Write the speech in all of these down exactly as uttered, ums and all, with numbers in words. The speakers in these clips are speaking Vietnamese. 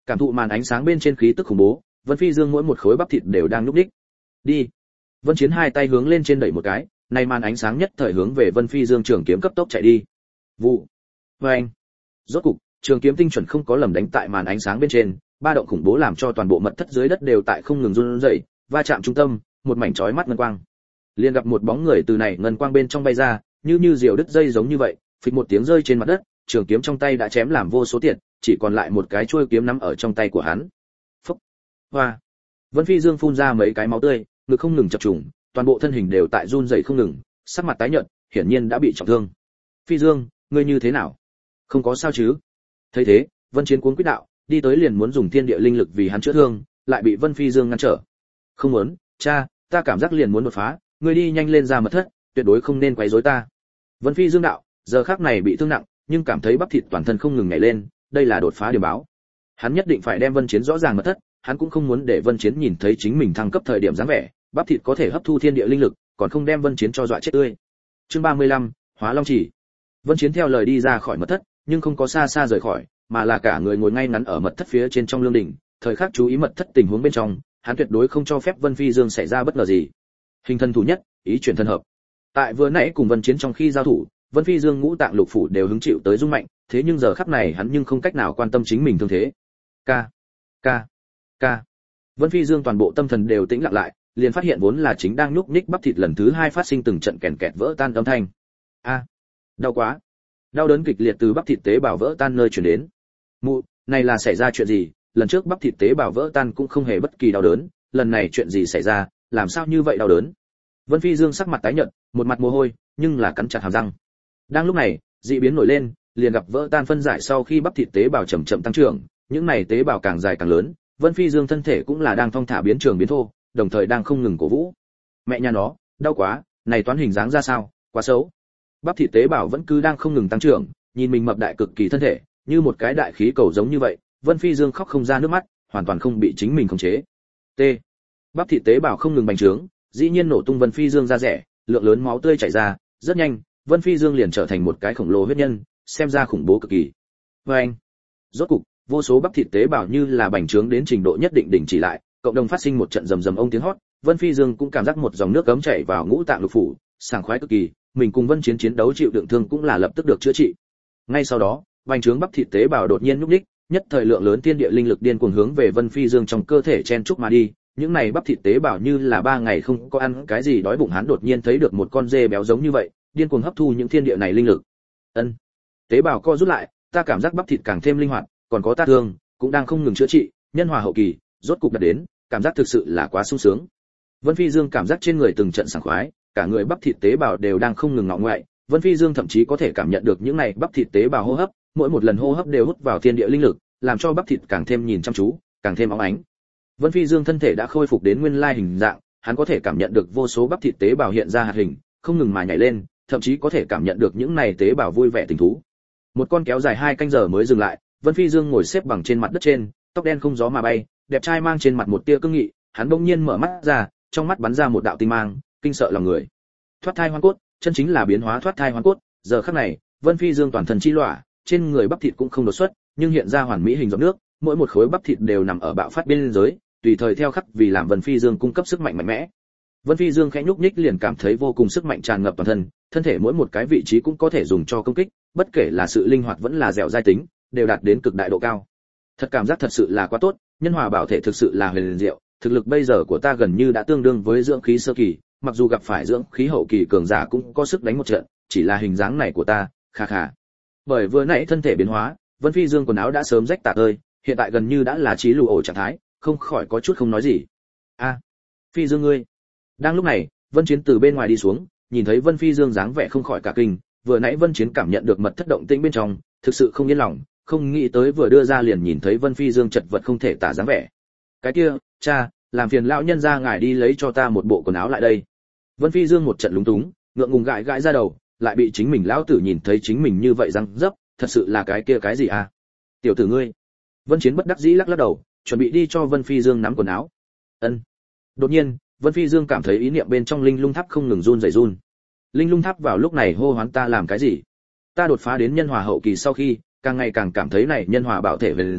Cảm thụ màn ánh sáng bên trên khí tức khủng bố, Vân Phi Dương mỗi một khối bắp thịt đều đang nhúc nhích. Đi. Vân Chiến hai tay hướng lên trên đẩy một cái, này màn ánh sáng nhất thời hướng về Vân Phi Dương trường kiếm cấp tốc chạy đi. Vụ. Oeng. Rốt cục, trường kiếm tinh chuẩn không có lầm đánh tại màn ánh sáng bên trên, ba động khủng bố làm cho toàn bộ mật thất dưới đất đều tại không ngừng run rẩy, va chạm trung tâm, một mảnh chói mắt ngân quang. Liền gặp một bóng người từ này ngân quang bên trong bay ra, như như diều đứt dây giống như vậy, phịch một tiếng rơi trên mặt đất, trường kiếm trong tay đã chém làm vô số tiệt, chỉ còn lại một cái chuôi kiếm nắm ở trong tay của hắn. Phốc. Hoa. Vân Phi Dương phun ra mấy cái máu tươi, ngực không ngừng chập trùng, toàn bộ thân hình đều tại run rẩy không ngừng, sắc mặt tái nhợt, hiển nhiên đã bị trọng thương. Phi Dương, ngươi như thế nào? Không có sao chứ? Thấy thế, Vân Chiến cuống quyết đạo, đi tới liền muốn dùng thiên địa linh lực vì hắn chữa thương, lại bị Vân Phi Dương ngăn trở. Không muốn, cha, ta cảm giác liền muốn đột phá, ngươi đi nhanh lên ra mật thất, tuyệt đối không nên quấy rối ta. Vân Phi Dương đạo, giờ khắc này bị thương nặng, nhưng cảm thấy bắp thịt toàn thân không ngừng nhảy lên, đây là đột phá điểm báo. Hắn nhất định phải đem Vân Chiến rõ ràng mật thất, hắn cũng không muốn để Vân Chiến nhìn thấy chính mình thăng cấp thời điểm dáng vẻ, bắp thịt có thể hấp thu thiên địa linh lực, còn không đem Vân Chiến cho dọa chết tươi. Chương ba mươi lăm, Hóa Long Chỉ. Vân Chiến theo lời đi ra khỏi mật thất, nhưng không có xa xa rời khỏi, mà là cả người ngồi ngay ngắn ở mật thất phía trên trong lương đỉnh, thời khắc chú ý mật thất tình huống bên trong, hắn tuyệt đối không cho phép Vân Phi Dương xảy ra bất ngờ gì. Hình thân thủ nhất, ý chuyển thân hợp. Tại vừa nãy cùng Vân Chiến trong khi giao thủ, Vân Phi Dương ngũ tạng lục phủ đều hứng chịu tới rung mạnh, thế nhưng giờ khắc này hắn nhưng không cách nào quan tâm chính mình thương thế. Ca, ca, ca. Vân Phi Dương toàn bộ tâm thần đều tĩnh lặng lại, liền phát hiện vốn là chính đang nhúc nhích bắp thịt lần thứ hai phát sinh từng trận kèn kẹt vỡ tan âm thanh. A, đau quá. Đau đớn kịch liệt từ bắp thịt tế bào vỡ tan nơi truyền đến. Mụ, này là xảy ra chuyện gì? Lần trước bắp thịt tế bào vỡ tan cũng không hề bất kỳ đau đớn, lần này chuyện gì xảy ra, làm sao như vậy đau đớn? Vân Phi Dương sắc mặt tái nhợt, một mặt mồ hôi, nhưng là cắn chặt hàm răng. Đang lúc này, dị biến nổi lên, liền gặp vỡ tan phân giải sau khi bắp thịt tế bào chậm chậm tăng trưởng, những này tế bào càng dài càng lớn, Vân Phi Dương thân thể cũng là đang thong thả biến trường biến thô, đồng thời đang không ngừng cổ vũ. Mẹ nhà nó, đau quá, này toán hình dáng ra sao, quá xấu. Bắp thịt tế bào vẫn cứ đang không ngừng tăng trưởng, nhìn mình mập đại cực kỳ thân thể, như một cái đại khí cầu giống như vậy, Vân Phi Dương khóc không ra nước mắt, hoàn toàn không bị chính mình khống chế. T. Bắp thịt tế bào không ngừng bành trướng, dĩ nhiên nổ tung Vân Phi Dương ra rẻ, lượng lớn máu tươi chảy ra, rất nhanh, Vân Phi Dương liền trở thành một cái khổng lồ huyết nhân, xem ra khủng bố cực kỳ. Oeng. Rốt cục, vô số bắp thịt tế bào như là bành trướng đến trình độ nhất định đình chỉ lại, cộng đồng phát sinh một trận rầm rầm ông tiếng hót, Vân Phi Dương cũng cảm giác một dòng nước cấm chảy vào ngũ tạng lục phủ, sảng khoái cực kỳ, mình cùng Vân Chiến chiến đấu chịu đựng thương cũng là lập tức được chữa trị. Ngay sau đó, bành trướng bắp thịt tế bào đột nhiên nhúc nhích, nhất thời lượng lớn thiên địa linh lực điên cuồng hướng về Vân Phi Dương trong cơ thể chen chúc mà đi, những này bắp thịt tế bào như là ba ngày không có ăn cái gì đói bụng hắn đột nhiên thấy được một con dê béo giống như vậy, điên cuồng hấp thu những thiên địa này linh lực. Ân. Tế bào co rút lại, ta cảm giác bắp thịt càng thêm linh hoạt, còn có ta thương cũng đang không ngừng chữa trị, nhân hòa hậu kỳ, rốt cục đạt đến, cảm giác thực sự là quá sung sướng. Vân Phi Dương cảm giác trên người từng trận sảng khoái, cả người bắp thịt tế bào đều đang không ngừng ngọ ngoại, Vân Phi Dương thậm chí có thể cảm nhận được những này bắp thịt tế bào hô hấp, mỗi một lần hô hấp đều hút vào thiên địa linh lực, làm cho bắp thịt càng thêm nhìn chăm chú, càng thêm óng ánh. Vân Phi Dương thân thể đã khôi phục đến nguyên lai hình dạng, hắn có thể cảm nhận được vô số bắp thịt tế bào hiện ra hạt hình, không ngừng mà nhảy lên, thậm chí có thể cảm nhận được những này tế bào vui vẻ tình thú. Một con kéo dài hai canh giờ mới dừng lại, Vân Phi Dương ngồi xếp bằng trên mặt đất trên, tóc đen không gió mà bay, đẹp trai mang trên mặt một tia cương nghị, hắn bỗng nhiên mở mắt ra, trong mắt bắn ra một đạo tinh mang, kinh sợ lòng người. Thoát thai hoán cốt, chân chính là biến hóa thoát thai hoán cốt, giờ khắc này, Vân Phi Dương toàn thân chi lỏa, trên người bắp thịt cũng không đột xuất, nhưng hiện ra hoàn mỹ hình giọt nước, mỗi một khối bắp thịt đều nằm ở bạo phát biên giới, tùy thời theo khắc vì làm Vân Phi Dương cung cấp sức mạnh mạnh mẽ. Vân Phi Dương khẽ nhúc nhích liền cảm thấy vô cùng sức mạnh tràn ngập toàn thân, thân thể mỗi một cái vị trí cũng có thể dùng cho công kích, bất kể là sự linh hoạt vẫn là dẻo dai tính, đều đạt đến cực đại độ cao. Thật cảm giác thật sự là quá tốt, nhân hòa bảo thể thực sự là huyền diệu, thực lực bây giờ của ta gần như đã tương đương với dưỡng khí sơ kỳ, mặc dù gặp phải dưỡng khí hậu kỳ cường giả cũng có sức đánh một trận, chỉ là hình dáng này của ta, kha kha. Bởi vừa nãy thân thể biến hóa, Vân Phi Dương quần áo đã sớm rách tả tơi, hiện tại gần như đã là trí lù ổ trạng thái, không khỏi có chút không nói gì. A, à, Phi Dương ngươi. Đang lúc này, Vân Chiến từ bên ngoài đi xuống, nhìn thấy Vân Phi Dương dáng vẻ không khỏi cả kinh, vừa nãy Vân Chiến cảm nhận được mật thất động tĩnh bên trong, thực sự không yên lòng, không nghĩ tới vừa đưa ra liền nhìn thấy Vân Phi Dương chật vật không thể tả dáng vẻ. Cái kia, cha, làm phiền lão nhân gia ngài đi lấy cho ta một bộ quần áo lại đây. Vân Phi Dương một trận lúng túng, ngượng ngùng gãi gãi ra đầu, lại bị chính mình lão tử nhìn thấy chính mình như vậy răng dấp, thật sự là cái kia cái gì à? Tiểu tử ngươi. Vân Chiến bất đắc dĩ lắc lắc đầu, chuẩn bị đi cho Vân Phi Dương nắm quần áo. Ân. Đột nhiên, Vân Phi Dương cảm thấy ý niệm bên trong linh lung tháp không ngừng run rẩy run. Linh lung tháp vào lúc này hô hoán ta làm cái gì? Ta đột phá đến nhân hòa hậu kỳ sau khi, càng ngày càng cảm thấy này nhân hòa bảo thể về liền diệu,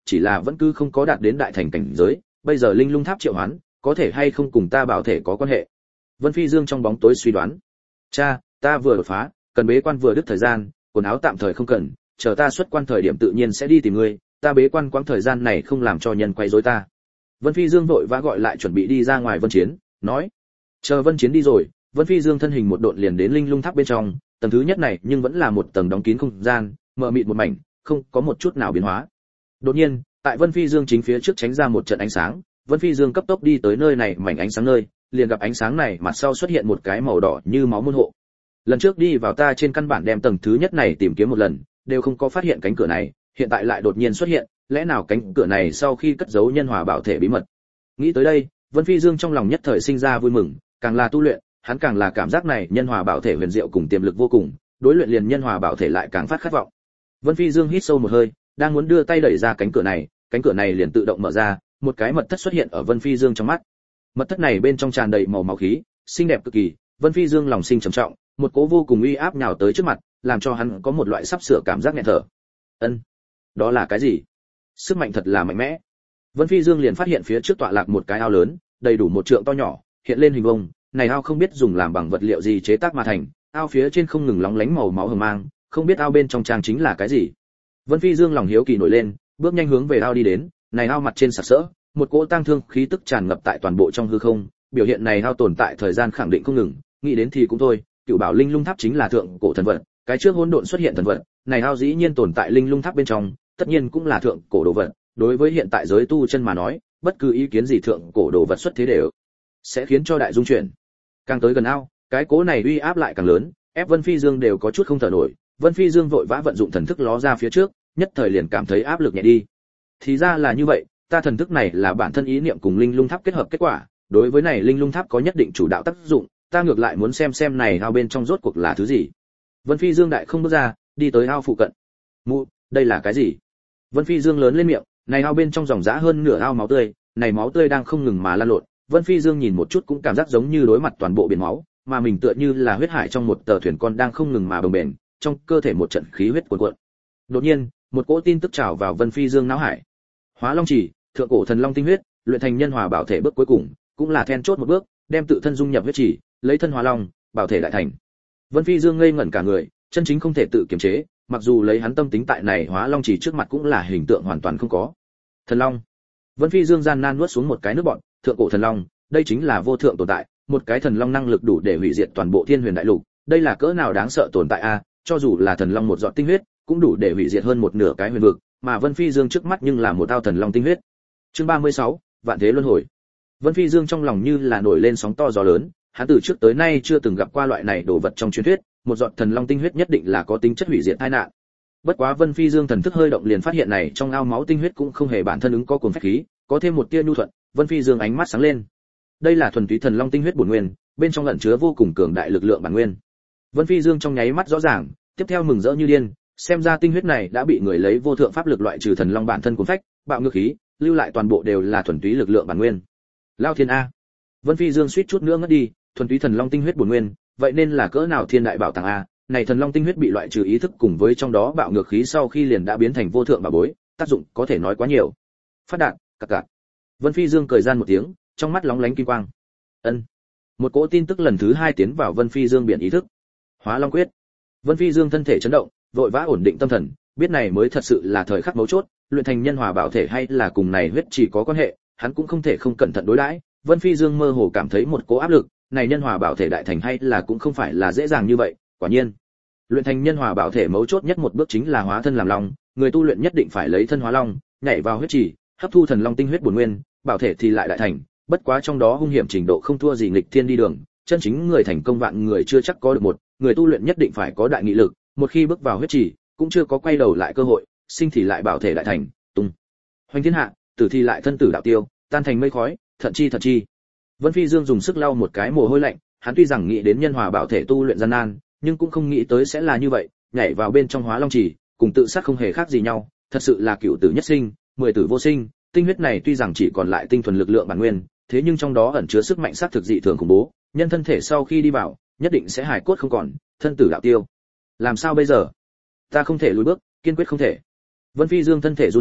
chỉ là vẫn cứ không có đạt đến đại thành cảnh giới, bây giờ linh lung tháp triệu hoán, có thể hay không cùng ta bảo thể có quan hệ. Vân Phi Dương trong bóng tối suy đoán. Cha, ta vừa đột phá, cần bế quan vừa đứt thời gian, quần áo tạm thời không cần, chờ ta xuất quan thời điểm tự nhiên sẽ đi tìm ngươi, ta bế quan quãng thời gian này không làm cho nhân quay rối ta. Vân Phi Dương vội vã gọi lại chuẩn bị đi ra ngoài Vân Chiến, nói. Chờ Vân Chiến đi rồi, Vân Phi Dương thân hình một độn liền đến linh lung tháp bên trong, tầng thứ nhất này nhưng vẫn là một tầng đóng kín không gian, mờ mịt một mảnh, không có một chút nào biến hóa. Đột nhiên, tại Vân Phi Dương chính phía trước tránh ra một trận ánh sáng, Vân Phi Dương cấp tốc đi tới nơi này mảnh ánh sáng nơi, liền gặp ánh sáng này mặt sau xuất hiện một cái màu đỏ như máu môn hộ. Lần trước đi vào ta trên căn bản đem tầng thứ nhất này tìm kiếm một lần, đều không có phát hiện cánh cửa này, hiện tại lại đột nhiên xuất hiện, lẽ nào cánh cửa này sau khi cất giấu nhân hòa bảo thể bí mật. Nghĩ tới đây, Vân Phi Dương trong lòng nhất thời sinh ra vui mừng, càng là tu luyện, hắn càng là cảm giác này nhân hòa bảo thể huyền diệu cùng tiềm lực vô cùng, đối luyện liền nhân hòa bảo thể lại càng phát khát vọng. Vân Phi Dương hít sâu một hơi, đang muốn đưa tay đẩy ra cánh cửa này, cánh cửa này liền tự động mở ra, một cái mật thất xuất hiện ở Vân Phi Dương trong mắt. Mật thất này bên trong tràn đầy màu máu khí, xinh đẹp cực kỳ, Vân Phi Dương lòng sinh trầm trọng, một cỗ vô cùng uy áp nhào tới trước mặt, làm cho hắn có một loại sắp sửa cảm giác nghẹt thở. Ân, đó là cái gì? Sức mạnh thật là mạnh mẽ. Vân Phi Dương liền phát hiện phía trước tọa lạc một cái ao lớn, đầy đủ một trượng to nhỏ, hiện lên hình vuông, này ao không biết dùng làm bằng vật liệu gì chế tác mà thành, ao phía trên không ngừng lóng lánh màu máu hồng mang, không biết ao bên trong trang chính là cái gì. Vân Phi Dương lòng hiếu kỳ nổi lên, bước nhanh hướng về ao đi đến, này ao mặt trên sặc sỡ, một cỗ tang thương khí tức tràn ngập tại toàn bộ trong hư không, biểu hiện này ao tồn tại thời gian khẳng định không ngừng, nghĩ đến thì cũng thôi, Cửu Bảo Linh Lung Tháp chính là thượng cổ thần vật, cái trước hỗn độn xuất hiện thần vật, này ao dĩ nhiên tồn tại Linh Lung Tháp bên trong, tất nhiên cũng là thượng cổ đồ vật, đối với hiện tại giới tu chân mà nói, bất cứ ý kiến gì thượng cổ đồ vật xuất thế đều sẽ khiến cho đại dung chuyển. Càng tới gần ao, cái cố này uy áp lại càng lớn, ép Vân Phi Dương đều có chút không thở nổi, Vân Phi Dương vội vã vận dụng thần thức ló ra phía trước, nhất thời liền cảm thấy áp lực nhẹ đi. Thì ra là như vậy, ta thần thức này là bản thân ý niệm cùng linh lung tháp kết hợp kết quả, đối với này linh lung tháp có nhất định chủ đạo tác dụng, ta ngược lại muốn xem xem này ao bên trong rốt cuộc là thứ gì. Vân Phi Dương đại không bước ra, đi tới ao phụ cận. Mụ, đây là cái gì? Vân Phi Dương lớn lên miệng, này ao bên trong dòng dã hơn nửa ao máu tươi, này máu tươi đang không ngừng mà lan lộn, Vân Phi Dương nhìn một chút cũng cảm giác giống như đối mặt toàn bộ biển máu, mà mình tựa như là huyết hải trong một tờ thuyền con đang không ngừng mà bồng bềnh, trong cơ thể một trận khí huyết cuồn cuộn. Đột nhiên, một cỗ tin tức trào vào Vân Phi Dương não hải. Hóa Long Chỉ, thượng cổ thần long tinh huyết, luyện thành nhân hòa bảo thể bước cuối cùng, cũng là then chốt một bước, đem tự thân dung nhập huyết chỉ, lấy thân hóa long, bảo thể đại thành. Vân Phi Dương ngây ngẩn cả người, chân chính không thể tự kiềm chế, mặc dù lấy hắn tâm tính tại này Hóa Long Chỉ trước mặt cũng là hình tượng hoàn toàn không có. Thần long. Vân Phi Dương gian nan nuốt xuống một cái nước bọt, thượng cổ thần long, đây chính là vô thượng tồn tại, một cái thần long năng lực đủ để hủy diệt toàn bộ Thiên Huyền đại lục, đây là cỡ nào đáng sợ tồn tại a, cho dù là thần long một giọt tinh huyết, cũng đủ để hủy diệt hơn một nửa cái huyền vực, mà Vân Phi Dương trước mắt nhưng là một ao thần long tinh huyết. Chương ba mươi sáu, vạn thế luân hồi. Vân Phi Dương trong lòng như là nổi lên sóng to gió lớn, hắn từ trước tới nay chưa từng gặp qua loại này đồ vật trong truyền thuyết, một giọt thần long tinh huyết nhất định là có tính chất hủy diệt tai nạn. Bất quá Vân Phi Dương thần thức hơi động liền phát hiện này trong ao máu tinh huyết cũng không hề bản thân ứng có cuồng phách khí, có thêm một tia nhu thuận, Vân Phi Dương ánh mắt sáng lên. Đây là thuần túy thần long tinh huyết bổn nguyên, bên trong ẩn chứa vô cùng cường đại lực lượng bản nguyên. Vân Phi Dương trong nháy mắt rõ ràng, tiếp theo mừng rỡ như điên, xem ra tinh huyết này đã bị người lấy vô thượng pháp lực loại trừ thần long bản thân cuồng phách, bạo ngược khí, lưu lại toàn bộ đều là thuần túy lực lượng bản nguyên. Lao thiên a. Vân Phi Dương suýt chút nữa ngất đi, thuần túy thần long tinh huyết bổn nguyên, vậy nên là cỡ nào thiên đại bảo tàng a, này thần long tinh huyết bị loại trừ ý thức cùng với trong đó bạo ngược khí sau khi liền đã biến thành vô thượng bảo bối, tác dụng có thể nói quá nhiều. Phát đạn, cặc cặc. Vân Phi Dương cười gian một tiếng, trong mắt lóng lánh kim quang. Ân. Một cỗ tin tức lần thứ hai tiến vào Vân Phi Dương biển ý thức. Hóa Long quyết. Vân Phi Dương thân thể chấn động, vội vã ổn định tâm thần, biết này mới thật sự là thời khắc mấu chốt, luyện thành nhân hòa bảo thể hay là cùng này huyết chỉ có quan hệ, hắn cũng không thể không cẩn thận đối đãi. Vân Phi Dương mơ hồ cảm thấy một cỗ áp lực, này nhân hòa bảo thể đại thành hay là cũng không phải là dễ dàng như vậy, quả nhiên. Luyện thành nhân hòa bảo thể mấu chốt nhất một bước chính là hóa thân làm long, người tu luyện nhất định phải lấy thân hóa long, nhảy vào huyết chỉ, hấp thu thần long tinh huyết bổn nguyên, bảo thể thì lại đại thành, bất quá trong đó hung hiểm trình độ không thua gì nghịch thiên đi đường, chân chính người thành công vạn người chưa chắc có được một, người tu luyện nhất định phải có đại nghị lực, một khi bước vào huyết chỉ, cũng chưa có quay đầu lại cơ hội, sinh thì lại bảo thể đại thành, tung hoành thiên hạ, tử thì lại thân tử đạo tiêu, tan thành mây khói, thận chi thật chi. Vân Phi Dương dùng sức lau một cái mồ hôi lạnh, hắn tuy rằng nghĩ đến nhân hòa bảo thể tu luyện gian nan, nhưng cũng không nghĩ tới sẽ là như vậy, nhảy vào bên trong Hóa Long Chỉ, cùng tự sát không hề khác gì nhau, thật sự là cửu tử nhất sinh, mười tử vô sinh, tinh huyết này tuy rằng chỉ còn lại tinh thuần lực lượng bản nguyên, thế nhưng trong đó ẩn chứa sức mạnh sát thực dị thường khủng bố, nhân thân thể sau khi đi vào, nhất định sẽ hài cốt không còn, thân tử đạo tiêu. Làm sao bây giờ? Ta không thể lùi bước, kiên quyết không thể. Vân Phi Dương thân thể run lên,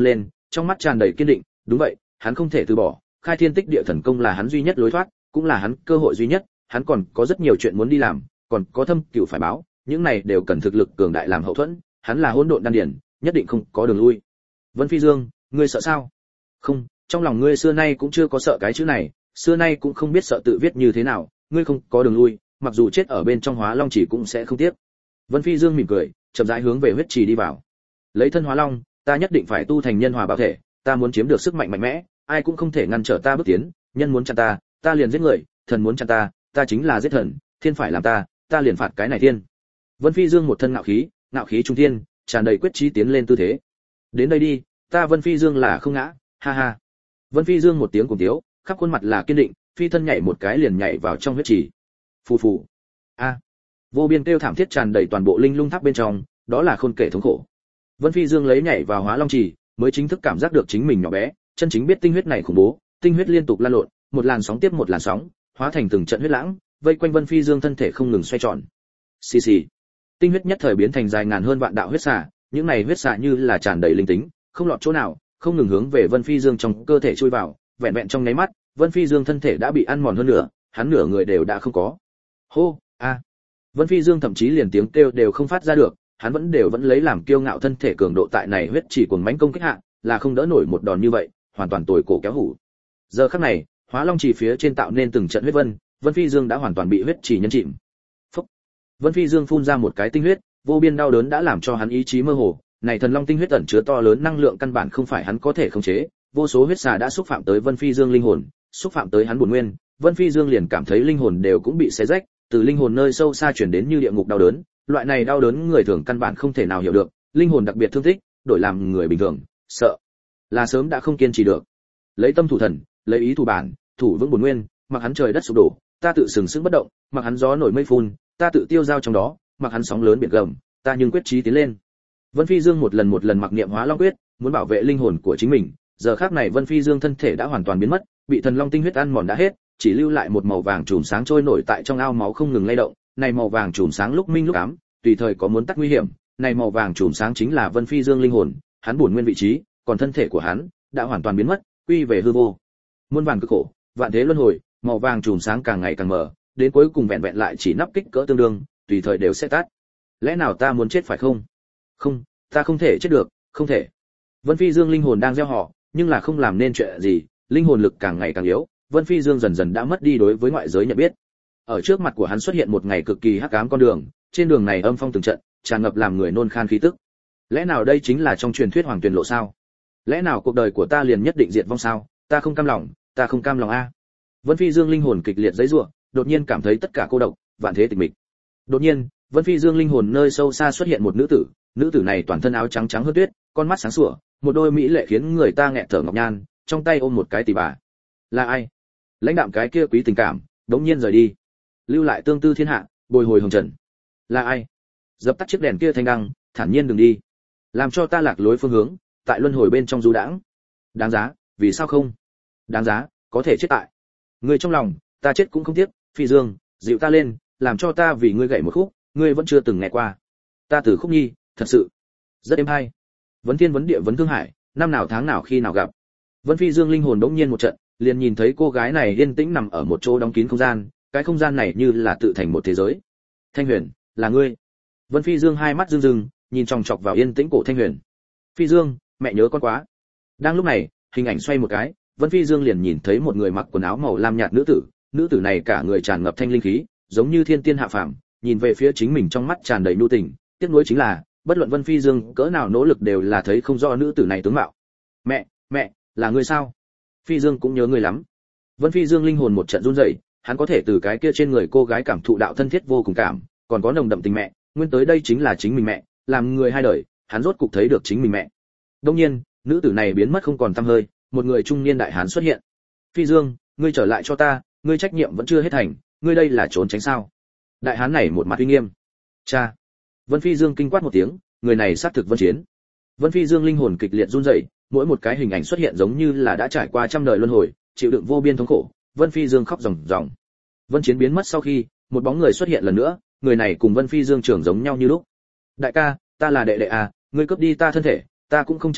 trong mắt tràn đầy kiên định, đúng vậy, hắn không thể từ bỏ, khai thiên tích địa thần công là hắn duy nhất lối thoát, cũng là hắn cơ hội duy nhất, hắn còn có rất nhiều chuyện muốn đi làm, còn có thâm cửu phải báo, những này đều cần thực lực cường đại làm hậu thuẫn, hắn là hỗn độn đan điển, nhất định không có đường lui. Vân Phi Dương, ngươi sợ sao? Không, trong lòng ngươi xưa nay cũng chưa có sợ cái chữ này, xưa nay cũng không biết sợ tự viết như thế nào, ngươi không có đường lui, mặc dù chết ở bên trong Hóa Long Chỉ cũng sẽ không tiếc. Vân Phi Dương mỉm cười, chậm rãi hướng về huyết trì đi vào. Lấy thân Hóa Long, ta nhất định phải tu thành nhân hòa bảo thể, ta muốn chiếm được sức mạnh mạnh mẽ, ai cũng không thể ngăn trở ta bước tiến, nhân muốn chặn ta, ta liền giết người, thần muốn chặn ta, ta chính là giết thần, thiên phải làm ta, ta liền phạt cái này thiên. Vân Phi Dương một thân ngạo khí, ngạo khí trung thiên, tràn đầy quyết chí tiến lên tư thế. Đến đây đi, ta Vân Phi Dương là không ngã, ha ha. Vân Phi Dương một tiếng cùng tiếu, khắp khuôn mặt là kiên định, phi thân nhảy một cái liền nhảy vào trong huyết trì. Phù phù. A. Vô biên kêu thảm thiết tràn đầy toàn bộ linh lung tháp bên trong, đó là khôn kể thống khổ. Vân Phi Dương lấy nhảy vào Hóa Long Trì, mới chính thức cảm giác được chính mình nhỏ bé, chân chính biết tinh huyết này khủng bố, tinh huyết liên tục lan lộn, một làn sóng tiếp một làn sóng, hóa thành từng trận huyết lãng, vây quanh Vân Phi Dương thân thể không ngừng xoay tròn. Xì xì. Tinh huyết nhất thời biến thành dài ngàn hơn vạn đạo huyết xà, những này huyết xà như là tràn đầy linh tính, không lọt chỗ nào, không ngừng hướng về Vân Phi Dương trong cơ thể chui vào, vẹn vẹn trong nháy mắt, Vân Phi Dương thân thể đã bị ăn mòn hơn nửa, hắn nửa người đều đã không có. Hô, a. Vân Phi Dương thậm chí liền tiếng kêu đều không phát ra được, hắn vẫn đều vẫn lấy làm kiêu ngạo thân thể cường độ tại này huyết chỉ cuồng mãnh công kích hạ, là không đỡ nổi một đòn như vậy, hoàn toàn tồi cổ kéo hủ. Giờ khắc này, Hóa Long Chỉ phía trên tạo nên từng trận huyết vân, Vân Phi Dương đã hoàn toàn bị huyết chỉ nhấn chìm. Phốc. Vân Phi Dương phun ra một cái tinh huyết, vô biên đau đớn đã làm cho hắn ý chí mơ hồ, này thần long tinh huyết ẩn chứa to lớn năng lượng căn bản không phải hắn có thể khống chế, vô số huyết xà đã xúc phạm tới Vân Phi Dương linh hồn, xúc phạm tới hắn bổn nguyên, Vân Phi Dương liền cảm thấy linh hồn đều cũng bị xé rách, từ linh hồn nơi sâu xa truyền đến như địa ngục đau đớn, loại này đau đớn người thường căn bản không thể nào hiểu được, linh hồn đặc biệt thương tích, đổi làm người bình thường, sợ là sớm đã không kiên trì được. Lấy tâm thủ thần, lấy ý thủ bản, thủ vững bổn nguyên, mặc hắn trời đất sụp đổ, ta tự sừng sững bất động, mặc hắn gió nổi mây phun, ta tự tiêu dao trong đó, mặc hắn sóng lớn biển gầm, ta nhưng quyết chí tiến lên. Vân Phi Dương một lần một lần mặc niệm Hóa Long quyết, muốn bảo vệ linh hồn của chính mình, giờ khắc này Vân Phi Dương thân thể đã hoàn toàn biến mất, bị thần long tinh huyết ăn mòn đã hết, chỉ lưu lại một màu vàng chùm sáng trôi nổi tại trong ao máu không ngừng lay động, này màu vàng chùm sáng lúc minh lúc ám, tùy thời có muốn tắt nguy hiểm, này màu vàng chùm sáng chính là Vân Phi Dương linh hồn, hắn bổn nguyên vị trí, còn thân thể của hắn đã hoàn toàn biến mất, quy về hư vô. Muôn vàn cực khổ, vạn thế luân hồi, màu vàng chùm sáng càng ngày càng mờ, đến cuối cùng vẹn vẹn lại chỉ nắp kích cỡ tương đương, tùy thời đều sẽ tắt. Lẽ nào ta muốn chết phải không? Không, ta không thể chết được, không thể. Vân Phi Dương linh hồn đang gieo họ, nhưng là không làm nên chuyện gì, linh hồn lực càng ngày càng yếu, Vân Phi Dương dần dần đã mất đi đối với ngoại giới nhận biết. Ở trước mặt của hắn xuất hiện một ngày cực kỳ hắc ám con đường, trên đường này âm phong từng trận, tràn ngập làm người nôn khan khí tức. Lẽ nào đây chính là trong truyền thuyết hoàng tuyền lộ sao? Lẽ nào cuộc đời của ta liền nhất định diệt vong sao? Ta không cam lòng, ta không cam lòng a. Vân Phi Dương linh hồn kịch liệt giãy giụa, đột nhiên cảm thấy tất cả cô độc, vạn thế tịch mịch. Đột nhiên, Vân Phi Dương linh hồn nơi sâu xa xuất hiện một nữ tử, nữ tử này toàn thân áo trắng trắng hơn tuyết, con mắt sáng sủa, một đôi mỹ lệ khiến người ta nghẹt thở ngọc nhan, trong tay ôm một cái tỷ bà. Là ai? Lãnh đạm cái kia quý tình cảm, đống nhiên rời đi, lưu lại tương tư thiên hạ, bồi hồi hồng trần. Là ai? Dập tắt chiếc đèn kia thanh đăng, thản nhiên đừng đi, làm cho ta lạc lối phương hướng, tại luân hồi bên trong du đãng. Đáng giá, vì sao không? Đáng giá, có thể chết tại ngươi trong lòng, ta chết cũng không tiếc. Phi Dương, dịu ta lên, làm cho ta vì ngươi gảy một khúc, ngươi vẫn chưa từng nghe qua. Ta từ khúc nhi, thật sự rất êm hay. Vấn thiên vấn địa vấn thương hải, năm nào tháng nào khi nào gặp. Vân Phi Dương linh hồn đống nhiên một trận, liền nhìn thấy cô gái này yên tĩnh nằm ở một chỗ đóng kín không gian, cái không gian này như là tự thành một thế giới. Thanh Huyền, là ngươi? Vân Phi Dương hai mắt rưng rưng, nhìn chòng chọc vào yên tĩnh cổ Thanh Huyền. Phi Dương, mẹ nhớ con quá. Đang lúc này, hình ảnh xoay một cái, Vân Phi Dương liền nhìn thấy một người mặc quần áo màu lam nhạt nữ tử, nữ tử này cả người tràn ngập thanh linh khí, giống như thiên tiên hạ phàm, nhìn về phía chính mình trong mắt tràn đầy nhu tình, tiếc nuối chính là, bất luận Vân Phi Dương cỡ nào nỗ lực đều là thấy không rõ nữ tử này tướng mạo. Mẹ, mẹ, là ngươi sao? Phi Dương cũng nhớ ngươi lắm. Vân Phi Dương linh hồn một trận run rẩy, hắn có thể từ cái kia trên người cô gái cảm thụ đạo thân thiết vô cùng cảm, còn có nồng đậm tình mẹ, nguyên tới đây chính là chính mình mẹ, làm người hai đời, hắn rốt cục thấy được chính mình mẹ. Đương nhiên, nữ tử này biến mất không còn tăm hơi, một người trung niên đại hán xuất hiện. Phi Dương, ngươi trở lại cho ta, ngươi trách nhiệm vẫn chưa hết thành, ngươi đây là trốn tránh sao? Đại hán này một mặt uy nghiêm. Cha. Vân Phi Dương kinh quát một tiếng, người này xác thực Vân Chiến. Vân Phi Dương linh hồn kịch liệt run rẩy, mỗi một cái hình ảnh xuất hiện giống như là đã trải qua trăm đời luân hồi, chịu đựng vô biên thống khổ. Vân Phi Dương khóc ròng ròng. Vân Chiến biến mất sau khi, một bóng người xuất hiện lần nữa, người này cùng Vân Phi Dương trưởng giống nhau như lúc. Đại ca, ta là đệ đệ à, ngươi cướp đi ta thân thể, ta cũng không trách ngươi,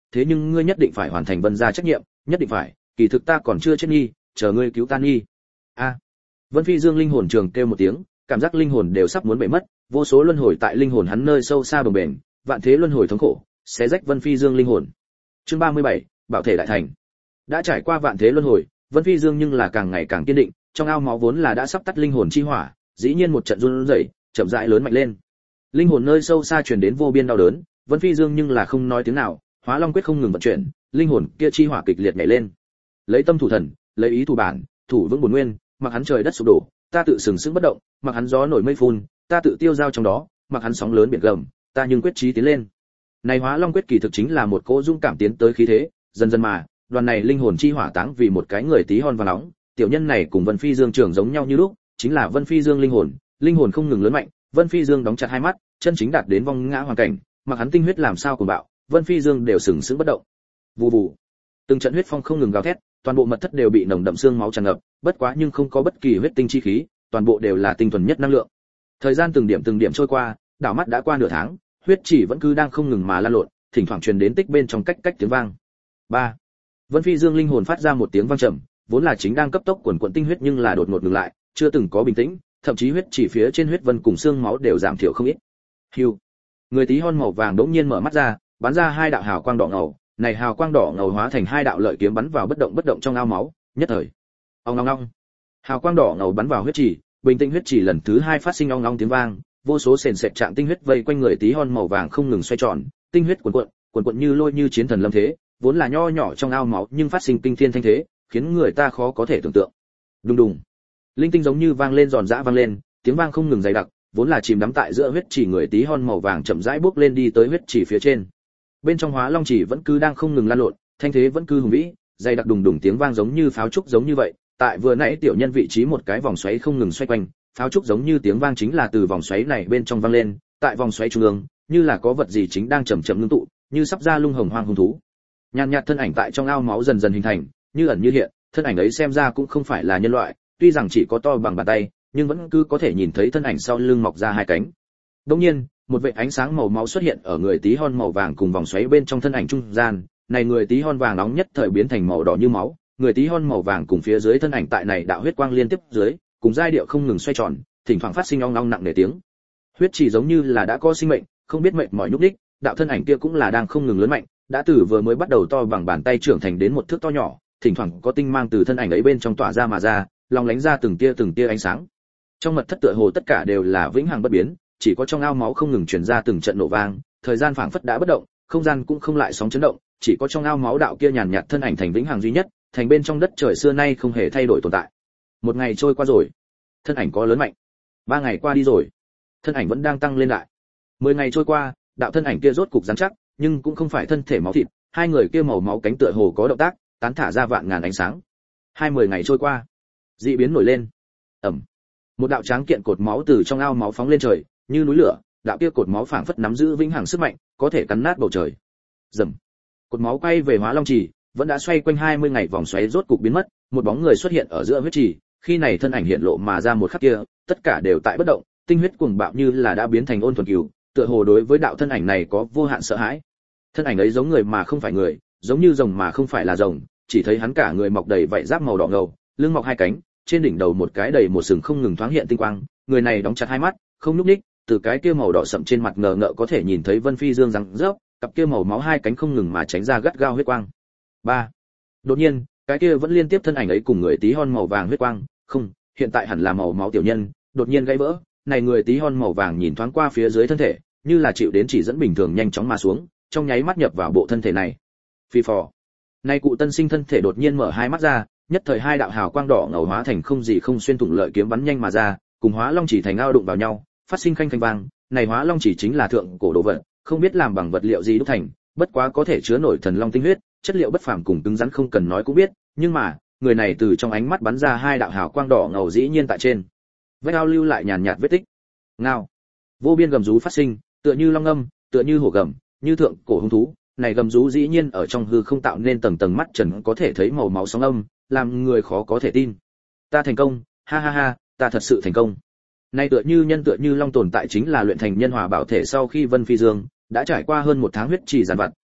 thế nhưng ngươi nhất định phải hoàn thành Vân gia trách nhiệm, nhất định phải, kỳ thực ta còn chưa chết nghi, chờ ngươi cứu ta nghi. A. Vân Phi Dương linh hồn trường kêu một tiếng, cảm giác linh hồn đều sắp muốn bể mất, vô số luân hồi tại linh hồn hắn nơi sâu xa bồng bềnh, vạn thế luân hồi thống khổ, xé rách Vân Phi Dương linh hồn. Chương ba mươi bảy, bảo thể đại thành. Đã trải qua vạn thế luân hồi, Vân Phi Dương nhưng là càng ngày càng kiên định, trong ao máu vốn là đã sắp tắt linh hồn chi hỏa, dĩ nhiên một trận run rẩy, chậm rãi lớn mạnh lên. Linh hồn nơi sâu xa truyền đến vô biên đau đớn, Vân Phi Dương nhưng là không nói tiếng nào, Hóa Long quyết không ngừng vận chuyển, linh hồn kia chi hỏa kịch liệt nhảy lên. Lấy tâm thủ thần, lấy ý thủ bản, thủ vững bổn nguyên, mặc hắn trời đất sụp đổ, ta tự sừng sững bất động, mặc hắn gió nổi mây phun, ta tự tiêu dao trong đó, mặc hắn sóng lớn biển gầm, ta nhưng quyết chí tiến lên. Này Hóa Long quyết kỳ thực chính là một cỗ dung cảm tiến tới khí thế, dần dần mà, đoàn này linh hồn chi hỏa táng vì một cái người tí hon và nóng, tiểu nhân này cùng Vân Phi Dương trưởng giống nhau như lúc, chính là Vân Phi Dương linh hồn, linh hồn không ngừng lớn mạnh, Vân Phi Dương đóng chặt hai mắt, chân chính đạt đến vong ngã hoàn cảnh, mặc hắn tinh huyết làm sao cuồng bạo, Vân Phi Dương đều sừng sững bất động. Vù vù. Từng trận huyết phong không ngừng gào thét, toàn bộ mật thất đều bị nồng đậm xương máu tràn ngập, bất quá nhưng không có bất kỳ huyết tinh chi khí, toàn bộ đều là tinh thuần nhất năng lượng. Thời gian từng điểm từng điểm trôi qua, đảo mắt đã qua nửa tháng, huyết chỉ vẫn cứ đang không ngừng mà lan lộn, thỉnh thoảng truyền đến tích bên trong cách cách tiếng vang. ba. Vân Phi Dương linh hồn phát ra một tiếng vang trầm, vốn là chính đang cấp tốc quần quần tinh huyết nhưng là đột ngột ngừng lại, chưa từng có bình tĩnh, thậm chí huyết chỉ phía trên huyết vân cùng xương máu đều giảm thiểu không ít. Hưu. Người tí hon màu vàng đống nhiên mở mắt ra, bắn ra hai đạo hào quang đỏ ngầu, này hào quang đỏ ngầu hóa thành hai đạo lợi kiếm bắn vào bất động bất động trong ao máu, nhất thời. Ong ong ong. Hào quang đỏ ngầu bắn vào huyết chỉ, bình tĩnh huyết chỉ lần thứ hai phát sinh ong ong tiếng vang, vô số sền sệt trạng tinh huyết vây quanh người tí hon màu vàng không ngừng xoay tròn, tinh huyết cuồn cuộn, cuồn cuộn như lôi như chiến thần lâm thế, vốn là nho nhỏ trong ao máu nhưng phát sinh kinh thiên thanh thế, khiến người ta khó có thể tưởng tượng. Đùng đùng. Linh tinh giống như vang lên giòn giã vang lên, tiếng vang không ngừng dày đặc, vốn là chìm đắm tại giữa huyết chỉ người tí hon màu vàng chậm rãi bước lên đi tới huyết chỉ phía trên. Bên trong Hóa Long chỉ vẫn cứ đang không ngừng lan lộn, thanh thế vẫn cứ hùng vĩ, dày đặc đùng đùng tiếng vang giống như pháo trúc giống như vậy. Tại vừa nãy tiểu nhân vị trí một cái vòng xoáy không ngừng xoay quanh, pháo trúc giống như tiếng vang chính là từ vòng xoáy này bên trong vang lên, tại vòng xoáy trung ương, như là có vật gì chính đang chậm chậm ngưng tụ, như sắp ra lung hồng hoang hung thú. Nhàn nhạt thân ảnh tại trong ao máu dần dần hình thành, như ẩn như hiện, thân ảnh ấy xem ra cũng không phải là nhân loại, tuy rằng chỉ có to bằng bàn tay, nhưng vẫn cứ có thể nhìn thấy thân ảnh sau lưng mọc ra hai cánh. Đương nhiên, một vệt ánh sáng màu máu xuất hiện ở người tí hon màu vàng cùng vòng xoáy bên trong thân ảnh trung gian, này người tí hon vàng nóng nhất thời biến thành màu đỏ như máu, người tí hon màu vàng cùng phía dưới thân ảnh tại này đạo huyết quang liên tiếp dưới, cùng giai điệu không ngừng xoay tròn, thỉnh thoảng phát sinh ong ong nặng nề tiếng. Huyết chỉ giống như là đã có sinh mệnh, không biết mệt mỏi nhúc nhích, đạo thân ảnh kia cũng là đang không ngừng lớn mạnh, đã từ vừa mới bắt đầu to bằng bàn tay trưởng thành đến một thước to nhỏ, thỉnh thoảng có tinh mang từ thân ảnh ấy bên trong tỏa ra mà ra, long lánh ra từng tia từng tia ánh sáng. Trong mật thất tựa hồ tất cả đều là vĩnh hằng bất biến, chỉ có trong ao máu không ngừng truyền ra từng trận nổ vang, thời gian phảng phất đã bất động, không gian cũng không lại sóng chấn động, chỉ có trong ao máu đạo kia nhàn nhạt thân ảnh thành vĩnh hằng duy nhất, thành bên trong đất trời xưa nay không hề thay đổi tồn tại. Một ngày trôi qua rồi, thân ảnh có lớn mạnh. Ba ngày qua đi rồi, thân ảnh vẫn đang tăng lên lại. Mười ngày trôi qua, đạo thân ảnh kia rốt cục rắn chắc, nhưng cũng không phải thân thể máu thịt, hai người kia màu máu cánh tựa hồ có động tác, tán thả ra vạn ngàn ánh sáng. Hai mười ngày trôi qua, dị biến nổi lên. Ầm. Một đạo tráng kiện cột máu từ trong ao máu phóng lên trời, như núi lửa, đạo kia cột máu phảng phất nắm giữ vĩnh hằng sức mạnh, có thể cắn nát bầu trời. Rầm. Cột máu quay về Hóa Long Trì, vẫn đã xoay quanh hai mươi ngày vòng xoáy rốt cục biến mất, một bóng người xuất hiện ở giữa huyết trì, khi này thân ảnh hiện lộ mà ra một khắc kia, tất cả đều tại bất động, tinh huyết cuồng bạo như là đã biến thành ôn thuần cừu, tựa hồ đối với đạo thân ảnh này có vô hạn sợ hãi. Thân ảnh ấy giống người mà không phải người, giống như rồng mà không phải là rồng, chỉ thấy hắn cả người mọc đầy vảy giáp màu đỏ ngầu, lưng mọc hai cánh, trên đỉnh đầu một cái đầy một sừng không ngừng thoáng hiện tinh quang, người này đóng chặt hai mắt, không nhúc nhích, từ cái kia màu đỏ sậm trên mặt ngờ ngợ có thể nhìn thấy Vân Phi Dương răng rớp, cặp kia màu máu hai cánh không ngừng mà tránh ra gắt gao huyết quang. ba. Đột nhiên, cái kia vẫn liên tiếp thân ảnh ấy cùng người tí hon màu vàng huyết quang, không, hiện tại hẳn là màu máu tiểu nhân, đột nhiên gãy vỡ, này người tí hon màu vàng nhìn thoáng qua phía dưới thân thể, như là chịu đến chỉ dẫn bình thường nhanh chóng mà xuống, trong nháy mắt nhập vào bộ thân thể này. Phi phò. Này cụ tân sinh thân thể đột nhiên mở hai mắt ra, nhất thời hai đạo hào quang đỏ ngầu hóa thành không gì không xuyên thủng lợi kiếm bắn nhanh mà ra, cùng Hóa Long chỉ thành ao đụng vào nhau, phát sinh khanh khanh vang. Này Hóa Long chỉ chính là thượng cổ đồ vật, không biết làm bằng vật liệu gì đúc thành, bất quá có thể chứa nổi thần long tinh huyết, chất liệu bất phàm cùng cứng rắn không cần nói cũng biết, nhưng mà, người này từ trong ánh mắt bắn ra hai đạo hào quang đỏ ngầu dĩ nhiên tại trên vách ao lưu lại nhàn nhạt vết tích. Ngao. Vô biên gầm rú phát sinh, tựa như long âm, tựa như hổ gầm, như thượng cổ hung thú, này gầm rú dĩ nhiên ở trong hư không tạo nên tầng tầng mắt trần có thể thấy màu máu sóng âm, làm người khó có thể tin. Ta thành công, ha ha ha, ta thật sự thành công. Này tựa như nhân tựa như long tồn tại chính là luyện thành nhân hòa bảo thể sau khi Vân Phi Dương đã trải qua hơn một tháng huyết trì giàn vặt,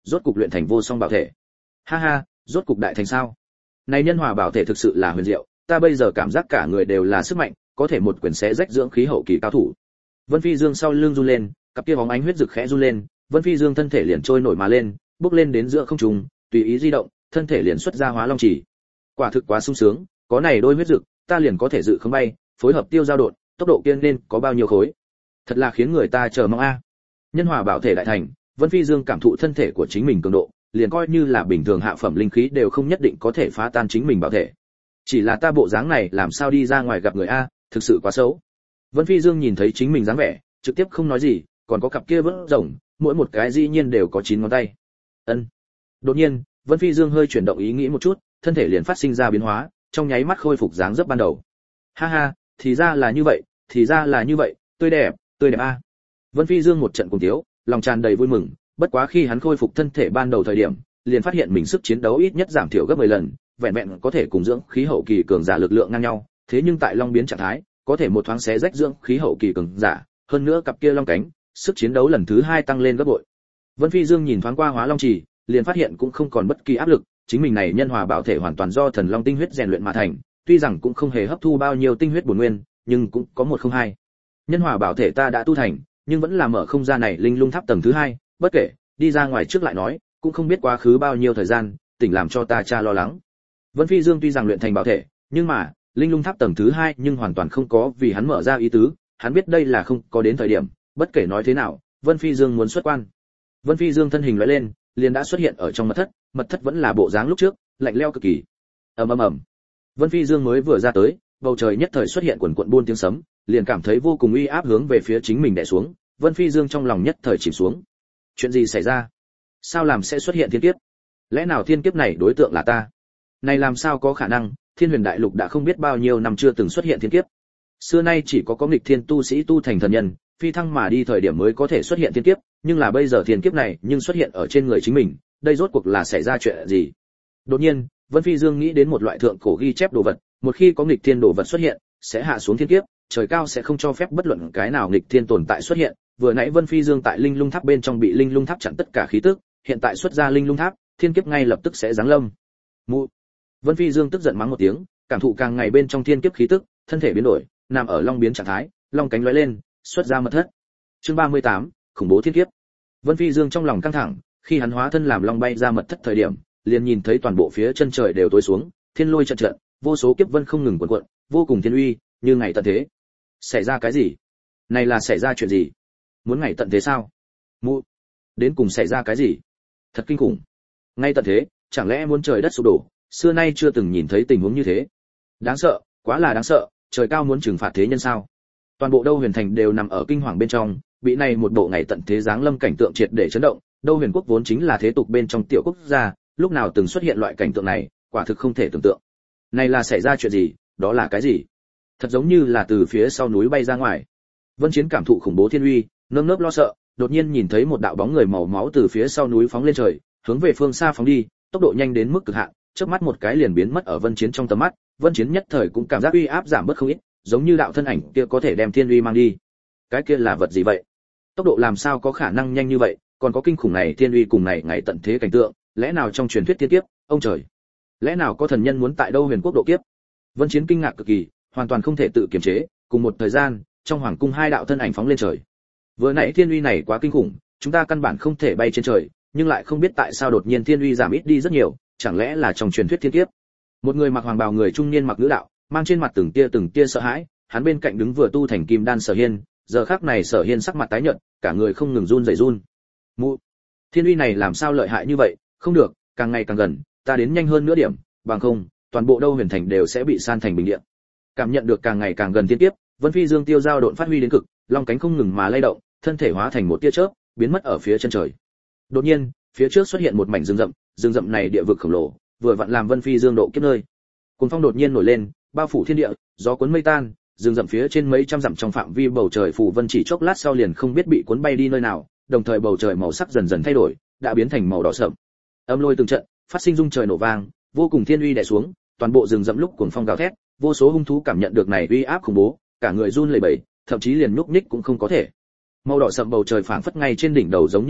rốt cục luyện thành vô song bảo thể. Ha ha, rốt cục đại thành sao? Này nhân hòa bảo thể thực sự là huyền diệu, ta bây giờ cảm giác cả người đều là sức mạnh, có thể một quyền xé rách dưỡng khí hậu kỳ cao thủ. Vân Phi Dương sau lưng run lên, cặp kia bóng ánh huyết rực khẽ run lên, Vân Phi Dương thân thể liền trôi nổi mà lên, bước lên đến giữa không trung, tùy ý di động, thân thể liền xuất ra Hóa Long Chỉ. Quả thực quá sung sướng, có này đôi huyết rực, ta liền có thể dự không bay, phối hợp tiêu giao độn, tốc độ kiên nên có bao nhiêu khối. Thật là khiến người ta chờ mong a. Nhân hòa bảo thể đại thành, Vân Phi Dương cảm thụ thân thể của chính mình cường độ, liền coi như là bình thường hạ phẩm linh khí đều không nhất định có thể phá tan chính mình bảo thể. Chỉ là ta bộ dáng này làm sao đi ra ngoài gặp người a, thực sự quá xấu. Vân Phi Dương nhìn thấy chính mình dáng vẻ, trực tiếp không nói gì, còn có cặp kia vớt rồng, mỗi một cái dĩ nhiên đều có chín ngón tay. Ân. Đột nhiên, Vân Phi Dương hơi chuyển động ý nghĩ một chút, thân thể liền phát sinh ra biến hóa, trong nháy mắt khôi phục dáng dấp ban đầu. Ha ha, thì ra là như vậy, thì ra là như vậy, tươi đẹp, tươi đẹp a. Vân Phi Dương một trận cùng tiếu, lòng tràn đầy vui mừng, bất quá khi hắn khôi phục thân thể ban đầu thời điểm, liền phát hiện mình sức chiến đấu ít nhất giảm thiểu gấp mười lần, vẹn vẹn có thể cùng dưỡng khí hậu kỳ cường giả lực lượng ngang nhau, thế nhưng tại long biến trạng thái, có thể một thoáng xé rách dưỡng khí hậu kỳ cường giả, hơn nữa cặp kia long cánh, sức chiến đấu lần thứ hai tăng lên gấp bội. Vân Phi Dương nhìn thoáng qua Hóa Long Chỉ, liền phát hiện cũng không còn bất kỳ áp lực, chính mình này nhân hòa bảo thể hoàn toàn do thần long tinh huyết rèn luyện mà thành, tuy rằng cũng không hề hấp thu bao nhiêu tinh huyết bổn nguyên, nhưng cũng có một không hai. Nhân hòa bảo thể ta đã tu thành, nhưng vẫn là mở không ra này linh lung tháp tầng thứ hai, bất kể, đi ra ngoài trước lại nói, cũng không biết quá khứ bao nhiêu thời gian, tỉnh làm cho ta cha lo lắng. Vân Phi Dương tuy rằng luyện thành bảo thể, nhưng mà, linh lung tháp tầng thứ hai nhưng hoàn toàn không có vì hắn mở ra ý tứ, hắn biết đây là không có đến thời điểm, bất kể nói thế nào, Vân Phi Dương muốn xuất quan. Vân Phi Dương thân hình lóe lên, liền đã xuất hiện ở trong mật thất, mật thất vẫn là bộ dáng lúc trước, lạnh lẽo cực kỳ. Ầm ầm ầm. Vân Phi Dương mới vừa ra tới, bầu trời nhất thời xuất hiện quần quần buôn tiếng sấm, liền cảm thấy vô cùng uy áp hướng về phía chính mình đè xuống, Vân Phi Dương trong lòng nhất thời chìm xuống. Chuyện gì xảy ra? Sao làm sẽ xuất hiện thiên kiếp? Lẽ nào thiên kiếp này đối tượng là ta? Này làm sao có khả năng, Thiên Huyền Đại Lục đã không biết bao nhiêu năm chưa từng xuất hiện thiên kiếp. Xưa nay chỉ có có nghịch thiên tu sĩ tu thành thần nhân, phi thăng mà đi thời điểm mới có thể xuất hiện thiên kiếp, nhưng là bây giờ thiên kiếp này nhưng xuất hiện ở trên người chính mình, đây rốt cuộc là xảy ra chuyện gì? Đột nhiên, Vân Phi Dương nghĩ đến một loại thượng cổ ghi chép đồ vật, một khi có nghịch thiên đồ vật xuất hiện, sẽ hạ xuống thiên kiếp, trời cao sẽ không cho phép bất luận cái nào nghịch thiên tồn tại xuất hiện. Vừa nãy Vân Phi Dương tại Linh Lung Tháp bên trong bị Linh Lung Tháp chặn tất cả khí tức, hiện tại xuất ra Linh Lung Tháp, thiên kiếp ngay lập tức sẽ giáng lâm. Mụ. Vân Phi Dương tức giận mắng một tiếng, cảm thụ càng ngày bên trong thiên kiếp khí tức, thân thể biến đổi, nằm ở long biến trạng thái, long cánh lóe lên, xuất ra mật thất. Chương ba mươi tám, khủng bố thiên kiếp. Vân Phi Dương trong lòng căng thẳng, khi hắn hóa thân làm long bay ra mật thất thời điểm, liền nhìn thấy toàn bộ phía chân trời đều tối xuống, thiên lôi trận trận, vô số kiếp vân không ngừng cuộn cuộn, vô cùng thiên uy, như ngày tận thế. Xảy ra cái gì? Này là xảy ra chuyện gì? Muốn ngày tận thế sao? Mụ, đến cùng xảy ra cái gì? Thật kinh khủng. Ngay tận thế, chẳng lẽ muốn trời đất sụp đổ, xưa nay chưa từng nhìn thấy tình huống như thế. Đáng sợ, quá là đáng sợ, trời cao muốn trừng phạt thế nhân sao? Toàn bộ Đâu Huyền Thành đều nằm ở kinh hoàng bên trong, bị này một bộ ngày tận thế giáng lâm cảnh tượng triệt để chấn động, Đâu Huyền quốc vốn chính là thế tục bên trong tiểu quốc gia, lúc nào từng xuất hiện loại cảnh tượng này, quả thực không thể tưởng tượng. Này là xảy ra chuyện gì, đó là cái gì? Thật giống như là từ phía sau núi bay ra ngoài. Vân Chiến cảm thụ khủng bố thiên uy, nơm nớp lo sợ, đột nhiên nhìn thấy một đạo bóng người màu máu từ phía sau núi phóng lên trời, hướng về phương xa phóng đi, tốc độ nhanh đến mức cực hạn, chớp mắt một cái liền biến mất ở Vân Chiến trong tầm mắt. Vân Chiến nhất thời cũng cảm giác uy áp giảm bớt không ít, giống như đạo thân ảnh kia có thể đem thiên uy mang đi. Cái kia là vật gì vậy? Tốc độ làm sao có khả năng nhanh như vậy, còn có kinh khủng này thiên uy cùng này ngày tận thế cảnh tượng, lẽ nào trong truyền thuyết thiên kiếp, ông trời, lẽ nào có thần nhân muốn tại Đâu Huyền quốc độ kiếp? Vân Chiến kinh ngạc cực kỳ, hoàn toàn không thể tự kiềm chế, cùng một thời gian, trong hoàng cung hai đạo thân ảnh phóng lên trời. Vừa nãy thiên uy này quá kinh khủng, chúng ta căn bản không thể bay trên trời, nhưng lại không biết tại sao đột nhiên thiên uy giảm ít đi rất nhiều, chẳng lẽ là trong truyền thuyết thiên kiếp? Một người mặc hoàng bào người trung niên mặc nữ đạo, mang trên mặt từng tia từng tia sợ hãi, hắn bên cạnh đứng vừa tu thành kim đan Sở Hiên, giờ khắc này Sở Hiên sắc mặt tái nhợt, cả người không ngừng run rẩy run. Mụ, thiên uy này làm sao lợi hại như vậy? Không được, càng ngày càng gần, ta đến nhanh hơn nữa điểm, bằng không, toàn bộ Đâu Huyền Thành đều sẽ bị san thành bình địa. Cảm nhận được càng ngày càng gần thiên kiếp, Vân Phi Dương tiêu giao độn phát huy đến cực, long cánh không ngừng mà lay động, thân thể hóa thành một tia chớp, biến mất ở phía chân trời. Đột nhiên, phía trước xuất hiện một mảnh rừng rậm, rừng rậm này địa vực khổng lồ, vừa vặn làm Vân Phi Dương độ kiếp nơi. Cuồng phong đột nhiên nổi lên, bao phủ thiên địa, gió cuốn mây tan, rừng rậm phía trên mấy trăm dặm trong phạm vi bầu trời phủ vân chỉ chốc lát sau liền không biết bị cuốn bay đi nơi nào, đồng thời bầu trời màu sắc dần dần thay đổi, đã biến thành màu đỏ sậm. Âm lôi từng trận, phát sinh rung trời nổ vang, vô cùng thiên uy đè xuống, toàn bộ rừng rậm lúc cuồng phong gào thét, vô số hung thú cảm nhận được này uy áp khủng bố, cả người run lẩy bẩy, thậm chí liền nhúc nhích cũng không có thể. Màu đỏ sậm bầu trời phảng phất ngay trên đỉnh đầu giống như vậy,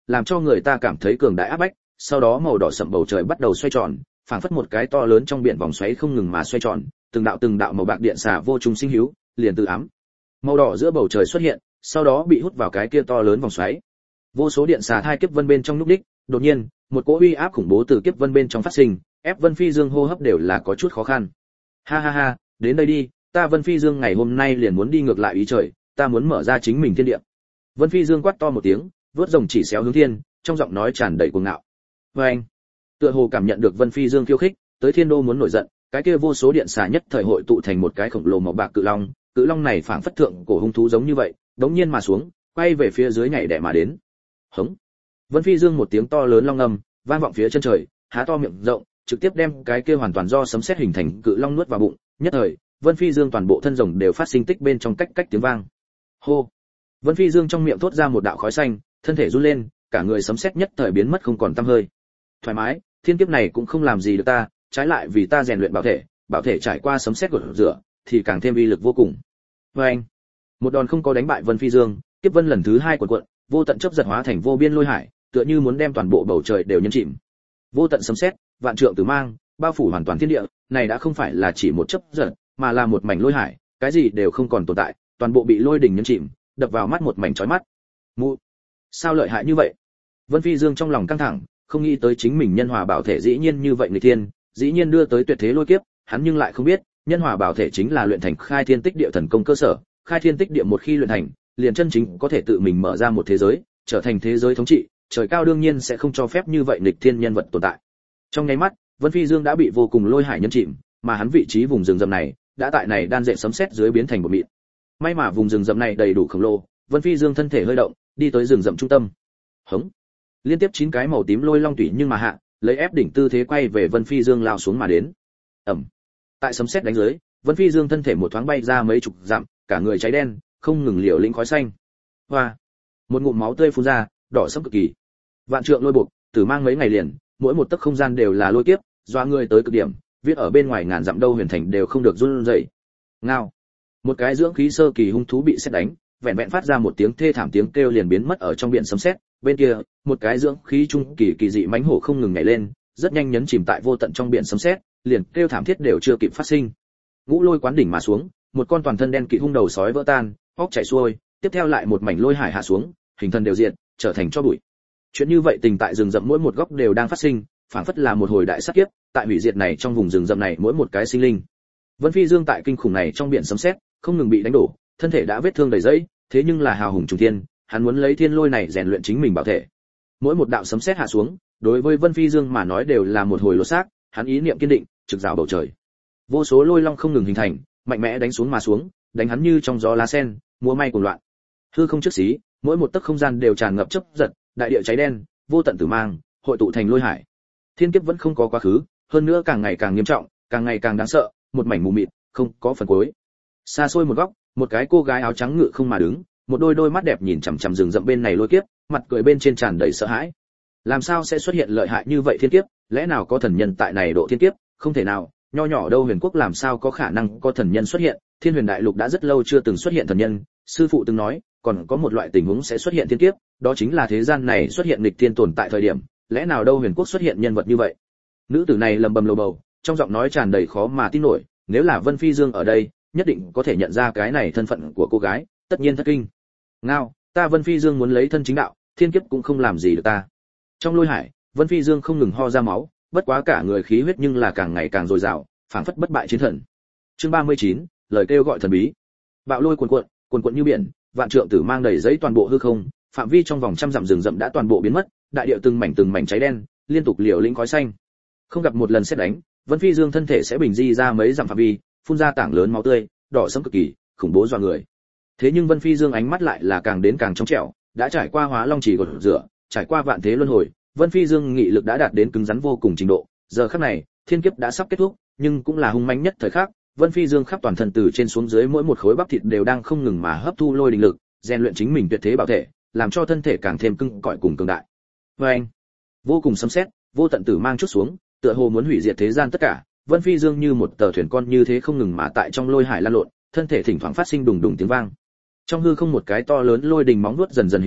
làm cho người ta cảm thấy cường đại áp bách, sau đó màu đỏ sậm bầu trời bắt đầu xoay tròn, phảng phất một cái to lớn trong biển vòng xoáy không ngừng mà xoay tròn, từng đạo từng đạo màu bạc điện xà vô trung sinh hữu, liền từ ám màu đỏ giữa bầu trời xuất hiện, sau đó bị hút vào cái kia to lớn vòng xoáy. Vô số điện xà thai kiếp vân bên trong lúc đích, đột nhiên, một cỗ uy áp khủng bố từ kiếp vân bên trong phát sinh, ép Vân Phi Dương hô hấp đều là có chút khó khăn. Ha ha ha, đến đây đi, ta Vân Phi Dương ngày hôm nay liền muốn đi ngược lại ý trời, ta muốn mở ra chính mình thiên địa. Vân Phi Dương quát to một tiếng, vớt rồng chỉ xéo hướng thiên, trong giọng nói tràn đầy cuồng ngạo. Và anh, tựa hồ cảm nhận được Vân Phi Dương khiêu khích, tới thiên đô muốn nổi giận, cái kia vô số điện xà nhất thời hội tụ thành một cái khổng lồ màu bạc cự long, cự long này phảng phất thượng cổ hung thú giống như vậy, đống nhiên mà xuống, quay về phía dưới nhảy đẻ mà đến. Hống. Vân Phi Dương một tiếng to lớn long ngâm, vang vọng phía chân trời, há to miệng rộng, trực tiếp đem cái kia hoàn toàn do sấm sét hình thành cự long nuốt vào bụng, nhất thời, Vân Phi Dương toàn bộ thân rồng đều phát sinh tích bên trong cách cách tiếng vang. Hô. Vân Phi Dương trong miệng thốt ra một đạo khói xanh, thân thể run lên, cả người sấm sét nhất thời biến mất không còn tăm hơi. Thoải mái, thiên kiếp này cũng không làm gì được ta, trái lại vì ta rèn luyện bảo thể, bảo thể trải qua sấm sét gột rửa, thì càng thêm uy lực vô cùng. Và anh, một đòn không có đánh bại Vân Phi Dương, kiếp vân lần thứ hai cuộn cuộn, vô tận chớp giật hóa thành vô biên lôi hải, tựa như muốn đem toàn bộ bầu trời đều nhấn chìm. Vô tận sấm sét, vạn trượng tử mang, bao phủ hoàn toàn thiên địa, này đã không phải là chỉ một chớp giật, mà là một mảnh lôi hải, cái gì đều không còn tồn tại, toàn bộ bị lôi đỉnh nhấn chìm, đập vào mắt một mảnh chói mắt. Mụ, sao lợi hại như vậy? Vân Phi Dương trong lòng căng thẳng, không nghĩ tới chính mình nhân hòa bảo thể dĩ nhiên như vậy người thiên, dĩ nhiên đưa tới tuyệt thế lôi kiếp, hắn nhưng lại không biết, nhân hòa bảo thể chính là luyện thành khai thiên tích địa thần công cơ sở, khai thiên tích địa một khi luyện thành, liền chân chính có thể tự mình mở ra một thế giới, trở thành thế giới thống trị, trời cao đương nhiên sẽ không cho phép như vậy nghịch thiên nhân vật tồn tại. Trong nháy mắt, Vân Phi Dương đã bị vô cùng lôi hải nhấn chìm, mà hắn vị trí vùng rừng rậm này, đã tại này đan dệt sấm sét dưới biến thành một mịn. May mà vùng rừng rậm này đầy đủ khổng lồ, Vân Phi Dương thân thể hơi động, đi tới rừng rậm trung tâm. Hống. Liên tiếp chín cái màu tím lôi long tủy nhưng mà hạ, lấy ép đỉnh tư thế quay về Vân Phi Dương lao xuống mà đến. Ầm. Tại sấm sét đánh dưới, Vân Phi Dương thân thể một thoáng bay ra mấy chục dặm, cả người cháy đen, không ngừng liều lĩnh khói xanh. Hoa. Một ngụm máu tươi phun ra, đỏ sẫm cực kỳ. Vạn trượng lôi buộc, tử mang mấy ngày liền, mỗi một tấc không gian đều là lôi kiếp, doa người tới cực điểm, viết ở bên ngoài ngàn dặm đâu huyền thành đều không được run rẩy. Ngao. Một cái dưỡng khí sơ kỳ hung thú bị sét đánh, vẹn vẹn phát ra một tiếng thê thảm tiếng kêu liền biến mất ở trong biển sấm sét. Bên kia, một cái dưỡng khí trung kỳ kỳ dị mãnh hổ không ngừng nhảy lên, rất nhanh nhấn chìm tại vô tận trong biển sấm sét, liền kêu thảm thiết đều chưa kịp phát sinh. Ngũ lôi quán đỉnh mà xuống, một con toàn thân đen kịt hung đầu sói vỡ tan, óc chảy xuôi, tiếp theo lại một mảnh lôi hải hạ xuống, hình thân đều diện, trở thành cho bụi. Chuyện như vậy tình tại rừng rậm mỗi một góc đều đang phát sinh, phảng phất là một hồi đại sát kiếp, tại hủy diệt này trong vùng rừng rậm này mỗi một cái sinh linh. Vân Phi Dương tại kinh khủng này trong biển sấm sét, không ngừng bị đánh đổ, thân thể đã vết thương đầy dẫy, thế nhưng là hào hùng trùng thiên, hắn muốn lấy thiên lôi này rèn luyện chính mình bảo thể. Mỗi một đạo sấm sét hạ xuống, đối với Vân Phi Dương mà nói đều là một hồi lỗ xác, hắn ý niệm kiên định, trực rào bầu trời. Vô số lôi long không ngừng hình thành, mạnh mẽ đánh xuống mà xuống, đánh hắn như trong gió lá sen, múa may cuồng loạn. Hư không trước xí, mỗi một tấc không gian đều tràn ngập chớp giật, đại địa cháy đen, vô tận tử mang, hội tụ thành lôi hải. Thiên kiếp vẫn không có quá khứ, hơn nữa càng ngày càng nghiêm trọng, càng ngày càng đáng sợ, một mảnh mù mịt, không có phần cuối. Xa xôi một góc, một cái cô gái áo trắng ngự không mà đứng, một đôi đôi mắt đẹp nhìn chằm chằm rừng rậm bên này lôi kiếp, mặt cười bên trên tràn đầy sợ hãi. Làm sao sẽ xuất hiện lợi hại như vậy thiên kiếp, lẽ nào có thần nhân tại này độ thiên kiếp, không thể nào, nho nhỏ đâu huyền quốc làm sao có khả năng có thần nhân xuất hiện, Thiên Huyền Đại Lục đã rất lâu chưa từng xuất hiện thần nhân, sư phụ từng nói, còn có một loại tình huống sẽ xuất hiện thiên kiếp, đó chính là thế gian này xuất hiện nghịch thiên tồn tại thời điểm, lẽ nào đâu huyền quốc xuất hiện nhân vật như vậy. Nữ tử này lầm bầm lầu bầu, trong giọng nói tràn đầy khó mà tin nổi, nếu là Vân Phi Dương ở đây, nhất định có thể nhận ra cái này thân phận của cô gái, tất nhiên thất kinh. Ngao, ta Vân Phi Dương muốn lấy thân chính đạo, thiên kiếp cũng không làm gì được ta. Trong lôi hải, Vân Phi Dương không ngừng ho ra máu, bất quá cả người khí huyết nhưng là càng ngày càng dồi dào, phảng phất bất bại chiến thần. Chương ba mươi chín, lời kêu gọi thần bí. Bạo lôi cuồn cuộn, cuồn cuộn như biển, vạn trượng tử mang đầy giấy toàn bộ hư không, phạm vi trong vòng trăm dặm rừng rậm đã toàn bộ biến mất, đại địa từng mảnh từng mảnh cháy đen, liên tục liều lĩnh khói xanh. Không gặp một lần xét đánh, Vân Phi Dương thân thể sẽ bình di ra mấy dặm phạm vi, phun ra tảng lớn máu tươi, đỏ sẫm cực kỳ, khủng bố dọa người. Thế nhưng Vân Phi Dương ánh mắt lại là càng đến càng trong trẻo, đã trải qua hóa long chỉ gột rửa, trải qua vạn thế luân hồi, Vân Phi Dương nghị lực đã đạt đến cứng rắn vô cùng trình độ, giờ khắc này, thiên kiếp đã sắp kết thúc, nhưng cũng là hung mãnh nhất thời khắc, Vân Phi Dương khắp toàn thân từ trên xuống dưới mỗi một khối bắp thịt đều đang không ngừng mà hấp thu lôi đình lực, rèn luyện chính mình tuyệt thế bảo thể, làm cho thân thể càng thêm cứng cỏi cùng cường đại. Và anh, vô cùng sấm sét, vô tận tử mang chút xuống, tựa hồ muốn hủy diệt thế gian tất cả, Vân Phi Dương như một tờ thuyền con như thế không ngừng mà tại trong lôi hải lan lộn, thân thể thỉnh thoảng phát sinh đùng đùng tiếng vang. Trong hư không một cái to lớn lôi đình móng vuốt dần dần hình thành,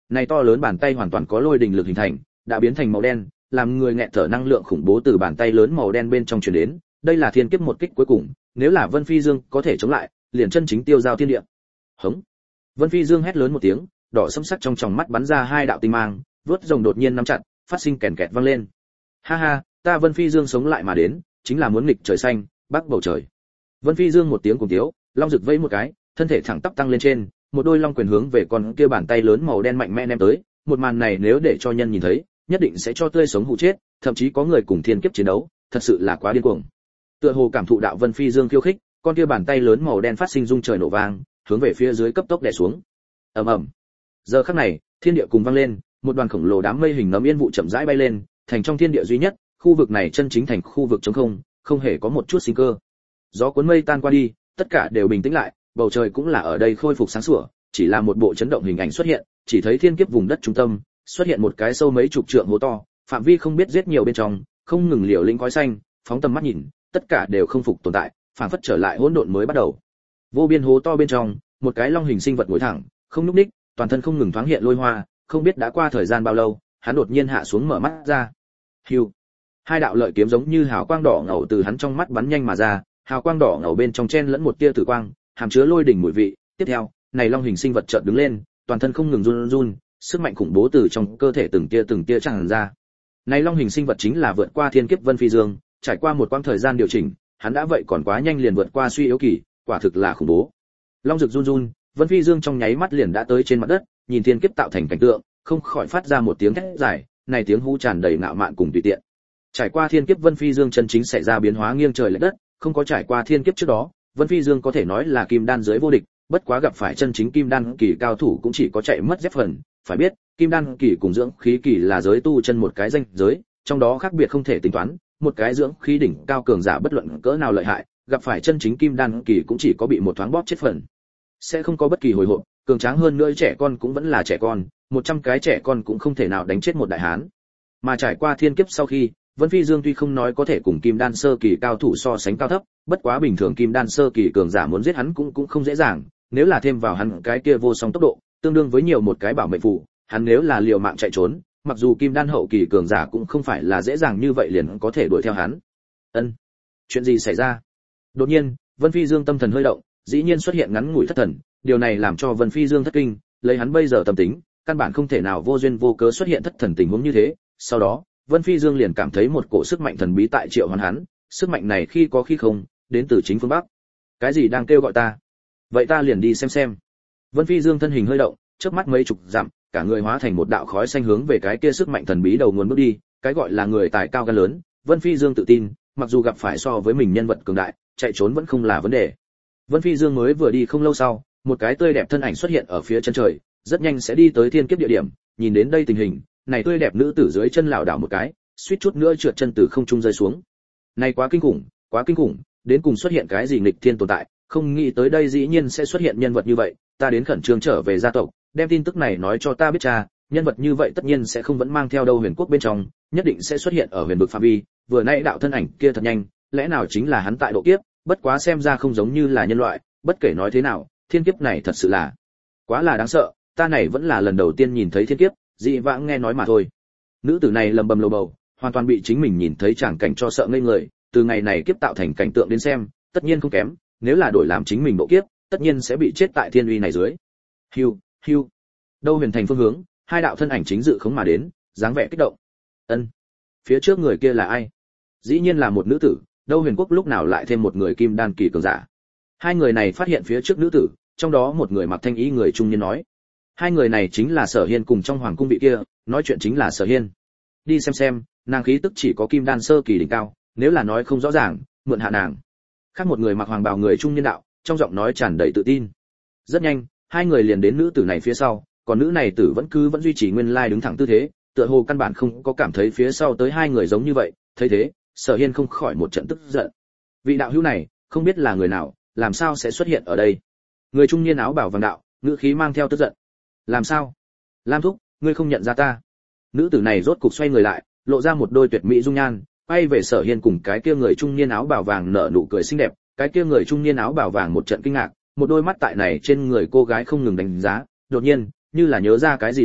này to lớn bàn tay hoàn toàn có lôi đình lực hình thành, đã biến thành màu đen, làm người nghẹt thở năng lượng khủng bố từ bàn tay lớn màu đen bên trong truyền đến, đây là thiên kiếp một kích cuối cùng, nếu là Vân Phi Dương có thể chống lại, liền chân chính tiêu giao thiên địa. Hống. Vân Phi Dương hét lớn một tiếng, đỏ sẫm sắc trong tròng mắt bắn ra hai đạo tinh mang, vớt rồng đột nhiên nắm chặt, phát sinh kèn kẹt vang lên. Ha ha, ta Vân Phi Dương sống lại mà đến, chính là muốn nghịch trời xanh, bắc bầu trời. Vân Phi Dương một tiếng cùng tiếu, long rực vẫy một cái, thân thể thẳng tắp tăng lên trên, một đôi long quyền hướng về con kia bàn tay lớn màu đen mạnh mẽ ném tới, một màn này nếu để cho nhân nhìn thấy, nhất định sẽ cho tươi sống hụ chết, thậm chí có người cùng thiên kiếp chiến đấu, thật sự là quá điên cuồng. Tựa hồ cảm thụ đạo Vân Phi Dương khiêu khích, con kia bàn tay lớn màu đen phát sinh rung trời nổ vang, hướng về phía dưới cấp tốc đè xuống. Ầm ầm. Giờ khắc này, thiên địa cùng vang lên, một đoàn khổng lồ đám mây hình nấm yên vụ chậm rãi bay lên, thành trong thiên địa duy nhất, khu vực này chân chính thành khu vực trống không, không hề có một chút sinh cơ. Gió cuốn mây tan qua đi, tất cả đều bình tĩnh lại, bầu trời cũng là ở đây khôi phục sáng sủa, chỉ là một bộ chấn động hình ảnh xuất hiện, chỉ thấy thiên kiếp vùng đất trung tâm, xuất hiện một cái sâu mấy chục trượng hố to, phạm vi không biết giết nhiều bên trong, không ngừng liều lĩnh khói xanh, phóng tầm mắt nhìn, tất cả đều không phục tồn tại, phản phất trở lại hỗn độn mới bắt đầu. Vô biên hố to bên trong, một cái long hình sinh vật ngồi thẳng, không nhúc nhích, toàn thân không ngừng thoáng hiện lôi hoa, không biết đã qua thời gian bao lâu, hắn đột nhiên hạ xuống mở mắt ra. Hưu. Hai đạo lợi kiếm giống như hào quang đỏ ngầu từ hắn trong mắt bắn nhanh mà ra, hào quang đỏ ngầu bên trong chen lẫn một tia tử quang, hàm chứa lôi đỉnh mùi vị. Tiếp theo, này long hình sinh vật chợt đứng lên, toàn thân không ngừng run run, sức mạnh khủng bố từ trong cơ thể từng tia từng tia tràn ra. Này long hình sinh vật chính là vượt qua thiên kiếp Vân Phi Dương, trải qua một quãng thời gian điều chỉnh, hắn đã vậy còn quá nhanh liền vượt qua suy yếu kỳ, quả thực là khủng bố. Long rực run run, Vân Phi Dương trong nháy mắt liền đã tới trên mặt đất, nhìn thiên kiếp tạo thành cảnh tượng, không khỏi phát ra một tiếng thét dài, này tiếng hú tràn đầy ngạo mạn cùng tùy tiện. Trải qua thiên kiếp Vân Phi Dương chân chính xảy ra biến hóa nghiêng trời lệch đất, không có trải qua thiên kiếp trước đó, Vân Phi Dương có thể nói là kim đan giới vô địch, bất quá gặp phải chân chính kim đan kỳ cao thủ cũng chỉ có chạy mất dép phần, phải biết, kim đan kỳ cùng dưỡng khí kỳ là giới tu chân một cái danh giới, trong đó khác biệt không thể tính toán, một cái dưỡng khí đỉnh cao cường giả bất luận cỡ nào lợi hại, gặp phải chân chính kim đan kỳ cũng chỉ có bị một thoáng bóp chết phần. Sẽ không có bất kỳ hồi hộp, cường tráng hơn nữa trẻ con cũng vẫn là trẻ con, một trăm cái trẻ con cũng không thể nào đánh chết một đại hán. Mà trải qua thiên kiếp sau khi, Vân Phi Dương tuy không nói có thể cùng kim đan sơ kỳ cao thủ so sánh cao thấp, bất quá bình thường kim đan sơ kỳ cường giả muốn giết hắn cũng cũng không dễ dàng, nếu là thêm vào hắn cái kia vô song tốc độ, tương đương với nhiều một cái bảo mệnh phù, hắn nếu là liều mạng chạy trốn, mặc dù kim đan hậu kỳ cường giả cũng không phải là dễ dàng như vậy liền có thể đuổi theo hắn. Ân, chuyện gì xảy ra? Đột nhiên, Vân Phi Dương tâm thần hơi động, dĩ nhiên xuất hiện ngắn ngủi thất thần, điều này làm cho Vân Phi Dương thất kinh, lấy hắn bây giờ tâm tính, căn bản không thể nào vô duyên vô cớ xuất hiện thất thần tình huống như thế. Sau đó, Vân Phi Dương liền cảm thấy một cổ sức mạnh thần bí tại triệu hoán hắn, sức mạnh này khi có khi không, đến từ chính phương bắc. Cái gì đang kêu gọi ta? Vậy ta liền đi xem xem. Vân Phi Dương thân hình hơi động, chớp mắt mấy chục dặm, cả người hóa thành một đạo khói xanh hướng về cái kia sức mạnh thần bí đầu nguồn bước đi, cái gọi là người tài cao gan lớn, Vân Phi Dương tự tin, mặc dù gặp phải so với mình nhân vật cường đại, chạy trốn vẫn không là vấn đề. Vân Phi Dương mới vừa đi không lâu sau, một cái tươi đẹp thân ảnh xuất hiện ở phía chân trời, rất nhanh sẽ đi tới thiên kiếp địa điểm, nhìn đến đây tình hình, này tươi đẹp nữ tử dưới chân lảo đảo một cái, suýt chút nữa trượt chân từ không trung rơi xuống. Này quá kinh khủng, quá kinh khủng, đến cùng xuất hiện cái gì nghịch thiên tồn tại, không nghĩ tới đây dĩ nhiên sẽ xuất hiện nhân vật như vậy, ta đến khẩn trương trở về gia tộc, đem tin tức này nói cho ta biết cha, nhân vật như vậy tất nhiên sẽ không vẫn mang theo đâu huyền quốc bên trong, nhất định sẽ xuất hiện ở huyền vực phạm vi, vừa nãy đạo thân ảnh kia thật nhanh, lẽ nào chính là hắn tại độ kiếp, bất quá xem ra không giống như là nhân loại, bất kể nói thế nào, thiên kiếp này thật sự là quá là đáng sợ, ta này vẫn là lần đầu tiên nhìn thấy thiên kiếp, dị vãng nghe nói mà thôi. Nữ tử này lầm bầm lầu bầu, hoàn toàn bị chính mình nhìn thấy tràng cảnh cho sợ ngây người, từ ngày này kiếp tạo thành cảnh tượng đến xem, tất nhiên không kém, nếu là đổi làm chính mình độ kiếp, tất nhiên sẽ bị chết tại thiên uy này dưới. Hưu, hưu. Đâu huyền thành phương hướng, hai đạo thân ảnh chính dự khống mà đến, dáng vẻ kích động. Ân, phía trước người kia là ai? Dĩ nhiên là một nữ tử, đâu huyền quốc lúc nào lại thêm một người kim đan kỳ cường giả. Hai người này phát hiện phía trước nữ tử, trong đó một người mặc thanh y người trung niên nói, hai người này chính là Sở Hiên cùng trong hoàng cung vị kia, nói chuyện chính là Sở Hiên. Đi xem xem, nàng khí tức chỉ có kim đan sơ kỳ đỉnh cao, nếu là nói không rõ ràng, mượn hạ nàng. Khác một người mặc hoàng bào người trung niên đạo, trong giọng nói tràn đầy tự tin. Rất nhanh, hai người liền đến nữ tử này phía sau, còn nữ này tử vẫn cứ vẫn duy trì nguyên lai đứng thẳng tư thế, tựa hồ căn bản không có cảm thấy phía sau tới hai người giống như vậy. Thấy thế, Sở Hiên không khỏi một trận tức giận. Vị đạo hữu này, không biết là người nào, làm sao sẽ xuất hiện ở đây? Người trung niên áo bào vàng đạo, ngữ khí mang theo tức giận. Làm sao? Lam thúc, ngươi không nhận ra ta? Nữ tử này rốt cục xoay người lại, lộ ra một đôi tuyệt mỹ dung nhan, quay về Sở Hiên cùng cái kia người trung niên áo bào vàng nở nụ cười xinh đẹp. Cái kia người trung niên áo bào vàng một trận kinh ngạc, một đôi mắt tại này trên người cô gái không ngừng đánh giá, đột nhiên, như là nhớ ra cái gì đó,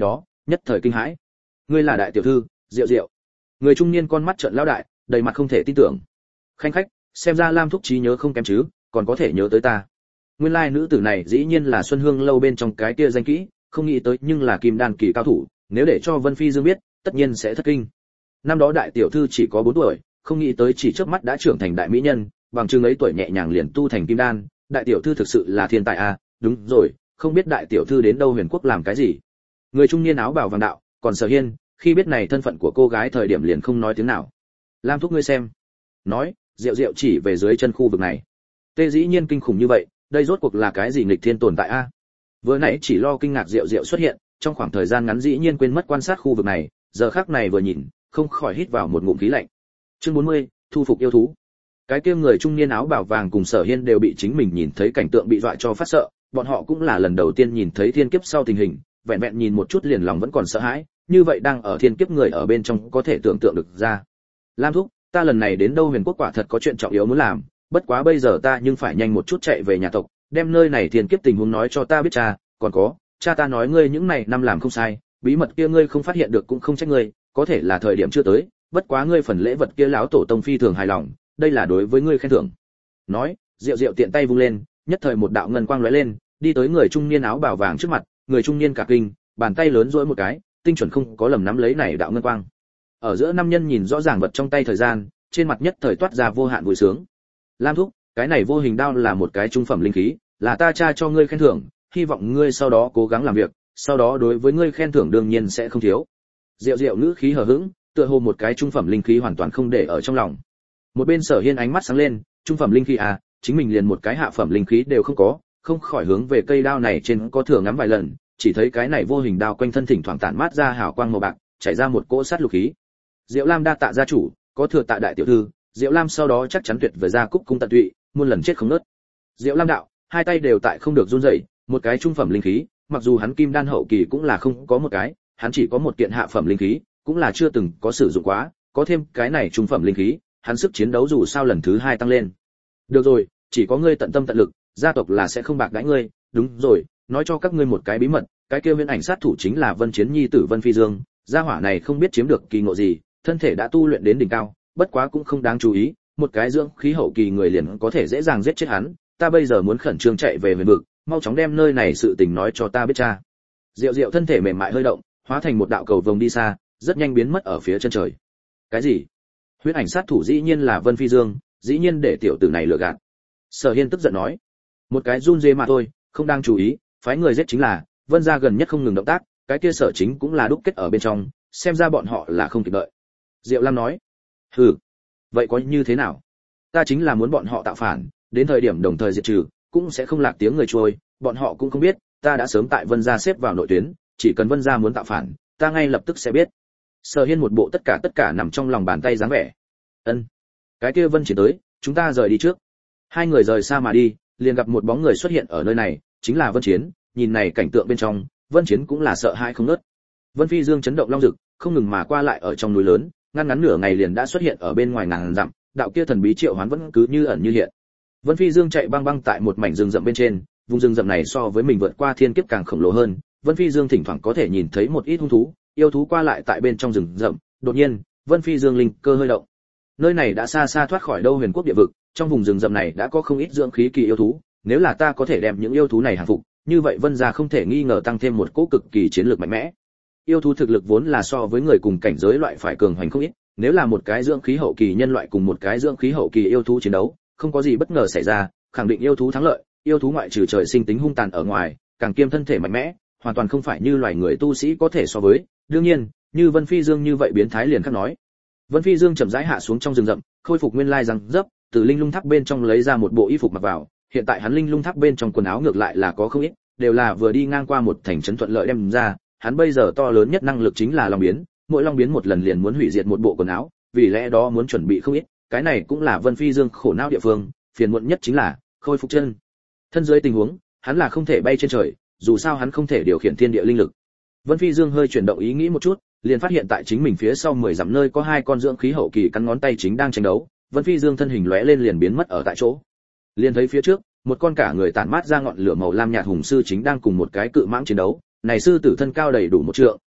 nhất thời kinh hãi. Ngươi là đại tiểu thư, Diệu Diệu. Người trung niên con mắt trợn lão đại, đầy mặt không thể tin tưởng. Khanh khách, xem ra Lam thúc trí nhớ không kém chứ, còn có thể nhớ tới ta. Nguyên lai nữ tử này dĩ nhiên là Xuân Hương lâu bên trong cái kia danh kỹ, không nghĩ tới nhưng là kim đan kỳ cao thủ, nếu để cho Vân Phi Dương biết, tất nhiên sẽ thất kinh. Năm đó đại tiểu thư chỉ có bốn tuổi, không nghĩ tới chỉ chớp mắt đã trưởng thành đại mỹ nhân, bằng chừng ấy tuổi nhẹ nhàng liền tu thành kim đan, đại tiểu thư thực sự là thiên tài à, đúng rồi, không biết đại tiểu thư đến đâu Huyền Quốc làm cái gì. Người trung niên áo bào vàng đạo, còn Sở Hiên, khi biết này thân phận của cô gái thời điểm liền không nói tiếng nào. Lam thúc ngươi xem. Nói, Diệu Diệu chỉ về dưới chân khu vực này. Tê dĩ nhiên kinh khủng như vậy, đây rốt cuộc là cái gì nghịch thiên tồn tại a? Vừa nãy chỉ lo kinh ngạc Diệu Diệu xuất hiện, trong khoảng thời gian ngắn dĩ nhiên quên mất quan sát khu vực này, giờ khắc này vừa nhìn, không khỏi hít vào một ngụm khí lạnh. Chương bốn mươi, thu phục yêu thú. Cái kia người trung niên áo bào vàng cùng Sở Hiên đều bị chính mình nhìn thấy cảnh tượng bị dọa cho phát sợ, bọn họ cũng là lần đầu tiên nhìn thấy thiên kiếp sau tình hình, vẹn vẹn nhìn một chút liền lòng vẫn còn sợ hãi, như vậy đang ở thiên kiếp người ở bên trong có thể tưởng tượng được ra. Lam thúc, ta lần này đến đâu Huyền Quốc quả thật có chuyện trọng yếu muốn làm, bất quá bây giờ ta nhưng phải nhanh một chút chạy về nhà tộc, đem nơi này thiên kiếp tình huống nói cho ta biết cha, còn có, cha ta nói ngươi những này năm làm không sai, bí mật kia ngươi không phát hiện được cũng không trách ngươi, có thể là thời điểm chưa tới, bất quá ngươi phần lễ vật kia lão tổ tông phi thường hài lòng, đây là đối với ngươi khen thưởng. Nói, Diệu Diệu tiện tay vung lên, nhất thời một đạo ngân quang lóe lên, đi tới người trung niên áo bào vàng trước mặt, người trung niên cả kinh, bàn tay lớn duỗi một cái, tinh chuẩn không có lầm nắm lấy này đạo ngân quang. Ở giữa năm nhân nhìn rõ ràng vật trong tay thời gian, trên mặt nhất thời toát ra vô hạn vui sướng. Lam thúc, cái này vô hình đao là một cái trung phẩm linh khí, là ta cha cho ngươi khen thưởng, hy vọng ngươi sau đó cố gắng làm việc, sau đó đối với ngươi khen thưởng đương nhiên sẽ không thiếu. Diệu Diệu ngữ khí hờ hững, tựa hồ một cái trung phẩm linh khí hoàn toàn không để ở trong lòng. Một bên Sở Hiên ánh mắt sáng lên, trung phẩm linh khí à, chính mình liền một cái hạ phẩm linh khí đều không có, không khỏi hướng về cây đao này trên có thừa ngắm vài lần, chỉ thấy cái này vô hình đao quanh thân thỉnh thoảng tản mát ra hào quang màu bạc, chảy ra một cỗ sát lục khí. Diệu Lam đa tạ gia chủ, có thừa tạ đại tiểu thư, Diệu Lam sau đó chắc chắn tuyệt về gia cúc cung tận tụy, muôn lần chết không nứt. Diệu Lam đạo, hai tay đều tại không được run rẩy, một cái trung phẩm linh khí, mặc dù hắn kim đan hậu kỳ cũng là không có một cái, hắn chỉ có một kiện hạ phẩm linh khí, cũng là chưa từng có sử dụng quá, có thêm cái này trung phẩm linh khí, hắn sức chiến đấu dù sao lần thứ hai tăng lên. Được rồi, chỉ có ngươi tận tâm tận lực, gia tộc là sẽ không bạc đãi ngươi, đúng rồi, nói cho các ngươi một cái bí mật, cái kia Viễn Ảnh sát thủ chính là Vân Chiến nhi tử Vân Phi Dương, gia hỏa này không biết chiếm được kỳ ngộ gì, thân thể đã tu luyện đến đỉnh cao, bất quá cũng không đáng chú ý, một cái dưỡng khí hậu kỳ người liền có thể dễ dàng giết chết hắn, ta bây giờ muốn khẩn trương chạy về Huyền Vực, mau chóng đem nơi này sự tình nói cho ta biết cha. Diệu Diệu thân thể mềm mại hơi động, hóa thành một đạo cầu vồng đi xa, rất nhanh biến mất ở phía chân trời. Cái gì? Huyễn Ảnh sát thủ dĩ nhiên là Vân Phi Dương, dĩ nhiên để tiểu tử này lừa gạt. Sở Hiên tức giận nói, một cái run rế mà thôi, không đang chú ý, phái người giết chính là, Vân gia gần nhất không ngừng động tác, cái kia Sở Chính cũng là đúc kết ở bên trong, xem ra bọn họ là không kịp đợi. Diệu Lam nói, hừ, vậy có như thế nào? Ta chính là muốn bọn họ tạo phản, đến thời điểm đồng thời diệt trừ, cũng sẽ không lạc tiếng người trôi, bọn họ cũng không biết, ta đã sớm tại Vân gia xếp vào nội tuyến, chỉ cần Vân gia muốn tạo phản, ta ngay lập tức sẽ biết. Sở Hiên một bộ tất cả tất cả nằm trong lòng bàn tay dáng vẻ. Ân, cái kia Vân Chiến tới, chúng ta rời đi trước. Hai người rời xa mà đi, liền gặp một bóng người xuất hiện ở nơi này, chính là Vân Chiến, nhìn này cảnh tượng bên trong, Vân Chiến cũng là sợ hãi không ngớt. Vân Phi Dương chấn động long dực, không ngừng mà qua lại ở trong núi lớn, ngăn ngắn nửa ngày liền đã xuất hiện ở bên ngoài ngàn dặm, đạo kia thần bí triệu hoán vẫn cứ như ẩn như hiện. Vân Phi Dương chạy băng băng tại một mảnh rừng rậm bên trên, vùng rừng rậm này so với mình vượt qua thiên kiếp càng khổng lồ hơn, Vân Phi Dương thỉnh thoảng có thể nhìn thấy một ít hung thú, yêu thú qua lại tại bên trong rừng rậm, đột nhiên, Vân Phi Dương linh cơ hơi động. Nơi này đã xa xa thoát khỏi đâu Huyền Quốc địa vực, trong vùng rừng rậm này đã có không ít dưỡng khí kỳ yêu thú, nếu là ta có thể đem những yêu thú này hàng phục, như vậy Vân gia không thể nghi ngờ tăng thêm một cỗ cực kỳ chiến lược mạnh mẽ. Yêu thú thực lực vốn là so với người cùng cảnh giới loại phải cường hoành không ít, nếu là một cái dưỡng khí hậu kỳ nhân loại cùng một cái dưỡng khí hậu kỳ yêu thú chiến đấu, không có gì bất ngờ xảy ra, khẳng định yêu thú thắng lợi, yêu thú ngoại trừ trời sinh tính hung tàn ở ngoài, càng kiêm thân thể mạnh mẽ, hoàn toàn không phải như loài người tu sĩ có thể so với, đương nhiên, như Vân Phi Dương như vậy biến thái liền khác nói. Vân Phi Dương chậm rãi hạ xuống trong rừng rậm, khôi phục nguyên lai răng dấp, từ linh lung tháp bên trong lấy ra một bộ y phục mặc vào, hiện tại hắn linh lung tháp bên trong quần áo ngược lại là có không ít, đều là vừa đi ngang qua một thành trấn thuận lợi đem ra, hắn bây giờ to lớn nhất năng lực chính là long biến, mỗi long biến một lần liền muốn hủy diệt một bộ quần áo, vì lẽ đó muốn chuẩn bị không ít, cái này cũng là Vân Phi Dương khổ não địa phương, phiền muộn nhất chính là khôi phục chân. Thân dưới tình huống, hắn là không thể bay trên trời, dù sao hắn không thể điều khiển thiên địa linh lực. Vân Phi Dương hơi chuyển động ý nghĩ một chút, liền phát hiện tại chính mình phía sau mười dặm nơi có hai con dưỡng khí hậu kỳ cắn ngón tay chính đang tranh đấu, Vân Phi Dương thân hình lóe lên liền biến mất ở tại chỗ. Liền thấy phía trước, một con cả người tản mát ra ngọn lửa màu lam nhạt hùng sư chính đang cùng một cái cự mãng chiến đấu, này sư tử thân cao đầy đủ một trượng,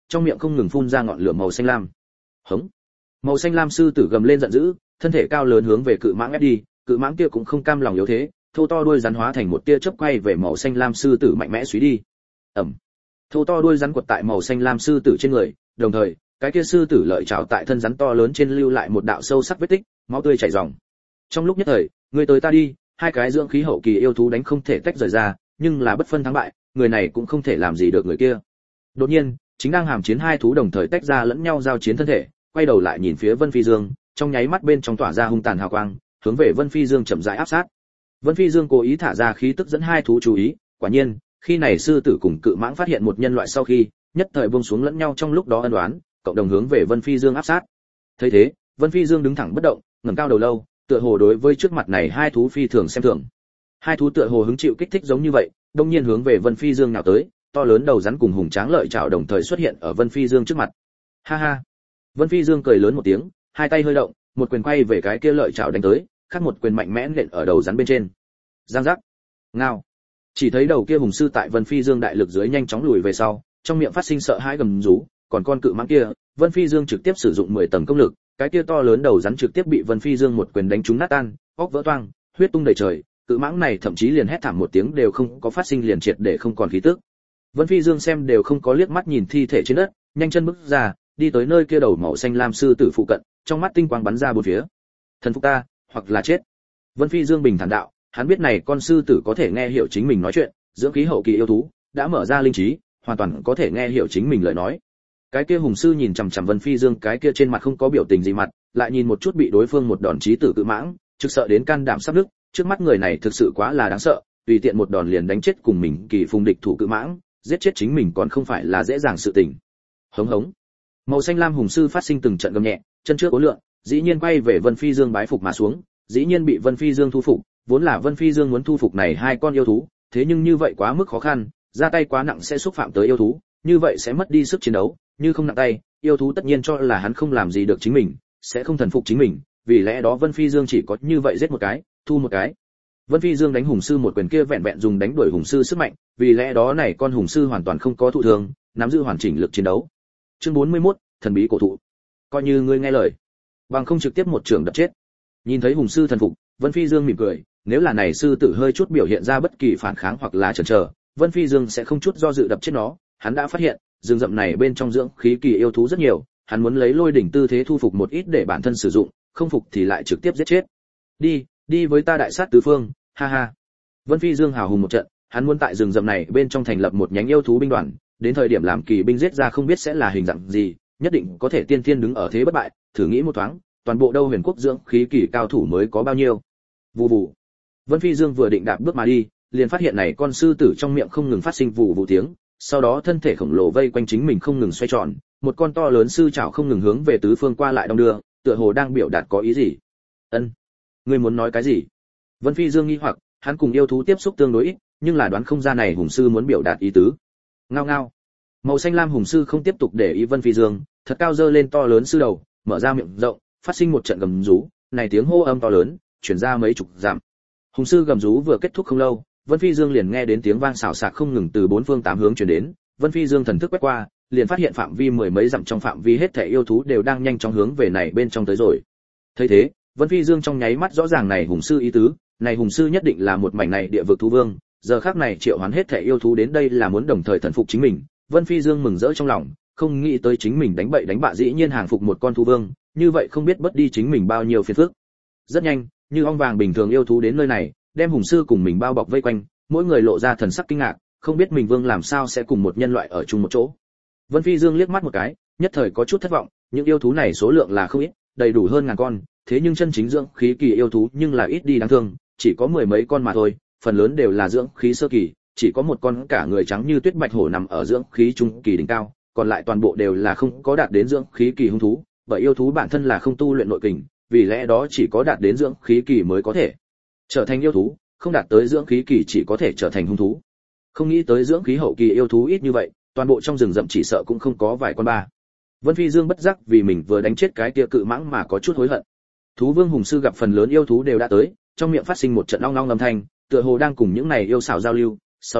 trong miệng không ngừng phun ra ngọn lửa màu xanh lam. Hống! Màu xanh lam sư tử gầm lên giận dữ, thân thể cao lớn hướng về cự mãng ép đi, cự mãng kia cũng không cam lòng yếu thế, thô to đuôi rắn hóa thành một tia chớp quay về màu xanh lam sư tử mạnh mẽ xúy đi. Ầm! Thô to đuôi rắn quật tại màu xanh lam sư tử trên người, đồng thời, cái kia sư tử lợi chảo tại thân rắn to lớn trên lưu lại một đạo sâu sắc vết tích, máu tươi chảy ròng. Trong lúc nhất thời, người tới ta đi, hai cái dưỡng khí hậu kỳ yêu thú đánh không thể tách rời ra, nhưng là bất phân thắng bại, người này cũng không thể làm gì được người kia. Đột nhiên, chính đang hàm chiến hai thú đồng thời tách ra lẫn nhau giao chiến thân thể, quay đầu lại nhìn phía Vân Phi Dương, trong nháy mắt bên trong tỏa ra hung tàn hào quang, hướng về Vân Phi Dương chậm rãi áp sát. Vân Phi Dương cố ý thả ra khí tức dẫn hai thú chú ý, quả nhiên, khi này sư tử cùng cự mãng phát hiện một nhân loại sau khi, nhất thời buông xuống lẫn nhau trong lúc đó ân oán, cộng đồng hướng về Vân Phi Dương áp sát. Thấy thế, Vân Phi Dương đứng thẳng bất động, ngẩng cao đầu lâu, tựa hồ đối với trước mặt này hai thú phi thường xem thường. Hai thú tựa hồ hứng chịu kích thích giống như vậy, đột nhiên hướng về Vân Phi Dương nào tới, to lớn đầu rắn cùng hùng tráng lợi chảo đồng thời xuất hiện ở Vân Phi Dương trước mặt. Ha ha. Vân Phi Dương cười lớn một tiếng, hai tay hơi động, một quyền quay về cái kia lợi chảo đánh tới, khác một quyền mạnh mẽ nện ở đầu rắn bên trên. Giang giác. Ngao. Chỉ thấy đầu kia hùng sư tại Vân Phi Dương đại lực dưới nhanh chóng lùi về sau, trong miệng phát sinh sợ hãi gầm rú, còn con cự mãng kia, Vân Phi Dương trực tiếp sử dụng mười tầng công lực, cái kia to lớn đầu rắn trực tiếp bị Vân Phi Dương một quyền đánh trúng nát tan, óc vỡ toang, huyết tung đầy trời, cự mãng này thậm chí liền hét thảm một tiếng đều không có phát sinh liền triệt để không còn khí tức. Vân Phi Dương xem đều không có liếc mắt nhìn thi thể trên đất, nhanh chân bước ra, đi tới nơi kia đầu màu xanh lam sư tử phụ cận, trong mắt tinh quang bắn ra bốn phía. Thần phục ta, hoặc là chết. Vân Phi Dương bình thản đạo, hắn biết này con sư tử có thể nghe hiểu chính mình nói chuyện, dưỡng khí hậu kỳ yêu thú, đã mở ra linh trí, hoàn toàn có thể nghe hiểu chính mình lời nói. Cái kia hùng sư nhìn chằm chằm Vân Phi Dương, cái kia trên mặt không có biểu tình gì mặt, lại nhìn một chút bị đối phương một đòn chí tử cự mãng, trực sợ đến can đảm sắp nứt, trước mắt người này thực sự quá là đáng sợ, tùy tiện một đòn liền đánh chết cùng mình kỳ phùng địch thủ cự mãng, giết chết chính mình còn không phải là dễ dàng sự tình. Hống hống. Màu xanh lam hùng sư phát sinh từng trận gầm nhẹ, chân trước cố lượng, dĩ nhiên quay về Vân Phi Dương bái phục mà xuống, dĩ nhiên bị Vân Phi Dương thu phục, vốn là Vân Phi Dương muốn thu phục này hai con yêu thú, thế nhưng như vậy quá mức khó khăn, ra tay quá nặng sẽ xúc phạm tới yêu thú, như vậy sẽ mất đi sức chiến đấu, như không nặng tay, yêu thú tất nhiên cho là hắn không làm gì được chính mình, sẽ không thần phục chính mình, vì lẽ đó Vân Phi Dương chỉ có như vậy giết một cái, thu một cái. Vân Phi Dương đánh hùng sư một quyền kia vẹn vẹn dùng đánh đuổi hùng sư sức mạnh, vì lẽ đó này con hùng sư hoàn toàn không có thụ thương, nắm giữ hoàn chỉnh lực chiến đấu. Chương bốn mươi mốt, thần bí cổ thụ. Coi như ngươi nghe lời, bằng không trực tiếp một trường đập chết. Nhìn thấy hùng sư thần phục, Vân Phi Dương mỉm cười, nếu là này sư tử hơi chút biểu hiện ra bất kỳ phản kháng hoặc là chần chờ, Vân Phi Dương sẽ không chút do dự đập chết nó, hắn đã phát hiện, rừng rậm này bên trong dưỡng khí kỳ yêu thú rất nhiều, hắn muốn lấy lôi đỉnh tư thế thu phục một ít để bản thân sử dụng, không phục thì lại trực tiếp giết chết. Đi, đi với ta đại sát tứ phương, ha ha. Vân Phi Dương hào hùng một trận, hắn muốn tại rừng rậm này bên trong thành lập một nhánh yêu thú binh đoàn, đến thời điểm làm kỳ binh giết ra không biết sẽ là hình dạng gì, nhất định có thể tiên tiên đứng ở thế bất bại, thử nghĩ một thoáng, toàn bộ đâu huyền quốc dưỡng khí kỳ cao thủ mới có bao nhiêu. Vù vù. Vân Phi Dương vừa định đạp bước mà đi, liền phát hiện này con sư tử trong miệng không ngừng phát sinh vù vù tiếng, sau đó thân thể khổng lồ vây quanh chính mình không ngừng xoay tròn, một con to lớn sư chảo không ngừng hướng về tứ phương qua lại đong đưa, tựa hồ đang biểu đạt có ý gì. Ân, ngươi muốn nói cái gì? Vân Phi Dương nghi hoặc, hắn cùng yêu thú tiếp xúc tương đối ít, nhưng là đoán không ra này hùng sư muốn biểu đạt ý tứ. Ngao ngao. Màu xanh lam hùng sư không tiếp tục để ý Vân Phi Dương, thật cao dơ lên to lớn sư đầu, mở ra miệng rộng, phát sinh một trận gầm rú, này tiếng hô âm to lớn, truyền ra mấy chục dặm. Hùng sư gầm rú vừa kết thúc không lâu, Vân Phi Dương liền nghe đến tiếng vang xào xạc không ngừng từ bốn phương tám hướng truyền đến, Vân Phi Dương thần thức quét qua, liền phát hiện phạm vi mười mấy dặm trong phạm vi hết thảy yêu thú đều đang nhanh chóng hướng về này bên trong tới rồi. Thấy thế, Vân Phi Dương trong nháy mắt rõ ràng này hùng sư ý tứ, này hùng sư nhất định là một mảnh này địa vực thú vương, giờ khắc này triệu hoán hết thảy yêu thú đến đây là muốn đồng thời thần phục chính mình. Vân Phi Dương mừng rỡ trong lòng, không nghĩ tới chính mình đánh bậy đánh bạ dĩ nhiên hàng phục một con thú vương, như vậy không biết bất đi chính mình bao nhiêu phiền phức. Rất nhanh, như ong vàng bình thường yêu thú đến nơi này, đem hùng sư cùng mình bao bọc vây quanh, mỗi người lộ ra thần sắc kinh ngạc, không biết mình vương làm sao sẽ cùng một nhân loại ở chung một chỗ. Vân Phi Dương liếc mắt một cái, nhất thời có chút thất vọng, những yêu thú này số lượng là không ít, đầy đủ hơn ngàn con, thế nhưng chân chính dưỡng khí kỳ yêu thú nhưng là ít đi đáng thương, chỉ có mười mấy con mà thôi, phần lớn đều là dưỡng khí sơ kỳ, chỉ có một con cả người trắng như tuyết bạch hổ nằm ở dưỡng khí trung kỳ đỉnh cao, còn lại toàn bộ đều là không có đạt đến dưỡng khí kỳ hung thú, bởi yêu thú bản thân là không tu luyện nội kình, vì lẽ đó chỉ có đạt đến dưỡng khí kỳ mới có thể trở thành yêu thú, không đạt tới dưỡng khí kỳ chỉ có thể trở thành hung thú. Không nghĩ tới dưỡng khí hậu kỳ yêu thú ít như vậy, toàn bộ trong rừng rậm chỉ sợ cũng không có vài con ba. Vân Phi Dương bất giác vì mình vừa đánh chết cái kia cự mãng mà có chút hối hận. Thú vương hùng sư gặp phần lớn yêu thú đều đã tới, trong miệng phát sinh một trận ong ong âm thanh, tựa hồ đang cùng những này yêu xảo giao lưu, sau đó,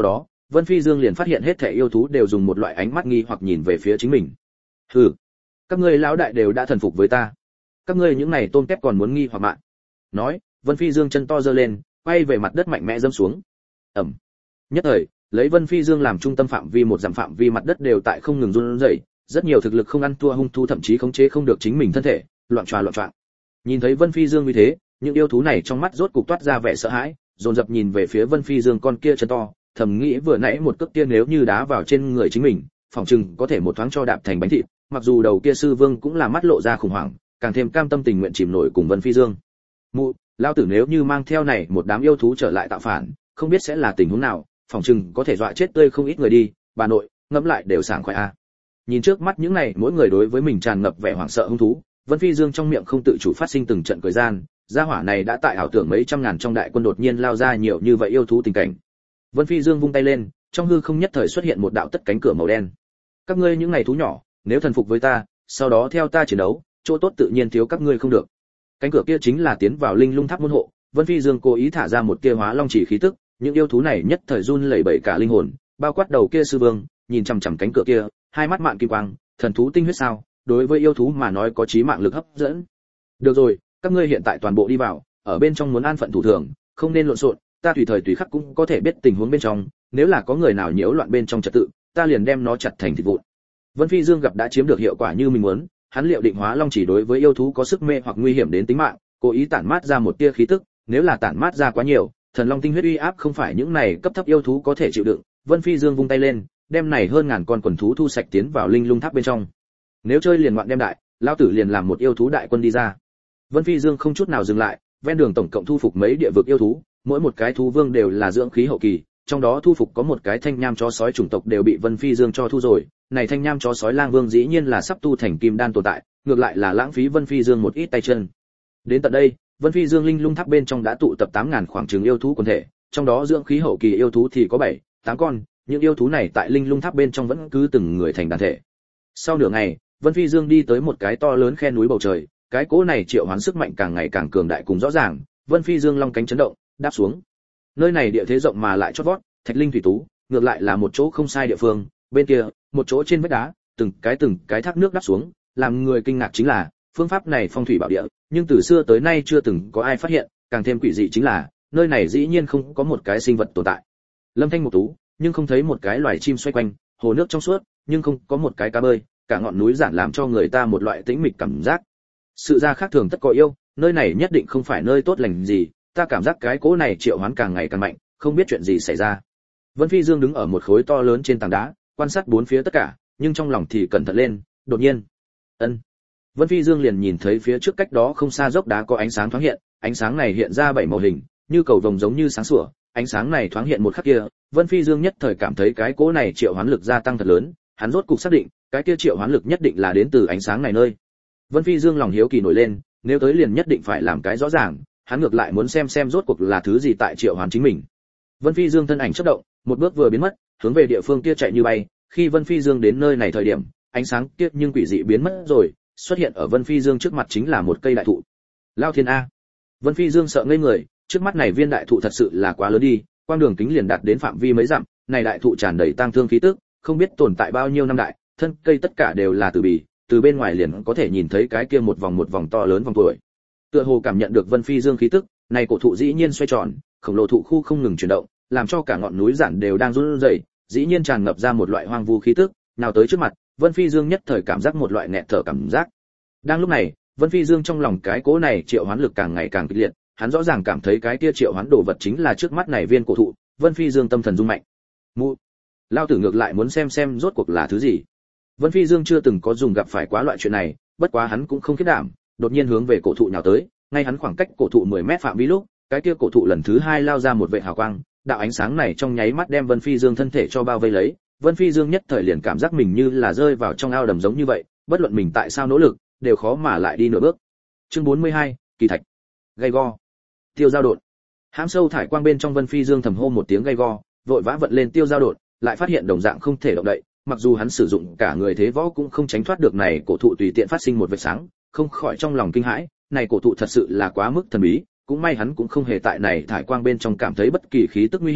Vân Phi Dương liền phát hiện hết thảy yêu thú đều dùng một loại ánh mắt nghi hoặc nhìn về phía chính mình. Hừ, các ngươi lão đại đều đã thần phục với ta, các ngươi những này tôm tép còn muốn nghi hoặc mạng. Nói, Vân Phi Dương chân to giơ lên, quay về mặt đất mạnh mẽ dẫm xuống. Ầm. Nhất thời, lấy Vân Phi Dương làm trung tâm phạm vi một dặm phạm vi mặt đất đều tại không ngừng run rẩy, rất nhiều thực lực không ăn thua hung thú thậm chí khống chế không được chính mình thân thể, loạn tròa loạn choạng. Nhìn thấy Vân Phi Dương như thế, những yêu thú này trong mắt rốt cục toát ra vẻ sợ hãi, dồn dập nhìn về phía Vân Phi Dương con kia chân to, thầm nghĩ vừa nãy một cước kia nếu như đá vào trên người chính mình, phỏng chừng có thể một thoáng cho đạp thành bánh thịt, mặc dù đầu kia sư vương cũng là mắt lộ ra khủng hoảng, càng thêm cam tâm tình nguyện chìm nổi cùng Vân Phi Dương. Mụ, lao tử nếu như mang theo này một đám yêu thú trở lại tạo phản, không biết sẽ là tình huống nào, phỏng chừng có thể dọa chết tươi không ít người đi, bà nội, ngẫm lại đều sảng khoái a. Nhìn trước mắt những này, mỗi người đối với mình tràn ngập vẻ hoảng sợ hung thú, Vân Phi Dương trong miệng không tự chủ phát sinh từng trận cười gian, gia hỏa này đã tại ảo tưởng mấy trăm ngàn trong đại quân đột nhiên lao ra nhiều như vậy yêu thú tình cảnh. Vân Phi Dương vung tay lên, trong hư không nhất thời xuất hiện một đạo tất cánh cửa màu đen. Các ngươi những này thú nhỏ, nếu thần phục với ta, sau đó theo ta chiến đấu, chỗ tốt tự nhiên thiếu các ngươi không được. Cánh cửa kia chính là tiến vào Linh Lung Tháp môn hộ, Vân Phi Dương cố ý thả ra một tia hóa long chỉ khí tức, những yêu thú này nhất thời run lẩy bẩy cả linh hồn, bao quát đầu kia sư vương, nhìn chằm chằm cánh cửa kia, hai mắt mạn kim quang, thần thú tinh huyết sao, đối với yêu thú mà nói có chí mạng lực hấp dẫn. Được rồi, các ngươi hiện tại toàn bộ đi vào, ở bên trong muốn an phận thủ thường, không nên lộn xộn, ta tùy thời tùy khắc cũng có thể biết tình huống bên trong, nếu là có người nào nhiễu loạn bên trong trật tự, ta liền đem nó chặt thành thịt vụn. Vân Phi Dương gặp đã chiếm được hiệu quả như mình muốn, hắn liệu định hóa long chỉ đối với yêu thú có sức mê hoặc nguy hiểm đến tính mạng, cố ý tản mát ra một tia khí tức, nếu là tản mát ra quá nhiều, thần long tinh huyết uy áp không phải những này cấp thấp yêu thú có thể chịu đựng. Vân Phi Dương vung tay lên, đem này hơn ngàn con quần thú thu sạch tiến vào Linh Lung Tháp bên trong. Nếu chơi liền ngoạn đem đại, lão tử liền làm một yêu thú đại quân đi ra. Vân Phi Dương không chút nào dừng lại, ven đường tổng cộng thu phục mấy địa vực yêu thú, mỗi một cái thú vương đều là dưỡng khí hậu kỳ, trong đó thu phục có một cái thanh nham chó sói chủng tộc đều bị Vân Phi Dương cho thu rồi, này thanh nham chó sói lang vương dĩ nhiên là sắp tu thành kim đan tồn tại, ngược lại là lãng phí Vân Phi Dương một ít tay chân. Đến tận đây, Vân Phi Dương Linh Lung Tháp bên trong đã tụ tập tám ngàn khoảng chừng yêu thú quần thể, trong đó dưỡng khí hậu kỳ yêu thú thì có bảy, tám con, những yêu thú này tại Linh Lung Tháp bên trong vẫn cứ từng người thành đàn thể. Sau nửa ngày, Vân Phi Dương đi tới một cái to lớn khe núi bầu trời, cái cỗ này triệu hoán sức mạnh càng ngày càng cường đại cùng rõ ràng, Vân Phi Dương long cánh chấn động, đáp xuống. Nơi này địa thế rộng mà lại chót vót, thạch linh thủy tú, ngược lại là một chỗ không sai địa phương, bên kia, một chỗ trên vách đá, từng cái từng cái thác nước đáp xuống, làm người kinh ngạc chính là, phương pháp này phong thủy bảo địa, nhưng từ xưa tới nay chưa từng có ai phát hiện, càng thêm quỷ dị chính là, nơi này dĩ nhiên không có một cái sinh vật tồn tại. Lâm thanh một tú, nhưng không thấy một cái loài chim xoay quanh, hồ nước trong suốt, nhưng không có một cái cá bơi, cả ngọn núi giản làm cho người ta một loại tĩnh mịch cảm giác. Sự ra khác thường tất có yêu, nơi này nhất định không phải nơi tốt lành gì, ta cảm giác cái cỗ này triệu hoán càng ngày càng mạnh, không biết chuyện gì xảy ra. Vân Phi Dương đứng ở một khối to lớn trên tảng đá, quan sát bốn phía tất cả, nhưng trong lòng thì cẩn thận lên, đột nhiên, ân. Vân Phi Dương liền nhìn thấy phía trước cách đó không xa dốc đá có ánh sáng thoáng hiện, ánh sáng này hiện ra bảy màu hình, như cầu vồng giống như sáng sủa, ánh sáng này thoáng hiện một khắc kia, Vân Phi Dương nhất thời cảm thấy cái cỗ này triệu hoán lực gia tăng thật lớn, hắn rốt cục xác định, cái kia triệu hoán lực nhất định là đến từ ánh sáng này nơi. Vân Phi Dương lòng hiếu kỳ nổi lên, nếu tới liền nhất định phải làm cái rõ ràng, hắn ngược lại muốn xem xem rốt cuộc là thứ gì tại triệu hoán chính mình. Vân Phi Dương thân ảnh chớp động, một bước vừa biến mất, hướng về địa phương kia chạy như bay, khi Vân Phi Dương đến nơi này thời điểm, ánh sáng kia nhưng quỷ dị biến mất rồi, xuất hiện ở Vân Phi Dương trước mặt chính là một cây đại thụ. Lao thiên a. Vân Phi Dương sợ ngây người, trước mắt này viên đại thụ thật sự là quá lớn đi, quang đường kính liền đạt đến phạm vi mấy dặm, này đại thụ tràn đầy tang thương khí tức, không biết tồn tại bao nhiêu năm đại, thân cây tất cả đều là từ bì, từ bên ngoài liền có thể nhìn thấy cái kia một vòng một vòng to lớn vòng tuổi. Tựa hồ cảm nhận được Vân Phi Dương khí tức, này cổ thụ dĩ nhiên xoay tròn, khổng lồ thụ khu không ngừng chuyển động, làm cho cả ngọn núi giản đều đang run rẩy, dĩ nhiên tràn ngập ra một loại hoang vu khí tức, nào tới trước mặt, Vân Phi Dương nhất thời cảm giác một loại nghẹt thở cảm giác. Đang lúc này, Vân Phi Dương trong lòng cái cỗ này triệu hoán lực càng ngày càng kịch liệt, hắn rõ ràng cảm thấy cái kia triệu hoán đồ vật chính là trước mắt này viên cổ thụ, Vân Phi Dương tâm thần rung mạnh. Mu, lao tử ngược lại muốn xem xem rốt cuộc là thứ gì. Vân Phi Dương chưa từng có dùng gặp phải quá loại chuyện này, bất quá hắn cũng không khiếp đảm, đột nhiên hướng về cổ thụ nhào tới, ngay hắn khoảng cách cổ thụ mười mét phạm vi lúc, cái kia cổ thụ lần thứ hai lao ra một vệt hào quang, đạo ánh sáng này trong nháy mắt đem Vân Phi Dương thân thể cho bao vây lấy, Vân Phi Dương nhất thời liền cảm giác mình như là rơi vào trong ao đầm giống như vậy, bất luận mình tại sao nỗ lực, đều khó mà lại đi nửa bước. Chương bốn mươi hai, kỳ thạch. Gay go. Tiêu giao đột. Hãm sâu thải quang bên trong Vân Phi Dương thầm hô một tiếng gay go, vội vã vận lên tiêu giao đột, lại phát hiện đồng dạng không thể động đậy, mặc dù hắn sử dụng cả người thế võ cũng không tránh thoát được này cổ thụ tùy tiện phát sinh một vệt sáng, không khỏi trong lòng kinh hãi, này cổ thụ thật sự là quá mức thần bí, cũng may hắn cũng không hề tại này thải quang bên trong cảm thấy bất kỳ khí tức nguy hiểm,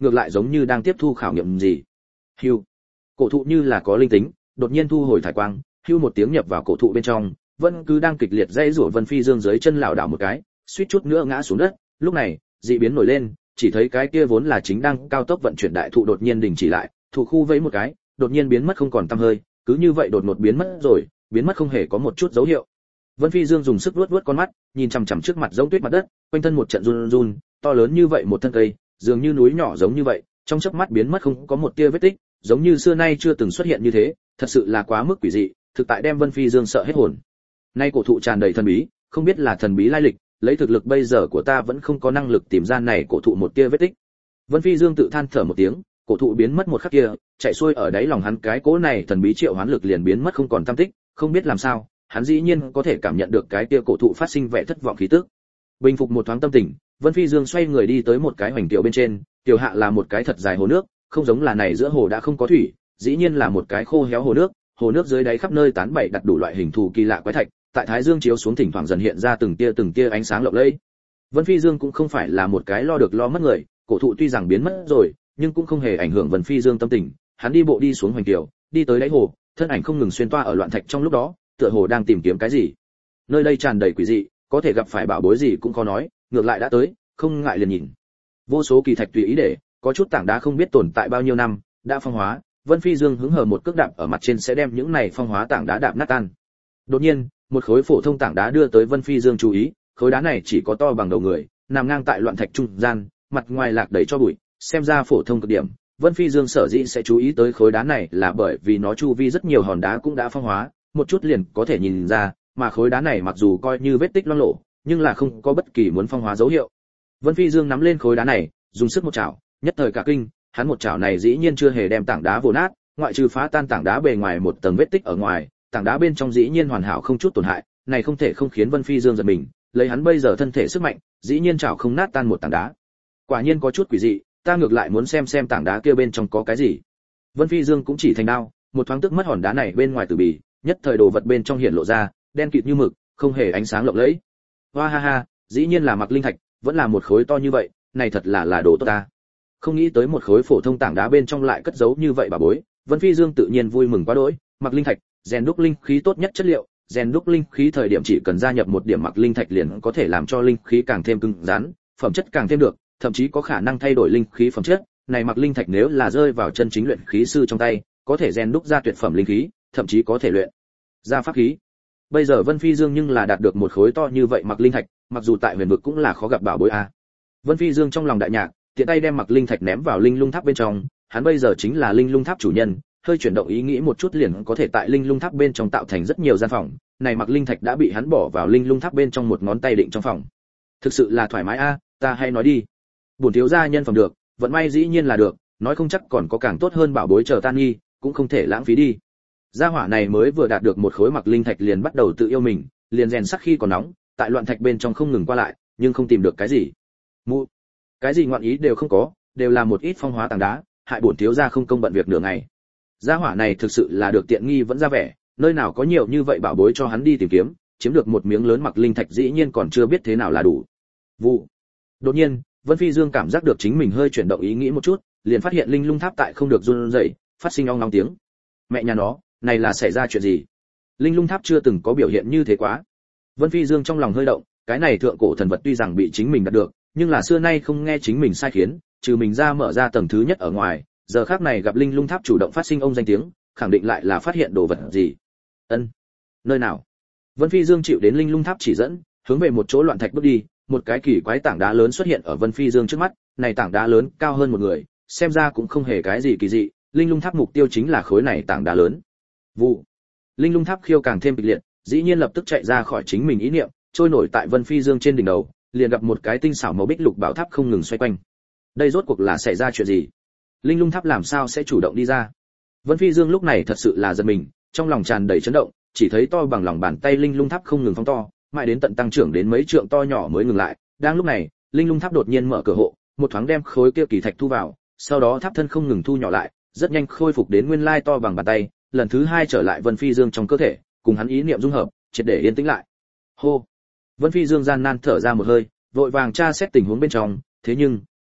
ngược lại giống như đang tiếp thu khảo nghiệm gì. Hưu. Cổ thụ như là có linh tính, đột nhiên thu hồi thải quang, hưu một tiếng nhập vào cổ thụ bên trong, vẫn cứ đang kịch liệt dây rủa Vân Phi Dương dưới chân lảo đảo một cái, suýt chút nữa ngã xuống đất. Lúc này, dị biến nổi lên, chỉ thấy cái kia vốn là chính đang cao tốc vận chuyển đại thụ đột nhiên đình chỉ lại, thụ khu vẫy một cái, đột nhiên biến mất không còn tăm hơi, cứ như vậy đột ngột biến mất rồi, biến mất không hề có một chút dấu hiệu. Vân Phi Dương dùng sức vuốt vuốt con mắt, nhìn chằm chằm trước mặt giống tuyết mặt đất, quanh thân một trận run run, to lớn như vậy một thân cây, dường như núi nhỏ giống như vậy, trong chớp mắt biến mất không có một tia vết tích, giống như xưa nay chưa từng xuất hiện như thế, thật sự là quá mức quỷ dị, thực tại đem Vân Phi Dương sợ hết hồn. Nay cổ thụ tràn đầy thần bí, không biết là thần bí lai lịch, lấy thực lực bây giờ của ta vẫn không có năng lực tìm ra này cổ thụ một tia vết tích. Vân Phi Dương tự than thở một tiếng, cổ thụ biến mất một khắc kia, chạy xuôi ở đáy lòng hắn cái cỗ này thần bí triệu hoán lực liền biến mất không còn tăm tích, không biết làm sao, hắn dĩ nhiên có thể cảm nhận được cái kia cổ thụ phát sinh vẻ thất vọng khí tức. Bình phục một thoáng tâm tình, Vân Phi Dương xoay người đi tới một cái hoành tiểu bên trên, tiểu hạ là một cái thật dài hồ nước, không giống là này giữa hồ đã không có thủy, dĩ nhiên là một cái khô héo hồ nước, hồ nước dưới đáy khắp nơi tán bậy đặt đủ loại hình thù kỳ lạ quái thạch, tại thái dương chiếu xuống thỉnh thoảng dần hiện ra từng tia từng tia ánh sáng lộng lẫy. Vân Phi Dương cũng không phải là một cái lo được lo mất người, cổ thụ tuy rằng biến mất rồi, nhưng cũng không hề ảnh hưởng Vân Phi Dương tâm tình, hắn đi bộ đi xuống hoành tiểu, đi tới đáy hồ, thân ảnh không ngừng xuyên toa ở loạn thạch trong lúc đó, tựa hồ đang tìm kiếm cái gì. Nơi đây tràn đầy quỷ dị, có thể gặp phải bảo bối gì cũng khó nói, ngược lại đã tới, không ngại liền nhìn. Vô số kỳ thạch tùy ý để, có chút tảng đá không biết tồn tại bao nhiêu năm, đã phong hóa, Vân Phi Dương hứng hờ một cước đạp ở mặt trên sẽ đem những này phong hóa tảng đá đạp nát tan. Đột nhiên, một khối phổ thông tảng đá đưa tới Vân Phi Dương chú ý, khối đá này chỉ có to bằng đầu người, nằm ngang tại loạn thạch trung gian, mặt ngoài lạc đầy cho bụi, xem ra phổ thông cực điểm. Vân Phi Dương sở dĩ sẽ chú ý tới khối đá này là bởi vì nó chu vi rất nhiều hòn đá cũng đã phong hóa, một chút liền có thể nhìn ra, mà khối đá này mặc dù coi như vết tích loang lổ, nhưng là không có bất kỳ muốn phong hóa dấu hiệu. Vân Phi Dương nắm lên khối đá này, dùng sức một chảo, nhất thời cả kinh, hắn một chảo này dĩ nhiên chưa hề đem tảng đá vồ nát, ngoại trừ phá tan tảng đá bề ngoài một tầng vết tích ở ngoài, tảng đá bên trong dĩ nhiên hoàn hảo không chút tổn hại, này không thể không khiến Vân Phi Dương giật mình, lấy hắn bây giờ thân thể sức mạnh, dĩ nhiên chảo không nát tan một tảng đá. Quả nhiên có chút quỷ dị, ta ngược lại muốn xem xem tảng đá kia bên trong có cái gì. Vân Phi Dương cũng chỉ thành đao, một thoáng tức mất hòn đá này bên ngoài từ bì, nhất thời đồ vật bên trong hiện lộ ra, đen kịt như mực, không hề ánh sáng lộng lẫy. Hoa ha ha, dĩ nhiên là mặc linh thạch, vẫn là một khối to như vậy, này thật là là đồ tốt ta. Không nghĩ tới một khối phổ thông tảng đá bên trong lại cất giấu như vậy bà bối, Vân Phi Dương tự nhiên vui mừng quá đỗi, mặc linh thạch, rèn đúc linh khí tốt nhất chất liệu, rèn đúc linh khí thời điểm chỉ cần gia nhập một điểm mặc linh thạch liền có thể làm cho linh khí càng thêm cứng rắn, phẩm chất càng thêm được, thậm chí có khả năng thay đổi linh khí phẩm chất, này mặc linh thạch nếu là rơi vào chân chính luyện khí sư trong tay, có thể rèn đúc ra tuyệt phẩm linh khí, thậm chí có thể luyện ra pháp khí. Bây giờ Vân Phi Dương nhưng là đạt được một khối to như vậy mặc linh thạch, mặc dù tại huyền vực cũng là khó gặp bảo bối a. Vân Phi Dương trong lòng đại nhạc, tiện tay đem mặc linh thạch ném vào linh lung tháp bên trong, hắn bây giờ chính là linh lung tháp chủ nhân, hơi chuyển động ý nghĩ một chút liền có thể tại linh lung tháp bên trong tạo thành rất nhiều gian phòng, này mặc linh thạch đã bị hắn bỏ vào linh lung tháp bên trong một ngón tay định trong phòng. Thực sự là thoải mái a, ta hay nói đi. Bổn thiếu gia nhân phẩm được, vận may dĩ nhiên là được, nói không chắc còn có càng tốt hơn bảo bối chờ tan nghi, cũng không thể lãng phí đi. Gia hỏa này mới vừa đạt được một khối mặc linh thạch liền bắt đầu tự yêu mình, liền rèn sắc khi còn nóng, tại loạn thạch bên trong không ngừng qua lại, nhưng không tìm được cái gì. Mụ, cái gì ngoạn ý đều không có, đều là một ít phong hóa tảng đá, hại bổn thiếu gia không công bận việc nửa ngày. Gia hỏa này thực sự là được tiện nghi vẫn ra vẻ, nơi nào có nhiều như vậy bảo bối cho hắn đi tìm kiếm, chiếm được một miếng lớn mặc linh thạch dĩ nhiên còn chưa biết thế nào là đủ. Vụ. Đột nhiên, Vân Phi Dương cảm giác được chính mình hơi chuyển động ý nghĩ một chút, liền phát hiện linh lung tháp tại không được run rẩy, phát sinh ong ong tiếng. Mẹ nhà nó, này là xảy ra chuyện gì? Linh lung tháp chưa từng có biểu hiện như thế quá. Vân Phi Dương trong lòng hơi động, cái này thượng cổ thần vật tuy rằng bị chính mình đạt được, nhưng là xưa nay không nghe chính mình sai khiến, trừ mình ra mở ra tầng thứ nhất ở ngoài, giờ khắc này gặp linh lung tháp chủ động phát sinh ông danh tiếng, khẳng định lại là phát hiện đồ vật gì. Ân, nơi nào? Vân Phi Dương chịu đến linh lung tháp chỉ dẫn, hướng về một chỗ loạn thạch bước đi, một cái kỳ quái tảng đá lớn xuất hiện ở Vân Phi Dương trước mắt, này tảng đá lớn cao hơn một người, xem ra cũng không hề cái gì kỳ dị, linh lung tháp mục tiêu chính là khối này tảng đá lớn. Vụ. Linh lung tháp khiêu càng thêm kịch liệt, dĩ nhiên lập tức chạy ra khỏi chính mình ý niệm, trôi nổi tại Vân Phi Dương trên đỉnh đầu, liền gặp một cái tinh xảo màu bích lục bảo tháp không ngừng xoay quanh. Đây rốt cuộc là xảy ra chuyện gì? Linh lung tháp làm sao sẽ chủ động đi ra? Vân Phi Dương lúc này thật sự là giật mình, trong lòng tràn đầy chấn động, chỉ thấy to bằng lòng bàn tay linh lung tháp không ngừng phóng to, mãi đến tận tăng trưởng đến mấy trượng to nhỏ mới ngừng lại. Đang lúc này, linh lung tháp đột nhiên mở cửa hộ, một thoáng đem khối kia kỳ thạch thu vào, sau đó tháp thân không ngừng thu nhỏ lại, rất nhanh khôi phục đến nguyên lai to bằng bàn tay, lần thứ hai trở lại Vân Phi Dương trong cơ thể, cùng hắn ý niệm dung hợp, triệt để yên tĩnh lại. Hô. Vân Phi Dương gian nan thở ra một hơi, vội vàng tra xét tình huống bên trong, thế nhưng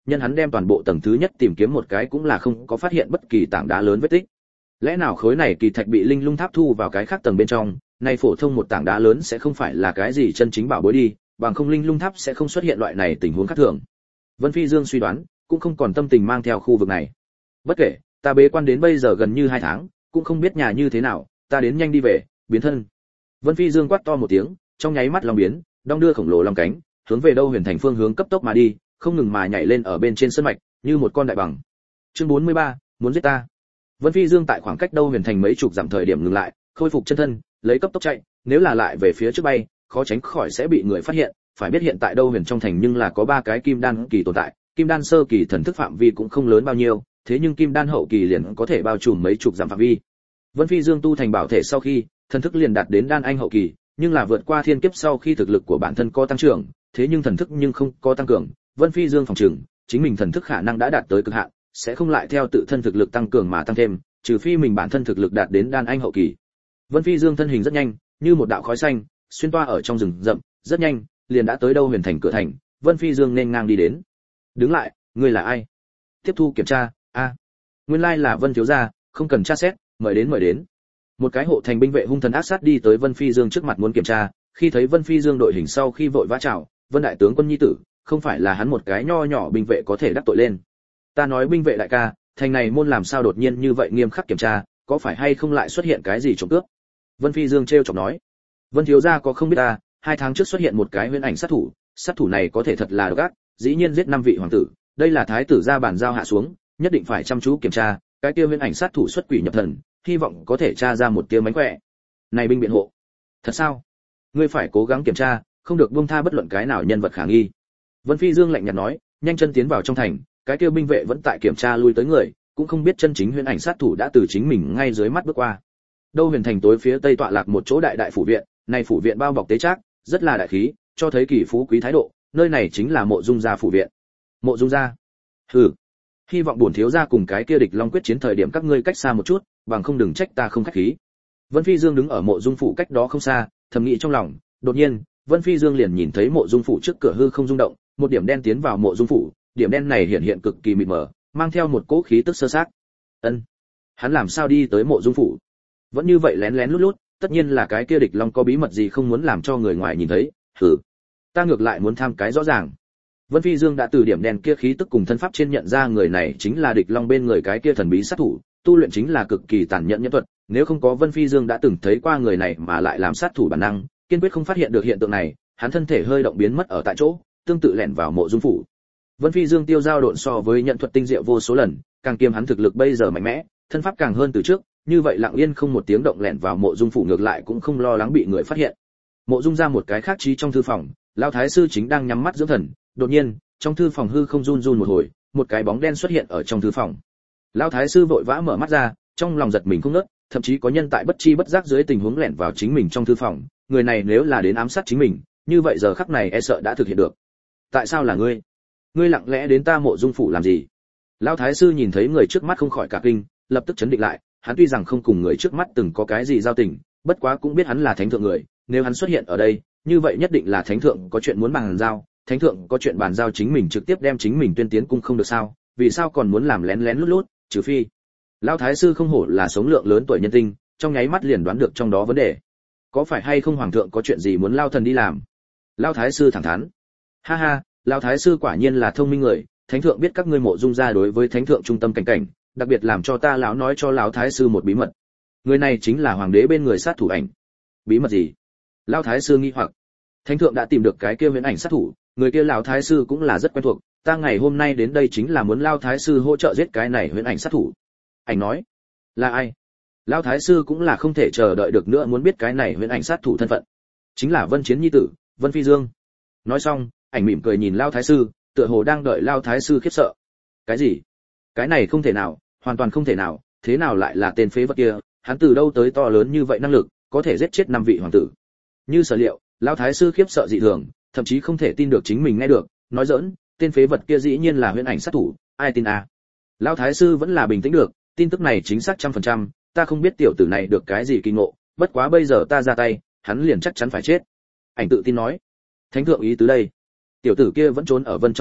nhân hắn đem toàn bộ tầng thứ nhất tìm kiếm một cái cũng là không có phát hiện bất kỳ tảng đá lớn vết tích. Lẽ nào khối này kỳ thạch bị linh lung tháp thu vào cái khác tầng bên trong, nay phổ thông một tảng đá lớn sẽ không phải là cái gì chân chính bảo bối đi, bằng không linh lung tháp sẽ không xuất hiện loại này tình huống khác thường. Vân Phi Dương suy đoán, cũng không còn tâm tình mang theo khu vực này. Bất kể, ta bế quan đến bây giờ gần như hai tháng, cũng không biết nhà như thế nào, ta đến nhanh đi về, biến thân. Vân Phi Dương quát to một tiếng, trong nháy mắt long biến, đong đưa khổng lồ long cánh, hướng về đâu huyền thành phương hướng cấp tốc mà đi, không ngừng mà nhảy lên ở bên trên sân mạch, như một con đại bằng. Chương bốn mươi ba, muốn giết ta. Vân Phi Dương tại khoảng cách đâu huyền thành mấy chục dặm thời điểm ngừng lại, khôi phục chân thân, lấy cấp tốc chạy, nếu là lại về phía trước bay, khó tránh khỏi sẽ bị người phát hiện, phải biết hiện tại đâu huyền trong thành nhưng là có ba cái kim đan kỳ tồn tại, kim đan sơ kỳ thần thức phạm vi cũng không lớn bao nhiêu, thế nhưng kim đan hậu kỳ liền có thể bao trùm mấy chục dặm phạm vi. Vân Phi Dương tu thành bảo thể sau khi, thần thức liền đạt đến đan anh hậu kỳ, nhưng là vượt qua thiên kiếp sau khi thực lực của bản thân có tăng trưởng, thế nhưng thần thức nhưng không có tăng cường. Vân Phi Dương phòng trừng, chính mình thần thức khả năng đã đạt tới cực hạn, sẽ không lại theo tự thân thực lực tăng cường mà tăng thêm, trừ phi mình bản thân thực lực đạt đến đan anh hậu kỳ. Vân Phi Dương thân hình rất nhanh, như một đạo khói xanh, xuyên toa ở trong rừng rậm, rất nhanh, liền đã tới đâu huyền thành cửa thành. Vân Phi Dương nên ngang đi đến. Đứng lại, ngươi là ai? Tiếp thu kiểm tra. A, à, nguyên lai là Vân thiếu gia, không cần tra xét, mời đến mời đến. Một cái hộ thành binh vệ hung thần ác sát đi tới Vân Phi Dương trước mặt muốn kiểm tra, khi thấy Vân Phi Dương đội hình sau khi vội vã chào, Vân đại tướng quân nhi tử, không phải là hắn một cái nho nhỏ binh vệ có thể đắc tội lên. Ta nói binh vệ đại ca, thành này môn làm sao đột nhiên như vậy nghiêm khắc kiểm tra, có phải hay không lại xuất hiện cái gì trộm cướp? Vân Phi Dương trêu chọc nói. Vân thiếu gia có không biết ta, hai tháng trước xuất hiện một cái huyễn ảnh sát thủ, sát thủ này có thể thật là độc ác, dĩ nhiên giết năm vị hoàng tử, đây là thái tử gia bản giao hạ xuống, nhất định phải chăm chú kiểm tra, cái kia huyễn ảnh sát thủ xuất quỷ nhập thần, hy vọng có thể tra ra một tia mánh khỏe. Này binh biện hộ. Thật sao? Ngươi phải cố gắng kiểm tra, không được buông tha bất luận cái nào nhân vật khả nghi. Vân Phi Dương lạnh nhạt nói, nhanh chân tiến vào trong thành, cái kia binh vệ vẫn tại kiểm tra lui tới người, cũng không biết chân chính huyễn ảnh sát thủ đã từ chính mình ngay dưới mắt bước qua. Đâu huyền thành tối phía tây tọa lạc một chỗ đại đại phủ viện, này phủ viện bao bọc tế trác, rất là đại khí, cho thấy kỳ phú quý thái độ, nơi này chính là Mộ Dung gia phủ viện. Mộ Dung gia? Hừ, hy vọng bổn thiếu gia cùng cái kia địch long quyết chiến thời điểm các ngươi cách xa một chút, bằng không đừng trách ta không khách khí. Vân Phi Dương đứng ở Mộ Dung phủ cách đó không xa, thầm nghĩ trong lòng, đột nhiên, Vân Phi Dương liền nhìn thấy Mộ Dung phủ trước cửa hư không rung động, một điểm đen tiến vào Mộ Dung phủ, điểm đen này hiện hiện cực kỳ mịt mờ, mang theo một cỗ khí tức sơ xác. Ân, hắn làm sao đi tới Mộ Dung phủ? Vẫn như vậy lén lén lút lút, tất nhiên là cái kia địch long có bí mật gì không muốn làm cho người ngoài nhìn thấy. Hừ, ta ngược lại muốn tham cái rõ ràng. Vân Phi Dương đã từ điểm đen kia khí tức cùng thân pháp trên nhận ra người này chính là địch long bên người cái kia thần bí sát thủ, tu luyện chính là cực kỳ tàn nhẫn nhân thuật, nếu không có Vân Phi Dương đã từng thấy qua người này mà lại làm sát thủ bản năng, kiên quyết không phát hiện được hiện tượng này, hắn thân thể hơi động biến mất ở tại chỗ, tương tự lẻn vào Mộ Dung phủ. Vân Phi Dương tiêu giao độn so với nhận thuật tinh diệu vô số lần, càng kiêm hắn thực lực bây giờ mạnh mẽ, thân pháp càng hơn từ trước, như vậy lặng yên không một tiếng động lẻn vào Mộ Dung phủ ngược lại cũng không lo lắng bị người phát hiện. Mộ Dung ra một cái khác trí trong thư phòng, lão thái sư chính đang nhắm mắt dưỡng thần, đột nhiên, trong thư phòng hư không run run một hồi, một cái bóng đen xuất hiện ở trong thư phòng. Lão thái sư vội vã mở mắt ra, trong lòng giật mình không ngớt, thậm chí có nhân tại bất chi bất giác dưới tình huống lẻn vào chính mình trong thư phòng, người này nếu là đến ám sát chính mình, như vậy giờ khắc này e sợ đã thực hiện được. Tại sao là ngươi? Ngươi lặng lẽ đến ta Mộ Dung phủ làm gì? Lão thái sư nhìn thấy người trước mắt không khỏi cả kinh, lập tức chấn định lại, hắn tuy rằng không cùng người trước mắt từng có cái gì giao tình, bất quá cũng biết hắn là thánh thượng người, nếu hắn xuất hiện ở đây, như vậy nhất định là thánh thượng có chuyện muốn bàn giao, thánh thượng có chuyện bàn giao chính mình trực tiếp đem chính mình tuyên tiến cung không được sao? Vì sao còn muốn làm lén lén lút lút, trừ phi. Lão thái sư không hổ là sống lượng lớn tuổi nhân tinh, trong nháy mắt liền đoán được trong đó vấn đề. Có phải hay không hoàng thượng có chuyện gì muốn lao thần đi làm? Lão thái sư thẳng thắn. Ha ha, lão thái sư quả nhiên là thông minh người, thánh thượng biết các ngươi Mộ Dung gia đối với thánh thượng trung tâm cảnh cảnh, đặc biệt làm cho ta lão nói cho lão thái sư một bí mật. Người này chính là hoàng đế bên người sát thủ ảnh. Bí mật gì? Lão thái sư nghi hoặc. Thánh thượng đã tìm được cái kia huyễn ảnh sát thủ, người kia lão thái sư cũng là rất quen thuộc, ta ngày hôm nay đến đây chính là muốn lão thái sư hỗ trợ giết cái này huyễn ảnh sát thủ. Ảnh nói, là ai? Lão thái sư cũng là không thể chờ đợi được nữa muốn biết cái này huyễn ảnh sát thủ thân phận. Chính là Vân Chiến nhi tử, Vân Phi Dương. Nói xong, ảnh mỉm cười nhìn lão thái sư, tựa hồ đang đợi lão thái sư khiếp sợ. Cái gì? Cái này không thể nào, hoàn toàn không thể nào, thế nào lại là tên phế vật kia, hắn từ đâu tới to lớn như vậy năng lực, có thể giết chết năm vị hoàng tử. Như sở liệu, lão thái sư khiếp sợ dị thường, thậm chí không thể tin được chính mình nghe được, nói giỡn, tên phế vật kia dĩ nhiên là huyễn ảnh sát thủ, ai tin à? Lão thái sư vẫn là bình tĩnh được, tin tức này chính xác trăm phần trăm, ta không biết tiểu tử này được cái gì kỳ ngộ, bất quá bây giờ ta ra tay, hắn liền chắc chắn phải chết. Ảnh tự tin nói, thánh thượng ý tứ đây, tiểu tử kia vẫn trốn ở Vân trong phủ,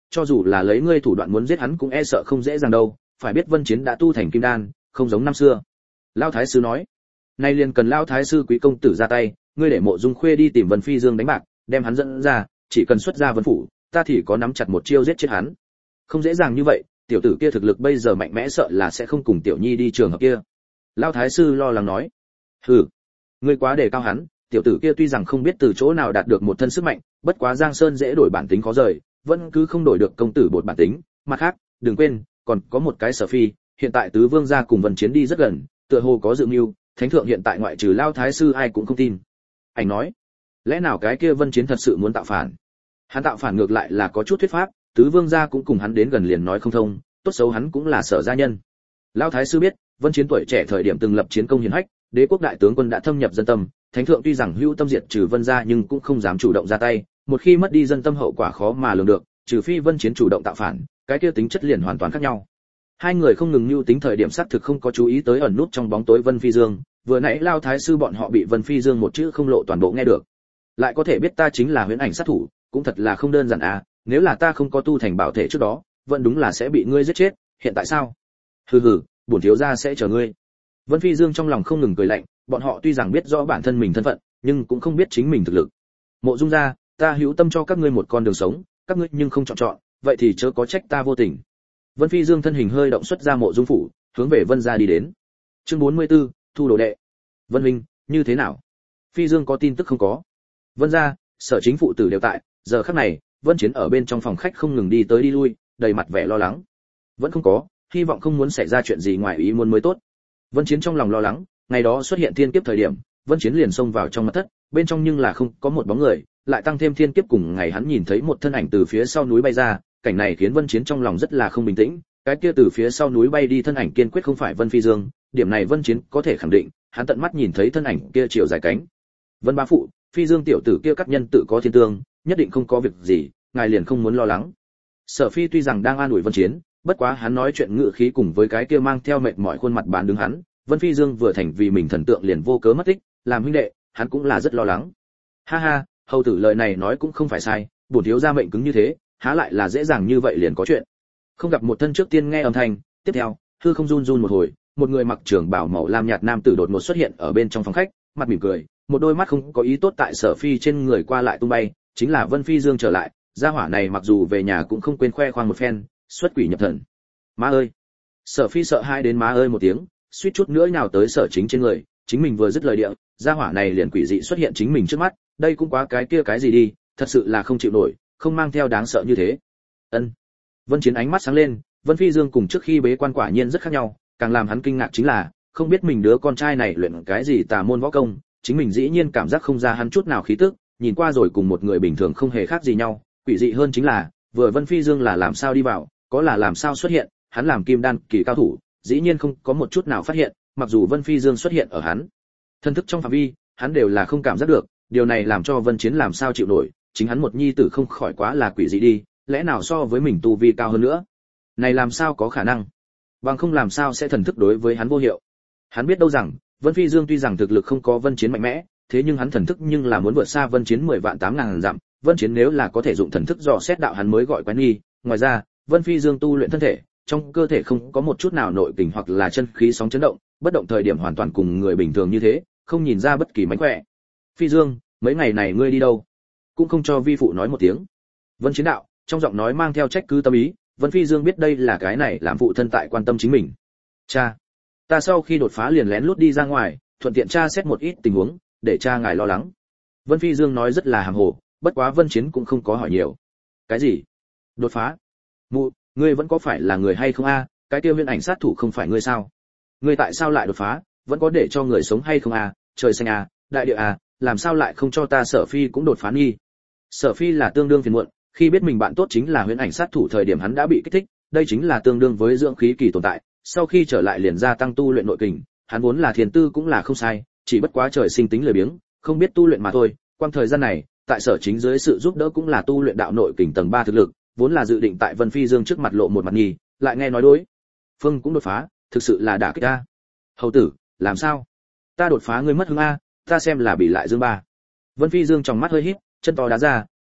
cho dù là lấy ngươi thủ đoạn muốn giết hắn cũng e sợ không dễ dàng đâu, phải biết Vân Chiến đã tu thành kim đan, không giống năm xưa. Lão thái sư nói, nay liền cần lão thái sư quý công tử ra tay, ngươi để Mộ Dung Khuê đi tìm Vân Phi Dương đánh bạc, đem hắn dẫn ra, chỉ cần xuất ra Vân phủ, ta thì có nắm chặt một chiêu giết chết hắn. Không dễ dàng như vậy, tiểu tử kia thực lực bây giờ mạnh mẽ sợ là sẽ không cùng tiểu nhi đi trường hợp kia. Lão thái sư lo lắng nói, hừ, ngươi quá đề cao hắn, tiểu tử kia tuy rằng không biết từ chỗ nào đạt được một thân sức mạnh, bất quá Giang Sơn dễ đổi bản tính khó rời, vẫn cứ không đổi được công tử bột bản tính. Mặt khác, đừng quên, còn có một cái Sở Phi, hiện tại tứ vương gia cùng Vân Chiến đi rất gần, tựa hồ có dự mưu, thánh thượng hiện tại ngoại trừ Lão thái sư ai cũng không tin. Anh nói, lẽ nào cái kia Vân Chiến thật sự muốn tạo phản? Hắn tạo phản ngược lại là có chút thuyết pháp, tứ vương gia cũng cùng hắn đến gần liền nói không thông, tốt xấu hắn cũng là Sở gia nhân. Lão thái sư biết, Vân Chiến tuổi trẻ thời điểm từng lập chiến công hiển hách, đế quốc đại tướng quân đã thâm nhập dân tâm, thánh thượng tuy rằng hữu tâm diệt trừ Vân gia nhưng cũng không dám chủ động ra tay, một khi mất đi dân tâm hậu quả khó mà lường được, trừ phi Vân Chiến chủ động tạo phản, cái kia tính chất liền hoàn toàn khác nhau. Hai người không ngừng mưu tính thời điểm xác thực không có chú ý tới ẩn nút trong bóng tối Vân Phi Dương, vừa nãy Lão thái sư bọn họ bị Vân Phi Dương một chữ không lộ toàn bộ nghe được. Lại có thể biết ta chính là huyễn ảnh sát thủ, cũng thật là không đơn giản à, nếu là ta không có tu thành bảo thể trước đó, vẫn đúng là sẽ bị ngươi giết chết, hiện tại sao? Hừ hừ, bổn thiếu gia sẽ chờ ngươi. Vân Phi Dương trong lòng không ngừng cười lạnh, bọn họ tuy rằng biết rõ bản thân mình thân phận, nhưng cũng không biết chính mình thực lực. Mộ Dung gia, ta hữu tâm cho các ngươi một con đường sống, các ngươi nhưng không chọn chọn, vậy thì chớ có trách ta vô tình. Vân Phi Dương thân hình hơi động xuất ra Mộ Dung phủ, hướng về Vân gia đi đến. Chương bốn mươi tư, thu đồ đệ. Vân huynh, như thế nào? Phi Dương có tin tức không có? Vân gia, Sở chính phụ tử đều tại, giờ khắc này, Vân Chiến ở bên trong phòng khách không ngừng đi tới đi lui, đầy mặt vẻ lo lắng. Vẫn không có, hy vọng không muốn xảy ra chuyện gì ngoài ý muốn mới tốt. Vân Chiến trong lòng lo lắng, ngày đó xuất hiện thiên kiếp thời điểm, Vân Chiến liền xông vào trong mật thất, bên trong nhưng là không có một bóng người, lại tăng thêm thiên kiếp cùng ngày hắn nhìn thấy một thân ảnh từ phía sau núi bay ra, cảnh này khiến Vân Chiến trong lòng rất là không bình tĩnh, cái kia từ phía sau núi bay đi thân ảnh kiên quyết không phải Vân Phi Dương, điểm này Vân Chiến có thể khẳng định, hắn tận mắt nhìn thấy thân ảnh kia chiều dài cánh. Vân bá phụ, Phi Dương tiểu tử kia các nhân tự có thiên tương, nhất định không có việc gì, ngài liền không muốn lo lắng. Sở Phi tuy rằng đang an ủi Vân Chiến, bất quá hắn nói chuyện ngự khí cùng với cái kia mang theo mệt mỏi khuôn mặt bán đứng hắn, Vân Phi Dương vừa thành vì mình thần tượng liền vô cớ mất tích, làm huynh đệ, hắn cũng là rất lo lắng. Ha ha, hầu tử lời này nói cũng không phải sai, bổn thiếu gia mệnh cứng như thế, há lại là dễ dàng như vậy liền có chuyện. Không gặp một thân trước tiên nghe âm thanh, tiếp theo, hư không run run một hồi, một người mặc trường bào màu lam nhạt nam tử đột ngột xuất hiện ở bên trong phòng khách, mặt mỉm cười, một đôi mắt không có ý tốt tại Sở Phi trên người qua lại tung bay, chính là Vân Phi Dương trở lại, gia hỏa này mặc dù về nhà cũng không quên khoe khoang một phen, xuất quỷ nhập thần. Má ơi! Sở Phi sợ hai đến má ơi một tiếng, suýt chút nữa nhào tới Sở Chính trên người, chính mình vừa dứt lời địa, gia hỏa này liền quỷ dị xuất hiện chính mình trước mắt, đây cũng quá cái kia cái gì đi, thật sự là không chịu nổi, không mang theo đáng sợ như thế. Ân. Vân Chiến ánh mắt sáng lên, Vân Phi Dương cùng trước khi bế quan quả nhiên rất khác nhau, càng làm hắn kinh ngạc chính là, không biết mình đứa con trai này luyện cái gì tà môn võ công, chính mình dĩ nhiên cảm giác không ra hắn chút nào khí tức, nhìn qua rồi cùng một người bình thường không hề khác gì nhau, quỷ dị hơn chính là, vừa Vân Phi Dương là làm sao đi vào, có là làm sao xuất hiện, hắn làm kim đan kỳ cao thủ, dĩ nhiên không có một chút nào phát hiện, mặc dù Vân Phi Dương xuất hiện ở hắn thân thức trong phạm vi, hắn đều là không cảm giác được, điều này làm cho Vân Chiến làm sao chịu nổi, chính hắn một nhi tử không khỏi quá là quỷ dị đi, lẽ nào so với mình tu vi cao hơn nữa? Này làm sao có khả năng? Bằng không làm sao sẽ thần thức đối với hắn vô hiệu? Hắn biết đâu rằng, Vân Phi Dương tuy rằng thực lực không có Vân Chiến mạnh mẽ, thế nhưng hắn thần thức nhưng là muốn vượt xa Vân Chiến mười vạn tám ngàn dặm, Vân Chiến nếu là có thể dụng thần thức dò xét đạo hắn mới gọi quái nghi, ngoài ra, Vân Phi Dương tu luyện thân thể, trong cơ thể không có một chút nào nội kình hoặc là chân khí sóng chấn động, bất động thời điểm hoàn toàn cùng người bình thường như thế, không nhìn ra bất kỳ mánh khỏe. Phi Dương, mấy ngày này ngươi đi đâu? Cũng không cho vi phụ nói một tiếng. Vân Chiến đạo, trong giọng nói mang theo trách cứ tâm ý, Vân Phi Dương biết đây là cái này làm phụ thân tại quan tâm chính mình. Cha, ta sau khi đột phá liền lén lút đi ra ngoài, thuận tiện tra xét một ít tình huống, để cha ngài lo lắng. Vân Phi Dương nói rất là hàm hồ, bất quá Vân Chiến cũng không có hỏi nhiều. Cái gì? Đột phá? Mụ, ngươi vẫn có phải là người hay không a? Cái tiêu Huyễn Ảnh sát thủ không phải ngươi sao? Ngươi tại sao lại đột phá? Vẫn có để cho người sống hay không a? Trời xanh a, đại địa a, làm sao lại không cho ta Sở Phi cũng đột phá nghi? Sở Phi là tương đương phiền muộn, khi biết mình bạn tốt chính là Huyễn Ảnh sát thủ thời điểm hắn đã bị kích thích, đây chính là tương đương với dưỡng khí kỳ tồn tại, sau khi trở lại liền gia tăng tu luyện nội kình, hắn vốn là thiền tư cũng là không sai, chỉ bất quá trời sinh tính lười biếng, không biết tu luyện mà thôi. Quang thời gian này, tại Sở Chính dưới sự giúp đỡ cũng là tu luyện đạo nội kình tầng ba thực lực, vốn là dự định tại Vân Phi Dương trước mặt lộ một mặt nhì, lại nghe nói đối phương cũng đột phá, thực sự là đả kích a. Hầu tử, làm sao? Ta đột phá ngươi mất hứng a, ta xem là bị lại dương ba. Vân Phi Dương trong mắt hơi híp, chân to đá ra,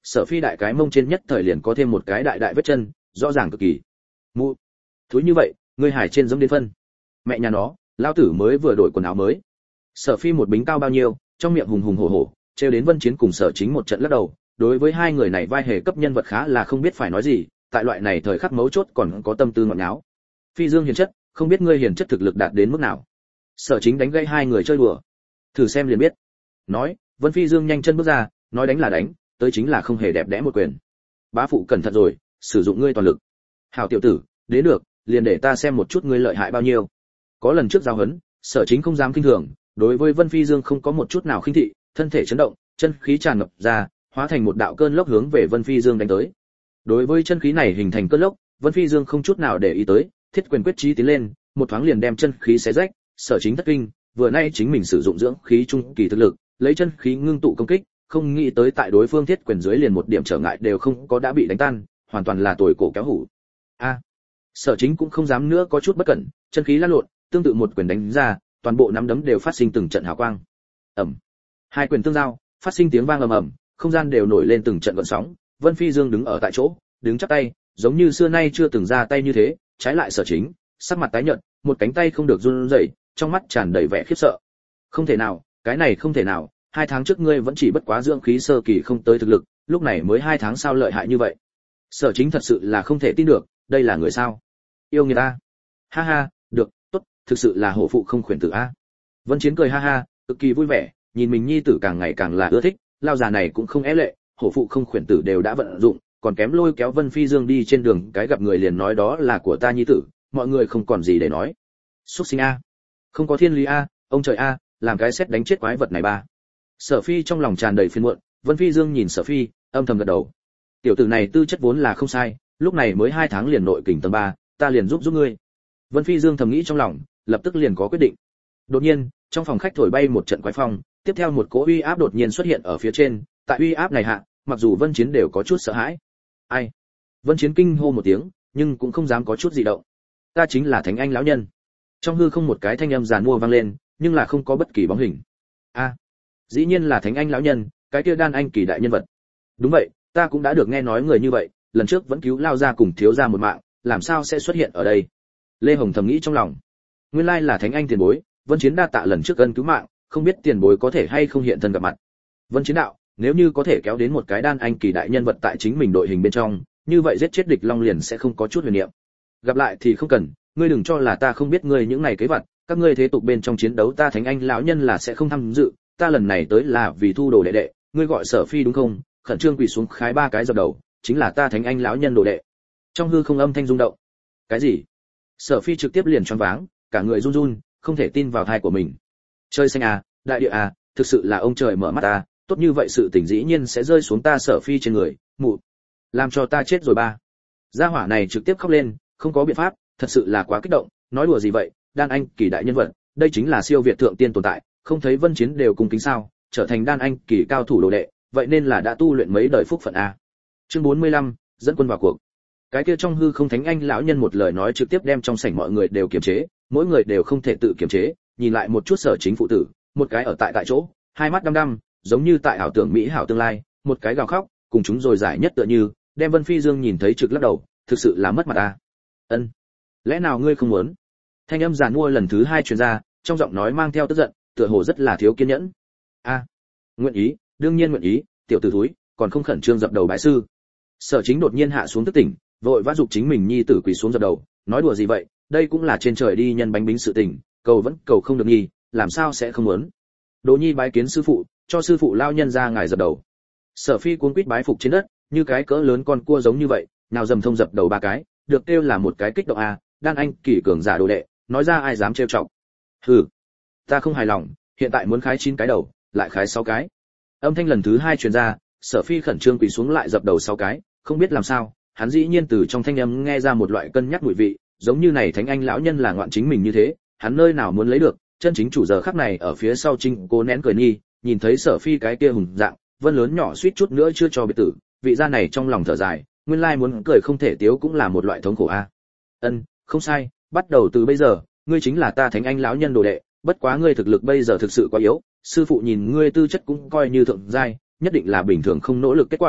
Sở Phi đại cái mông trên nhất thời liền có thêm một cái đại đại vết chân, rõ ràng cực kỳ. Mụ, thúi như vậy, ngươi hải trên giống đến phân. Mẹ nhà nó, lão tử mới vừa đổi quần áo mới. Sở Phi một bính cao bao nhiêu, trong miệng hùng hùng hổ hổ, trêu đến Vân Chiến cùng Sở Chính một trận lắc đầu, đối với hai người này vai hề cấp nhân vật khá là không biết phải nói gì, tại loại này thời khắc mấu chốt còn có tâm tư ngọt ngáo. Phi Dương hiền chất, không biết ngươi hiền chất thực lực đạt đến mức nào. Sở Chính đánh gây hai người chơi đùa. Thử xem liền biết. Nói, Vân Phi Dương nhanh chân bước ra, nói đánh là đánh, tới chính là không hề đẹp đẽ một quyền. Bá phụ cẩn thận rồi, sử dụng ngươi toàn lực. Hảo tiểu tử, đến được, liền để ta xem một chút ngươi lợi hại bao nhiêu. Có lần trước giao hấn, Sở Chính không dám kinh thường, đối với Vân Phi Dương không có một chút nào khinh thị, thân thể chấn động, chân khí tràn ngập ra, hóa thành một đạo cơn lốc hướng về Vân Phi Dương đánh tới. Đối với chân khí này hình thành cơn lốc, Vân Phi Dương không chút nào để ý tới, thiết quyền quyết chí tiến lên, một thoáng liền đem chân khí xé rách. Sở Chính thất kinh, vừa nay chính mình sử dụng dưỡng khí trung kỳ thực lực, lấy chân khí ngưng tụ công kích, không nghĩ tới tại đối phương thiết quyền dưới liền một điểm trở ngại đều không có đã bị đánh tan, hoàn toàn là tồi cổ kéo hủ. A, Sở Chính cũng không dám nữa có chút bất cẩn, chân khí lăn lộn, tương tự một quyền đánh ra, toàn bộ nắm đấm đều phát sinh từng trận hào quang. Ầm. Hai quyền tương giao, phát sinh tiếng vang ầm ầm, không gian đều nổi lên từng trận gợn sóng. Vân Phi Dương đứng ở tại chỗ, đứng chắp tay, giống như xưa nay chưa từng ra tay như thế, trái lại Sở Chính, sắc mặt tái nhợt, một cánh tay không được run rẩy, trong mắt tràn đầy vẻ khiếp sợ. Không thể nào, cái này không thể nào, hai tháng trước ngươi vẫn chỉ bất quá dưỡng khí sơ kỳ không tới thực lực, lúc này mới hai tháng sao lợi hại như vậy? Sở Chính thật sự là không thể tin được, đây là người sao? Yêu người ta. Ha ha, được, tốt, thực sự là hổ phụ không khuyển tử a. Vân Chiến cười ha ha, cực kỳ vui vẻ, nhìn mình nhi tử càng ngày càng là ưa thích, lao già này cũng không é lệ, hổ phụ không khuyển tử đều đã vận dụng, còn kém lôi kéo Vân Phi Dương đi trên đường cái gặp người liền nói đó là của ta nhi tử, mọi người không còn gì để nói. Súc sinh a, không có thiên lý a, ông trời a, làm cái xét đánh chết quái vật này ba. Sở Phi trong lòng tràn đầy phiền muộn, Vân Phi Dương nhìn Sở Phi, âm thầm gật đầu. Tiểu tử này tư chất vốn là không sai, lúc này mới hai tháng liền nội kình tầng ba, ta liền giúp giúp ngươi. Vân Phi Dương thầm nghĩ trong lòng, lập tức liền có quyết định. Đột nhiên, trong phòng khách thổi bay một trận quái phong, tiếp theo một cỗ uy áp đột nhiên xuất hiện ở phía trên, tại uy áp này hạ, mặc dù Vân Chiến đều có chút sợ hãi. Ai? Vân Chiến kinh hô một tiếng, nhưng cũng không dám có chút gì động. Ta chính là Thánh Anh lão nhân. Trong hư không một cái thanh âm giàn mua vang lên, nhưng là không có bất kỳ bóng hình. A, à, dĩ nhiên là Thánh Anh lão nhân, cái kia đan anh kỳ đại nhân vật. Đúng vậy, ta cũng đã được nghe nói người như vậy, lần trước vẫn cứu lao ra cùng thiếu gia một mạng, làm sao sẽ xuất hiện ở đây? Lê Hồng thầm nghĩ trong lòng. Nguyên lai là Thánh Anh tiền bối, Vân Chiến đa tạ lần trước ân cứu mạng, không biết tiền bối có thể hay không hiện thân gặp mặt. Vân Chiến đạo, nếu như có thể kéo đến một cái đan anh kỳ đại nhân vật tại chính mình đội hình bên trong, như vậy giết chết địch long liền sẽ không có chút huyền niệm. Gặp lại thì không cần, ngươi đừng cho là ta không biết ngươi những này kế vật, các ngươi thế tục bên trong chiến đấu ta Thánh Anh lão nhân là sẽ không tham dự, ta lần này tới là vì thu đồ đệ đệ, ngươi gọi Sở Phi đúng không? Khẩn trương quỳ xuống khái ba cái dập đầu, chính là ta Thánh Anh lão nhân đồ đệ. Trong hư không âm thanh rung động. Cái gì? Sở Phi trực tiếp liền choáng váng, cả người run run, không thể tin vào tai của mình. Trời xanh à, đại địa à, thực sự là ông trời mở mắt ta, tốt như vậy sự tình dĩ nhiên sẽ rơi xuống ta Sở Phi trên người, mụ, làm cho ta chết rồi ba. Gia hỏa này trực tiếp khóc lên, không có biện pháp, thật sự là quá kích động, nói đùa gì vậy, đan anh kỳ đại nhân vật, đây chính là siêu việt thượng tiên tồn tại, không thấy Vân Chiến đều cùng kính sao, trở thành đan anh kỳ cao thủ đồ đệ, vậy nên là đã tu luyện mấy đời phúc phận a. Chương bốn mươi lăm, dẫn quân vào cuộc. Cái kia trong hư không Thánh Anh lão nhân một lời nói trực tiếp đem trong sảnh mọi người đều kiềm chế, mỗi người đều không thể tự kiềm chế, nhìn lại một chút Sở Chính phụ tử, một cái ở tại tại chỗ, hai mắt đăm đăm, giống như tại ảo tưởng mỹ hảo tương lai, một cái gào khóc, cùng chúng rồi giải nhất tựa như, đem Vân Phi Dương nhìn thấy trực lắc đầu, thực sự là mất mặt a. Ân, lẽ nào ngươi không muốn? Thanh âm giàn mua lần thứ hai truyền ra, trong giọng nói mang theo tức giận, tựa hồ rất là thiếu kiên nhẫn. A, nguyện ý, đương nhiên nguyện ý, tiểu tử thúi, còn không khẩn trương dập đầu bái sư. Sở Chính đột nhiên hạ xuống thức tỉnh, vội vã dục chính mình nhi tử quỳ xuống dập đầu, nói đùa gì vậy, đây cũng là trên trời đi nhân bánh bính sự tình, cầu vẫn cầu không được nhi, làm sao sẽ không muốn. Đỗ Nhi bái kiến sư phụ, cho sư phụ lao nhân ra ngài dập đầu. Sở Phi cuống quýt bái phục trên đất, như cái cỡ lớn con cua giống như vậy, nào dầm thông dập đầu ba cái, được kêu là một cái kích động a, đan anh kỳ cường giả đồ đệ, nói ra ai dám trêu chọc. Hừ, ta không hài lòng, hiện tại muốn khái chín cái đầu, lại khái sáu cái. Âm thanh lần thứ hai truyền ra, Sở Phi khẩn trương quỳ xuống lại dập đầu sáu cái, không biết làm sao, hắn dĩ nhiên từ trong thanh âm nghe ra một loại cân nhắc mùi vị, giống như này Thánh Anh lão nhân là ngoạn chính mình như thế, hắn nơi nào muốn lấy được, chân chính chủ giờ khắc này ở phía sau Trinh cố nén cười nghi, nhìn thấy Sở Phi cái kia hùng dạng, Vân lớn nhỏ suýt chút nữa chưa cho biệt tử, vị gia này trong lòng thở dài, nguyên lai muốn cười không thể tiếu cũng là một loại thống khổ a. Ân, không sai, bắt đầu từ bây giờ, ngươi chính là ta Thánh Anh lão nhân đồ đệ, bất quá ngươi thực lực bây giờ thực sự quá yếu, sư phụ nhìn ngươi tư chất cũng coi như thượng giai, nhất định là bình thường không nỗ lực kết quả,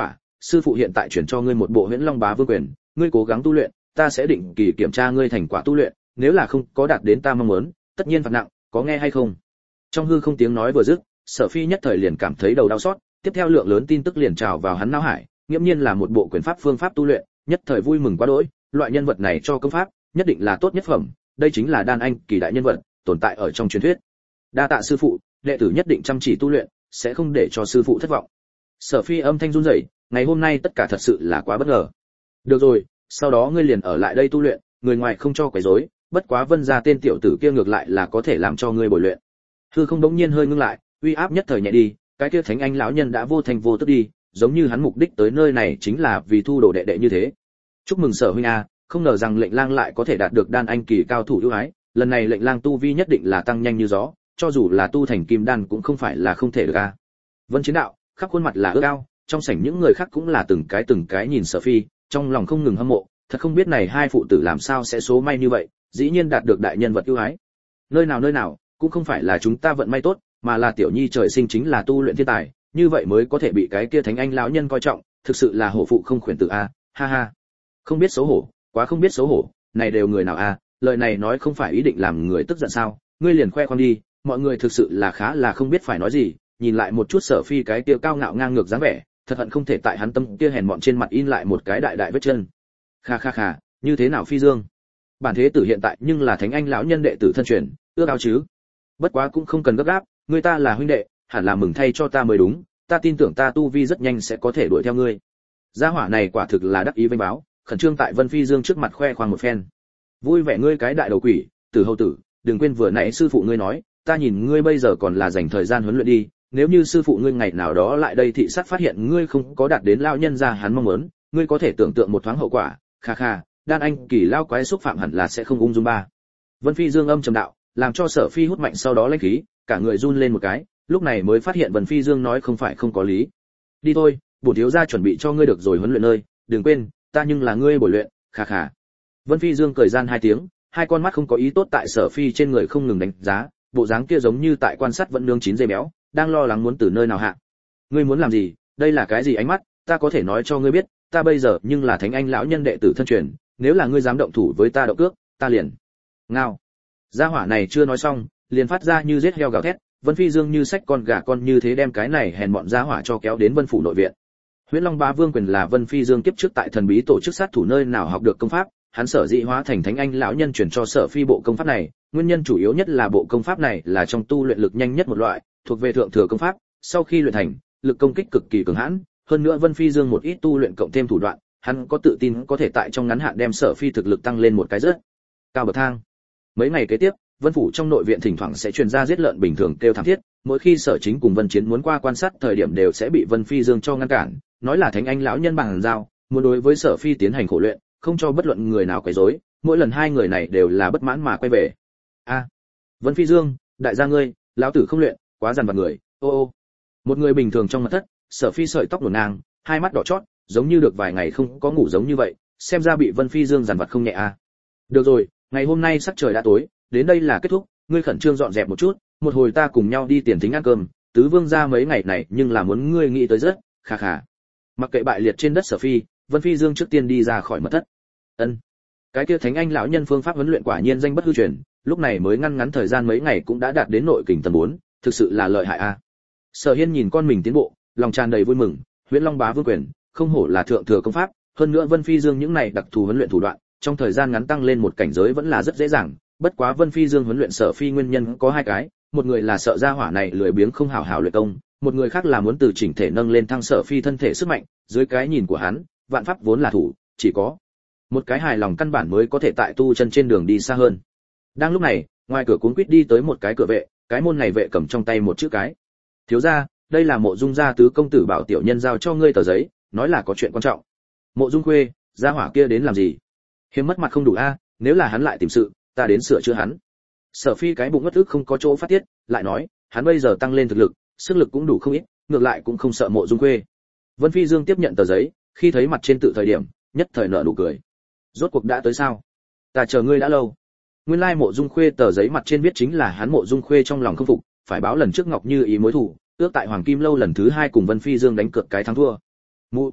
sư phụ hiện tại chuyển cho ngươi một bộ Huyễn Long Bá Vương quyền, ngươi cố gắng tu luyện, ta sẽ định kỳ kiểm tra ngươi thành quả tu luyện, nếu là không có đạt đến ta mong muốn, tất nhiên phạt nặng, có nghe hay không? Trong hư không tiếng nói vừa dứt, Sở Phi nhất thời liền cảm thấy đầu đau xót, tiếp theo lượng lớn tin tức liền trào vào hắn não hải, nghiễm nhiên là một bộ quyền pháp phương pháp tu luyện, nhất thời vui mừng quá đỗi, loại nhân vật này cho công pháp, nhất định là tốt nhất phẩm, đây chính là đan anh kỳ đại nhân vật, tồn tại ở trong truyền thuyết. Đa tạ sư phụ, đệ tử nhất định chăm chỉ tu luyện, sẽ không để cho sư phụ thất vọng. Sở Phi âm thanh run rẩy, ngày hôm nay tất cả thật sự là quá bất ngờ. Được rồi, sau đó ngươi liền ở lại đây tu luyện, người ngoài không cho quấy rối, bất quá Vân gia tên tiểu tử kia ngược lại là có thể làm cho ngươi bồi luyện. Hư không đống nhiên hơi ngưng lại, uy áp nhất thời nhẹ đi, cái kia Thánh Anh lão nhân đã vô thành vô tức đi, giống như hắn mục đích tới nơi này chính là vì thu đồ đệ đệ như thế. Chúc mừng Sở huynh a, không ngờ rằng Lệnh Lang lại có thể đạt được đan anh kỳ cao thủ ưu ái, lần này Lệnh Lang tu vi nhất định là tăng nhanh như gió, cho dù là tu thành kim đan cũng không phải là không thể được a. Vân Chiến Đạo, khắp khuôn mặt là ước ao, trong sảnh những người khác cũng là từng cái từng cái nhìn Sở Phi, trong lòng không ngừng hâm mộ, thật không biết này hai phụ tử làm sao sẽ số may như vậy, dĩ nhiên đạt được đại nhân vật ưu ái. Nơi nào nơi nào, cũng không phải là chúng ta vận may tốt, mà là tiểu nhi trời sinh chính là tu luyện thiên tài, như vậy mới có thể bị cái kia Thánh Anh lão nhân coi trọng, thực sự là hổ phụ không khuyển tử a, ha ha. Không biết xấu hổ, quá không biết xấu hổ, này đều người nào a, lời này nói không phải ý định làm người tức giận sao, ngươi liền khoe khoang đi, mọi người thực sự là khá là không biết phải nói gì, nhìn lại một chút Sở Phi cái kia cao ngạo ngang ngược dáng vẻ, thật hận không thể tại hắn tâm kia hèn mọn trên mặt in lại một cái đại đại vết chân. Kha kha kha, như thế nào Phi Dương? Bản thế tử hiện tại nhưng là Thánh Anh lão nhân đệ tử thân truyền, ước ao chứ? Bất quá cũng không cần gấp gáp, người ta là huynh đệ, hẳn là mừng thay cho ta mới đúng, ta tin tưởng ta tu vi rất nhanh sẽ có thể đuổi theo ngươi. Gia hỏa này quả thực là đắc ý vênh báo, khẩn trương tại Vân Phi Dương trước mặt khoe khoang một phen. Vui vẻ ngươi cái đại đầu quỷ, Tử Hầu tử, đừng quên vừa nãy sư phụ ngươi nói, ta nhìn ngươi bây giờ còn là dành thời gian huấn luyện đi, nếu như sư phụ ngươi ngày nào đó lại đây thị sát phát hiện ngươi không có đạt đến lão nhân gia hắn mong muốn, ngươi có thể tưởng tượng một thoáng hậu quả, kha kha, đan anh kỳ lao quái xúc phạm hẳn là sẽ không ung dung ba. Vân Phi Dương âm trầm đạo, làm cho Sở Phi hút mạnh sau đó lãnh khí, cả người run lên một cái, lúc này mới phát hiện Vân Phi Dương nói không phải không có lý. Đi thôi, bổn thiếu gia chuẩn bị cho ngươi được rồi huấn luyện nơi, đừng quên, ta nhưng là ngươi bồi luyện, kha kha. Vân Phi Dương cười gian hai tiếng, hai con mắt không có ý tốt tại Sở Phi trên người không ngừng đánh giá, bộ dáng kia giống như tại quan sát vẫn nương chín dây béo, đang lo lắng muốn từ nơi nào hạ. Ngươi muốn làm gì? Đây là cái gì ánh mắt? Ta có thể nói cho ngươi biết, ta bây giờ nhưng là Thánh Anh lão nhân đệ tử thân truyền, nếu là ngươi dám động thủ với ta động cước, ta liền. Ngao. Gia hỏa này chưa nói xong, liền phát ra như giết heo gào thét, Vân Phi Dương như sách con gà con như thế đem cái này hèn mọn gia hỏa cho kéo đến Vân phủ nội viện. Huyễn Long Bá Vương quyền là Vân Phi Dương kiếp trước tại thần bí tổ chức sát thủ nơi nào học được công pháp, hắn sở dĩ hóa thành Thánh Anh lão nhân truyền cho Sở Phi bộ công pháp này, nguyên nhân chủ yếu nhất là bộ công pháp này là trong tu luyện lực nhanh nhất một loại, thuộc về thượng thừa công pháp, sau khi luyện thành, lực công kích cực kỳ cường hãn, hơn nữa Vân Phi Dương một ít tu luyện cộng thêm thủ đoạn, hắn có tự tin có thể tại trong ngắn hạn đem Sở Phi thực lực tăng lên một cái rất cao bậc thang. Mấy ngày kế tiếp, Vân phủ trong nội viện thỉnh thoảng sẽ truyền ra giết lợn bình thường kêu thảm thiết, mỗi khi Sở Chính cùng Vân Chiến muốn qua quan sát thời điểm đều sẽ bị Vân Phi Dương cho ngăn cản, nói là Thánh Anh lão nhân bằng giao, muốn đối với Sở Phi tiến hành khổ luyện, không cho bất luận người nào quấy rối, mỗi lần hai người này đều là bất mãn mà quay về. A, à, Vân Phi Dương, đại gia ngươi, lão tử không luyện, quá dằn vặt người. Ô ô. Một người bình thường trong mật thất, Sở Phi sợi tóc nổ nang, hai mắt đỏ chót, giống như được vài ngày không có ngủ giống như vậy, xem ra bị Vân Phi Dương dằn vặt không nhẹ a. À. Được rồi, ngày hôm nay sắc trời đã tối, đến đây là kết thúc, ngươi khẩn trương dọn dẹp một chút, một hồi ta cùng nhau đi tiền thính ăn cơm, tứ vương gia mấy ngày này nhưng là muốn ngươi nghĩ tới rất, khà khà. Mặc kệ bại liệt trên đất Sở Phi, Vân Phi Dương trước tiên đi ra khỏi mật thất. Ân. Cái kia Thánh Anh lão nhân phương pháp huấn luyện quả nhiên danh bất hư truyền, lúc này mới ngăn ngắn thời gian mấy ngày cũng đã đạt đến nội kình tầng bốn, thực sự là lợi hại a. À. Sở Hiên nhìn con mình tiến bộ, lòng tràn đầy vui mừng, Huyễn Long Bá Vương quyền, không hổ là thượng thừa công pháp, hơn nữa Vân Phi Dương những này đặc thù huấn luyện thủ đoạn, trong thời gian ngắn tăng lên một cảnh giới vẫn là rất dễ dàng, bất quá Vân Phi Dương huấn luyện Sở Phi nguyên nhân có hai cái, một người là sợ gia hỏa này lười biếng không hảo hảo luyện công, một người khác là muốn từ chỉnh thể nâng lên thăng Sở Phi thân thể sức mạnh, dưới cái nhìn của hắn, vạn pháp vốn là thủ, chỉ có một cái hài lòng căn bản mới có thể tại tu chân trên đường đi xa hơn. Đang lúc này, ngoài cửa cuống quýt đi tới một cái cửa vệ, cái môn này vệ cầm trong tay một chữ cái. Thiếu gia, đây là Mộ Dung gia tứ công tử bảo tiểu nhân giao cho ngươi tờ giấy, nói là có chuyện quan trọng. Mộ Dung Khuê, gia hỏa kia đến làm gì? Hiếm mất mặt không đủ a, nếu là hắn lại tìm sự, ta đến sửa chữa hắn. Sở Phi cái bụng ngất ức không có chỗ phát tiết, lại nói, hắn bây giờ tăng lên thực lực, sức lực cũng đủ không ít, ngược lại cũng không sợ Mộ Dung Khuê. Vân Phi Dương tiếp nhận tờ giấy, khi thấy mặt trên tự thời điểm, nhất thời nở nụ cười. Rốt cuộc đã tới sao? Ta chờ ngươi đã lâu. Nguyên lai Mộ Dung Khuê tờ giấy mặt trên viết chính là hắn Mộ Dung Khuê trong lòng không phục, phải báo lần trước Ngọc Như ý mối thù, ước tại Hoàng Kim lâu lần thứ hai cùng Vân Phi Dương đánh cược cái thắng thua. Mụ,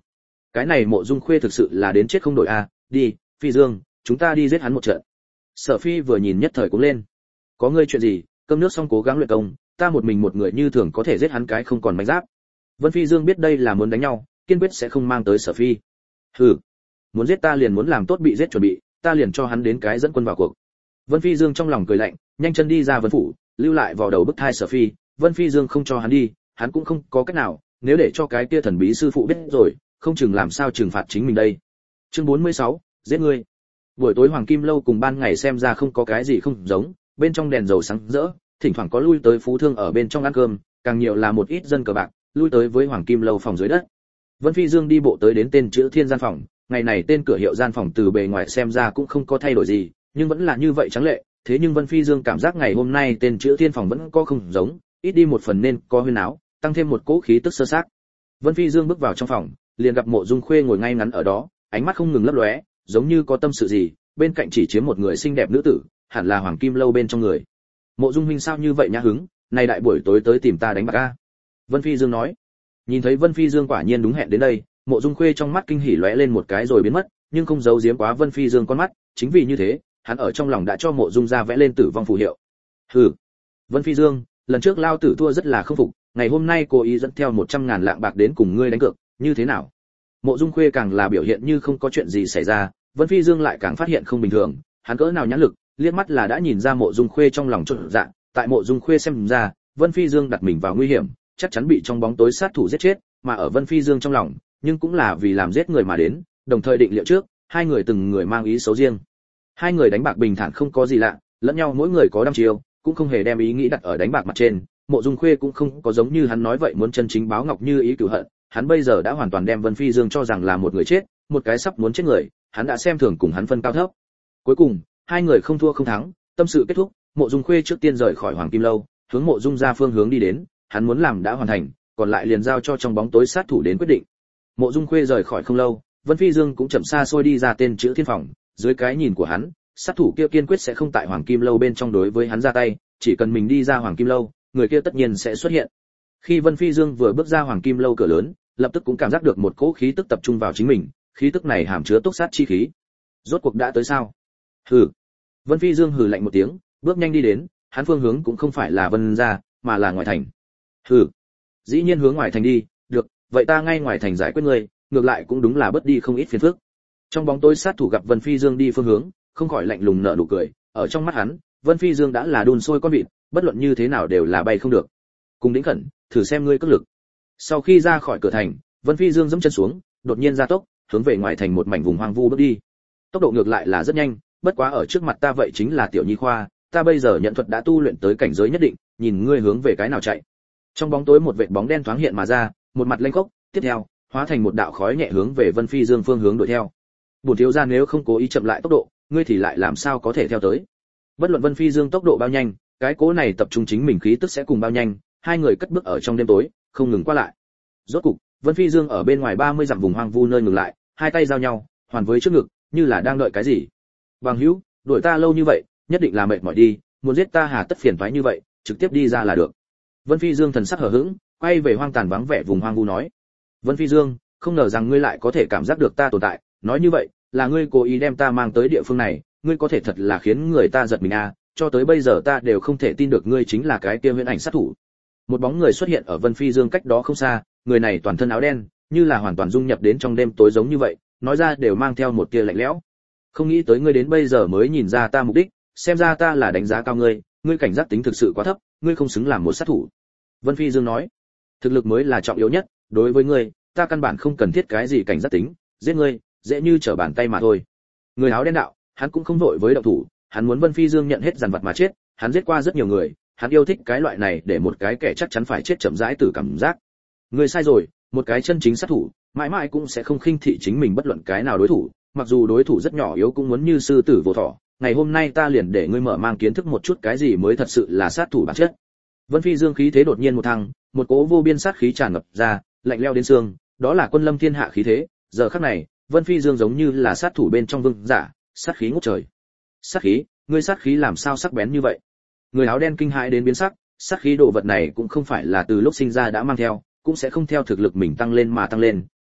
Cái này Mộ Dung Khuê thực sự là đến chết không đổi a, đi, Phi Dương, chúng ta đi giết hắn một trận. Sở Phi vừa nhìn nhất thời cũng lên. Có ngươi chuyện gì, cơm nước xong cố gắng luyện công, ta một mình một người như thường có thể giết hắn cái không còn mảnh giáp. Vân Phi Dương biết đây là muốn đánh nhau, kiên quyết sẽ không mang tới Sở Phi. Hừ, muốn giết ta liền muốn làm tốt bị giết chuẩn bị, ta liền cho hắn đến cái dẫn quân vào cuộc. Vân Phi Dương trong lòng cười lạnh, nhanh chân đi ra Vân phủ, lưu lại vào đầu bức thai Sở Phi. Vân Phi Dương không cho hắn đi, hắn cũng không có cách nào, nếu để cho cái kia thần bí sư phụ biết rồi, không chừng làm sao trừng phạt chính mình đây. Chương bốn mươi sáu, giết ngươi. Buổi tối Hoàng Kim lâu cùng ban ngày xem ra không có cái gì không giống, bên trong đèn dầu sáng rỡ, thỉnh thoảng có lui tới phú thương ở bên trong ăn cơm, càng nhiều là một ít dân cờ bạc, lui tới với Hoàng Kim lâu phòng dưới đất. Vân Phi Dương đi bộ tới đến tên chữ Thiên gian phòng, ngày này tên cửa hiệu gian phòng từ bề ngoài xem ra cũng không có thay đổi gì, nhưng vẫn là như vậy trắng lệ, thế nhưng Vân Phi Dương cảm giác ngày hôm nay tên chữ Thiên phòng vẫn có không giống, ít đi một phần nên có huyên áo, tăng thêm một cỗ khí tức sơ xác. Vân Phi Dương bước vào trong phòng, liền gặp Mộ Dung Khuê ngồi ngay ngắn ở đó, ánh mắt không ngừng lấp lóe, giống như có tâm sự gì, bên cạnh chỉ chiếm một người xinh đẹp nữ tử, hẳn là Hoàng Kim lâu bên trong người. Mộ Dung huynh sao như vậy nhã hứng, này đại buổi tối tới tìm ta đánh bạc a? Vân Phi Dương nói. Nhìn thấy Vân Phi Dương quả nhiên đúng hẹn đến đây, Mộ Dung Khuê trong mắt kinh hỉ lóe lên một cái rồi biến mất, nhưng không giấu giếm quá Vân Phi Dương con mắt, chính vì như thế, hắn ở trong lòng đã cho Mộ Dung ra vẽ lên tử vong phù hiệu. Hừ, Vân Phi Dương, lần trước lao tử thua rất là không phục, ngày hôm nay cố ý dẫn theo một trăm ngàn lạng bạc đến cùng ngươi đánh cược, như thế nào? Mộ Dung Khuê càng là biểu hiện như không có chuyện gì xảy ra, Vân Phi Dương lại càng phát hiện không bình thường, hắn cỡ nào nhãn lực, liếc mắt là đã nhìn ra Mộ Dung Khuê trong lòng chột dạ, tại Mộ Dung Khuê xem ra, Vân Phi Dương đặt mình vào nguy hiểm, chắc chắn bị trong bóng tối sát thủ giết chết, mà ở Vân Phi Dương trong lòng, nhưng cũng là vì làm giết người mà đến, đồng thời định liệu trước, hai người từng người mang ý xấu riêng. Hai người đánh bạc bình thản không có gì lạ, lẫn nhau mỗi người có đăm chiêu, cũng không hề đem ý nghĩ đặt ở đánh bạc mặt trên. Mộ Dung Khuê cũng không có giống như hắn nói vậy muốn chân chính báo ngọc như ý cửu hận, hắn bây giờ đã hoàn toàn đem Vân Phi Dương cho rằng là một người chết, một cái sắp muốn chết người, hắn đã xem thường cùng hắn phân cao thấp. Cuối cùng, hai người không thua không thắng, tâm sự kết thúc, Mộ Dung Khuê trước tiên rời khỏi Hoàng Kim lâu, hướng Mộ Dung ra phương hướng đi đến, hắn muốn làm đã hoàn thành, còn lại liền giao cho trong bóng tối sát thủ đến quyết định. Mộ Dung Khuê rời khỏi không lâu, Vân Phi Dương cũng chậm xa xôi đi ra tên chữ Thiên phòng, dưới cái nhìn của hắn, sát thủ kia kiên quyết sẽ không tại Hoàng Kim lâu bên trong đối với hắn ra tay, chỉ cần mình đi ra Hoàng Kim lâu, người kia tất nhiên sẽ xuất hiện. Khi Vân Phi Dương vừa bước ra Hoàng Kim lâu cửa lớn, lập tức cũng cảm giác được một cỗ khí tức tập trung vào chính mình, khí tức này hàm chứa túc sát chi khí. Rốt cuộc đã tới sao? Hừ. Vân Phi Dương hừ lạnh một tiếng, bước nhanh đi đến, hắn phương hướng cũng không phải là Vân gia, mà là ngoài thành. Hừ. Dĩ nhiên hướng ngoài thành đi, được, vậy ta ngay ngoài thành giải quyết ngươi, ngược lại cũng đúng là bớt đi không ít phiền phức. Trong bóng tối sát thủ gặp Vân Phi Dương đi phương hướng, không khỏi lạnh lùng nở nụ cười, ở trong mắt hắn, Vân Phi Dương đã là đun sôi con vịt, bất luận như thế nào đều là bay không được. Cùng đĩnh khẩn, thử xem ngươi cước lực. Sau khi ra khỏi cửa thành, Vân Phi Dương giẫm chân xuống, đột nhiên gia tốc, hướng về ngoài thành một mảnh vùng hoang vu bước đi. Tốc độ ngược lại là rất nhanh, bất quá ở trước mặt ta vậy chính là tiểu nhi khoa, ta bây giờ nhận thuật đã tu luyện tới cảnh giới nhất định, nhìn ngươi hướng về cái nào chạy. Trong bóng tối một vệt bóng đen thoáng hiện mà ra, một mặt lênh khốc, tiếp theo, hóa thành một đạo khói nhẹ hướng về Vân Phi Dương phương hướng đuổi theo. Bổn thiếu gia nếu không cố ý chậm lại tốc độ, ngươi thì lại làm sao có thể theo tới? Bất luận Vân Phi Dương tốc độ bao nhanh, cái cố này tập trung chính mình khí tức sẽ cùng bao nhanh, hai người cất bước ở trong đêm tối, không ngừng qua lại. Rốt cục, Vân Phi Dương ở bên ngoài ba mươi dặm vùng hoang vu nơi ngừng lại, hai tay giao nhau, hoàn với trước ngực, như là đang đợi cái gì. Bằng hữu, đuổi ta lâu như vậy, nhất định là mệt mỏi đi, muốn giết ta hà tất phiền toái như vậy, trực tiếp đi ra là được. Vân Phi Dương thần sắc hờ hững, quay về hoang tàn vắng vẻ vùng hoang vu nói: Vân Phi Dương, không ngờ rằng ngươi lại có thể cảm giác được ta tồn tại, nói như vậy, là ngươi cố ý đem ta mang tới địa phương này, ngươi có thể thật là khiến người ta giật mình à, cho tới bây giờ ta đều không thể tin được ngươi chính là cái kia huyễn ảnh sát thủ. Một bóng người xuất hiện ở Vân Phi Dương cách đó không xa, người này toàn thân áo đen, như là hoàn toàn dung nhập đến trong đêm tối giống như vậy, nói ra đều mang theo một tia lạnh lẽo. Không nghĩ tới ngươi đến bây giờ mới nhìn ra ta mục đích, xem ra ta là đánh giá cao ngươi, ngươi cảnh giác tính thực sự quá thấp, ngươi không xứng làm một sát thủ. Vân Phi Dương nói, thực lực mới là trọng yếu nhất, đối với ngươi, ta căn bản không cần thiết cái gì cảnh giác tính, giết ngươi, dễ như trở bàn tay mà thôi. Người áo đen đạo, hắn cũng không vội với động thủ, hắn muốn Vân Phi Dương nhận hết dằn vặt mà chết, hắn giết qua rất nhiều người, hắn yêu thích cái loại này để một cái kẻ chắc chắn phải chết chậm rãi từ cảm giác. Ngươi sai rồi, một cái chân chính sát thủ, mãi mãi cũng sẽ không khinh thị chính mình bất luận cái nào đối thủ, mặc dù đối thủ rất nhỏ yếu cũng muốn như sư tử vô thỏ. Ngày hôm nay ta liền để ngươi mở mang kiến thức một chút cái gì mới thật sự là sát thủ bản chất. Vân Phi Dương khí thế đột nhiên một thăng, một cỗ vô biên sát khí tràn ngập ra, lạnh lẽo đến xương, đó là quân lâm thiên hạ khí thế. Giờ khắc này, Vân Phi Dương giống như là sát thủ bên trong vương giả, sát khí ngút trời. Sát khí, ngươi sát khí làm sao sắc bén như vậy? Người áo đen kinh hãi đến biến sắc, sát khí đồ vật này cũng không phải là từ lúc sinh ra đã mang theo, cũng sẽ không theo thực lực mình tăng lên mà tăng lên,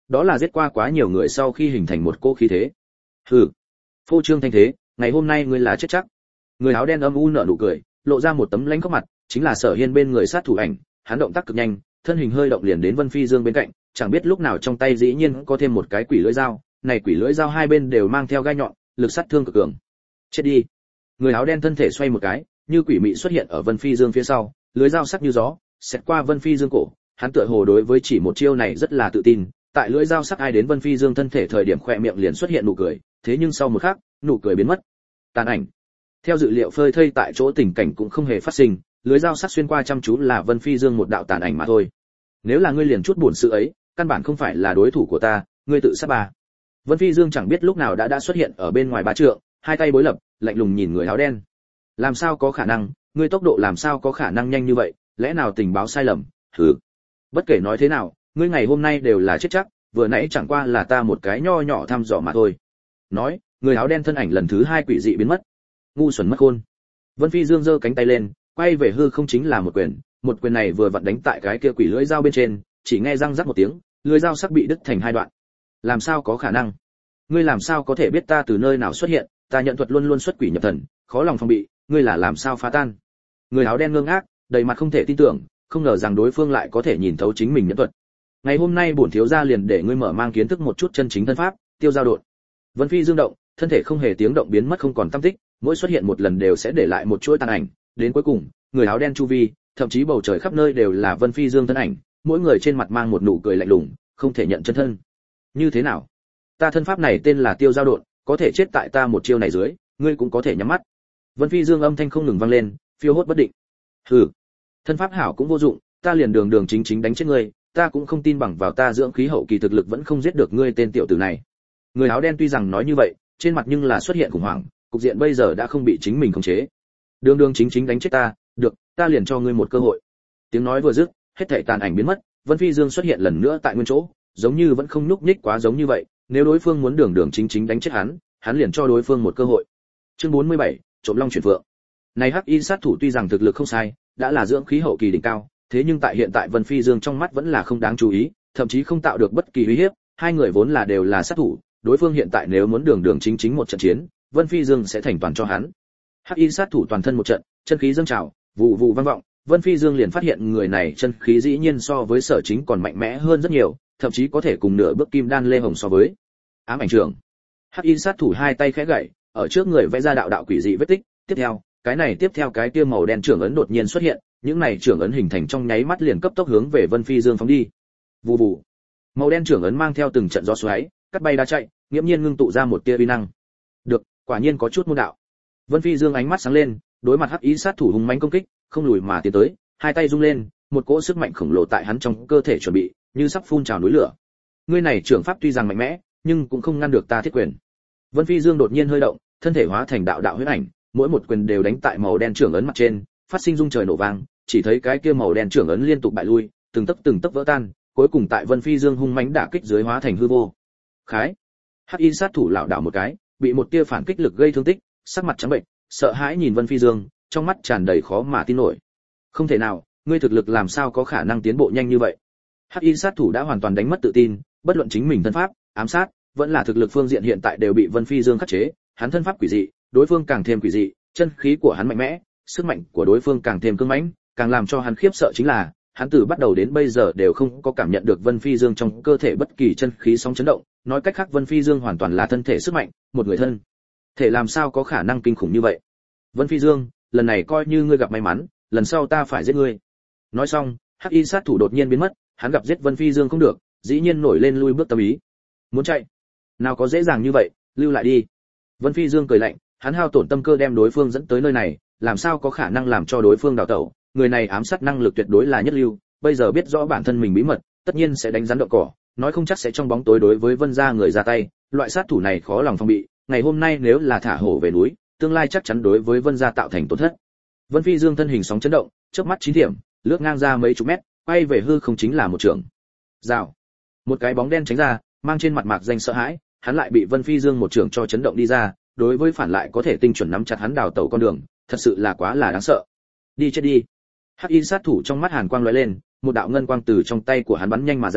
đó là giết qua quá nhiều người sau khi hình thành một cỗ khí thế. Hừ, phô trương thanh thế, ngày hôm nay ngươi là chết chắc. Người áo đen âm u nở nụ cười, lộ ra một tấm lãnh khốc mặt, chính là Sở Hiên bên người sát thủ ảnh, hắn động tác cực nhanh, thân hình hơi động liền đến Vân Phi Dương bên cạnh, chẳng biết lúc nào trong tay dĩ nhiên có thêm một cái quỷ lưỡi dao, này quỷ lưỡi dao hai bên đều mang theo gai nhọn, lực sát thương cực cường. Chết đi. Người áo đen thân thể xoay một cái, như quỷ mị xuất hiện ở Vân Phi Dương phía sau, lưỡi dao sắc như gió, xẹt qua Vân Phi Dương cổ, hắn tựa hồ đối với chỉ một chiêu này rất là tự tin, tại lưỡi dao sắc ai đến Vân Phi Dương thân thể thời điểm khỏe miệng liền xuất hiện nụ cười, thế nhưng sau một khắc, nụ cười biến mất. Tàn ảnh. Theo dự liệu phơi thây tại chỗ tình cảnh cũng không hề phát sinh, lưỡi dao sắc xuyên qua chăm chú là Vân Phi Dương một đạo tàn ảnh mà thôi. Nếu là ngươi liền chút buồn sự ấy, căn bản không phải là đối thủ của ta, ngươi tự sát bà. Vân Phi Dương chẳng biết lúc nào đã đã xuất hiện ở bên ngoài ba trượng, hai tay bối lập, lạnh lùng nhìn người áo đen. Làm sao có khả năng, ngươi tốc độ làm sao có khả năng nhanh như vậy, lẽ nào tình báo sai lầm? Hừ. Bất kể nói thế nào, ngươi ngày hôm nay đều là chết chắc, vừa nãy chẳng qua là ta một cái nho nhỏ thăm dò mà thôi. Nói, người áo đen thân ảnh lần thứ hai quỷ dị biến mất. Ngu xuẩn mất khôn. Vân Phi Dương giơ cánh tay lên, quay về hư không chính là một quyền, một quyền này vừa vặn đánh tại cái kia quỷ lưỡi dao bên trên, chỉ nghe răng rắc một tiếng, lưỡi dao sắc bị đứt thành hai đoạn. Làm sao có khả năng? Ngươi làm sao có thể biết ta từ nơi nào xuất hiện? Ta nhận thuật luôn luôn xuất quỷ nhập thần, khó lòng phòng bị, ngươi là làm sao phá tan? Người áo đen ngơ ngác, đầy mặt không thể tin tưởng, không ngờ rằng đối phương lại có thể nhìn thấu chính mình nhận thuật. Ngày hôm nay bổn thiếu gia liền để ngươi mở mang kiến thức một chút chân chính thân pháp, tiêu giao độn. Vân Phi Dương động, thân thể không hề tiếng động biến mất không còn tăm tích, mỗi xuất hiện một lần đều sẽ để lại một chuỗi tàn ảnh, đến cuối cùng, người áo đen chu vi, thậm chí bầu trời khắp nơi đều là Vân Phi Dương thân ảnh, mỗi người trên mặt mang một nụ cười lạnh lùng, không thể nhận chân thân. Như thế nào? Ta thân pháp này tên là tiêu giao độn, có thể chết tại ta một chiêu này dưới, ngươi cũng có thể nhắm mắt. Vân Phi Dương âm thanh không ngừng vang lên, phiêu hốt bất định. Hừ, thân pháp hảo cũng vô dụng, ta liền đường đường chính chính đánh chết ngươi, ta cũng không tin bằng vào ta dưỡng khí hậu kỳ thực lực vẫn không giết được ngươi tên tiểu tử này. Người áo đen tuy rằng nói như vậy, trên mặt nhưng là xuất hiện khủng hoảng, cục diện bây giờ đã không bị chính mình khống chế. Đường đường chính chính đánh chết ta, được, ta liền cho ngươi một cơ hội. Tiếng nói vừa dứt, hết thảy tàn ảnh biến mất, Vân Phi Dương xuất hiện lần nữa tại nguyên chỗ, giống như vẫn không nhúc nhích quá giống như vậy, nếu đối phương muốn đường đường chính chính đánh chết hắn, hắn liền cho đối phương một cơ hội. Chương bốn mươi bảy, trộm long chuyển phượng. Này Hắc Y sát thủ tuy rằng thực lực không sai, đã là dưỡng khí hậu kỳ đỉnh cao, thế nhưng tại hiện tại Vân Phi Dương trong mắt vẫn là không đáng chú ý, thậm chí không tạo được bất kỳ uy hiếp, hai người vốn là đều là sát thủ, đối phương hiện tại nếu muốn đường đường chính chính một trận chiến, Vân Phi Dương sẽ thành toàn cho hắn. Hắc Y sát thủ toàn thân một trận, chân khí dâng trào, vụ vụ vang vọng, Vân Phi Dương liền phát hiện người này chân khí dĩ nhiên so với Sở Chính còn mạnh mẽ hơn rất nhiều, thậm chí có thể cùng nửa bước kim đan lê hồng so với. Ám ảnh trưởng. Hắc Y sát thủ hai tay khẽ gậy, ở trước người vẽ ra đạo đạo quỷ dị vết tích, tiếp theo, cái này tiếp theo cái kia màu đen trưởng ấn đột nhiên xuất hiện, những này trưởng ấn hình thành trong nháy mắt liền cấp tốc hướng về Vân Phi Dương phóng đi. Vù vù. Màu đen trưởng ấn mang theo từng trận gió xoáy, cắt bay đá chạy, nghiễm nhiên ngưng tụ ra một tia uy năng. Được, quả nhiên có chút môn đạo. Vân Phi Dương ánh mắt sáng lên, đối mặt Hắc Y sát thủ hung mãnh công kích, không lùi mà tiến tới, hai tay rung lên, một cỗ sức mạnh khổng lồ tại hắn trong cơ thể chuẩn bị, như sắp phun trào núi lửa. Ngươi này trưởng pháp tuy rằng mạnh mẽ, nhưng cũng không ngăn được ta thiết quyền. Vân Phi Dương đột nhiên hơi động, thân thể hóa thành đạo đạo huyết ảnh, mỗi một quyền đều đánh tại màu đen trưởng ấn mặt trên, phát sinh rung trời nổ vang, chỉ thấy cái kia màu đen trưởng ấn liên tục bại lui, từng tấc từng tấc vỡ tan, cuối cùng tại Vân Phi Dương hung mãnh đả kích dưới hóa thành hư vô. Khái. Hắc Y sát thủ lảo đảo một cái, bị một tia phản kích lực gây thương tích, sắc mặt trắng bệnh, sợ hãi nhìn Vân Phi Dương, trong mắt tràn đầy khó mà tin nổi. Không thể nào, ngươi thực lực làm sao có khả năng tiến bộ nhanh như vậy? Hắc Y sát thủ đã hoàn toàn đánh mất tự tin, bất luận chính mình thân pháp, ám sát, vẫn là thực lực phương diện hiện tại đều bị Vân Phi Dương khắc chế, hắn thân pháp quỷ dị, đối phương càng thêm quỷ dị, chân khí của hắn mạnh mẽ, sức mạnh của đối phương càng thêm cứng mãnh, càng làm cho hắn khiếp sợ chính là, hắn từ bắt đầu đến bây giờ đều không có cảm nhận được Vân Phi Dương trong cơ thể bất kỳ chân khí sóng chấn động, nói cách khác Vân Phi Dương hoàn toàn là thân thể sức mạnh, một người thân thể làm sao có khả năng kinh khủng như vậy? Vân Phi Dương, lần này coi như ngươi gặp may mắn, lần sau ta phải giết ngươi. Nói xong, Hắc Y sát thủ đột nhiên biến mất, hắn gặp giết Vân Phi Dương không được, dĩ nhiên nổi lên lui bước tâm ý. Muốn chạy? Nào có dễ dàng như vậy, lưu lại đi. Vân Phi Dương cười lạnh, hắn hao tổn tâm cơ đem đối phương dẫn tới nơi này, làm sao có khả năng làm cho đối phương đào tẩu, người này ám sát năng lực tuyệt đối là nhất lưu, bây giờ biết rõ bản thân mình bí mật, tất nhiên sẽ đánh rắn động cỏ, nói không chắc sẽ trong bóng tối đối với Vân gia người ra tay, loại sát thủ này khó lòng phòng bị, ngày hôm nay nếu là thả hổ về núi, tương lai chắc chắn đối với Vân gia tạo thành tổn thất. Vân Phi Dương thân hình sóng chấn động, chớp mắt chín điểm, lướt ngang ra mấy chục mét, quay về hư không chính là một trường. Rào. Một cái bóng đen tránh ra, mang trên mặt mạc danh sợ hãi, hắn lại bị Vân Phi Dương một trường cho chấn động đi ra, đối với phản lại có thể tinh chuẩn nắm chặt hắn đào tẩu con đường, thật sự là quá là đáng sợ. Đi chết đi. Hắc Y sát thủ trong mắt hàn quang lóe lên, một đạo ngân quang từ trong tay của hắn bắn nhanh mà ra,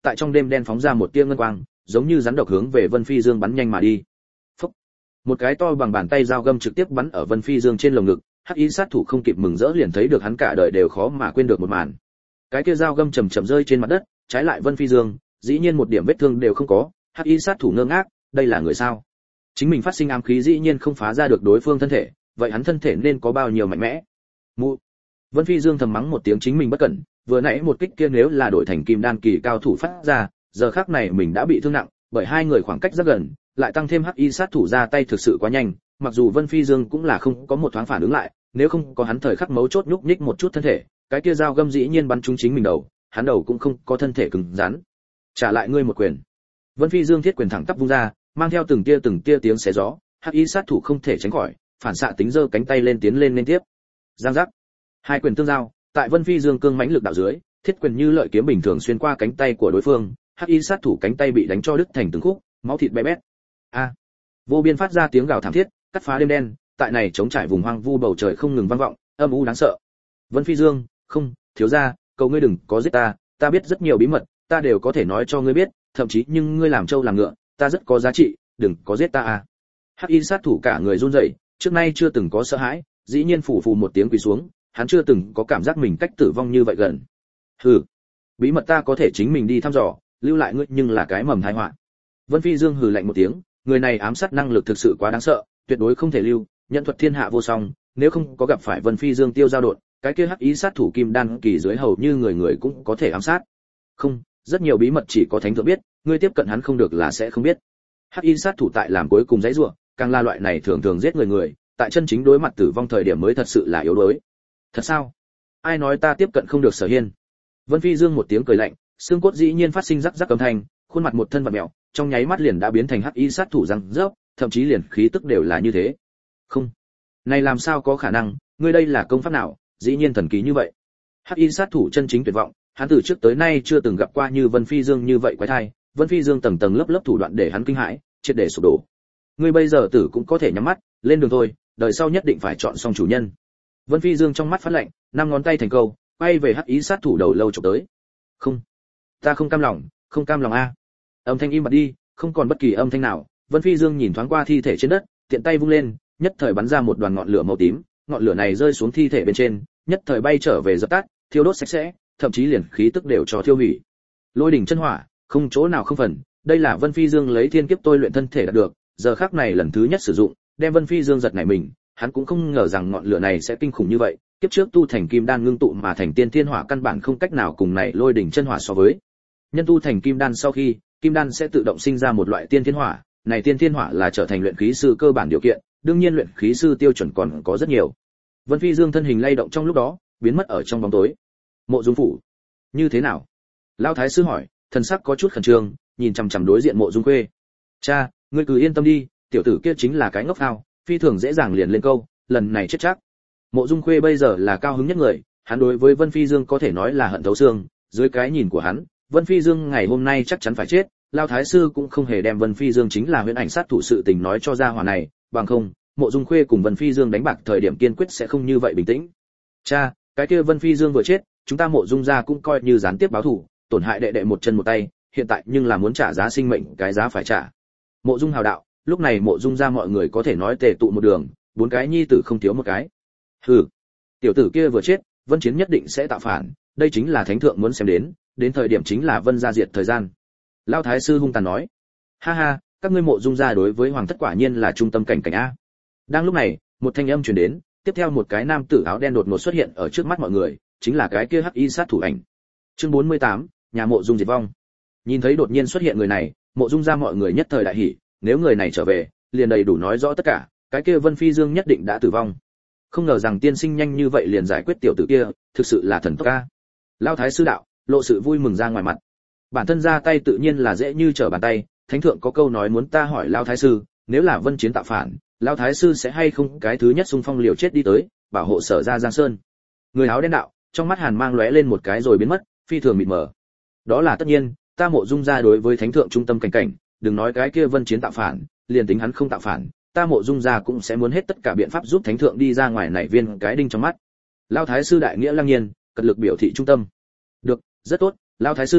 tại trong đêm đen phóng ra một tia ngân quang, giống như rắn độc hướng về Vân Phi Dương bắn nhanh mà đi. Phốc. Một cái to bằng bàn tay dao găm trực tiếp bắn ở Vân Phi Dương trên lồng ngực, hắc y sát thủ không kịp mừng rỡ liền thấy được hắn cả đời đều khó mà quên được một màn. Cái kia dao găm chầm chậm rơi trên mặt đất, trái lại Vân Phi Dương, dĩ nhiên một điểm vết thương đều không có, hắc y sát thủ ngơ ngác, đây là người sao? Chính mình phát sinh ám khí dĩ nhiên không phá ra được đối phương thân thể, vậy hắn thân thể nên có bao nhiêu mạnh mẽ? Mụ. Vân Phi Dương thầm mắng một tiếng chính mình bất cẩn, vừa nãy một kích kia nếu là đổi thành kim đan kỳ cao thủ phát ra, giờ khắc này mình đã bị thương nặng, bởi hai người khoảng cách rất gần, lại tăng thêm hắc y sát thủ ra tay thực sự quá nhanh, mặc dù Vân Phi Dương cũng là không có một thoáng phản ứng lại, nếu không có hắn thời khắc mấu chốt nhúc nhích một chút thân thể, cái kia dao găm dĩ nhiên bắn trúng chính mình đầu, hắn đầu cũng không có thân thể cứng rắn. Trả lại ngươi một quyền. Vân Phi Dương thiết quyền thẳng tắp vung ra, mang theo từng tia từng tia tiếng xé gió, hắc y sát thủ không thể tránh khỏi, phản xạ tính giơ cánh tay lên tiến lên liên tiếp. Giang giác. Hai quyền tương giao, tại Vân Phi Dương cương mãnh lực đạo dưới, thiết quyền như lợi kiếm bình thường xuyên qua cánh tay của đối phương, hắc y sát thủ cánh tay bị đánh cho đứt thành từng khúc, máu thịt bé bét. A. Vô biên phát ra tiếng gào thảm thiết, cắt phá đêm đen, tại này chống trải vùng hoang vu bầu trời không ngừng vang vọng, âm u đáng sợ. Vân Phi Dương, không, thiếu gia, cầu ngươi đừng có giết ta, ta biết rất nhiều bí mật, ta đều có thể nói cho ngươi biết, thậm chí nhưng ngươi làm trâu làm ngựa, ta rất có giá trị, đừng có giết ta à. Hắc y sát thủ cả người run rẩy, trước nay chưa từng có sợ hãi, dĩ nhiên phủ phù một tiếng quỳ xuống, hắn chưa từng có cảm giác mình cách tử vong như vậy gần. Hừ, bí mật ta có thể chính mình đi thăm dò, lưu lại ngươi nhưng là cái mầm tai họa. Vân Phi Dương hừ lạnh một tiếng, người này ám sát năng lực thực sự quá đáng sợ, tuyệt đối không thể lưu, nhân thuật thiên hạ vô song, nếu không có gặp phải Vân Phi Dương tiêu giao đột, cái kia hắc ý sát thủ kim đan kỳ dưới hầu như người người cũng có thể ám sát. Không, rất nhiều bí mật chỉ có thánh thượng biết, ngươi tiếp cận hắn không được là sẽ không biết. Hắc y sát thủ tại làm cuối cùng dãy rủa, càng là loại này thường thường giết người người, tại chân chính đối mặt tử vong thời điểm mới thật sự là yếu đuối. Thật sao? Ai nói ta tiếp cận không được Sở Hiên? Vân Phi Dương một tiếng cười lạnh, xương cốt dĩ nhiên phát sinh rắc rắc âm thanh, khuôn mặt một thân vặn mèo, trong nháy mắt liền đã biến thành hắc y sát thủ răng rớp, thậm chí liền khí tức đều là như thế. Không, này làm sao có khả năng, ngươi đây là công pháp nào, dĩ nhiên thần kỳ như vậy. Hắc y sát thủ chân chính tuyệt vọng, hắn từ trước tới nay chưa từng gặp qua như Vân Phi Dương như vậy quái thai, Vân Phi Dương tầng tầng lớp lớp thủ đoạn để hắn kinh hãi, triệt để sụp đổ. Ngươi bây giờ tử cũng có thể nhắm mắt, lên đường thôi, đời sau nhất định phải chọn xong chủ nhân. Vân Phi Dương trong mắt phát lạnh, năm ngón tay thành câu, quay về hắc ý sát thủ đầu lâu chụp tới. Không, ta không cam lòng, không cam lòng a. Âm thanh im bặt đi, không còn bất kỳ âm thanh nào. Vân Phi Dương nhìn thoáng qua thi thể trên đất, tiện tay vung lên, nhất thời bắn ra một đoàn ngọn lửa màu tím, ngọn lửa này rơi xuống thi thể bên trên, nhất thời bay trở về dập tắt, thiêu đốt sạch sẽ, thậm chí liền khí tức đều cho thiêu hủy. Lôi đỉnh chân hỏa, không chỗ nào không phần, đây là Vân Phi Dương lấy thiên kiếp tôi luyện thân thể đạt được, giờ khắc này lần thứ nhất sử dụng, đem Vân Phi Dương giật nảy mình, hắn cũng không ngờ rằng ngọn lửa này sẽ kinh khủng như vậy, kiếp trước tu thành kim đan ngưng tụ mà thành tiên thiên hỏa căn bản không cách nào cùng này lôi đỉnh chân hỏa so với. Nhân tu thành kim đan sau khi, kim đan sẽ tự động sinh ra một loại tiên thiên hỏa, này tiên thiên hỏa là trở thành luyện khí sư cơ bản điều kiện, đương nhiên luyện khí sư tiêu chuẩn còn có rất nhiều. Vân Phi Dương thân hình lay động trong lúc đó, biến mất ở trong bóng tối. Mộ Dung phủ, như thế nào? Lão thái sư hỏi, thần sắc có chút khẩn trương, nhìn chằm chằm đối diện Mộ Dung Khuê. Cha, ngươi cứ yên tâm đi, tiểu tử kia chính là cái ngốc phao, phi thường dễ dàng liền lên câu, lần này chết chắc. Mộ Dung Khuê bây giờ là cao hứng nhất người, hắn đối với Vân Phi Dương có thể nói là hận thấu xương, dưới cái nhìn của hắn, Vân Phi Dương ngày hôm nay chắc chắn phải chết, Lão thái sư cũng không hề đem Vân Phi Dương chính là huyễn ảnh sát thủ sự tình nói cho gia hỏa này, bằng không, Mộ Dung Khuê cùng Vân Phi Dương đánh bạc thời điểm kiên quyết sẽ không như vậy bình tĩnh. Cha, cái kia Vân Phi Dương vừa chết, chúng ta Mộ Dung gia cũng coi như gián tiếp báo thù, tổn hại đệ đệ một chân một tay, hiện tại nhưng là muốn trả giá sinh mệnh, cái giá phải trả. Mộ Dung hào đạo, lúc này Mộ Dung gia mọi người có thể nói tề tụ một đường, bốn cái nhi tử không thiếu một cái. Hừ, tiểu tử kia vừa chết, Vân Chiến nhất định sẽ tạo phản, đây chính là thánh thượng muốn xem đến, đến thời điểm chính là Vân gia diệt thời gian. Lão thái sư hung tàn nói, ha ha, các ngươi Mộ Dung gia đối với hoàng thất quả nhiên là trung tâm cảnh cảnh a. Đang lúc này, một thanh âm truyền đến, tiếp theo một cái nam tử áo đen đột ngột xuất hiện ở trước mắt mọi người, chính là cái kia hắc y sát thủ ảnh. Chương bốn mươi tám, nhà Mộ Dung diệt vong. Nhìn thấy đột nhiên xuất hiện người này, Mộ Dung gia mọi người nhất thời đại hỉ, nếu người này trở về, liền đầy đủ nói rõ tất cả, cái kia Vân Phi Dương nhất định đã tử vong. Không ngờ rằng tiên sinh nhanh như vậy liền giải quyết tiểu tử kia, thực sự là thần tốc a. Lão thái sư đạo, lộ sự vui mừng ra ngoài mặt. Bản thân ra tay tự nhiên là dễ như trở bàn tay, thánh thượng có câu nói muốn ta hỏi Lão thái sư, nếu là Vân Chiến tạo phản, Lão thái sư sẽ hay không cái thứ nhất xung phong liều chết đi tới, bảo hộ Sở gia Giang Sơn. Người áo đen đạo, trong mắt hàn mang lóe lên một cái rồi biến mất, phi thường mịt mờ. Đó là tất nhiên, ta Mộ Dung gia đối với thánh thượng trung tâm cảnh cảnh, đừng nói cái kia Vân Chiến tạo phản, liền tính hắn không tạo phản, ta Mộ Dung gia cũng sẽ muốn hết tất cả biện pháp giúp thánh thượng đi ra ngoài nảy viên cái đinh trong mắt. Lão thái sư đại nghĩa lăng nhiên, cật lực biểu thị trung tâm. Được, rất tốt, Lão thái sư,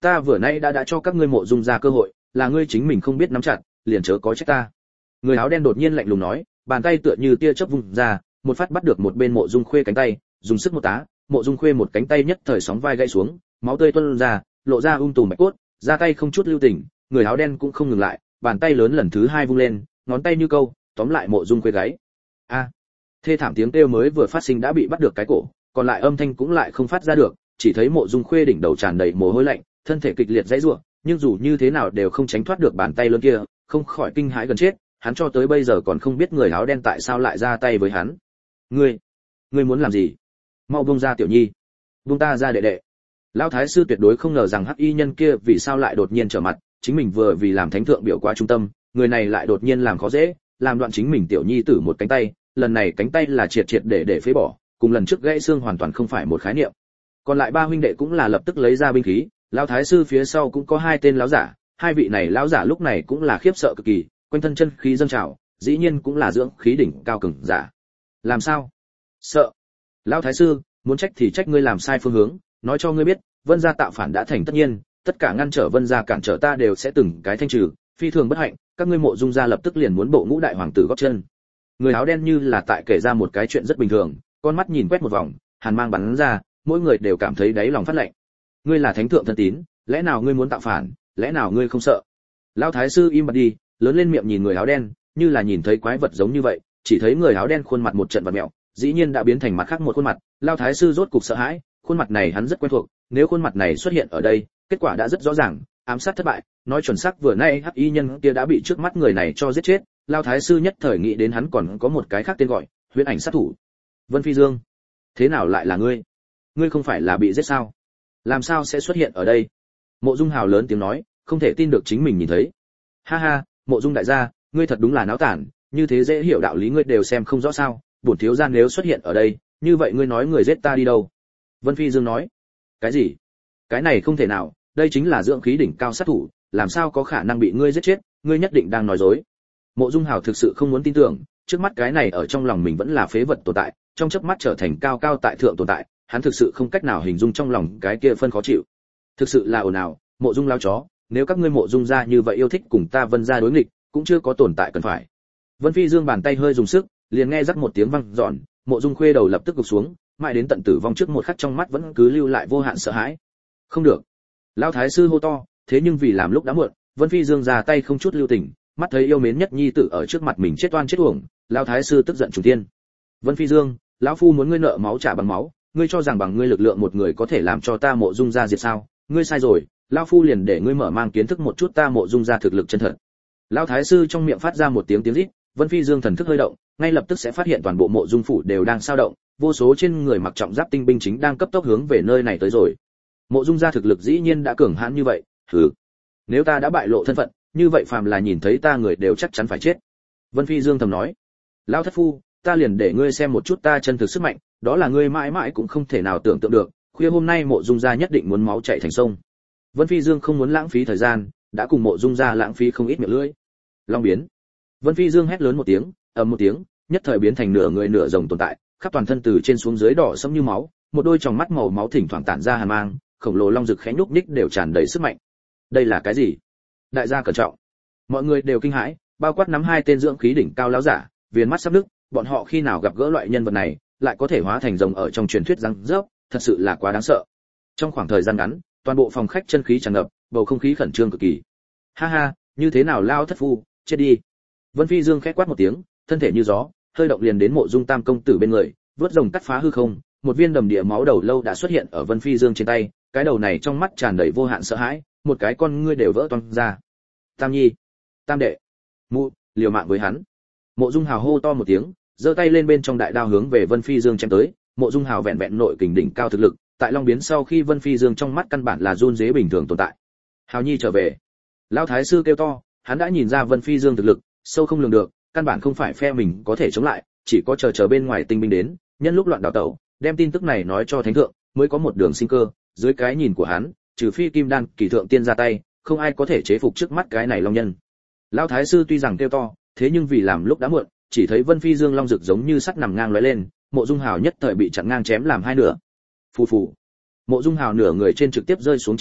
ta vừa nay đã đã cho các ngươi Mộ Dung ra cơ hội, là ngươi chính mình không biết nắm chặt, liền chớ có trách ta. Người áo đen đột nhiên lạnh lùng nói, bàn tay tựa như tia chớp vung ra, một phát bắt được một bên Mộ Dung Khuê cánh tay, dùng sức một tá, Mộ Dung Khuê một cánh tay nhất thời sóng vai gãy xuống, máu tươi tuôn ra, lộ ra um tùm bạch cốt, ra tay không chút lưu tình, người áo đen cũng không ngừng lại, bàn tay lớn lần thứ hai vung lên, ngón tay như câu, tóm lại Mộ Dung Khuê gáy. A! Thê thảm tiếng kêu mới vừa phát sinh đã bị bắt được cái cổ, còn lại âm thanh cũng lại không phát ra được, chỉ thấy Mộ Dung Khuê đỉnh đầu tràn đầy mồ hôi lạnh, thân thể kịch liệt giãy giụa, nhưng dù như thế nào đều không tránh thoát được bàn tay lớn kia, không khỏi kinh hãi gần chết, hắn cho tới bây giờ còn không biết người áo đen tại sao lại ra tay với hắn. Ngươi, ngươi muốn làm gì? Mau buông ra Tiểu Nhi, buông ta ra đệ đệ. Lão thái sư tuyệt đối không ngờ rằng hắc y nhân kia vì sao lại đột nhiên trở mặt, chính mình vừa vì làm thánh thượng biểu quá trung tâm, người này lại đột nhiên làm khó dễ, làm đoạn chính mình Tiểu Nhi tử một cánh tay, lần này cánh tay là triệt triệt để để phế bỏ, cùng lần trước gãy xương hoàn toàn không phải một khái niệm. Còn lại ba huynh đệ cũng là lập tức lấy ra binh khí, lão thái sư phía sau cũng có hai tên lão giả, hai vị này lão giả lúc này cũng là khiếp sợ cực kỳ, quanh thân chân khí dâng trào, dĩ nhiên cũng là dưỡng khí đỉnh cao cường giả. Làm sao? Sợ? Lão thái sư, muốn trách thì trách ngươi làm sai phương hướng, nói cho ngươi biết, Vân gia tạo phản đã thành tất nhiên, tất cả ngăn trở Vân gia cản trở ta đều sẽ từng cái thanh trừ, phi thường bất hạnh, các ngươi Mộ Dung gia lập tức liền muốn bộ ngũ đại hoàng tử góp chân. Người áo đen như là tại kể ra một cái chuyện rất bình thường, con mắt nhìn quét một vòng, hàn mang bắn ra, mỗi người đều cảm thấy đáy lòng phát lạnh. Ngươi là thánh thượng thân tín, lẽ nào ngươi muốn tạo phản, lẽ nào ngươi không sợ? Lão thái sư im bặt đi, lớn lên miệng nhìn người áo đen, như là nhìn thấy quái vật giống như vậy, chỉ thấy người áo đen khuôn mặt một trận vặn mèo, dĩ nhiên đã biến thành mặt khác một khuôn mặt. Lão thái sư rốt cục sợ hãi, khuôn mặt này hắn rất quen thuộc, nếu khuôn mặt này xuất hiện ở đây, kết quả đã rất rõ ràng, ám sát thất bại, nói chuẩn xác vừa nay hắc y nhân kia đã bị trước mắt người này cho giết chết. Lão thái sư nhất thời nghĩ đến hắn còn có một cái khác tên gọi, huyễn ảnh sát thủ. Vân Phi Dương, thế nào lại là ngươi? Ngươi không phải là bị giết sao? Làm sao sẽ xuất hiện ở đây? Mộ Dung Hào lớn tiếng nói, không thể tin được chính mình nhìn thấy. Ha ha, Mộ Dung đại gia, ngươi thật đúng là náo tản, như thế dễ hiểu đạo lý ngươi đều xem không rõ sao? Bổn thiếu gia nếu xuất hiện ở đây, như vậy ngươi nói người giết ta đi đâu? Vân Phi Dương nói. Cái gì? Cái này không thể nào, đây chính là dưỡng khí đỉnh cao sát thủ, làm sao có khả năng bị ngươi giết chết? Ngươi nhất định đang nói dối. Mộ Dung Hào thực sự không muốn tin tưởng, trước mắt cái này ở trong lòng mình vẫn là phế vật tồn tại, trong chớp mắt trở thành cao cao tại thượng tồn tại, hắn thực sự không cách nào hình dung trong lòng cái kia phân khó chịu. Thực sự là ồn ào, Mộ Dung lao chó, nếu các ngươi Mộ Dung gia như vậy yêu thích cùng ta Vân gia đối nghịch, cũng chưa có tồn tại cần phải. Vân Phi Dương bàn tay hơi dùng sức, liền nghe rắc một tiếng vang dọn, Mộ Dung Khuê đầu lập tức gục xuống, mãi đến tận tử vong trước một khắc trong mắt vẫn cứ lưu lại vô hạn sợ hãi. Không được. Lão thái sư hô to, thế nhưng vì làm lúc đã muộn, Vân Phi Dương ra tay không chút lưu tình, mắt thấy yêu mến nhất nhi tử ở trước mặt mình chết oan chết uổng, lão thái sư tức giận trùng thiên. Vân Phi Dương, lão phu muốn ngươi nợ máu trả bằng máu, ngươi cho rằng bằng ngươi lực lượng một người có thể làm cho ta Mộ Dung gia diệt sao? Ngươi sai rồi, lão phu liền để ngươi mở mang kiến thức một chút ta Mộ Dung gia thực lực chân thật. Lão thái sư trong miệng phát ra một tiếng tiếng rít, Vân Phi Dương thần thức hơi động, ngay lập tức sẽ phát hiện toàn bộ Mộ Dung phủ đều đang sao động, vô số trên người mặc trọng giáp tinh binh chính đang cấp tốc hướng về nơi này tới rồi. Mộ Dung gia thực lực dĩ nhiên đã cường hãn như vậy, hừ. Nếu ta đã bại lộ thân phận, như vậy phàm là nhìn thấy ta người đều chắc chắn phải chết. Vân Phi Dương thầm nói. Lão thất phu, ta liền để ngươi xem một chút ta chân thực sức mạnh, đó là ngươi mãi mãi cũng không thể nào tưởng tượng được, khuya hôm nay Mộ Dung gia nhất định muốn máu chảy thành sông. Vân Phi Dương không muốn lãng phí thời gian, đã cùng Mộ Dung gia lãng phí không ít miệng lưỡi. Long biến. Vân Phi Dương hét lớn một tiếng, ầm một tiếng, nhất thời biến thành nửa người nửa rồng tồn tại, khắp toàn thân từ trên xuống dưới đỏ sẫm như máu, một đôi tròng mắt màu máu thỉnh thoảng tản ra hàn mang, khổng lồ long rực khẽ nhúc nhích đều tràn đầy sức mạnh. Đây là cái gì? Đại gia cẩn trọng. Mọi người đều kinh hãi, bao quát nắm hai tên dưỡng khí đỉnh cao lão giả, viền mắt sắp nứt, bọn họ khi nào gặp gỡ loại nhân vật này, lại có thể hóa thành rồng ở trong truyền thuyết răng rớp, thật sự là quá đáng sợ. Trong khoảng thời gian ngắn, toàn bộ phòng khách chân khí tràn ngập, bầu không khí khẩn trương cực kỳ. Ha ha, như thế nào lao thất phu, chết đi. Vân Phi Dương khẽ quát một tiếng, thân thể như gió, hơi động liền đến Mộ Dung Tam công tử bên người, vớt rồng cắt phá hư không, một viên đầm địa máu đầu lâu đã xuất hiện ở Vân Phi Dương trên tay, cái đầu này trong mắt tràn đầy vô hạn sợ hãi, một cái con ngươi đều vỡ toang ra. Tam nhi, Tam đệ, mụ, liều mạng với hắn. Mộ Dung Hào hô to một tiếng, giơ tay lên bên trong đại đao hướng về Vân Phi Dương chém tới. Mộ Dung Hào vẹn vẹn nội kình đỉnh cao thực lực, tại long biến sau khi Vân Phi Dương trong mắt căn bản là run rế bình thường tồn tại. Hào nhi trở về. Lão thái sư kêu to, hắn đã nhìn ra Vân Phi Dương thực lực sâu không lường được, căn bản không phải phe mình có thể chống lại, chỉ có chờ chờ bên ngoài tinh binh đến, nhân lúc loạn đảo tẩu, đem tin tức này nói cho thánh thượng, mới có một đường sinh cơ. Dưới cái nhìn của hắn, trừ phi Kim Đan kỳ thượng tiên ra tay, không ai có thể chế phục trước mắt cái này long nhân. Lão thái sư tuy rằng kêu to, thế nhưng vì làm lúc đã muộn, chỉ thấy Vân Phi Dương long rực giống như sắt nằm ngang lóe lên, Mộ Dung Hào nhất thời bị chặn ngang chém làm hai nửa. Phù phù. Mộ Dung Hào nửa người trên trực tiếp rơi xuống trên đất,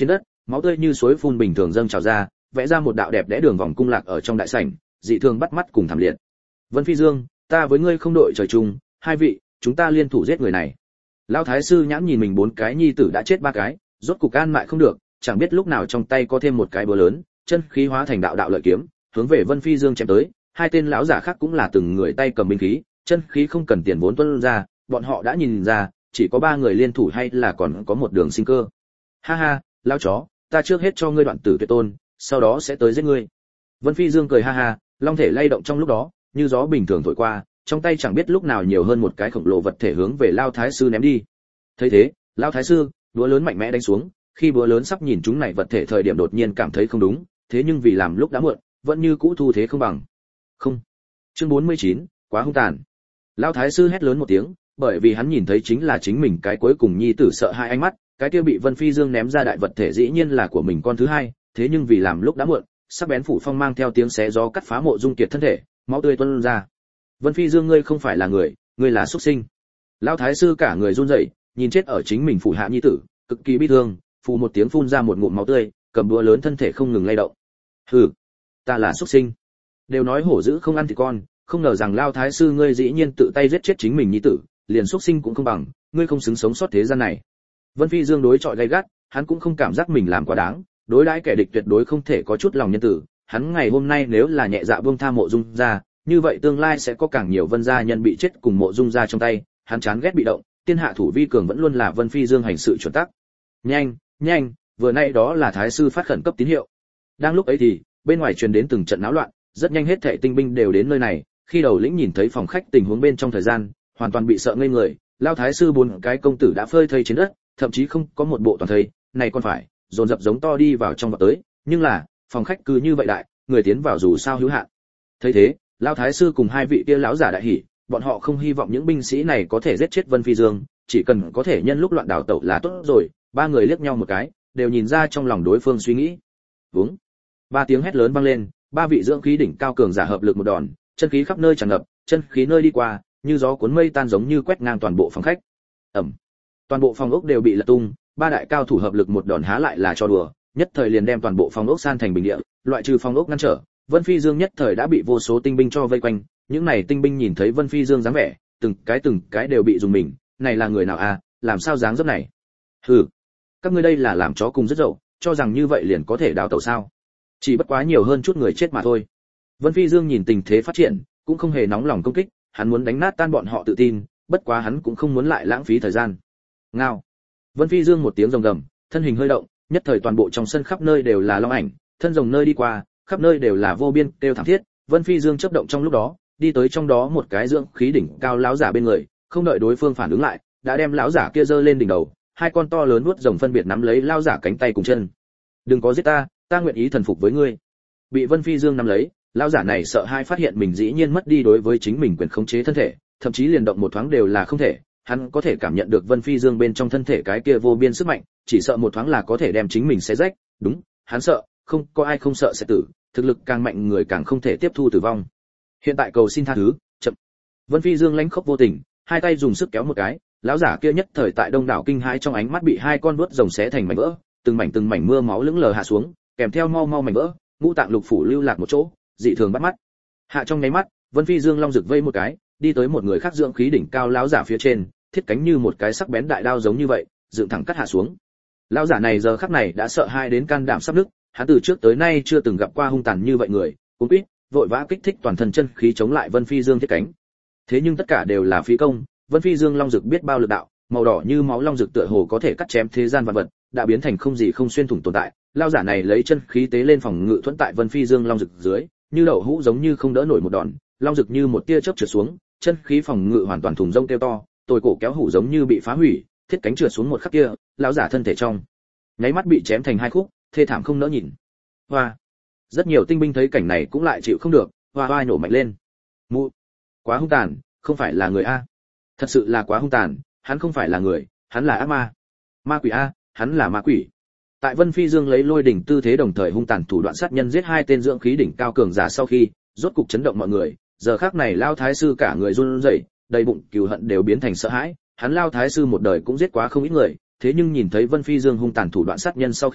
máu tươi như suối phun bình thường dâng trào ra, vẽ ra một đạo đẹp đẽ đường vòng cung lạc ở trong đại sảnh, dị thường bắt mắt cùng thảm liệt. Vân Phi Dương, ta với ngươi không đội trời chung, hai vị, chúng ta liên thủ giết người này. Lão thái sư nhãn nhìn mình bốn cái nhi tử đã chết ba cái, rốt cục an mại không được, chẳng biết lúc nào trong tay có thêm một cái búa lớn, chân khí hóa thành đạo đạo lợi kiếm, hướng về Vân Phi Dương chém tới. Hai tên lão giả khác cũng là từng người tay cầm binh khí, chân khí không cần tiền vốn tuôn ra, bọn họ đã nhìn ra, chỉ có ba người liên thủ hay là còn có một đường sinh cơ. Ha ha, lão chó, ta trước hết cho ngươi đoạn tử tuyệt tôn, sau đó sẽ tới giết ngươi. Vân Phi Dương cười ha ha, long thể lay động trong lúc đó, như gió bình thường thổi qua, trong tay chẳng biết lúc nào nhiều hơn một cái khổng lồ vật thể hướng về Lão thái sư ném đi. Thấy thế, Lão thái sư, búa lớn mạnh mẽ đánh xuống, khi búa lớn sắp nhìn chúng này vật thể thời điểm đột nhiên cảm thấy không đúng, thế nhưng vì làm lúc đã muộn, vẫn như cũ thu thế không bằng. Không. Chương bốn mươi chín, quá hung tàn. Lão thái sư hét lớn một tiếng, bởi vì hắn nhìn thấy chính là chính mình cái cuối cùng nhi tử sợ hai ánh mắt, cái kia bị Vân Phi Dương ném ra đại vật thể dĩ nhiên là của mình con thứ hai, thế nhưng vì làm lúc đã muộn, sắc bén phủ phong mang theo tiếng xé gió cắt phá Mộ Dung Kiệt thân thể, máu tươi tuôn ra. Vân Phi Dương, ngươi không phải là người, ngươi là súc sinh. Lão thái sư cả người run rẩy, nhìn chết ở chính mình phủ hạ nhi tử, cực kỳ bi thương, phù một tiếng phun ra một ngụm máu tươi, cầm đũa lớn thân thể không ngừng lay động. Hừ, ta là súc sinh. Đều nói hổ dữ không ăn thịt con, không ngờ rằng Lão thái sư ngươi dĩ nhiên tự tay giết chết chính mình nhi tử, liền súc sinh cũng không bằng, ngươi không xứng sống sót thế gian này. Vân Phi Dương đối chọi gay gắt, hắn cũng không cảm giác mình làm quá đáng, đối đãi kẻ địch tuyệt đối không thể có chút lòng nhân tử, hắn ngày hôm nay nếu là nhẹ dạ buông tha Mộ Dung gia, như vậy tương lai sẽ có càng nhiều Vân gia nhân bị chết cùng Mộ Dung gia trong tay, hắn chán ghét bị động, tiên hạ thủ vi cường vẫn luôn là Vân Phi Dương hành sự chuẩn tắc. Nhanh, nhanh, vừa nay đó là thái sư phát khẩn cấp tín hiệu. Đang lúc ấy thì, bên ngoài truyền đến từng trận náo loạn, rất nhanh hết thảy tinh binh đều đến nơi này, khi đầu lĩnh nhìn thấy phòng khách tình huống bên trong thời gian, hoàn toàn bị sợ ngây người, Lão thái sư bốn cái công tử đã phơi thây trên đất, thậm chí không có một bộ toàn thây, này còn phải, dồn dập giống to đi vào trong vào tới, nhưng là, phòng khách cứ như vậy đại, người tiến vào dù sao hữu hạn. Thấy thế, Lão thái sư cùng hai vị kia lão giả đại hỉ, bọn họ không hy vọng những binh sĩ này có thể giết chết Vân Phi Dương, chỉ cần có thể nhân lúc loạn đảo tẩu là tốt rồi. Ba người liếc nhau một cái, đều nhìn ra trong lòng đối phương suy nghĩ. Vúng. Ba tiếng hét lớn vang lên, ba vị dưỡng khí đỉnh cao cường giả hợp lực một đòn, chân khí khắp nơi tràn ngập, chân khí nơi đi qua, như gió cuốn mây tan giống như quét ngang toàn bộ phòng khách. Ầm. Toàn bộ phòng ốc đều bị lật tung, ba đại cao thủ hợp lực một đòn há lại là cho đùa, nhất thời liền đem toàn bộ phòng ốc san thành bình địa, loại trừ phòng ốc ngăn trở, Vân Phi Dương nhất thời đã bị vô số tinh binh cho vây quanh, những này tinh binh nhìn thấy Vân Phi Dương dáng vẻ, từng cái từng cái đều bị dùng mình, này là người nào à, làm sao dáng dấp này? Hừ, các ngươi đây là làm chó cùng rất dậu, cho rằng như vậy liền có thể đào tẩu sao? Chỉ bất quá nhiều hơn chút người chết mà thôi. Vân Phi Dương nhìn tình thế phát triển, cũng không hề nóng lòng công kích, hắn muốn đánh nát tan bọn họ tự tin, bất quá hắn cũng không muốn lại lãng phí thời gian. Ngao. Vân Phi Dương một tiếng rồng gầm, thân hình hơi động, nhất thời toàn bộ trong sân khắp nơi đều là long ảnh, thân rồng nơi đi qua, khắp nơi đều là vô biên kêu thảm thiết. Vân Phi Dương chớp động trong lúc đó, đi tới trong đó một cái dưỡng khí đỉnh cao lão giả bên người, không đợi đối phương phản ứng lại, đã đem lão giả kia giơ lên đỉnh đầu, hai con to lớn nuốt rồng phân biệt nắm lấy lão giả cánh tay cùng chân. Đừng có giết ta, ta nguyện ý thần phục với ngươi. Bị Vân Phi Dương nắm lấy, lão giả này sợ hai phát hiện mình dĩ nhiên mất đi đối với chính mình quyền khống chế thân thể, thậm chí liền động một thoáng đều là không thể. Hắn có thể cảm nhận được Vân Phi Dương bên trong thân thể cái kia vô biên sức mạnh, chỉ sợ một thoáng là có thể đem chính mình xé rách. Đúng, hắn sợ, không có ai không sợ sẽ tử, thực lực càng mạnh người càng không thể tiếp thu tử vong. Hiện tại cầu xin tha thứ, chậm. Vân Phi Dương lánh khốc vô tình, hai tay dùng sức kéo một cái, lão giả kia nhất thời tại đông đảo kinh hãi trong ánh mắt bị hai con vuốt rồng xé thành mảnh vỡ, từng mảnh từng mảnh mưa máu lững lờ hạ xuống, kèm theo mau mau mảnh vỡ, ngũ tạng lục phủ lưu lạc một chỗ, dị thường bắt mắt. Hạ trong nháy mắt, Vân Phi Dương long rực vây một cái, đi tới một người khác dưỡng khí đỉnh cao lão giả phía trên, thiết cánh như một cái sắc bén đại đao giống như vậy, dựng thẳng cắt hạ xuống. Lão giả này giờ khắc này đã sợ hai đến can đảm sắp nứt, hắn từ trước tới nay chưa từng gặp qua hung tàn như vậy người, cuống quýt, vội vã kích thích toàn thân chân khí chống lại Vân Phi Dương thiết cánh. Thế nhưng tất cả đều là phí công, Vân Phi Dương long dực biết bao lực đạo, màu đỏ như máu long dực tựa hồ có thể cắt chém thế gian vạn vật, đã biến thành không gì không xuyên thủng tồn tại. Lão giả này lấy chân khí tế lên phòng ngự thuẫn tại Vân Phi Dương long dực dưới, như đậu hũ giống như không đỡ nổi một đòn, long dực như một tia chớp trượt xuống, chân khí phòng ngự hoàn toàn thủng rông kêu to, tồi cổ kéo hủ giống như bị phá hủy, thiết cánh trượt xuống một khắc kia, lão giả thân thể trong nháy mắt bị chém thành hai khúc, thê thảm không nỡ nhìn. Hoa. Rất nhiều tinh binh thấy cảnh này cũng lại chịu không được, hoa hoa nổ mạnh lên. Mụ, quá hung tàn, không phải là người a. Thật sự là quá hung tàn, hắn không phải là người, hắn là ác ma. Ma quỷ a, hắn là ma quỷ. Tại Vân Phi Dương lấy lôi đỉnh tư thế đồng thời hung tàn thủ đoạn sát nhân giết hai tên dưỡng khí đỉnh cao cường giả sau khi, rốt cục chấn động mọi người, giờ khắc này Lão thái sư cả người run rẩy, đầy bụng cừu hận đều biến thành sợ hãi, hắn Lão thái sư một đời cũng giết quá không ít người, thế nhưng nhìn thấy Vân Phi Dương hung tàn thủ đoạn sát nhân sau khi,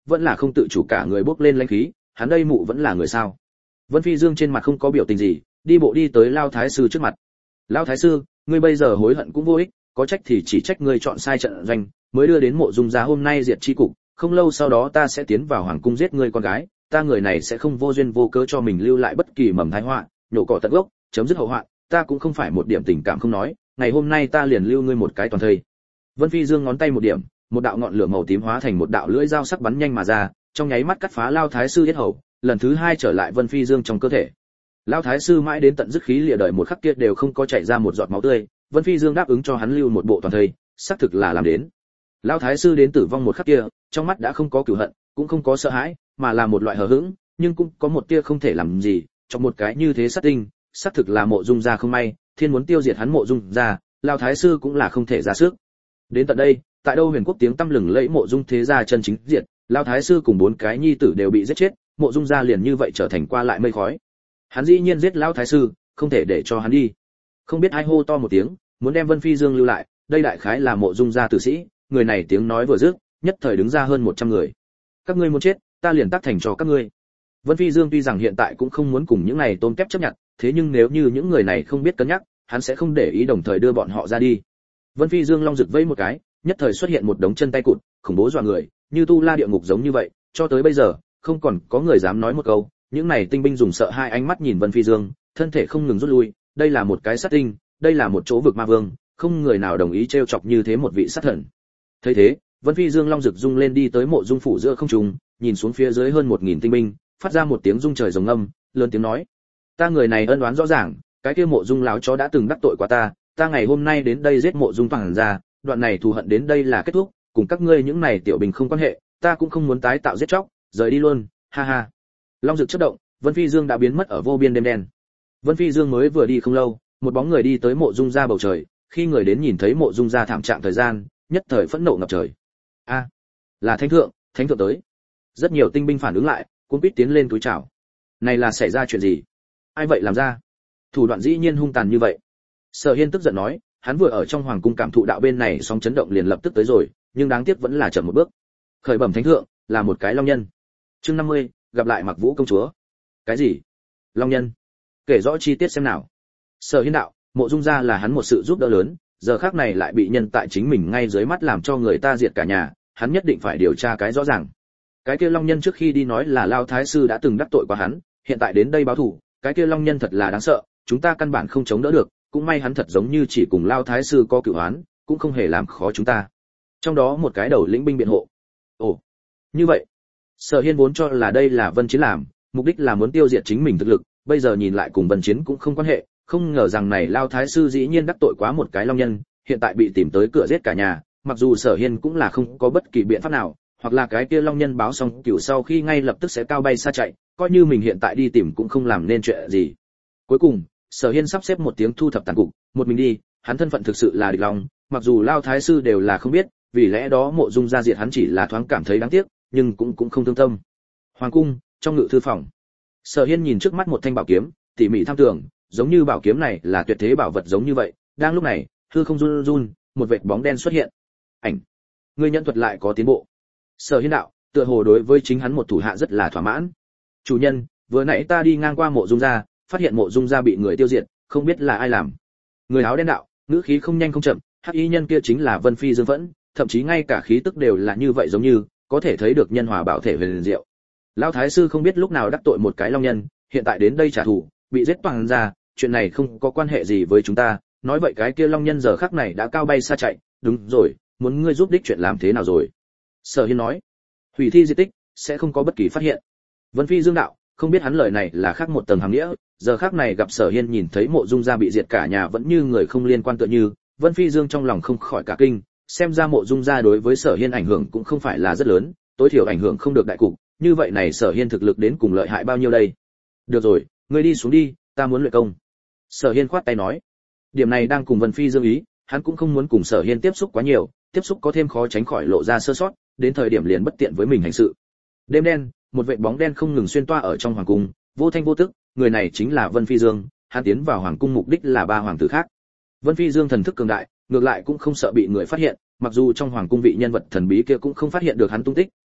vẫn là không tự chủ cả người bốc lên lãnh khí, hắn đây mụ vẫn là người sao? Vân Phi Dương trên mặt không có biểu tình gì, đi bộ đi tới Lao Thái sư trước mặt. Lao Thái sư, ngươi bây giờ hối hận cũng vô ích, có trách thì chỉ trách ngươi chọn sai trận doanh, mới đưa đến Mộ Dung gia hôm nay diệt chi cục, không lâu sau đó ta sẽ tiến vào hoàng cung giết ngươi con gái, ta người này sẽ không vô duyên vô cớ cho mình lưu lại bất kỳ mầm tai họa, nhổ cỏ tận gốc, chấm dứt hậu họa, ta cũng không phải một điểm tình cảm không nói, ngày hôm nay ta liền lưu ngươi một cái toàn thây. Vân Phi Dương ngón tay một điểm, một đạo ngọn lửa màu tím hóa thành một đạo lưỡi dao sắc bắn nhanh mà ra, trong nháy mắt cắt phá Lao Thái sư yết hầu, lần thứ hai trở lại Vân Phi Dương trong cơ thể. Lao Thái sư mãi đến tận dứt khí lìa đời một khắc kia đều không có chảy ra một giọt máu tươi, Vân Phi Dương đáp ứng cho hắn lưu một bộ toàn thây, xác thực là làm đến. Lao Thái sư đến tử vong một khắc kia, trong mắt đã không có cừu hận, cũng không có sợ hãi, mà là một loại hờ hững, nhưng cũng có một tia không thể làm gì, trong một cái như thế sát tinh, xác thực là Mộ Dung gia không may, thiên muốn tiêu diệt hắn Mộ Dung gia, Lao Thái sư cũng là không thể ra sức. Đến tận đây, tại đâu Huyền Quốc tiếng tăm lừng lẫy Mộ Dung thế gia chân chính diệt, Lao Thái sư cùng bốn cái nhi tử đều bị giết chết, Mộ Dung gia liền như vậy trở thành qua lại mây khói. Hắn dĩ nhiên giết Lao Thái sư, không thể để cho hắn đi. Không biết ai hô to một tiếng, muốn đem Vân Phi Dương lưu lại, đây đại khái là Mộ Dung gia tử sĩ, người này tiếng nói vừa dứt, nhất thời đứng ra hơn một trăm người. Các ngươi muốn chết, ta liền tác thành cho các ngươi. Vân Phi Dương tuy rằng hiện tại cũng không muốn cùng những này tôm kép chấp nhận, thế nhưng nếu như những người này không biết cân nhắc, hắn sẽ không để ý đồng thời đưa bọn họ ra đi. Vân Phi Dương long rực vẫy một cái, nhất thời xuất hiện một đống chân tay cụt, khủng bố dọa người, như tu la địa ngục giống như vậy, cho tới bây giờ, không còn có người dám nói một câu, những này tinh binh dùng sợ hai ánh mắt nhìn Vân Phi Dương, thân thể không ngừng rút lui, đây là một cái sát tinh, đây là một chỗ vực ma vương, không người nào đồng ý trêu chọc như thế một vị sát thần. Thấy thế, Vân Phi Dương long rực rung lên đi tới Mộ Dung phủ giữa không trung, nhìn xuống phía dưới hơn một nghìn tinh binh, phát ra một tiếng rung trời rồng âm, lớn tiếng nói: "Ta người này ân oán rõ ràng, cái kia Mộ Dung láo chó đã từng đắc tội qua ta, ta ngày hôm nay đến đây giết Mộ Dung toàn gia, đoạn này thù hận đến đây là kết thúc, cùng các ngươi những này tiểu bình không quan hệ, ta cũng không muốn tái tạo giết chóc, rời đi luôn, ha ha." Long rực chớp động, Vân Phi Dương đã biến mất ở vô biên đêm đen. Vân Phi Dương mới vừa đi không lâu, một bóng người đi tới Mộ Dung gia bầu trời, khi người đến nhìn thấy Mộ Dung gia thảm trạng thời gian, nhất thời phẫn nộ ngập trời. A, là thánh thượng, thánh thượng tới. Rất nhiều tinh binh phản ứng lại, cuống quýt tiến lên túi chào. Này là xảy ra chuyện gì? Ai vậy làm ra? Thủ đoạn dĩ nhiên hung tàn như vậy. Sở Hiên tức giận nói, hắn vừa ở trong hoàng cung cảm thụ đạo bên này sóng chấn động liền lập tức tới rồi, nhưng đáng tiếc vẫn là chậm một bước. Khởi bẩm thánh thượng, là một cái long nhân. Chương năm mươi, gặp lại Mặc Vũ công chúa. Cái gì? Long nhân? Kể rõ chi tiết xem nào. Sở Hiên đạo, Mộ Dung gia là hắn một sự giúp đỡ lớn, giờ khắc này lại bị nhân tại chính mình ngay dưới mắt làm cho người ta diệt cả nhà, hắn nhất định phải điều tra cái rõ ràng. Cái kia long nhân trước khi đi nói là Lao Thái sư đã từng đắc tội qua hắn, hiện tại đến đây báo thù, cái kia long nhân thật là đáng sợ, chúng ta căn bản không chống đỡ được, cũng may hắn thật giống như chỉ cùng Lao Thái sư có cửu oán, cũng không hề làm khó chúng ta. Trong đó một cái đầu lĩnh binh biện hộ. Ồ, như vậy. Sở Hiên vốn cho là đây là Vân Chiến làm, mục đích là muốn tiêu diệt chính mình thực lực, bây giờ nhìn lại cùng Vân Chiến cũng không quan hệ, không ngờ rằng này Lao Thái sư dĩ nhiên đắc tội quá một cái long nhân, hiện tại bị tìm tới cửa giết cả nhà, mặc dù Sở Hiên cũng là không có bất kỳ biện pháp nào, hoặc là cái kia long nhân báo xong cửu sau khi ngay lập tức sẽ cao bay xa chạy, coi như mình hiện tại đi tìm cũng không làm nên chuyện gì. Cuối cùng, Sở Hiên sắp xếp một tiếng thu thập tàn cục, một mình đi, hắn thân phận thực sự là địch long, mặc dù Lao Thái sư đều là không biết, vì lẽ đó Mộ Dung gia diệt hắn chỉ là thoáng cảm thấy đáng tiếc, nhưng cũng cũng không thương tâm. Hoàng cung, trong ngự thư phòng. Sở Hiên nhìn trước mắt một thanh bảo kiếm, tỉ mỉ tham tưởng, giống như bảo kiếm này là tuyệt thế bảo vật giống như vậy, đang lúc này, hư không run run, một vệt bóng đen xuất hiện. Ảnh, ngươi nhận thuật lại có tiến bộ. Sở Hiên đạo, tựa hồ đối với chính hắn một thủ hạ rất là thỏa mãn. Chủ nhân, vừa nãy ta đi ngang qua Mộ Dung gia, phát hiện Mộ Dung gia bị người tiêu diệt, không biết là ai làm. Người áo đen đạo, ngữ khí không nhanh không chậm, hắc y nhân kia chính là Vân Phi Dương Phẫn, thậm chí ngay cả khí tức đều là như vậy giống như, có thể thấy được nhân hòa bảo thể huyền diệu. Lão thái sư không biết lúc nào đắc tội một cái long nhân, hiện tại đến đây trả thù, bị giết toàn ra, chuyện này không có quan hệ gì với chúng ta, nói vậy cái kia long nhân giờ khắc này đã cao bay xa chạy, đúng rồi, muốn ngươi giúp đích chuyện làm thế nào rồi? Sở Hiên nói, hủy thi di tích, sẽ không có bất kỳ phát hiện. Vân Phi Dương đạo, không biết hắn lời này là khác một tầng hàm nghĩa, giờ khắc này gặp Sở Hiên nhìn thấy Mộ Dung gia bị diệt cả nhà vẫn như người không liên quan tựa như, Vân Phi Dương trong lòng không khỏi cả kinh, xem ra Mộ Dung gia đối với Sở Hiên ảnh hưởng cũng không phải là rất lớn, tối thiểu ảnh hưởng không được đại cục, như vậy này Sở Hiên thực lực đến cùng lợi hại bao nhiêu đây? Được rồi, ngươi đi xuống đi, ta muốn luyện công. Sở Hiên khoát tay nói, điểm này đang cùng Vân Phi Dương ý, hắn cũng không muốn cùng Sở Hiên tiếp xúc quá nhiều, tiếp xúc có thêm khó tránh khỏi lộ ra sơ sót, đến thời điểm liền bất tiện với mình hành sự. Đêm đen, một vệt bóng đen không ngừng xuyên toa ở trong hoàng cung, vô thanh vô tức, người này chính là Vân Phi Dương, hắn tiến vào hoàng cung mục đích là ba hoàng tử khác. Vân Phi Dương thần thức cường đại, ngược lại cũng không sợ bị người phát hiện, mặc dù trong hoàng cung vị nhân vật thần bí kia cũng không phát hiện được hắn tung tích,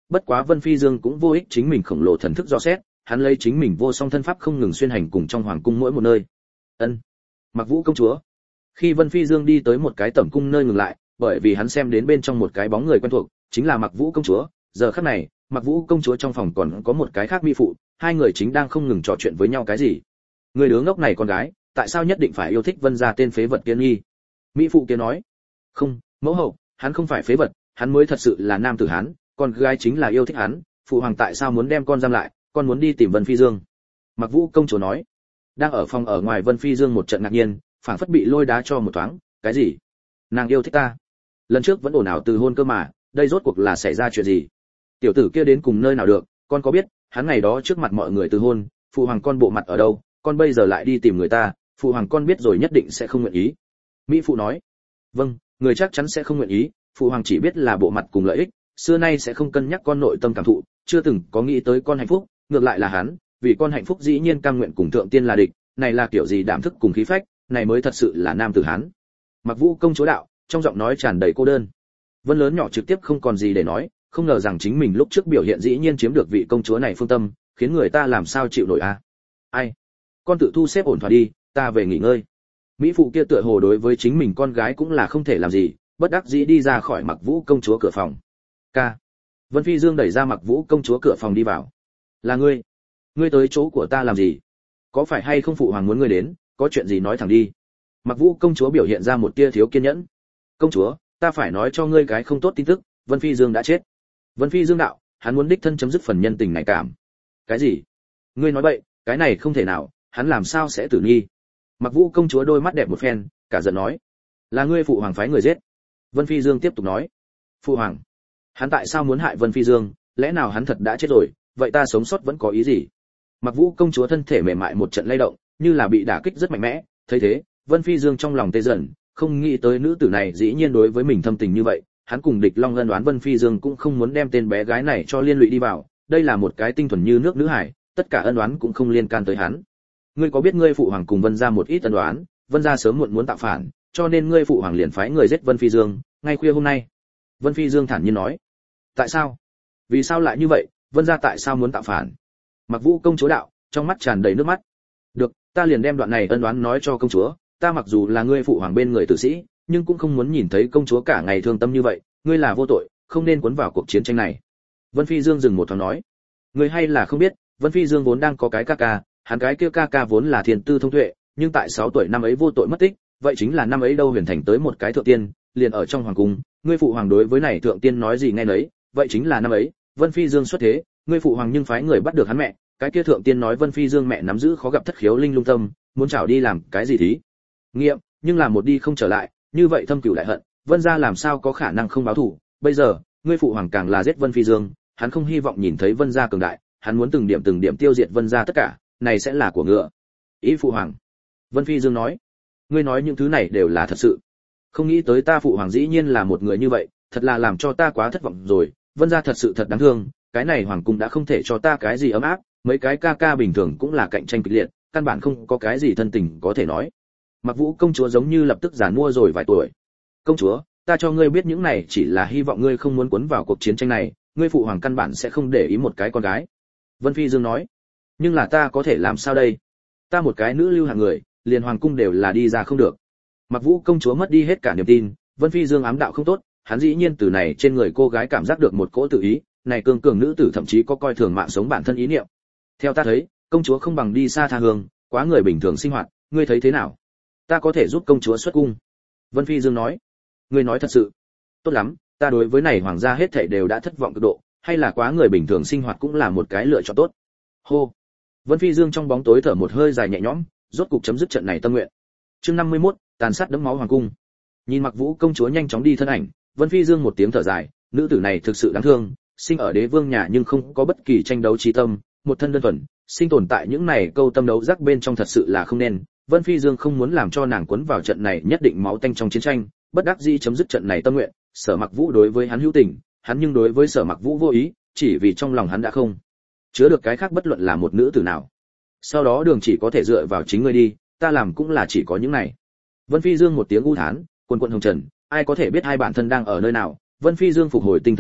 bất quá Vân Phi Dương cũng vô ích chính mình khổng lồ thần thức dò xét, hắn lấy chính mình vô song thân pháp không ngừng xuyên hành cùng trong hoàng cung mỗi một nơi. Ân, Mặc Vũ công chúa. Khi Vân Phi Dương đi tới một cái tẩm cung nơi ngừng lại, bởi vì hắn xem đến bên trong một cái bóng người quen thuộc, chính là Mặc Vũ công chúa. Giờ khắc này, Mặc Vũ công chúa trong phòng còn có một cái khác mỹ phụ, hai người chính đang không ngừng trò chuyện với nhau cái gì. Người đứa ngốc này con gái, tại sao nhất định phải yêu thích Vân gia tên phế vật kia nghi? Mỹ phụ kia nói. Không, mẫu hậu, hắn không phải phế vật, hắn mới thật sự là nam tử hán, con gái chính là yêu thích hắn, phụ hoàng tại sao muốn đem con giam lại, con muốn đi tìm Vân Phi Dương. Mặc Vũ công chúa nói. Đang ở phòng ở ngoài Vân Phi Dương một trận ngạc nhiên, phảng phất bị lôi đá cho một thoáng, cái gì? Nàng yêu thích ta? Lần trước vẫn ồn ào từ hôn cơ mà, đây rốt cuộc là xảy ra chuyện gì? Tiểu tử kia đến cùng nơi nào được, con có biết, hắn ngày đó trước mặt mọi người từ hôn, phụ hoàng con bộ mặt ở đâu, con bây giờ lại đi tìm người ta, phụ hoàng con biết rồi nhất định sẽ không nguyện ý. Mỹ phụ nói. Vâng, người chắc chắn sẽ không nguyện ý, phụ hoàng chỉ biết là bộ mặt cùng lợi ích, xưa nay sẽ không cân nhắc con nội tâm cảm thụ, chưa từng có nghĩ tới con hạnh phúc, ngược lại là hắn, vì con hạnh phúc dĩ nhiên cam nguyện cùng thượng tiên là địch, này là kiểu gì đảm thức cùng khí phách, này mới thật sự là nam tử hán. Mặc Vũ công chúa đạo, trong giọng nói tràn đầy cô đơn. Vân lớn nhỏ trực tiếp không còn gì để nói, không ngờ rằng chính mình lúc trước biểu hiện dĩ nhiên chiếm được vị công chúa này phương tâm, khiến người ta làm sao chịu nổi a. À? Ai? Con tự thu xếp ổn thỏa đi, ta về nghỉ ngơi. Mỹ phụ kia tựa hồ đối với chính mình con gái cũng là không thể làm gì, bất đắc dĩ đi ra khỏi Mặc Vũ công chúa cửa phòng. Ca. Vân Phi Dương đẩy ra Mặc Vũ công chúa cửa phòng đi vào. Là ngươi? Ngươi tới chỗ của ta làm gì? Có phải hay không phụ hoàng muốn ngươi đến, có chuyện gì nói thẳng đi. Mặc Vũ công chúa biểu hiện ra một tia thiếu kiên nhẫn. Công chúa, ta phải nói cho ngươi cái không tốt tin tức, Vân Phi Dương đã chết. Vân Phi Dương đạo, hắn muốn đích thân chấm dứt phần nhân tình này cảm. Cái gì? Ngươi nói bậy, cái này không thể nào, hắn làm sao sẽ tử nghi? Mặc Vũ công chúa đôi mắt đẹp một phen, cả giận nói, là ngươi phụ hoàng phái người giết. Vân Phi Dương tiếp tục nói, phụ hoàng, hắn tại sao muốn hại Vân Phi Dương, lẽ nào hắn thật đã chết rồi, vậy ta sống sót vẫn có ý gì? Mặc Vũ công chúa thân thể mềm mại một trận lay động, như là bị đả kích rất mạnh mẽ, thấy thế, Vân Phi Dương trong lòng tê dần, không nghĩ tới nữ tử này dĩ nhiên đối với mình thâm tình như vậy, hắn cùng Địch Long ân đoán Vân Phi Dương cũng không muốn đem tên bé gái này cho liên lụy đi vào, đây là một cái tinh thuần như nước nữ hải, tất cả ân đoán cũng không liên can tới hắn. Ngươi có biết ngươi phụ hoàng cùng Vân gia một ít ân đoán, Vân gia sớm muộn muốn tạo phản, cho nên ngươi phụ hoàng liền phái người giết Vân Phi Dương, ngay khuya hôm nay. Vân Phi Dương thản nhiên nói. Tại sao? Vì sao lại như vậy, Vân gia tại sao muốn tạo phản? Mặc Vũ công chúa đạo, trong mắt tràn đầy nước mắt. Được, ta liền đem đoạn này ân đoán nói cho công chúa, ta mặc dù là ngươi phụ hoàng bên người tử sĩ, nhưng cũng không muốn nhìn thấy công chúa cả ngày thương tâm như vậy, ngươi là vô tội, không nên cuốn vào cuộc chiến tranh này. Vân Phi Dương dừng một thoáng nói, ngươi hay là không biết, Vân Phi Dương vốn đang có cái ca ca, hắn cái kia ca ca vốn là thiên tư thông tuệ, nhưng tại sáu tuổi năm ấy vô tội mất tích, vậy chính là năm ấy đâu huyền thành tới một cái thượng tiên, liền ở trong hoàng cung, ngươi phụ hoàng đối với này thượng tiên nói gì nghe nấy, vậy chính là năm ấy, Vân Phi Dương xuất thế, ngươi phụ hoàng nhưng phái người bắt được hắn mẹ, cái kia thượng tiên nói Vân Phi Dương mẹ nắm giữ khó gặp thất khiếu linh lung tâm, muốn trảo đi làm cái gì thí nghiệm, nhưng làm một đi không trở lại, như vậy thâm cửu đại hận, Vân gia làm sao có khả năng không báo thù? Bây giờ, ngươi phụ hoàng càng là giết Vân Phi Dương, hắn không hy vọng nhìn thấy Vân gia cường đại, hắn muốn từng điểm từng điểm tiêu diệt Vân gia tất cả, này sẽ là của ngựa. Ý phụ hoàng. Vân Phi Dương nói, ngươi nói những thứ này đều là thật sự. Không nghĩ tới ta phụ hoàng dĩ nhiên là một người như vậy, thật là làm cho ta quá thất vọng rồi, Vân gia thật sự thật đáng thương, cái này hoàng cung đã không thể cho ta cái gì ấm áp, mấy cái ca ca bình thường cũng là cạnh tranh kịch liệt, căn bản không có cái gì thân tình có thể nói. Mặc Vũ công chúa giống như lập tức giàn mua rồi vài tuổi. Công chúa, ta cho ngươi biết những này chỉ là hy vọng ngươi không muốn cuốn vào cuộc chiến tranh này, ngươi phụ hoàng căn bản sẽ không để ý một cái con gái. Vân Phi Dương nói, nhưng là ta có thể làm sao đây? Ta một cái nữ lưu hạng người, liền hoàng cung đều là đi ra không được. Mặc Vũ công chúa mất đi hết cả niềm tin, Vân Phi Dương ám đạo không tốt, hắn dĩ nhiên từ này trên người cô gái cảm giác được một cỗ tự ý, này cường cường nữ tử thậm chí có coi thường mạng sống bản thân ý niệm. Theo ta thấy, công chúa không bằng đi xa tha hương, quá người bình thường sinh hoạt, ngươi thấy thế nào? Ta có thể giúp công chúa xuất cung. Vân Phi Dương nói, ngươi nói thật sự. Tốt lắm, ta đối với này hoàng gia hết thảy đều đã thất vọng cực độ, hay là quá người bình thường sinh hoạt cũng là một cái lựa chọn tốt. Hô. Vân Phi Dương trong bóng tối thở một hơi dài nhẹ nhõm, rốt cục chấm dứt trận này tâm nguyện. Chương năm mươi mốt, tàn sát đẫm máu hoàng cung. Nhìn Mặc Vũ công chúa nhanh chóng đi thân ảnh, Vân Phi Dương một tiếng thở dài, nữ tử này thực sự đáng thương, sinh ở đế vương nhà nhưng không có bất kỳ tranh đấu trí tâm, một thân đơn thuần, sinh tồn tại những này câu tâm đấu giác bên trong thật sự là không nên. Vân Phi Dương không muốn làm cho nàng cuốn vào trận này nhất định máu tanh trong chiến tranh, bất đắc dĩ chấm dứt trận này tâm nguyện. Sở Mặc Vũ đối với hắn hữu tình, hắn nhưng đối với Sở Mặc Vũ vô ý, chỉ vì trong lòng hắn đã không chứa được cái khác bất luận là một nữ tử nào. Sau đó đường chỉ có thể dựa vào chính ngươi đi, ta làm cũng là chỉ có những này. Vân Phi Dương một tiếng u thán, quần quần hồng trần, ai có thể biết hai bản thân đang ở nơi nào. Vân Phi Dương phục hồi tinh thần lại,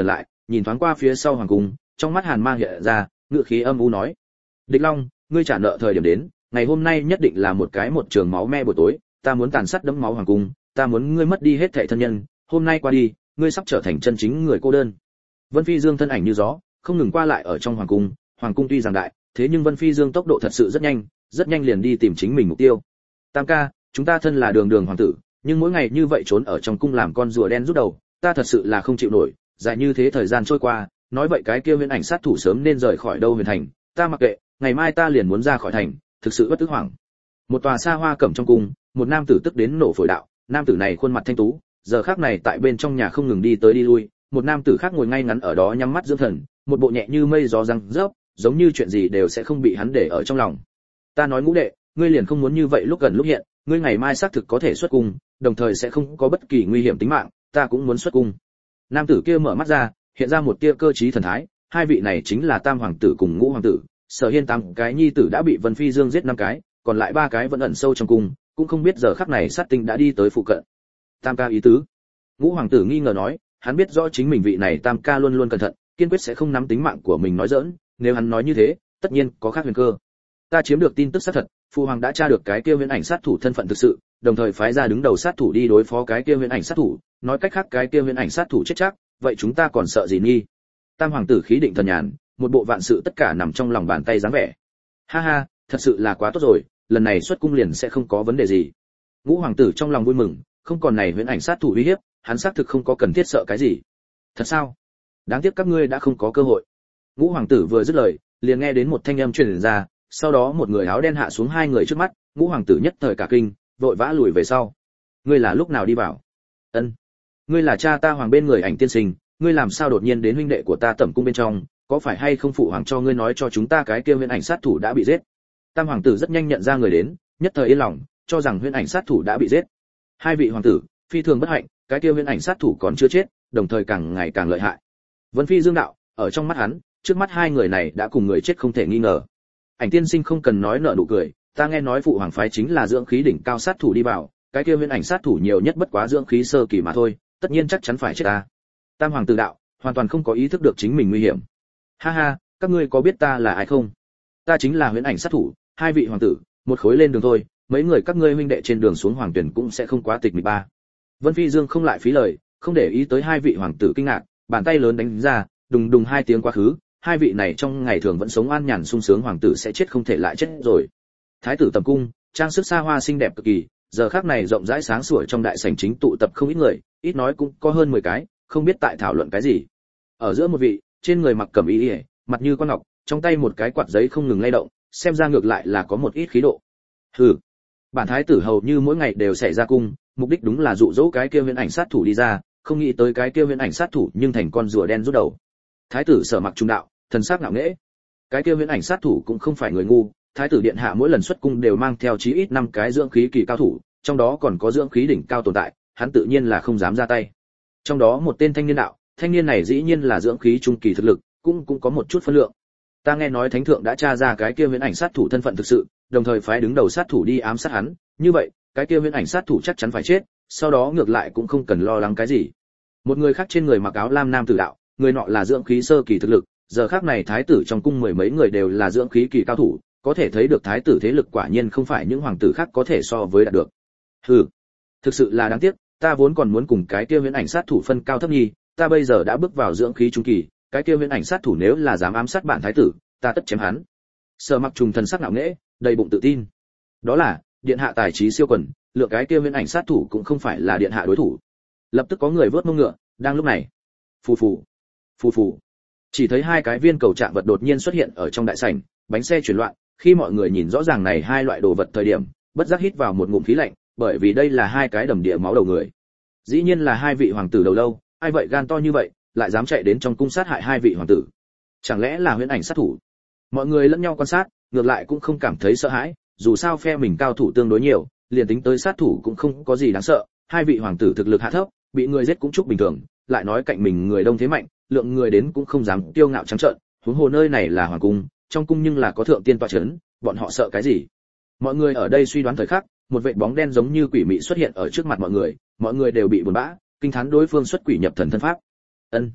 nhìn thoáng qua phía sau hoàng cung, trong mắt hàn mang hiện ra, ngựa khí âm u nói: "Địch Long, ngươi trả nợ thời điểm đến, ngày hôm nay nhất định là một cái một trường máu me buổi tối, ta muốn tàn sát đẫm máu hoàng cung, ta muốn ngươi mất đi hết thảy thân nhân, hôm nay qua đi, ngươi sắp trở thành chân chính người cô đơn." Vân Phi Dương thân ảnh như gió, không ngừng qua lại ở trong hoàng cung, hoàng cung tuy rằng đại, thế nhưng Vân Phi Dương tốc độ thật sự rất nhanh, rất nhanh liền đi tìm chính mình mục tiêu. "Tam ca, chúng ta thân là đường đường hoàng tử, nhưng mỗi ngày như vậy trốn ở trong cung làm con rùa đen rút đầu, ta thật sự là không chịu nổi." Dài như thế thời gian trôi qua, nói vậy cái kia Huyền Ảnh sát thủ sớm nên rời khỏi đâu Huyền Thành, ta mặc kệ, ngày mai ta liền muốn ra khỏi thành, thực sự bất tức hoảng. Một tòa xa hoa cẩm trong cung, một nam tử tức đến nổ phổi đạo, nam tử này khuôn mặt thanh tú, giờ khắc này tại bên trong nhà không ngừng đi tới đi lui, một nam tử khác ngồi ngay ngắn ở đó nhắm mắt dưỡng thần, một bộ nhẹ như mây gió răng rớp, giống như chuyện gì đều sẽ không bị hắn để ở trong lòng. Ta nói Ngũ đệ, ngươi liền không muốn như vậy lúc gần lúc hiện, ngươi ngày mai xác thực có thể xuất cung, đồng thời sẽ không có bất kỳ nguy hiểm tính mạng, ta cũng muốn xuất cung. Nam tử kia mở mắt ra, hiện ra một tia cơ trí thần thái, hai vị này chính là Tam hoàng tử cùng Ngũ hoàng tử, Sở Hiên tám cái nhi tử đã bị Vân Phi Dương giết năm cái, còn lại ba cái vẫn ẩn sâu trong cung, cũng không biết giờ khắc này sát tinh đã đi tới phụ cận. Tam ca ý tứ? Ngũ hoàng tử nghi ngờ nói, hắn biết rõ chính mình vị này Tam ca luôn luôn cẩn thận, kiên quyết sẽ không nắm tính mạng của mình nói giỡn, nếu hắn nói như thế, tất nhiên có khác huyền cơ. Ta chiếm được tin tức xác thật, phụ hoàng đã tra được cái kia Huyền Ảnh sát thủ thân phận thực sự, đồng thời phái ra đứng đầu sát thủ đi đối phó cái kia Huyền Ảnh sát thủ, nói cách khác cái kia Huyền Ảnh sát thủ chết chắc, vậy chúng ta còn sợ gì nghi? Tam hoàng tử khí định thần nhàn, một bộ vạn sự tất cả nằm trong lòng bàn tay dáng vẻ. Ha ha, thật sự là quá tốt rồi, lần này xuất cung liền sẽ không có vấn đề gì. Ngũ hoàng tử trong lòng vui mừng, không còn này Huyền Ảnh sát thủ uy hiếp, hắn xác thực không có cần thiết sợ cái gì. Thật sao? Đáng tiếc các ngươi đã không có cơ hội. Ngũ hoàng tử vừa dứt lời, liền nghe đến một thanh âm truyền ra, sau đó một người áo đen hạ xuống hai người trước mắt, Ngũ hoàng tử nhất thời cả kinh, vội vã lùi về sau. Ngươi là lúc nào đi vào? Ân, ngươi là cha ta hoàng bên người Ảnh tiên sinh, ngươi làm sao đột nhiên đến huynh đệ của ta tẩm cung bên trong, có phải hay không phụ hoàng cho ngươi nói cho chúng ta cái kia Huyền Ảnh sát thủ đã bị giết? Tam hoàng tử rất nhanh nhận ra người đến, nhất thời yên lòng, cho rằng Huyền Ảnh sát thủ đã bị giết. Hai vị hoàng tử, phi thường bất hạnh, cái kia Huyền Ảnh sát thủ còn chưa chết, đồng thời càng ngày càng lợi hại. Vân Phi Dương đạo, ở trong mắt hắn, trước mắt hai người này đã cùng người chết không thể nghi ngờ. Ảnh tiên sinh không cần nói nợ nụ cười, ta nghe nói phụ hoàng phái chính là dưỡng khí đỉnh cao sát thủ đi vào, cái kia Huyền Ảnh sát thủ nhiều nhất bất quá dưỡng khí sơ kỳ mà thôi, tất nhiên chắc chắn phải chết ta. Tam hoàng tử đạo, hoàn toàn không có ý thức được chính mình nguy hiểm. Ha ha, các ngươi có biết ta là ai không? Ta chính là Huyền Ảnh sát thủ, hai vị hoàng tử, một khối lên đường thôi, mấy người các ngươi huynh đệ trên đường xuống hoàng tuyển cũng sẽ không quá tịch mịch ba. Vân Phi Dương không lại phí lời, không để ý tới hai vị hoàng tử kinh ngạc, bàn tay lớn đánh ra, đùng đùng hai tiếng quá khứ, hai vị này trong ngày thường vẫn sống an nhàn sung sướng hoàng tử sẽ chết không thể lại chết rồi. Thái tử tầm cung, trang sức xa hoa xinh đẹp cực kỳ, giờ khắc này rộng rãi sáng sủa trong đại sảnh chính tụ tập không ít người, ít nói cũng có hơn mười cái, không biết tại thảo luận cái gì. Ở giữa một vị, trên người mặc cẩm y, mặt như con ngọc, trong tay một cái quạt giấy không ngừng lay động, xem ra ngược lại là có một ít khí độ. Hừ, bản thái tử hầu như mỗi ngày đều xảy ra cung, mục đích đúng là dụ dỗ cái kia Huyền Ảnh sát thủ đi ra, không nghĩ tới cái kia Huyền Ảnh sát thủ nhưng thành con rùa đen rút đầu. Thái tử Sở Mặc trung đạo, thần sắc ngạo nghễ. Cái kia Huyền Ảnh sát thủ cũng không phải người ngu, thái tử điện hạ mỗi lần xuất cung đều mang theo chí ít năm cái dưỡng khí kỳ cao thủ, trong đó còn có dưỡng khí đỉnh cao tồn tại, hắn tự nhiên là không dám ra tay. Trong đó một tên thanh niên đạo, thanh niên này dĩ nhiên là dưỡng khí trung kỳ thực lực, cũng cũng có một chút phân lượng. Ta nghe nói thánh thượng đã tra ra cái kia Huyền Ảnh sát thủ thân phận thực sự, đồng thời phái đứng đầu sát thủ đi ám sát hắn, như vậy, cái kia Huyền Ảnh sát thủ chắc chắn phải chết, sau đó ngược lại cũng không cần lo lắng cái gì. Một người khác trên người mặc áo lam nam tử đạo, người nọ là dưỡng khí sơ kỳ thực lực, giờ khác này thái tử trong cung mười mấy người đều là dưỡng khí kỳ cao thủ, có thể thấy được thái tử thế lực quả nhiên không phải những hoàng tử khác có thể so với đạt được. Hừ, thực sự là đáng tiếc, ta vốn còn muốn cùng cái kia Huyền Ảnh sát thủ phân cao thấp nhì, ta bây giờ đã bước vào dưỡng khí trung kỳ, cái kia Huyền Ảnh sát thủ nếu là dám ám sát bản thái tử, ta tất chém hắn. Sở Mặc trùng thần sắc ngạo nghễ, đầy bụng tự tin. Đó là, điện hạ tài trí siêu quần, lượng cái kia Huyền Ảnh sát thủ cũng không phải là điện hạ đối thủ. Lập tức có người vớt mông ngựa, đang lúc này, phù phù, phù phù, chỉ thấy hai cái viên cầu trạng vật đột nhiên xuất hiện ở trong đại sảnh, bánh xe chuyển loạn, khi mọi người nhìn rõ ràng này hai loại đồ vật thời điểm, bất giác hít vào một ngụm khí lạnh, bởi vì đây là hai cái đầm địa máu đầu người. Dĩ nhiên là hai vị hoàng tử đầu lâu, ai vậy gan to như vậy, lại dám chạy đến trong cung sát hại hai vị hoàng tử? Chẳng lẽ là Huyền Ảnh sát thủ? Mọi người lẫn nhau quan sát, ngược lại cũng không cảm thấy sợ hãi, dù sao phe mình cao thủ tương đối nhiều, liền tính tới sát thủ cũng không có gì đáng sợ, hai vị hoàng tử thực lực hạ thấp, bị người giết cũng chúc bình thường, lại nói cạnh mình người đông thế mạnh, lượng người đến cũng không dám kiêu ngạo trắng trợn, huống hồ nơi này là hoàng cung, trong cung nhưng là có thượng tiên tọa chấn, bọn họ sợ cái gì? Mọi người ở đây suy đoán thời khắc, một vệt bóng đen giống như quỷ mị xuất hiện ở trước mặt mọi người, mọi người đều bị buồn bã, kinh thán đối phương xuất quỷ nhập thần thân pháp. Ân,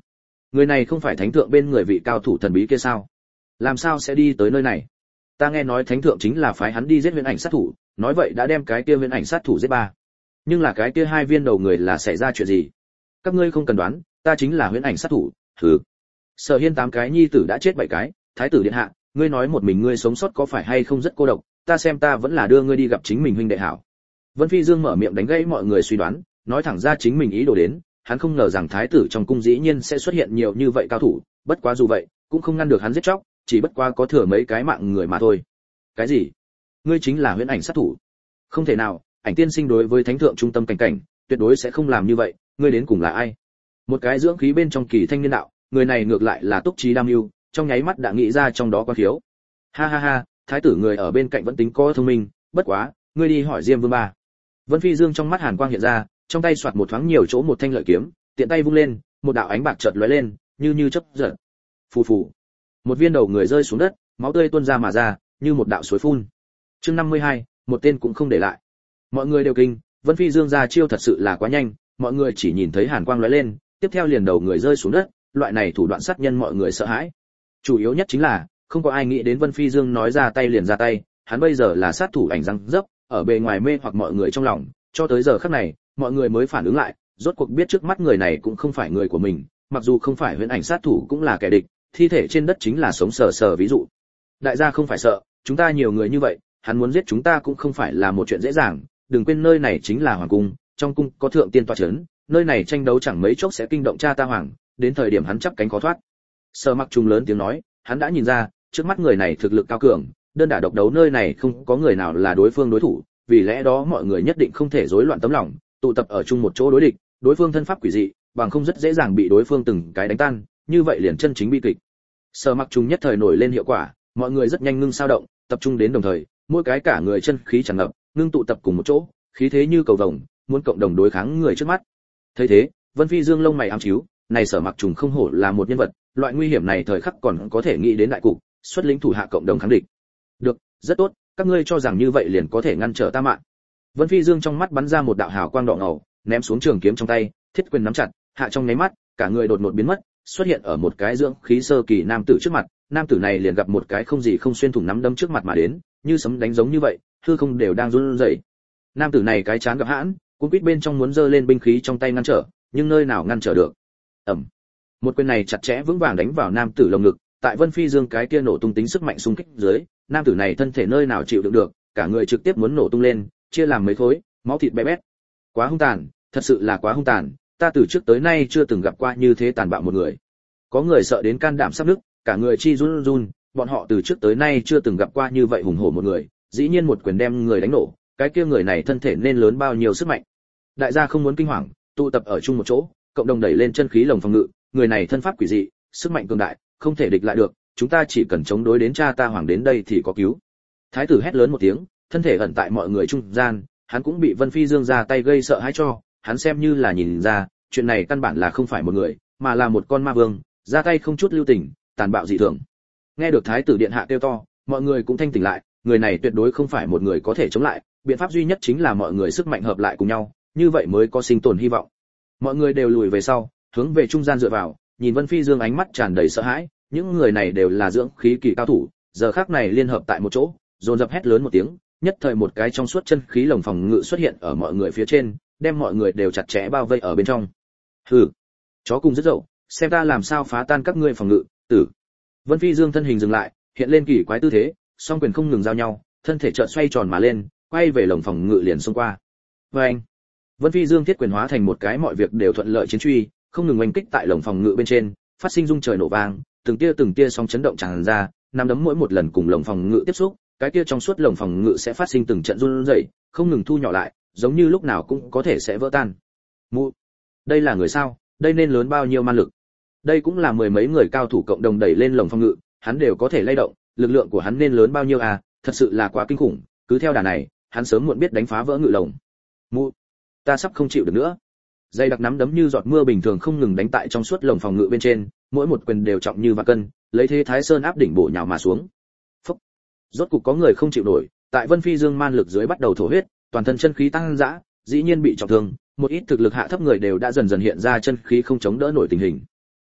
Người này không phải thánh thượng bên người vị cao thủ thần bí kia sao? Làm sao sẽ đi tới nơi này? Ta nghe nói thánh thượng chính là phái hắn đi giết Huyễn Ảnh sát thủ, nói vậy đã đem cái kia Huyễn Ảnh sát thủ giết ba. Nhưng là cái kia hai viên đầu người là xảy ra chuyện gì? Các ngươi không cần đoán, ta chính là Huyễn Ảnh sát thủ. Hừ. Sở Hiên tám cái nhi tử đã chết bảy cái, thái tử điện hạ, ngươi nói một mình ngươi sống sót có phải hay không rất cô độc, ta xem ta vẫn là đưa ngươi đi gặp chính mình huynh đệ hảo. Vân Phi Dương mở miệng đánh gãy mọi người suy đoán, nói thẳng ra chính mình ý đồ đến, hắn không ngờ rằng thái tử trong cung dĩ nhiên sẽ xuất hiện nhiều như vậy cao thủ, bất quá dù vậy, cũng không ngăn được hắn giết chóc, chỉ bất quá có thừa mấy cái mạng người mà thôi. Cái gì? Ngươi chính là Huyễn Ảnh sát thủ? Không thể nào, Ảnh tiên sinh đối với thánh thượng trung tâm cảnh cảnh, tuyệt đối sẽ không làm như vậy, ngươi đến cùng là ai? Một cái dưỡng khí bên trong kỳ thanh niên đạo, người này ngược lại là túc trí đam mưu, trong nháy mắt đã nghĩ ra trong đó có thiếu. Ha ha ha, thái tử người ở bên cạnh vẫn tính có thông minh, bất quá, ngươi đi hỏi Diêm Vương ba. Vân Phi Dương trong mắt hàn quang hiện ra, trong tay xoạt một thoáng nhiều chỗ một thanh lợi kiếm, tiện tay vung lên, một đạo ánh bạc chợt lóe lên, như như chớp giật. Phù phù. Một viên đầu người rơi xuống đất, máu tươi tuôn ra mà ra, như một đạo suối phun. Chương năm mươi hai, một tên cũng không để lại. Mọi người đều kinh, Vân Phi Dương ra chiêu thật sự là quá nhanh, mọi người chỉ nhìn thấy hàn quang lóe lên, tiếp theo liền đầu người rơi xuống đất, loại này thủ đoạn sát nhân mọi người sợ hãi. Chủ yếu nhất chính là, không có ai nghĩ đến Vân Phi Dương nói ra tay liền ra tay, hắn bây giờ là sát thủ ảnh răng dấp, ở bề ngoài mê hoặc mọi người trong lòng, cho tới giờ khắc này, mọi người mới phản ứng lại, rốt cuộc biết trước mắt người này cũng không phải người của mình, mặc dù không phải Huyễn Ảnh sát thủ cũng là kẻ địch, thi thể trên đất chính là sống sờ sờ ví dụ. Đại gia không phải sợ, chúng ta nhiều người như vậy, hắn muốn giết chúng ta cũng không phải là một chuyện dễ dàng, đừng quên nơi này chính là hoàng cung, trong cung có thượng tiên tọa chấn, nơi này tranh đấu chẳng mấy chốc sẽ kinh động cha ta hoàng, đến thời điểm hắn chắp cánh khó thoát. Sở Mặc Trùng lớn tiếng nói, hắn đã nhìn ra, trước mắt người này thực lực cao cường, đơn đả độc đấu nơi này không có người nào là đối phương đối thủ, vì lẽ đó mọi người nhất định không thể rối loạn tấm lòng, tụ tập ở chung một chỗ đối địch, đối phương thân pháp quỷ dị, bằng không rất dễ dàng bị đối phương từng cái đánh tan, như vậy liền chân chính bi kịch. Sở Mặc Trùng nhất thời nổi lên hiệu quả, mọi người rất nhanh ngưng sao động, tập trung đến đồng thời, mỗi cái cả người chân khí tràn ngập, ngưng tụ tập cùng một chỗ, khí thế như cầu vồng, muốn cộng đồng đối kháng người trước mắt. Thấy thế, Vân Phi Dương lông mày ám chiếu, này Sở Mặc Trùng không hổ là một nhân vật, loại nguy hiểm này thời khắc còn có thể nghĩ đến đại cục, xuất lĩnh thủ hạ cộng đồng kháng địch. Được, rất tốt, các ngươi cho rằng như vậy liền có thể ngăn trở ta mạng. Vân Phi Dương trong mắt bắn ra một đạo hào quang đỏ ngầu, ném xuống trường kiếm trong tay, thiết quyền nắm chặt, hạ trong nháy mắt, cả người đột ngột biến mất, xuất hiện ở một cái dưỡng khí sơ kỳ nam tử trước mặt, nam tử này liền gặp một cái không gì không xuyên thủng nắm đấm trước mặt mà đến, như sấm đánh giống như vậy, hư không đều đang run rẩy. Nam tử này cái chán gặp hãn, cuốn quýt bên trong muốn giơ lên binh khí trong tay ngăn trở, nhưng nơi nào ngăn trở được. Ầm. Một quyền này chặt chẽ vững vàng đánh vào nam tử lồng ngực, tại Vân Phi Dương cái kia nổ tung tính sức mạnh xung kích dưới, nam tử này thân thể nơi nào chịu đựng được, cả người trực tiếp muốn nổ tung lên, chia làm mấy khối, máu thịt bé bét. Quá hung tàn, thật sự là quá hung tàn, ta từ trước tới nay chưa từng gặp qua như thế tàn bạo một người. Có người sợ đến can đảm sắp nứt, cả người chi run run, bọn họ từ trước tới nay chưa từng gặp qua như vậy hùng hổ một người, dĩ nhiên một quyền đem người đánh nổ, cái kia người này thân thể nên lớn bao nhiêu sức mạnh. Đại gia không muốn kinh hoàng, tụ tập ở chung một chỗ, cộng đồng đẩy lên chân khí lồng phòng ngự, người này thân pháp quỷ dị, sức mạnh cường đại, không thể địch lại được, chúng ta chỉ cần chống đối đến cha ta hoàng đến đây thì có cứu. Thái tử hét lớn một tiếng, thân thể ẩn tại mọi người trung gian, hắn cũng bị Vân Phi Dương ra tay gây sợ hãi cho, hắn xem như là nhìn ra, chuyện này căn bản là không phải một người, mà là một con ma vương, ra tay không chút lưu tình, tàn bạo dị thường. Nghe được thái tử điện hạ kêu to, mọi người cũng thanh tỉnh lại, người này tuyệt đối không phải một người có thể chống lại, biện pháp duy nhất chính là mọi người sức mạnh hợp lại cùng nhau, như vậy mới có sinh tồn hy vọng. Mọi người đều lùi về sau, hướng về trung gian dựa vào, nhìn Vân Phi Dương ánh mắt tràn đầy sợ hãi, những người này đều là dưỡng khí kỳ cao thủ, giờ khắc này liên hợp tại một chỗ, dồn dập hét lớn một tiếng, nhất thời một cái trong suốt chân khí lồng phòng ngự xuất hiện ở mọi người phía trên, đem mọi người đều chặt chẽ bao vây ở bên trong. Hừ, chó cùng rất dậu, xem ta làm sao phá tan các ngươi phòng ngự, tử. Vân Phi Dương thân hình dừng lại, hiện lên kỳ quái tư thế, song quyền không ngừng giao nhau, thân thể chợt xoay tròn mà lên, quay về lồng phòng ngự liền xông qua. Và anh, Vân Phi Dương thiết quyền hóa thành một cái mọi việc đều thuận lợi chiến truy, không ngừng oanh kích tại lồng phòng ngự bên trên, phát sinh rung trời nổ vang, từng tia từng tia sóng chấn động tràn ra, nắm đấm mỗi một lần cùng lồng phòng ngự tiếp xúc, cái kia trong suốt lồng phòng ngự sẽ phát sinh từng trận run rẩy, không ngừng thu nhỏ lại, giống như lúc nào cũng có thể sẽ vỡ tan. Mụ, đây là người sao? Đây nên lớn bao nhiêu man lực? Đây cũng là mười mấy người cao thủ cộng đồng đẩy lên lồng phòng ngự, hắn đều có thể lay động, lực lượng của hắn nên lớn bao nhiêu à? Thật sự là quá kinh khủng, cứ theo đà này, hắn sớm muộn biết đánh phá vỡ ngự lồng. Mụ, ta sắp không chịu được nữa. Dây đặc nắm đấm như giọt mưa bình thường không ngừng đánh tại trong suốt lồng phòng ngự bên trên, mỗi một quyền đều trọng như vạn cân, lấy thế Thái Sơn áp đỉnh bổ nhào mà xuống. Phốc. Rốt cục có người không chịu nổi, tại Vân Phi Dương man lực dưới bắt đầu thổ huyết, toàn thân chân khí tăng dã, dĩ nhiên bị trọng thương, một ít thực lực hạ thấp người đều đã dần dần hiện ra chân khí không chống đỡ nổi tình hình.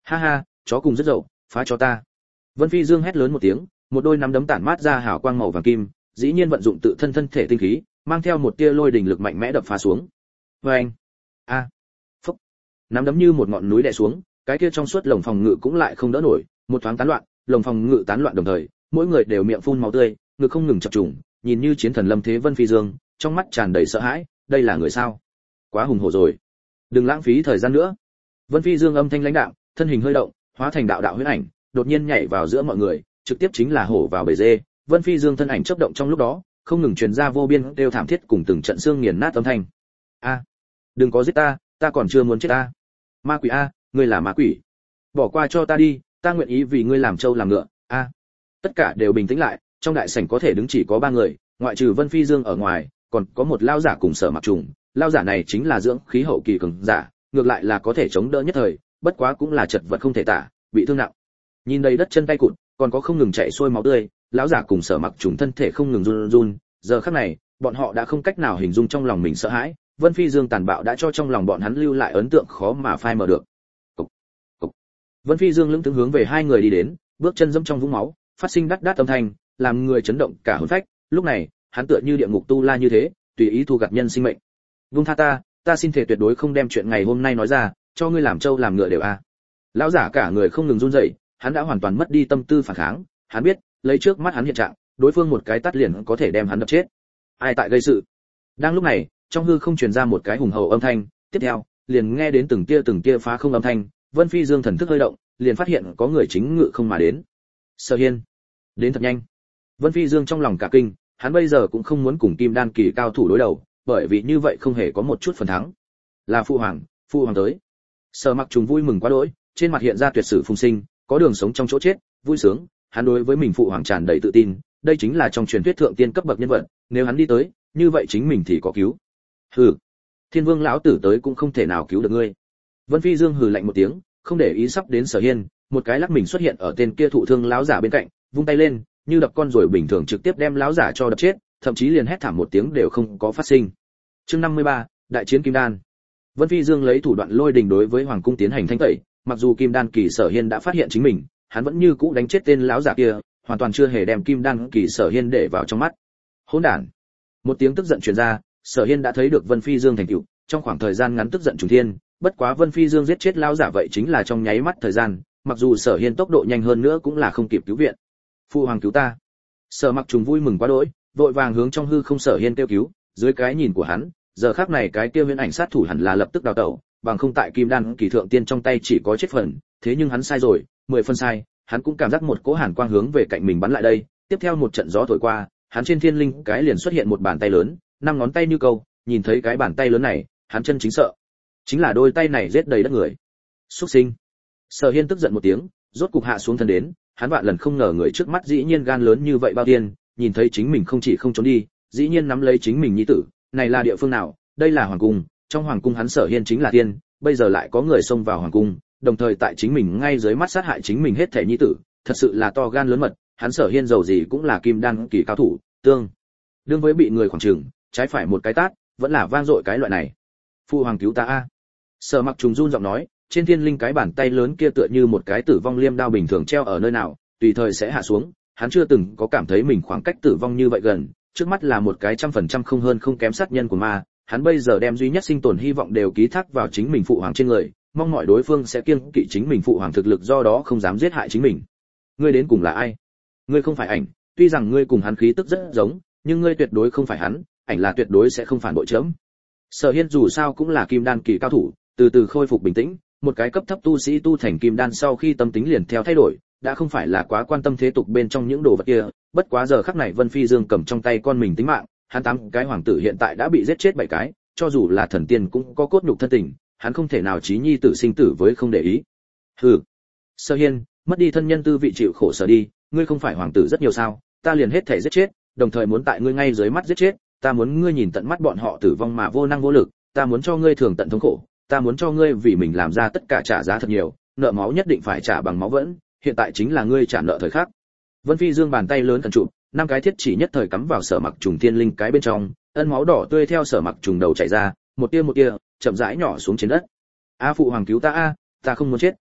Ha ha, chó cùng rất dậu, phá cho ta. Vân Phi Dương hét lớn một tiếng, một đôi nắm đấm tản mát ra hào quang màu vàng kim, dĩ nhiên vận dụng tự thân thân thể tinh khí, mang theo một tia lôi đình lực mạnh mẽ đập phá xuống. Oeng! A! Phốc! Nắm đấm như một ngọn núi đè xuống, cái kia trong suốt lồng phòng ngự cũng lại không đỡ nổi, một thoáng tán loạn, lồng phòng ngự tán loạn đồng thời, mỗi người đều miệng phun máu tươi, ngực không ngừng chập trùng, nhìn như chiến thần lâm thế Vân Phi Dương, trong mắt tràn đầy sợ hãi, đây là người sao? Quá hùng hổ rồi. Đừng lãng phí thời gian nữa. Vân Phi Dương âm thanh lãnh đạm, thân hình hơi động, hóa thành đạo đạo huyễn ảnh, đột nhiên nhảy vào giữa mọi người, trực tiếp chính là hổ vào bầy dê. Vân Phi Dương thân ảnh chớp động trong lúc đó, không ngừng truyền ra vô biên kêu thảm thiết cùng từng trận xương nghiền nát âm thanh. A, đừng có giết ta, ta còn chưa muốn chết ta. Ma quỷ a, ngươi là ma quỷ. Bỏ qua cho ta đi, ta nguyện ý vì ngươi làm trâu làm ngựa. A. Tất cả đều bình tĩnh lại, trong đại sảnh có thể đứng chỉ có ba người, ngoại trừ Vân Phi Dương ở ngoài, còn có một lao giả cùng Sở Mặc Trùng. Lao giả này chính là dưỡng khí hậu kỳ cường giả, ngược lại là có thể chống đỡ nhất thời, bất quá cũng là chật vật không thể tả, bị thương nặng. Nhìn đầy đất chân tay cụt, còn có không ngừng chảy xuôi máu tươi, lão giả cùng Sở Mặc Trùng thân thể không ngừng run run, giờ khắc này, bọn họ đã không cách nào hình dung trong lòng mình sợ hãi, Vân Phi Dương tàn bạo đã cho trong lòng bọn hắn lưu lại ấn tượng khó mà phai mờ được. Cục, cục. Vân Phi Dương lững thững hướng về hai người đi đến, bước chân dẫm trong vũng máu, phát sinh đát đát âm thanh, làm người chấn động cả hồn phách, lúc này, hắn tựa như địa ngục tu la như thế, tùy ý thu gặt nhân sinh mệnh. Vung tha ta, ta xin thể tuyệt đối không đem chuyện ngày hôm nay nói ra, cho ngươi làm trâu làm ngựa đều a. Lão giả cả người không ngừng run rẩy, hắn đã hoàn toàn mất đi tâm tư phản kháng, hắn biết, lấy trước mắt hắn hiện trạng, đối phương một cái tát liền có thể đem hắn đập chết. Ai tại gây sự? Đang lúc này, trong hư không truyền ra một cái hùng hậu âm thanh, tiếp theo, liền nghe đến từng tia từng tia phá không âm thanh, Vân Phi Dương thần thức hơi động, liền phát hiện có người chính ngự không mà đến. Sở Hiên, đến thật nhanh. Vân Phi Dương trong lòng cả kinh, hắn bây giờ cũng không muốn cùng Kim Đan kỳ cao thủ đối đầu, bởi vì như vậy không hề có một chút phần thắng. Là phụ hoàng, phụ hoàng tới. Sở Mặc Trùng vui mừng quá đỗi, trên mặt hiện ra tuyệt sử phùng sinh, có đường sống trong chỗ chết, vui sướng, hắn đối với mình phụ hoàng tràn đầy tự tin, đây chính là trong truyền thuyết thượng tiên cấp bậc nhân vật, nếu hắn đi tới, như vậy chính mình thì có cứu. Hừ, Thiên Vương lão tử tới cũng không thể nào cứu được ngươi. Vân Phi Dương hừ lạnh một tiếng, không để ý sắp đến Sở Hiên, một cái lắc mình xuất hiện ở tên kia thụ thương lão giả bên cạnh, vung tay lên, như đập con rồi bình thường trực tiếp đem lão giả cho đập chết, thậm chí liền hét thảm một tiếng đều không có phát sinh. Chương năm mươi ba, đại chiến Kim Đan. Vân Phi Dương lấy thủ đoạn lôi đình đối với hoàng cung tiến hành thanh tẩy, mặc dù Kim Đan kỳ Sở Hiên đã phát hiện chính mình, hắn vẫn như cũ đánh chết tên lão giả kia, hoàn toàn chưa hề đem Kim Đan kỳ Sở Hiên để vào trong mắt. Hỗn đản! Một tiếng tức giận truyền ra, Sở Hiên đã thấy được Vân Phi Dương thành tựu, trong khoảng thời gian ngắn tức giận trùng thiên, bất quá Vân Phi Dương giết chết lão giả vậy chính là trong nháy mắt thời gian, mặc dù Sở Hiên tốc độ nhanh hơn nữa cũng là không kịp cứu viện. Phu hoàng cứu ta! Sở Mặc Trùng vui mừng quá đỗi, vội vàng hướng trong hư không Sở Hiên kêu cứu, dưới cái nhìn của hắn, giờ khắc này cái kia huyễn ảnh sát thủ hẳn là lập tức đào tẩu, bằng không tại Kim Đan kỳ thượng tiên trong tay chỉ có chết phần, thế nhưng hắn sai rồi, mười phân sai, hắn cũng cảm giác một cỗ hàn quang hướng về cạnh mình bắn lại đây, tiếp theo một trận gió thổi qua, hắn trên thiên linh cái liền xuất hiện một bàn tay lớn, năm ngón tay như câu, nhìn thấy cái bàn tay lớn này, hắn chân chính sợ, chính là đôi tay này giết đầy đất người. Súc sinh! Sở Hiên tức giận một tiếng, rốt cục hạ xuống thân đến, hắn vạn lần không ngờ người trước mắt dĩ nhiên gan lớn như vậy bao tiên, nhìn thấy chính mình không chỉ không trốn đi, dĩ nhiên nắm lấy chính mình nhi tử, này là địa phương nào? Đây là hoàng cung, trong hoàng cung hắn Sở Hiên chính là tiên, bây giờ lại có người xông vào hoàng cung, đồng thời tại chính mình ngay dưới mắt sát hại chính mình hết thể nhi tử, thật sự là to gan lớn mật, hắn Sở Hiên giàu gì cũng là Kim Đan kỳ cao thủ, tương đương với bị người khoảng chừng, trái phải một cái tát, vẫn là vang dội cái loại này. Phu hoàng cứu ta a! Sở Mặc Trùng run giọng nói, trên thiên linh cái bàn tay lớn kia tựa như một cái tử vong liêm đao bình thường treo ở nơi nào, tùy thời sẽ hạ xuống, hắn chưa từng có cảm thấy mình khoảng cách tử vong như vậy gần, trước mắt là một cái trăm phần trăm không hơn không kém sát nhân của ma, hắn bây giờ đem duy nhất sinh tồn hy vọng đều ký thác vào chính mình phụ hoàng trên người, mong mọi đối phương sẽ kiêng kỵ chính mình phụ hoàng thực lực, do đó không dám giết hại chính mình. Ngươi đến cùng là ai? Ngươi không phải ảnh, tuy rằng ngươi cùng hắn khí tức rất giống, nhưng ngươi tuyệt đối không phải hắn, ảnh là tuyệt đối sẽ không phản bội chớm. Sở Hiên dù sao cũng là Kim Đan kỳ cao thủ, từ từ khôi phục bình tĩnh, một cái cấp thấp tu sĩ tu thành Kim Đan sau khi tâm tính liền theo thay đổi, đã không phải là quá quan tâm thế tục bên trong những đồ vật kia, bất quá giờ khắc này Vân Phi Dương cầm trong tay con mình tính mạng, hắn tám cái hoàng tử hiện tại đã bị giết chết bảy cái, cho dù là thần tiên cũng có cốt nhục thân tình, hắn không thể nào chí nhi tử sinh tử với không để ý. Hừ. Sở Hiên, mất đi thân nhân tư vị chịu khổ sở đi, ngươi không phải hoàng tử rất nhiều sao, ta liền hết thể giết chết, đồng thời muốn tại ngươi ngay dưới mắt giết chết, ta muốn ngươi nhìn tận mắt bọn họ tử vong mà vô năng vô lực, ta muốn cho ngươi thường tận thống khổ, ta muốn cho ngươi vì mình làm ra tất cả trả giá thật nhiều, nợ máu nhất định phải trả bằng máu vẫn, hiện tại chính là ngươi trả nợ thời khắc. Vân Phi Dương bàn tay lớn thần trụ, năm cái thiết chỉ nhất thời cắm vào Sở Mặc Trùng thiên linh cái bên trong, ân máu đỏ tươi theo Sở Mặc Trùng đầu chảy ra, một tia một tia, chậm rãi nhỏ xuống trên đất. A phụ hoàng cứu ta a, ta không muốn chết.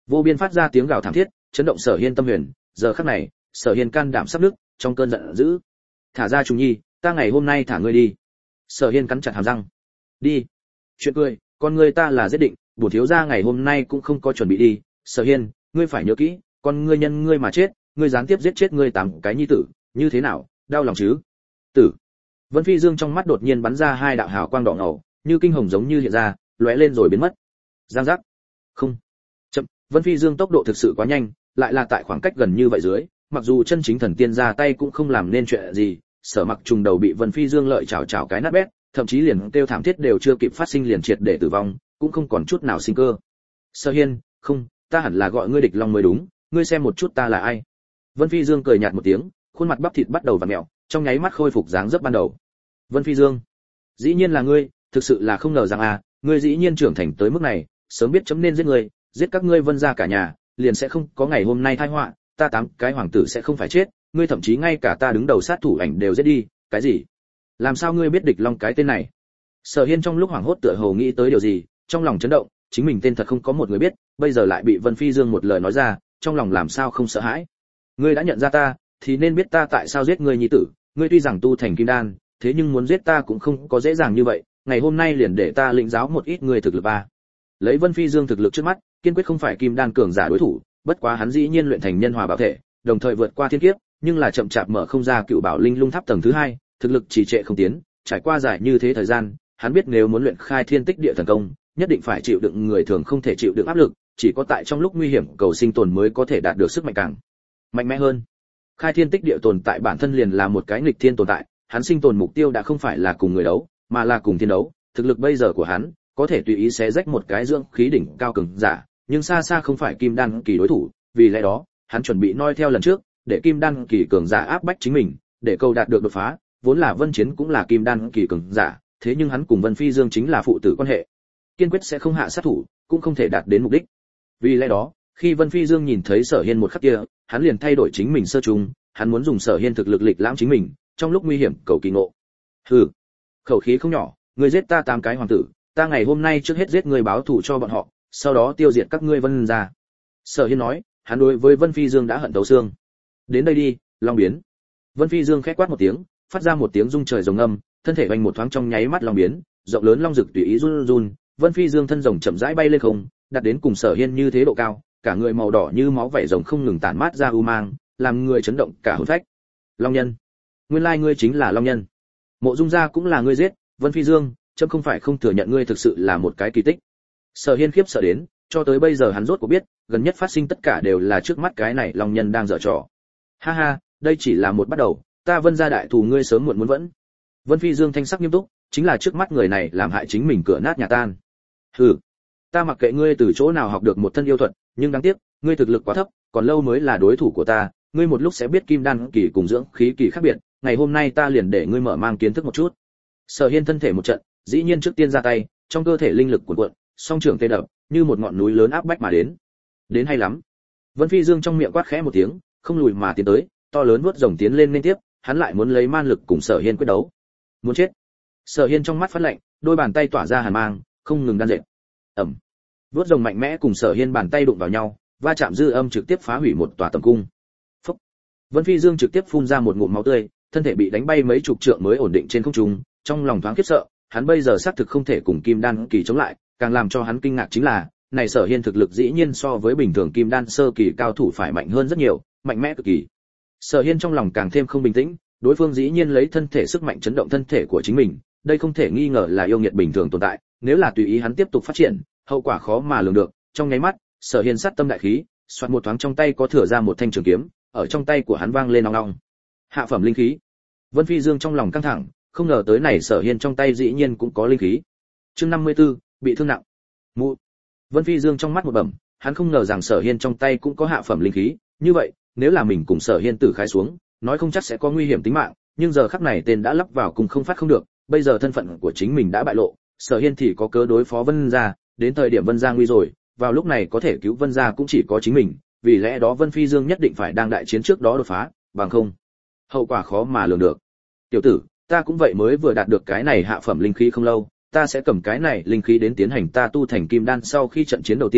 Vô biên phát ra tiếng gào thảm thiết, chấn động Sở Hiên tâm huyền, giờ khắc này, Sở Hiên can đảm sắp nứt, trong cơn giận dữ. Thả ra Trùng Nhi, ta ngày hôm nay thả ngươi đi. Sở Hiên cắn chặt hàm răng. Đi. Chuyện cười, con ngươi ta là giết định, bổn thiếu gia ngày hôm nay cũng không có chuẩn bị đi. Sở Hiên, ngươi phải nhớ kỹ, con ngươi nhân ngươi mà chết, ngươi gián tiếp giết chết ngươi tám cái nhi tử, như thế nào, đau lòng chứ? Tử. Vân Phi Dương trong mắt đột nhiên bắn ra hai đạo hào quang đỏ ngầu, như kinh hồng giống như hiện ra, lóe lên rồi biến mất. Giang giác. Không. Chậm, Vân Phi Dương tốc độ thực sự quá nhanh, lại là tại khoảng cách gần như vậy dưới, mặc dù chân chính thần tiên ra tay cũng không làm nên chuyện gì, Sở Mặc trùng đầu bị Vân Phi Dương lợi chảo chảo cái nát bét, thậm chí liền kêu thảm thiết đều chưa kịp phát sinh liền triệt để tử vong, cũng không còn chút nào sinh cơ. Sở Hiên, không, ta hẳn là gọi ngươi địch long mới đúng, ngươi xem một chút ta là ai. Vân Phi Dương cười nhạt một tiếng, khuôn mặt bắp thịt bắt đầu vặn mèo, trong nháy mắt khôi phục dáng dấp ban đầu. Vân Phi Dương, dĩ nhiên là ngươi, thực sự là không ngờ rằng à, ngươi dĩ nhiên trưởng thành tới mức này, sớm biết chấm nên giết ngươi, giết các ngươi Vân gia cả nhà, liền sẽ không có ngày hôm nay tai họa, ta tám cái hoàng tử sẽ không phải chết, ngươi thậm chí ngay cả ta đứng đầu sát thủ ảnh đều giết đi, cái gì? Làm sao ngươi biết địch long cái tên này? Sở Hiên trong lúc hoảng hốt tựa hồ nghĩ tới điều gì, trong lòng chấn động, chính mình tên thật không có một người biết, bây giờ lại bị Vân Phi Dương một lời nói ra, trong lòng làm sao không sợ hãi. Ngươi đã nhận ra ta, thì nên biết ta tại sao giết ngươi nhi tử, ngươi tuy rằng tu thành kim đan, thế nhưng muốn giết ta cũng không có dễ dàng như vậy, ngày hôm nay liền để ta lĩnh giáo một ít ngươi thực lực ba. Lấy Vân Phi Dương thực lực trước mắt, kiên quyết không phải kim đan cường giả đối thủ, bất quá hắn dĩ nhiên luyện thành nhân hòa bảo thể, đồng thời vượt qua thiên kiếp, nhưng là chậm chạp mở không ra cựu bảo linh lung tháp tầng thứ hai, thực lực trì trệ không tiến, trải qua dài như thế thời gian, hắn biết nếu muốn luyện khai thiên tích địa thần công, nhất định phải chịu đựng người thường không thể chịu đựng áp lực, chỉ có tại trong lúc nguy hiểm cầu sinh tồn mới có thể đạt được sức mạnh càng mạnh mẽ hơn. Khai thiên tích địa tồn tại bản thân liền là một cái nghịch thiên tồn tại, hắn sinh tồn mục tiêu đã không phải là cùng người đấu, mà là cùng thiên đấu, thực lực bây giờ của hắn có thể tùy ý xé rách một cái dưỡng khí đỉnh cao cường giả, nhưng xa xa không phải kim đan kỳ đối thủ, vì lẽ đó, hắn chuẩn bị noi theo lần trước, để kim đan kỳ cường giả áp bách chính mình, để cầu đạt được đột phá, vốn là Vân Chiến cũng là kim đan kỳ cường giả, thế nhưng hắn cùng Vân Phi Dương chính là phụ tử quan hệ, kiên quyết sẽ không hạ sát thủ, cũng không thể đạt đến mục đích. Vì lẽ đó, khi Vân Phi Dương nhìn thấy Sở Hiên một khắc kia, hắn liền thay đổi chính mình sơ trùng, hắn muốn dùng Sở Hiên thực lực lịch lãm chính mình, trong lúc nguy hiểm cầu kỳ ngộ. Hừ, khẩu khí không nhỏ, ngươi giết ta tám cái hoàng tử, ta ngày hôm nay trước hết giết ngươi báo thù cho bọn họ, sau đó tiêu diệt các ngươi Vân gia. Sở Hiên nói, hắn đối với Vân Phi Dương đã hận thấu xương. Đến đây đi, long biến. Vân Phi Dương khẽ quát một tiếng, phát ra một tiếng rung trời rồng âm, thân thể vành một thoáng trong nháy mắt long biến, rộng lớn long rực tùy ý run run, Vân Phi Dương thân rồng chậm rãi bay lên không, đạt đến cùng Sở Hiên như thế độ cao, cả người màu đỏ như máu vảy rồng không ngừng tản mát ra u mang, làm người chấn động cả hồn phách. Long nhân, nguyên lai ngươi chính là long nhân. Mộ Dung gia cũng là ngươi giết, Vân Phi Dương, chấm không phải không thừa nhận ngươi thực sự là một cái kỳ tích. Sở Hiên khiếp sợ đến, cho tới bây giờ hắn rốt cuộc biết, gần nhất phát sinh tất cả đều là trước mắt cái này long nhân đang giở trò. Ha ha, đây chỉ là một bắt đầu, ta Vân gia đại thù ngươi sớm muộn muốn vẫn. Vân Phi Dương thanh sắc nghiêm túc, chính là trước mắt người này làm hại chính mình cửa nát nhà tan. Hừ, ta mặc kệ ngươi từ chỗ nào học được một thân yêu thuật, nhưng đáng tiếc, ngươi thực lực quá thấp, còn lâu mới là đối thủ của ta, ngươi một lúc sẽ biết kim đan kỳ cùng dưỡng khí kỳ khác biệt, ngày hôm nay ta liền để ngươi mở mang kiến thức một chút. Sở Hiên thân thể một trận, dĩ nhiên trước tiên ra tay, trong cơ thể linh lực cuộn cuộn, song trường tê đập, như một ngọn núi lớn áp bách mà đến. Đến hay lắm. Vân Phi Dương trong miệng quát khẽ một tiếng, không lùi mà tiến tới, to lớn vuốt rồng tiến lên liên tiếp, hắn lại muốn lấy man lực cùng Sở Hiên quyết đấu. Muốn chết. Sở Hiên trong mắt phát lạnh, đôi bàn tay tỏa ra hàn mang, không ngừng đan dệt. Ầm. Vuốt rồng mạnh mẽ cùng Sở Hiên bàn tay đụng vào nhau, va chạm dư âm trực tiếp phá hủy một tòa tầm cung. Phốc. Vân Phi Dương trực tiếp phun ra một ngụm máu tươi, thân thể bị đánh bay mấy chục trượng mới ổn định trên không trung, trong lòng thoáng khiếp sợ, hắn bây giờ xác thực không thể cùng Kim Đan kỳ chống lại, càng làm cho hắn kinh ngạc chính là, này Sở Hiên thực lực dĩ nhiên so với bình thường Kim Đan sơ kỳ cao thủ phải mạnh hơn rất nhiều, mạnh mẽ cực kỳ. Sở Hiên trong lòng càng thêm không bình tĩnh, đối phương dĩ nhiên lấy thân thể sức mạnh chấn động thân thể của chính mình, đây không thể nghi ngờ là yêu nghiệt bình thường tồn tại, nếu là tùy ý hắn tiếp tục phát triển, hậu quả khó mà lường được. Trong nháy mắt, Sở Hiên sát tâm đại khí, xoạt một thoáng trong tay có thừa ra một thanh trường kiếm, ở trong tay của hắn vang lên ong ong. Hạ phẩm linh khí. Vân Phi Dương trong lòng căng thẳng, không ngờ tới này Sở Hiên trong tay dĩ nhiên cũng có linh khí. Chương năm mươi tư, bị thương nặng. Mụ. Vân Phi Dương trong mắt một bẩm, hắn không ngờ rằng Sở Hiên trong tay cũng có hạ phẩm linh khí, như vậy, nếu là mình cùng Sở Hiên tử khái xuống, nói không chắc sẽ có nguy hiểm tính mạng, nhưng giờ khắc này tên đã lắp vào cùng không phát không được, bây giờ thân phận của chính mình đã bại lộ, Sở Hiên thì có cớ đối phó Vân gia, đến thời điểm Vân gia nguy rồi, vào lúc này có thể cứu Vân gia cũng chỉ có chính mình, vì lẽ đó Vân Phi Dương nhất định phải đang đại chiến trước đó đột phá, bằng không, hậu quả khó mà lường được. Tiểu tử, ta cũng vậy mới vừa đạt được cái này hạ phẩm linh khí không lâu, ta sẽ cầm cái này linh khí đến tiến hành ta tu thành kim đan sau khi trận chiến đầu tiên,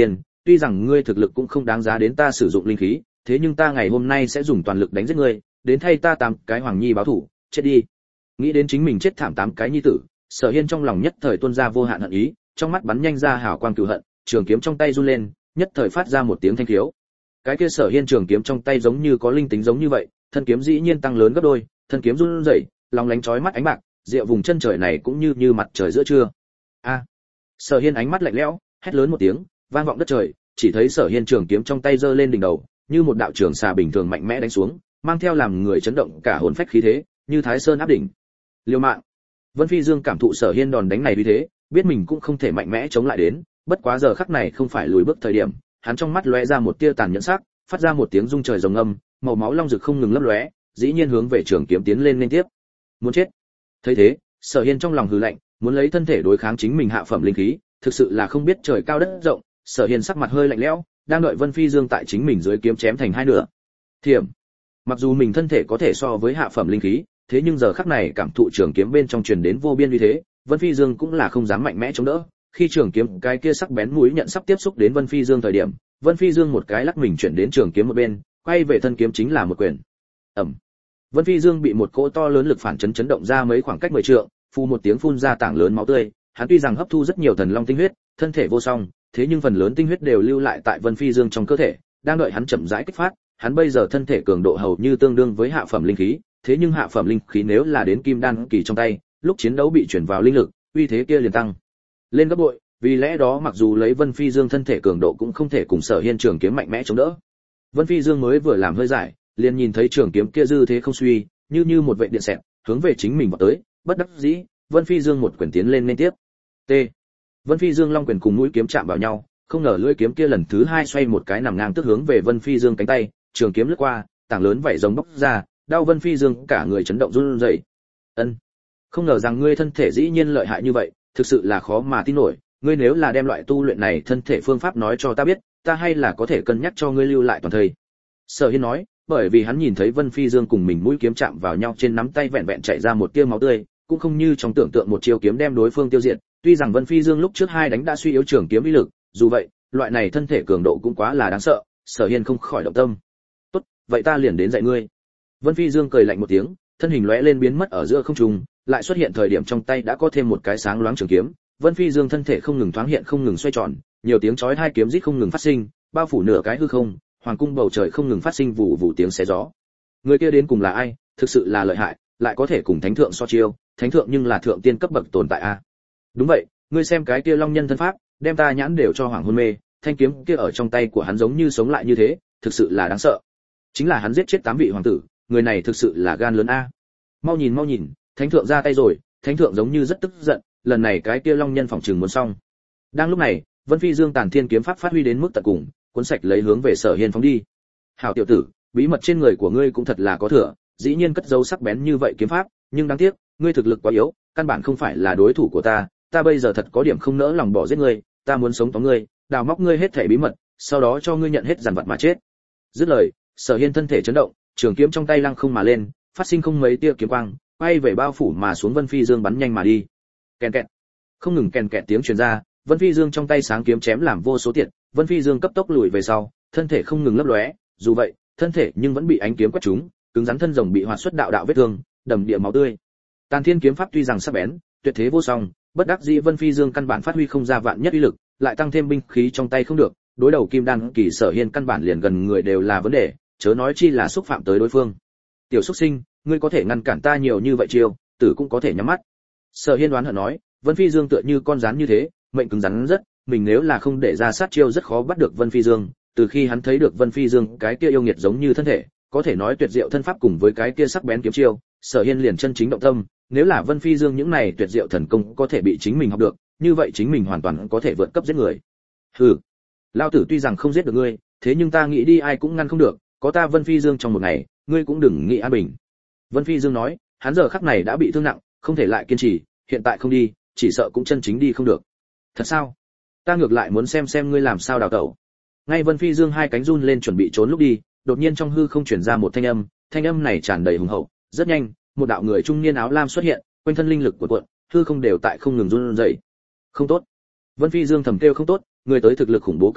tuy rằng ngươi thực lực cũng không đáng giá đến ta sử dụng linh khí, thế nhưng ta ngày hôm nay sẽ dùng toàn lực đánh giết ngươi, đến thay ta tám cái hoàng nhi báo thủ, chết đi. Nghĩ đến chính mình chết thảm tám cái nhi tử, Sở Hiên trong lòng nhất thời tuôn ra vô hạn hận ý, trong mắt bắn nhanh ra hào quang cừu hận, trường kiếm trong tay run lên, nhất thời phát ra một tiếng thanh khiếu. Cái kia Sở Hiên trường kiếm trong tay giống như có linh tính giống như vậy, thân kiếm dĩ nhiên tăng lớn gấp đôi, thân kiếm run rẩy, long lánh chói mắt ánh bạc, rượu vùng chân trời này cũng như như mặt trời giữa trưa. A! Sở Hiên ánh mắt lạnh lẽo, hét lớn một tiếng, vang vọng đất trời, chỉ thấy Sở Hiên trường kiếm trong tay giơ lên đỉnh đầu, như một đạo trường xà bình thường mạnh mẽ đánh xuống, mang theo làm người chấn động cả hồn phách khí thế, như Thái Sơn áp đỉnh. Liều mạng. Vân Phi Dương cảm thụ Sở Hiên đòn đánh này uy thế, biết mình cũng không thể mạnh mẽ chống lại đến, bất quá giờ khắc này không phải lùi bước thời điểm, hắn trong mắt lóe ra một tia tàn nhẫn sắc, phát ra một tiếng rung trời rồng âm, màu máu long rực không ngừng lấp lóe, dĩ nhiên hướng về trường kiếm tiến lên liên tiếp. Muốn chết. Thấy thế, Sở Hiên trong lòng hừ lạnh, muốn lấy thân thể đối kháng chính mình hạ phẩm linh khí, thực sự là không biết trời cao đất rộng. Sở Hiên sắc mặt hơi lạnh lẽo, đang đợi Vân Phi Dương tại chính mình dưới kiếm chém thành hai nửa. Thiểm. Mặc dù mình thân thể có thể so với hạ phẩm linh khí, thế nhưng giờ khắc này cảm thụ trường kiếm bên trong truyền đến vô biên uy thế, Vân Phi Dương cũng là không dám mạnh mẽ chống đỡ. Khi trường kiếm cái kia sắc bén mũi nhận sắp tiếp xúc đến Vân Phi Dương thời điểm, Vân Phi Dương một cái lắc mình chuyển đến trường kiếm một bên, quay về thân kiếm chính là một quyền. Ầm. Vân Phi Dương bị một cỗ to lớn lực phản chấn chấn động ra mấy khoảng cách mười trượng, phù một tiếng phun ra tảng lớn máu tươi, hắn tuy rằng hấp thu rất nhiều thần long tinh huyết, thân thể vô song, thế nhưng phần lớn tinh huyết đều lưu lại tại Vân Phi Dương trong cơ thể, đang đợi hắn chậm rãi kích phát, hắn bây giờ thân thể cường độ hầu như tương đương với hạ phẩm linh khí, thế nhưng hạ phẩm linh khí nếu là đến kim đan kỳ trong tay, lúc chiến đấu bị chuyển vào linh lực, uy thế kia liền tăng lên gấp bội, vì lẽ đó mặc dù lấy Vân Phi Dương thân thể cường độ cũng không thể cùng Sở Hiên trường kiếm mạnh mẽ chống đỡ. Vân Phi Dương mới vừa làm hơi giải, liền nhìn thấy trường kiếm kia dư thế không suy, như như một vệ điện xẹt, hướng về chính mình vọt tới, bất đắc dĩ, Vân Phi Dương một quyền tiến lên liên tiếp. T. Vân Phi Dương long quyền cùng mũi kiếm chạm vào nhau, không ngờ lưỡi kiếm kia lần thứ hai xoay một cái nằm ngang tức hướng về Vân Phi Dương cánh tay, trường kiếm lướt qua, tảng lớn vảy rồng bốc ra, đau Vân Phi Dương cả người chấn động run rẩy. Ân, không ngờ rằng ngươi thân thể dĩ nhiên lợi hại như vậy, thực sự là khó mà tin nổi, ngươi nếu là đem loại tu luyện này thân thể phương pháp nói cho ta biết, ta hay là có thể cân nhắc cho ngươi lưu lại toàn thời. Sở Hiên nói, bởi vì hắn nhìn thấy Vân Phi Dương cùng mình mũi kiếm chạm vào nhau trên nắm tay vẹn vẹn chảy ra một tia máu tươi, cũng không như trong tưởng tượng một chiêu kiếm đem đối phương tiêu diệt, tuy rằng Vân Phi Dương lúc trước hai đánh đã suy yếu trường kiếm uy lực, dù vậy, loại này thân thể cường độ cũng quá là đáng sợ, Sở Hiên không khỏi động tâm. "Tốt, vậy ta liền đến dạy ngươi." Vân Phi Dương cười lạnh một tiếng, thân hình lóe lên biến mất ở giữa không trung, lại xuất hiện thời điểm trong tay đã có thêm một cái sáng loáng trường kiếm, Vân Phi Dương thân thể không ngừng thoáng hiện không ngừng xoay tròn, nhiều tiếng chói hai kiếm rít không ngừng phát sinh, bao phủ nửa cái hư không, hoàng cung bầu trời không ngừng phát sinh vụ vụ tiếng xé gió. Người kia đến cùng là ai, thực sự là lợi hại, lại có thể cùng thánh thượng so chiêu, thánh thượng nhưng là thượng tiên cấp bậc tồn tại a. Đúng vậy, ngươi xem cái kia long nhân thân pháp, đem ta nhãn đều cho hoàng hôn mê, thanh kiếm kia ở trong tay của hắn giống như sống lại như thế, thực sự là đáng sợ. Chính là hắn giết chết tám vị hoàng tử, người này thực sự là gan lớn a. Mau nhìn mau nhìn, thánh thượng ra tay rồi, thánh thượng giống như rất tức giận, lần này cái kia long nhân phòng trường muốn xong. Đang lúc này, Vân Phi Dương Tàn Thiên kiếm pháp phát huy đến mức tận cùng, cuốn sạch lấy hướng về Sở Hiên phóng đi. Hảo tiểu tử, bí mật trên người của ngươi cũng thật là có thừa, dĩ nhiên cất giấu sắc bén như vậy kiếm pháp, nhưng đáng tiếc, ngươi thực lực quá yếu, căn bản không phải là đối thủ của ta, ta bây giờ thật có điểm không nỡ lòng bỏ giết ngươi, ta muốn sống tóm ngươi, đào móc ngươi hết thảy bí mật, sau đó cho ngươi nhận hết giàn vật mà chết. Dứt lời, Sở Hiên thân thể chấn động, trường kiếm trong tay lăng không mà lên, phát sinh không mấy tia kiếm quang, quay về bao phủ mà xuống Vân Phi Dương bắn nhanh mà đi. Kèn kẹt, không ngừng kèn kẹt tiếng truyền ra, Vân Phi Dương trong tay sáng kiếm chém làm vô số tiện, Vân Phi Dương cấp tốc lùi về sau, thân thể không ngừng lấp lóe, dù vậy, thân thể nhưng vẫn bị ánh kiếm quét trúng, cứng rắn thân rồng bị hoạt xuất đạo đạo vết thương, đầm địa máu tươi. Tàn Thiên kiếm pháp tuy rằng sắc bén, tuyệt thế vô song, bất đắc dĩ Vân Phi Dương căn bản phát huy không ra vạn nhất uy lực, lại tăng thêm binh khí trong tay không được, đối đầu kim đan kỳ Sở Hiên căn bản liền gần người đều là vấn đề, chớ nói chi là xúc phạm tới đối phương. Tiểu xuất sinh, ngươi có thể ngăn cản ta nhiều như vậy chiêu, tử cũng có thể nhắm mắt. Sở Hiên đoán hận nói, Vân Phi Dương tựa như con rắn như thế, mệnh cứng rắn rất, mình nếu là không để ra sát chiêu rất khó bắt được Vân Phi Dương. Từ khi hắn thấy được Vân Phi Dương cái kia yêu nghiệt giống như thân thể, có thể nói tuyệt diệu thân pháp cùng với cái kia sắc bén kiếm chiêu, Sở Hiên liền chân chính động tâm, nếu là Vân Phi Dương những này tuyệt diệu thần công có thể bị chính mình học được, như vậy chính mình hoàn toàn có thể vượt cấp giết người. Hừ, lão tử tuy rằng không giết được ngươi, thế nhưng ta nghĩ đi ai cũng ngăn không được, có ta Vân Phi Dương trong một ngày, ngươi cũng đừng nghĩ an bình. Vân Phi Dương nói, hắn giờ khắc này đã bị thương nặng, không thể lại kiên trì, hiện tại không đi, chỉ sợ cũng chân chính đi không được. Thật sao? Ta ngược lại muốn xem xem ngươi làm sao đào tẩu. Ngay Vân Phi Dương hai cánh run lên chuẩn bị trốn lúc đi, đột nhiên trong hư không truyền ra một thanh âm, thanh âm này tràn đầy hùng hậu, rất nhanh, một đạo người trung niên áo lam xuất hiện, quanh thân linh lực của cuộn, hư không đều tại không ngừng run rẩy. Không tốt. Vân Phi Dương thầm kêu không tốt, người tới thực lực khủng bố cực điểm,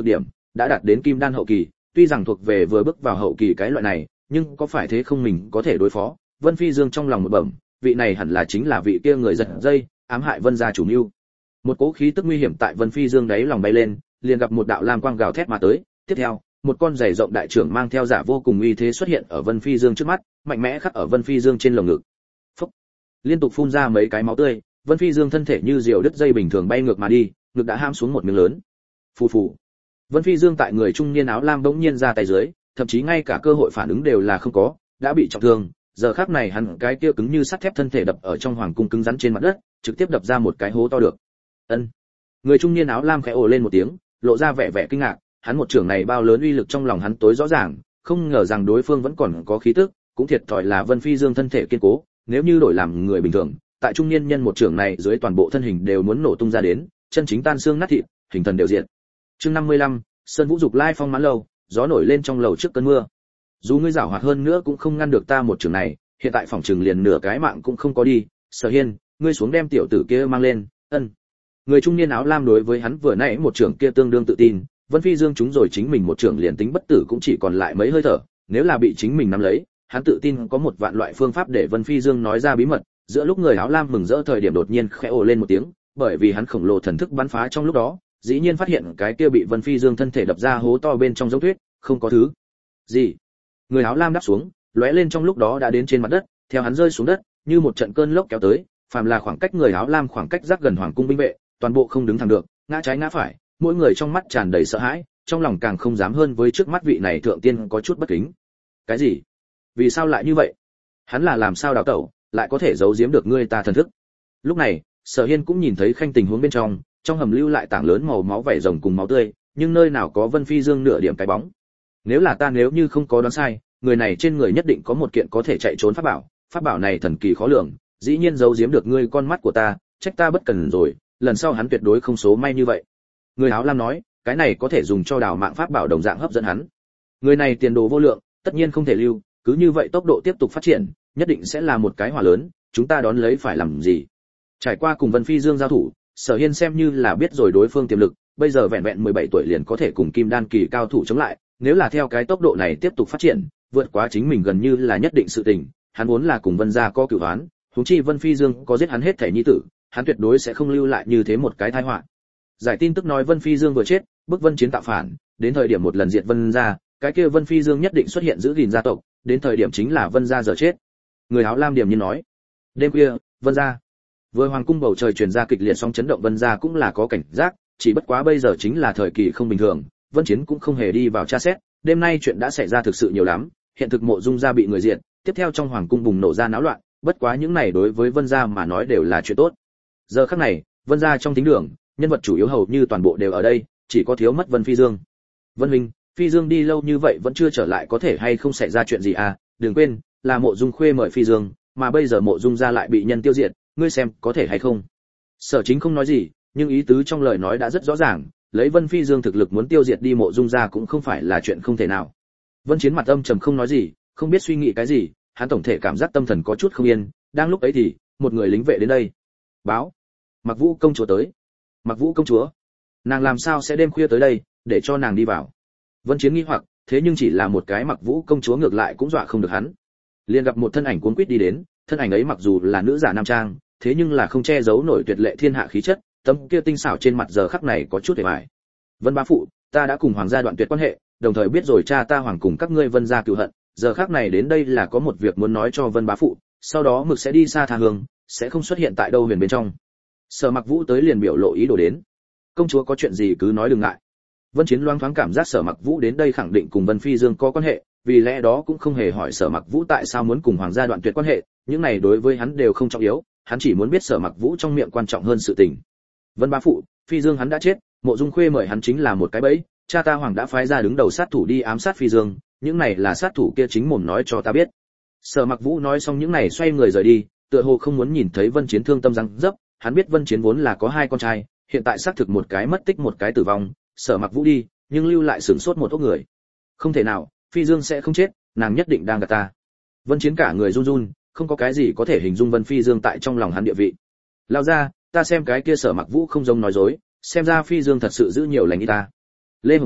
đã đạt đến kim đan hậu kỳ, tuy rằng thuộc về vừa bước vào hậu kỳ cái loại này, nhưng có phải thế không mình có thể đối phó. Vân Phi Dương trong lòng một bẩm, vị này hẳn là chính là vị kia người giật dây, ám hại Vân gia chủ mưu. Một cỗ khí tức nguy hiểm tại Vân Phi Dương đáy lòng bay lên, liền gặp một đạo lam quang gào thét mà tới, tiếp theo, một con giày rộng đại trưởng mang theo giả vô cùng uy thế xuất hiện ở Vân Phi Dương trước mắt, mạnh mẽ khắc ở Vân Phi Dương trên lồng ngực. Phốc. Liên tục phun ra mấy cái máu tươi, Vân Phi Dương thân thể như diều đứt dây bình thường bay ngược mà đi, ngực đã ham xuống một miếng lớn. Phù phù. Vân Phi Dương tại người trung niên áo lam bỗng nhiên ra tay dưới, thậm chí ngay cả cơ hội phản ứng đều là không có, đã bị trọng thương. Giờ khắc này hắn cái kia cứng như sắt thép thân thể đập ở trong hoàng cung cứng rắn trên mặt đất, trực tiếp đập ra một cái hố to được. Ân. Người trung niên áo lam khẽ ồ lên một tiếng, lộ ra vẻ vẻ kinh ngạc, hắn một trưởng này bao lớn uy lực trong lòng hắn tối rõ ràng, không ngờ rằng đối phương vẫn còn có khí tức, cũng thiệt thòi là Vân Phi Dương thân thể kiên cố, nếu như đổi làm người bình thường, tại trung niên nhân một trưởng này dưới toàn bộ thân hình đều muốn nổ tung ra đến, chân chính tan xương nát thịt, hình thần đều diệt. Chương năm mươi lăm, Sơn Vũ Dục Lai Phong mãn lâu, gió nổi lên trong lầu trước cơn mưa. Dù ngươi giảo hoạt hơn nữa cũng không ngăn được ta một trưởng này, hiện tại phòng trường liền nửa cái mạng cũng không có đi, Sở Hiên, ngươi xuống đem tiểu tử kia mang lên. Ân. Người trung niên áo lam đối với hắn vừa nãy một trưởng kia tương đương tự tin, Vân Phi Dương chúng rồi chính mình một trưởng liền tính bất tử cũng chỉ còn lại mấy hơi thở, nếu là bị chính mình nắm lấy, hắn tự tin có một vạn loại phương pháp để Vân Phi Dương nói ra bí mật. Giữa lúc người áo lam mừng rỡ thời điểm đột nhiên khẽ ồ lên một tiếng, bởi vì hắn khổng lồ thần thức bắn phá trong lúc đó, dĩ nhiên phát hiện cái kia bị Vân Phi Dương thân thể đập ra hố to bên trong giống tuyết, không có thứ gì. Người áo lam đáp xuống, lóe lên trong lúc đó đã đến trên mặt đất, theo hắn rơi xuống đất, như một trận cơn lốc kéo tới, phàm là khoảng cách người áo lam khoảng cách rắc gần hoàng cung binh vệ, toàn bộ không đứng thẳng được, ngã trái ngã phải, mỗi người trong mắt tràn đầy sợ hãi, trong lòng càng không dám hơn với trước mắt vị này thượng tiên có chút bất kính. Cái gì? Vì sao lại như vậy? Hắn là làm sao đào tẩu, lại có thể giấu giếm được ngươi ta thần thức? Lúc này, Sở Hiên cũng nhìn thấy khanh tình huống bên trong, trong hầm lưu lại tảng lớn màu máu vảy rồng cùng máu tươi, nhưng nơi nào có Vân Phi Dương nửa điểm cái bóng. Nếu là ta nếu như không có đoán sai, người này trên người nhất định có một kiện có thể chạy trốn pháp bảo, pháp bảo này thần kỳ khó lường, dĩ nhiên giấu giếm được ngươi con mắt của ta, trách ta bất cần rồi, lần sau hắn tuyệt đối không số may như vậy. Người áo lam nói, cái này có thể dùng cho đào mạng pháp bảo đồng dạng hấp dẫn hắn. Người này tiền đồ vô lượng, tất nhiên không thể lưu, cứ như vậy tốc độ tiếp tục phát triển, nhất định sẽ là một cái hỏa lớn, chúng ta đón lấy phải làm gì? Trải qua cùng Vân Phi Dương giao thủ, Sở Hiên xem như là biết rồi đối phương tiềm lực, bây giờ vẹn vẹn mười bảy tuổi liền có thể cùng kim đan kỳ cao thủ chống lại, nếu là theo cái tốc độ này tiếp tục phát triển, vượt quá chính mình gần như là nhất định sự tình, hắn vốn là cùng Vân gia có cửu oán, huống chi Vân Phi Dương có giết hắn hết thể nhi tử, hắn tuyệt đối sẽ không lưu lại như thế một cái tai họa. Giải tin tức nói Vân Phi Dương vừa chết, bức Vân Chiến tạo phản, đến thời điểm một lần diệt Vân gia, cái kia Vân Phi Dương nhất định xuất hiện giữ gìn gia tộc, đến thời điểm chính là Vân gia giờ chết. Người áo lam điềm nhiên nói. Đêm khuya, Vân gia. Vừa hoàng cung bầu trời truyền ra kịch liệt sóng chấn động, Vân gia cũng là có cảnh giác, chỉ bất quá bây giờ chính là thời kỳ không bình thường, Vân Chiến cũng không hề đi vào tra xét, đêm nay chuyện đã xảy ra thực sự nhiều lắm, hiện thực Mộ Dung gia bị người diệt, tiếp theo trong hoàng cung bùng nổ ra náo loạn, bất quá những này đối với Vân gia mà nói đều là chuyện tốt. Giờ khắc này, Vân gia trong thính đường, nhân vật chủ yếu hầu như toàn bộ đều ở đây, chỉ có thiếu mất Vân Phi Dương. Vân Minh, Phi Dương đi lâu như vậy vẫn chưa trở lại, có thể hay không xảy ra chuyện gì à? Đừng quên, là Mộ Dung Khuê mời Phi Dương, mà bây giờ Mộ Dung gia lại bị nhân tiêu diệt, ngươi xem có thể hay không? Sở Chính không nói gì, nhưng ý tứ trong lời nói đã rất rõ ràng, lấy Vân Phi Dương thực lực muốn tiêu diệt đi Mộ Dung gia cũng không phải là chuyện không thể nào. Vân Chiến mặt âm trầm không nói gì, không biết suy nghĩ cái gì, hắn tổng thể cảm giác tâm thần có chút không yên. Đang lúc ấy thì một người lính vệ đến đây, báo, Mặc Vũ công chúa tới. Mặc Vũ công chúa? Nàng làm sao sẽ đêm khuya tới đây, để cho nàng đi vào? Vân Chiến nghi hoặc, thế nhưng chỉ là một cái Mặc Vũ công chúa ngược lại cũng dọa không được hắn. Liền gặp một thân ảnh cuống quýt đi đến, thân ảnh ấy mặc dù là nữ giả nam trang, thế nhưng là không che giấu nổi tuyệt lệ thiên hạ khí chất, tấm kia tinh xảo trên mặt giờ khắc này có chút hề bại. Vân bá phụ, ta đã cùng hoàng gia đoạn tuyệt quan hệ, đồng thời biết rồi cha ta hoàng cùng các ngươi Vân gia cừu hận, giờ khắc này đến đây là có một việc muốn nói cho Vân bá phụ, sau đó mực sẽ đi xa tha hương, sẽ không xuất hiện tại đâu huyền bên trong. Sở Mặc Vũ tới liền biểu lộ ý đồ đến. Công chúa có chuyện gì cứ nói đừng ngại. Vân Chiến loáng thoáng cảm giác Sở Mặc Vũ đến đây khẳng định cùng Vân Phi Dương có quan hệ, vì lẽ đó cũng không hề hỏi Sở Mặc Vũ tại sao muốn cùng hoàng gia đoạn tuyệt quan hệ, những này đối với hắn đều không trọng yếu, hắn chỉ muốn biết Sở Mặc Vũ trong miệng quan trọng hơn sự tình. Vân bá phụ, Phi Dương hắn đã chết, Mộ Dung Khuê mời hắn chính là một cái bẫy, cha ta hoàng đã phái ra đứng đầu sát thủ đi ám sát Phi Dương, những này là sát thủ kia chính mồm nói cho ta biết. Sở Mặc Vũ nói xong những này xoay người rời đi, tựa hồ không muốn nhìn thấy Vân Chiến thương tâm răng dấp, hắn biết Vân Chiến vốn là có hai con trai, hiện tại xác thực một cái mất tích một cái tử vong, Sở Mặc Vũ đi, nhưng lưu lại sửng sốt một ốc người. Không thể nào, Phi Dương sẽ không chết, nàng nhất định đang gạt ta. Vân Chiến cả người run run, không có cái gì có thể hình dung Vân Phi Dương tại trong lòng hắn địa vị. Lao ra, ta xem cái kia Sở Mặc Vũ không giống nói dối, xem ra Phi Dương thật sự giữ nhiều lành y ta. Lê Hồng nói,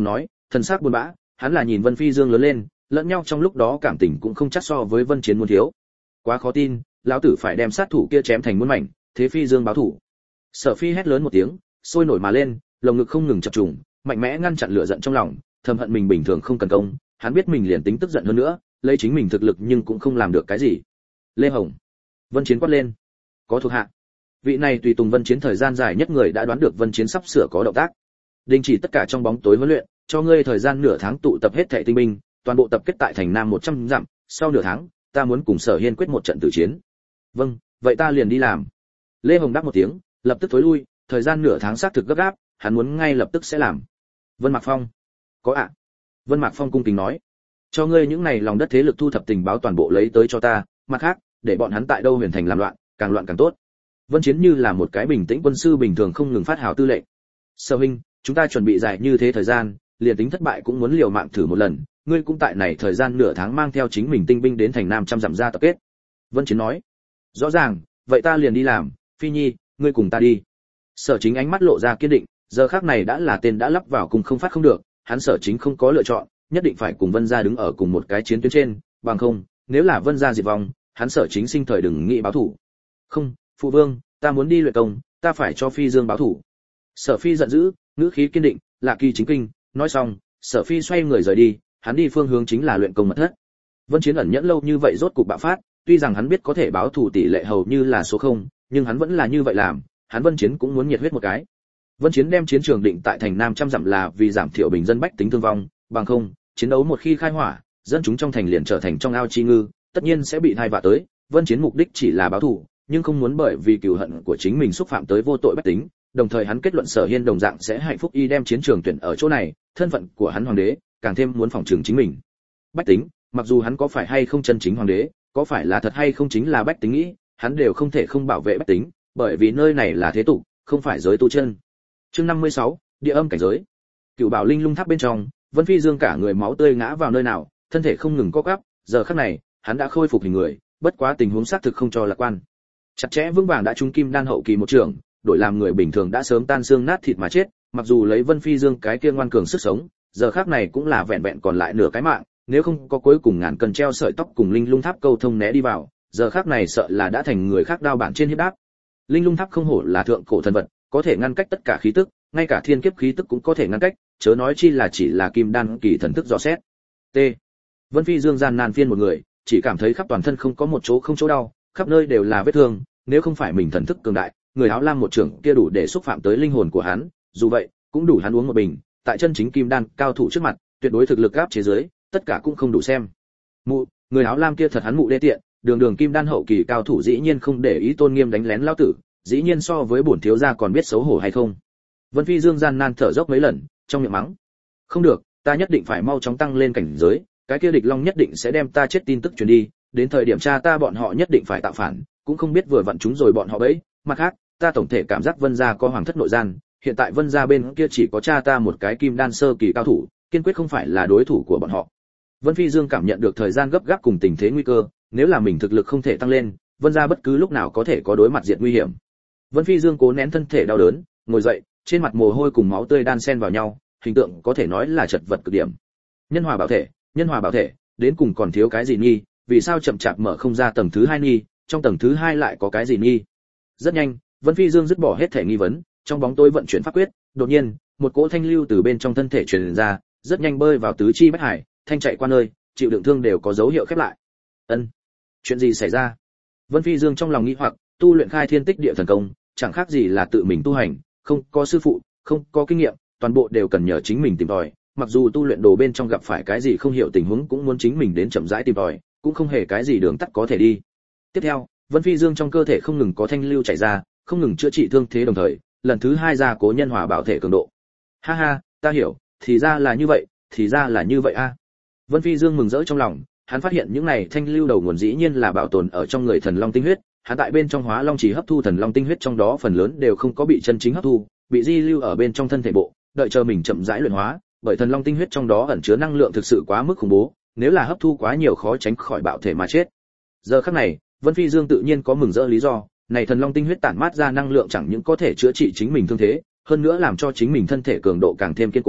thần sắc buồn bã, hắn là nhìn Vân Phi Dương lớn lên, lẫn nhau trong lúc đó cảm tình cũng không chắc so với Vân Chiến muốn thiếu. Quá khó tin, lão tử phải đem sát thủ kia chém thành muôn mảnh, thế Phi Dương báo thủ. Sở Phi hét lớn một tiếng, sôi nổi mà lên, lồng ngực không ngừng chập trùng, mạnh mẽ ngăn chặn lửa giận trong lòng, thầm hận mình bình thường không cần công, hắn biết mình liền tính tức giận hơn nữa, lấy chính mình thực lực nhưng cũng không làm được cái gì. Lê Hồng, Vân Chiến quát lên, có thuộc hạ. Vị này tùy tùng Vân Chiến thời gian dài nhất người đã đoán được Vân Chiến sắp sửa có động tác. Đình chỉ tất cả trong bóng tối huấn luyện, cho ngươi thời gian nửa tháng tụ tập hết thảy tinh binh, toàn bộ tập kết tại thành Nam một trăm dặm, sau nửa tháng, ta muốn cùng Sở Hiên quyết một trận tử chiến. Vâng, vậy ta liền đi làm. Lê Hồng đáp một tiếng, lập tức thối lui, thời gian nửa tháng xác thực gấp gáp, hắn muốn ngay lập tức sẽ làm. Vân Mạc Phong, có ạ. Vân Mạc Phong cung kính nói, cho ngươi những này lòng đất thế lực thu thập tình báo toàn bộ lấy tới cho ta, mặt khác, để bọn hắn tại đâu huyền thành làm loạn, càng loạn càng tốt. Vân Chiến như là một cái bình tĩnh quân sư bình thường không ngừng phát hào tư lệnh. Sở huynh, chúng ta chuẩn bị dài như thế thời gian, liền tính thất bại cũng muốn liều mạng thử một lần, ngươi cũng tại này thời gian nửa tháng mang theo chính mình tinh binh đến thành Nam trăm dặm ra tập kết. Vân Chiến nói, rõ ràng, vậy ta liền đi làm, Phi Nhi, ngươi cùng ta đi. Sở Chính ánh mắt lộ ra kiên định, giờ khắc này đã là tên đã lắp vào cùng không phát không được, hắn Sở Chính không có lựa chọn, nhất định phải cùng Vân gia đứng ở cùng một cái chiến tuyến trên, bằng không, nếu là Vân gia diệt vong, hắn Sở Chính sinh thời đừng nghĩ báo thủ. Không, phụ vương, ta muốn đi luyện công, ta phải cho Phi Dương báo thủ. Sở Phi giận dữ, ngữ khí kiên định, lạ kỳ chính kinh, nói xong, Sở Phi xoay người rời đi, hắn đi phương hướng chính là luyện công mật thất. Vân Chiến ẩn nhẫn lâu như vậy rốt cục bạo phát, tuy rằng hắn biết có thể báo thủ tỷ lệ hầu như là số không, nhưng hắn vẫn là như vậy làm, hắn Vân Chiến cũng muốn nhiệt huyết một cái. Vân Chiến đem chiến trường định tại thành Nam trăm dặm là vì giảm thiểu bình dân bách tính thương vong, bằng không, chiến đấu một khi khai hỏa, dân chúng trong thành liền trở thành trong ao chi ngư, tất nhiên sẽ bị thai vạ tới. Vân Chiến mục đích chỉ là báo thù, nhưng không muốn bởi vì cừu hận của chính mình xúc phạm tới vô tội bách tính, đồng thời hắn kết luận Sở Hiên đồng dạng sẽ hạnh phúc y đem chiến trường tuyển ở chỗ này, thân phận của hắn hoàng đế, càng thêm muốn phòng trường chính mình. Bách tính, mặc dù hắn có phải hay không chân chính hoàng đế, có phải là thật hay không chính là bách tính nghĩ, hắn đều không thể không bảo vệ bách tính, bởi vì nơi này là thế tục, không phải giới tu chân. Chương năm mươi sáu, địa âm cảnh giới. Cửu Bảo Linh Lung Tháp bên trong, Vân Phi Dương cả người máu tươi ngã vào nơi nào, thân thể không ngừng co quắp, giờ khắc này, hắn đã khôi phục hình người, bất quá tình huống xác thực không cho lạc quan. Chặt chẽ vững vàng đã trúng kim đan hậu kỳ một trường, đổi làm người bình thường đã sớm tan xương nát thịt mà chết, mặc dù lấy Vân Phi Dương cái kia ngoan cường sức sống, giờ khắc này cũng là vẹn vẹn còn lại nửa cái mạng, nếu không có cuối cùng ngàn cân treo sợi tóc cùng Linh Lung Tháp câu thông né đi vào, giờ khắc này sợ là đã thành người khác đao bản trên hiếp đáp. Linh Lung Tháp không hổ là thượng cổ thần vật, có thể ngăn cách tất cả khí tức, ngay cả thiên kiếp khí tức cũng có thể ngăn cách, chớ nói chi là chỉ là kim đan kỳ thần thức dò xét. T. Vân Phi Dương gian nan phiên một người, chỉ cảm thấy khắp toàn thân không có một chỗ không chỗ đau, khắp nơi đều là vết thương, nếu không phải mình thần thức cường đại, người áo lam một trưởng kia đủ để xúc phạm tới linh hồn của hắn, dù vậy, cũng đủ hắn uống một bình, tại chân chính kim đan cao thủ trước mặt, tuyệt đối thực lực áp chế giới, tất cả cũng không đủ xem. Mụ, người áo lam kia thật hắn mụ đê tiện, đường đường kim đan hậu kỳ cao thủ dĩ nhiên không để ý tôn nghiêm đánh lén lão tử, dĩ nhiên so với bổn thiếu gia còn biết xấu hổ hay không. Vân Phi Dương gian nan thở dốc mấy lần, trong miệng mắng, không được, ta nhất định phải mau chóng tăng lên cảnh giới, cái kia địch long nhất định sẽ đem ta chết tin tức truyền đi, đến thời điểm cha ta bọn họ nhất định phải tạo phản, cũng không biết vừa vặn chúng rồi bọn họ bẫy. Mặt khác, ta tổng thể cảm giác Vân gia có hoàng thất nội gian, hiện tại Vân gia bên kia chỉ có cha ta một cái kim đan sơ kỳ cao thủ, kiên quyết không phải là đối thủ của bọn họ. Vân Phi Dương cảm nhận được thời gian gấp gáp cùng tình thế nguy cơ, nếu là mình thực lực không thể tăng lên, Vân gia bất cứ lúc nào có thể có đối mặt diệt nguy hiểm. Vân Phi Dương cố nén thân thể đau đớn, ngồi dậy, trên mặt mồ hôi cùng máu tươi đan xen vào nhau, hình tượng có thể nói là chật vật cực điểm. Nhân hòa bảo thể, nhân hòa bảo thể, đến cùng còn thiếu cái gì nghi, vì sao chậm chạp mở không ra tầng thứ hai nghi, trong tầng thứ hai lại có cái gì nghi? Rất nhanh, Vân Phi Dương dứt bỏ hết thể nghi vấn, trong bóng tối vận chuyển pháp quyết, đột nhiên, một cỗ thanh lưu từ bên trong thân thể truyền ra, rất nhanh bơi vào tứ chi bách hải, thanh chạy qua nơi, chịu đựng thương đều có dấu hiệu khép lại. Ân, chuyện gì xảy ra? Vân Phi Dương trong lòng nghi hoặc, tu luyện khai thiên tích địa thần công, chẳng khác gì là tự mình tu hành, không có sư phụ, không có kinh nghiệm, toàn bộ đều cần nhờ chính mình tìm tòi. Mặc dù tu luyện đồ bên trong gặp phải cái gì không hiểu tình huống cũng muốn chính mình đến chậm rãi tìm tòi, cũng không hề cái gì đường tắt có thể đi. Tiếp theo, Vân Phi Dương trong cơ thể không ngừng có thanh lưu chảy ra, không ngừng chữa trị thương thế đồng thời, lần thứ hai ra cố nhân hòa bảo thể cường độ. Ha ha, ta hiểu, thì ra là như vậy, thì ra là như vậy a. À. Vân Phi Dương mừng rỡ trong lòng, hắn phát hiện những này thanh lưu đầu nguồn dĩ nhiên là bảo tồn ở trong người thần long tinh huyết, hắn tại bên trong hóa long chỉ hấp thu thần long tinh huyết trong đó phần lớn đều không có bị chân chính hấp thu, bị di lưu ở bên trong thân thể bộ, đợi chờ mình chậm rãi luyện hóa, bởi thần long tinh huyết trong đó ẩn chứa năng lượng thực sự quá mức khủng bố, nếu là hấp thu quá nhiều khó tránh khỏi bạo thể mà chết. Giờ khắc này, Vân Phi Dương tự nhiên có mừng rỡ lý do, này thần long tinh huyết tản mát ra năng lượng chẳng những có thể chữa trị chính mình thương thế, hơn nữa làm cho chính mình thân thể cường độ càng thêm kiên cố,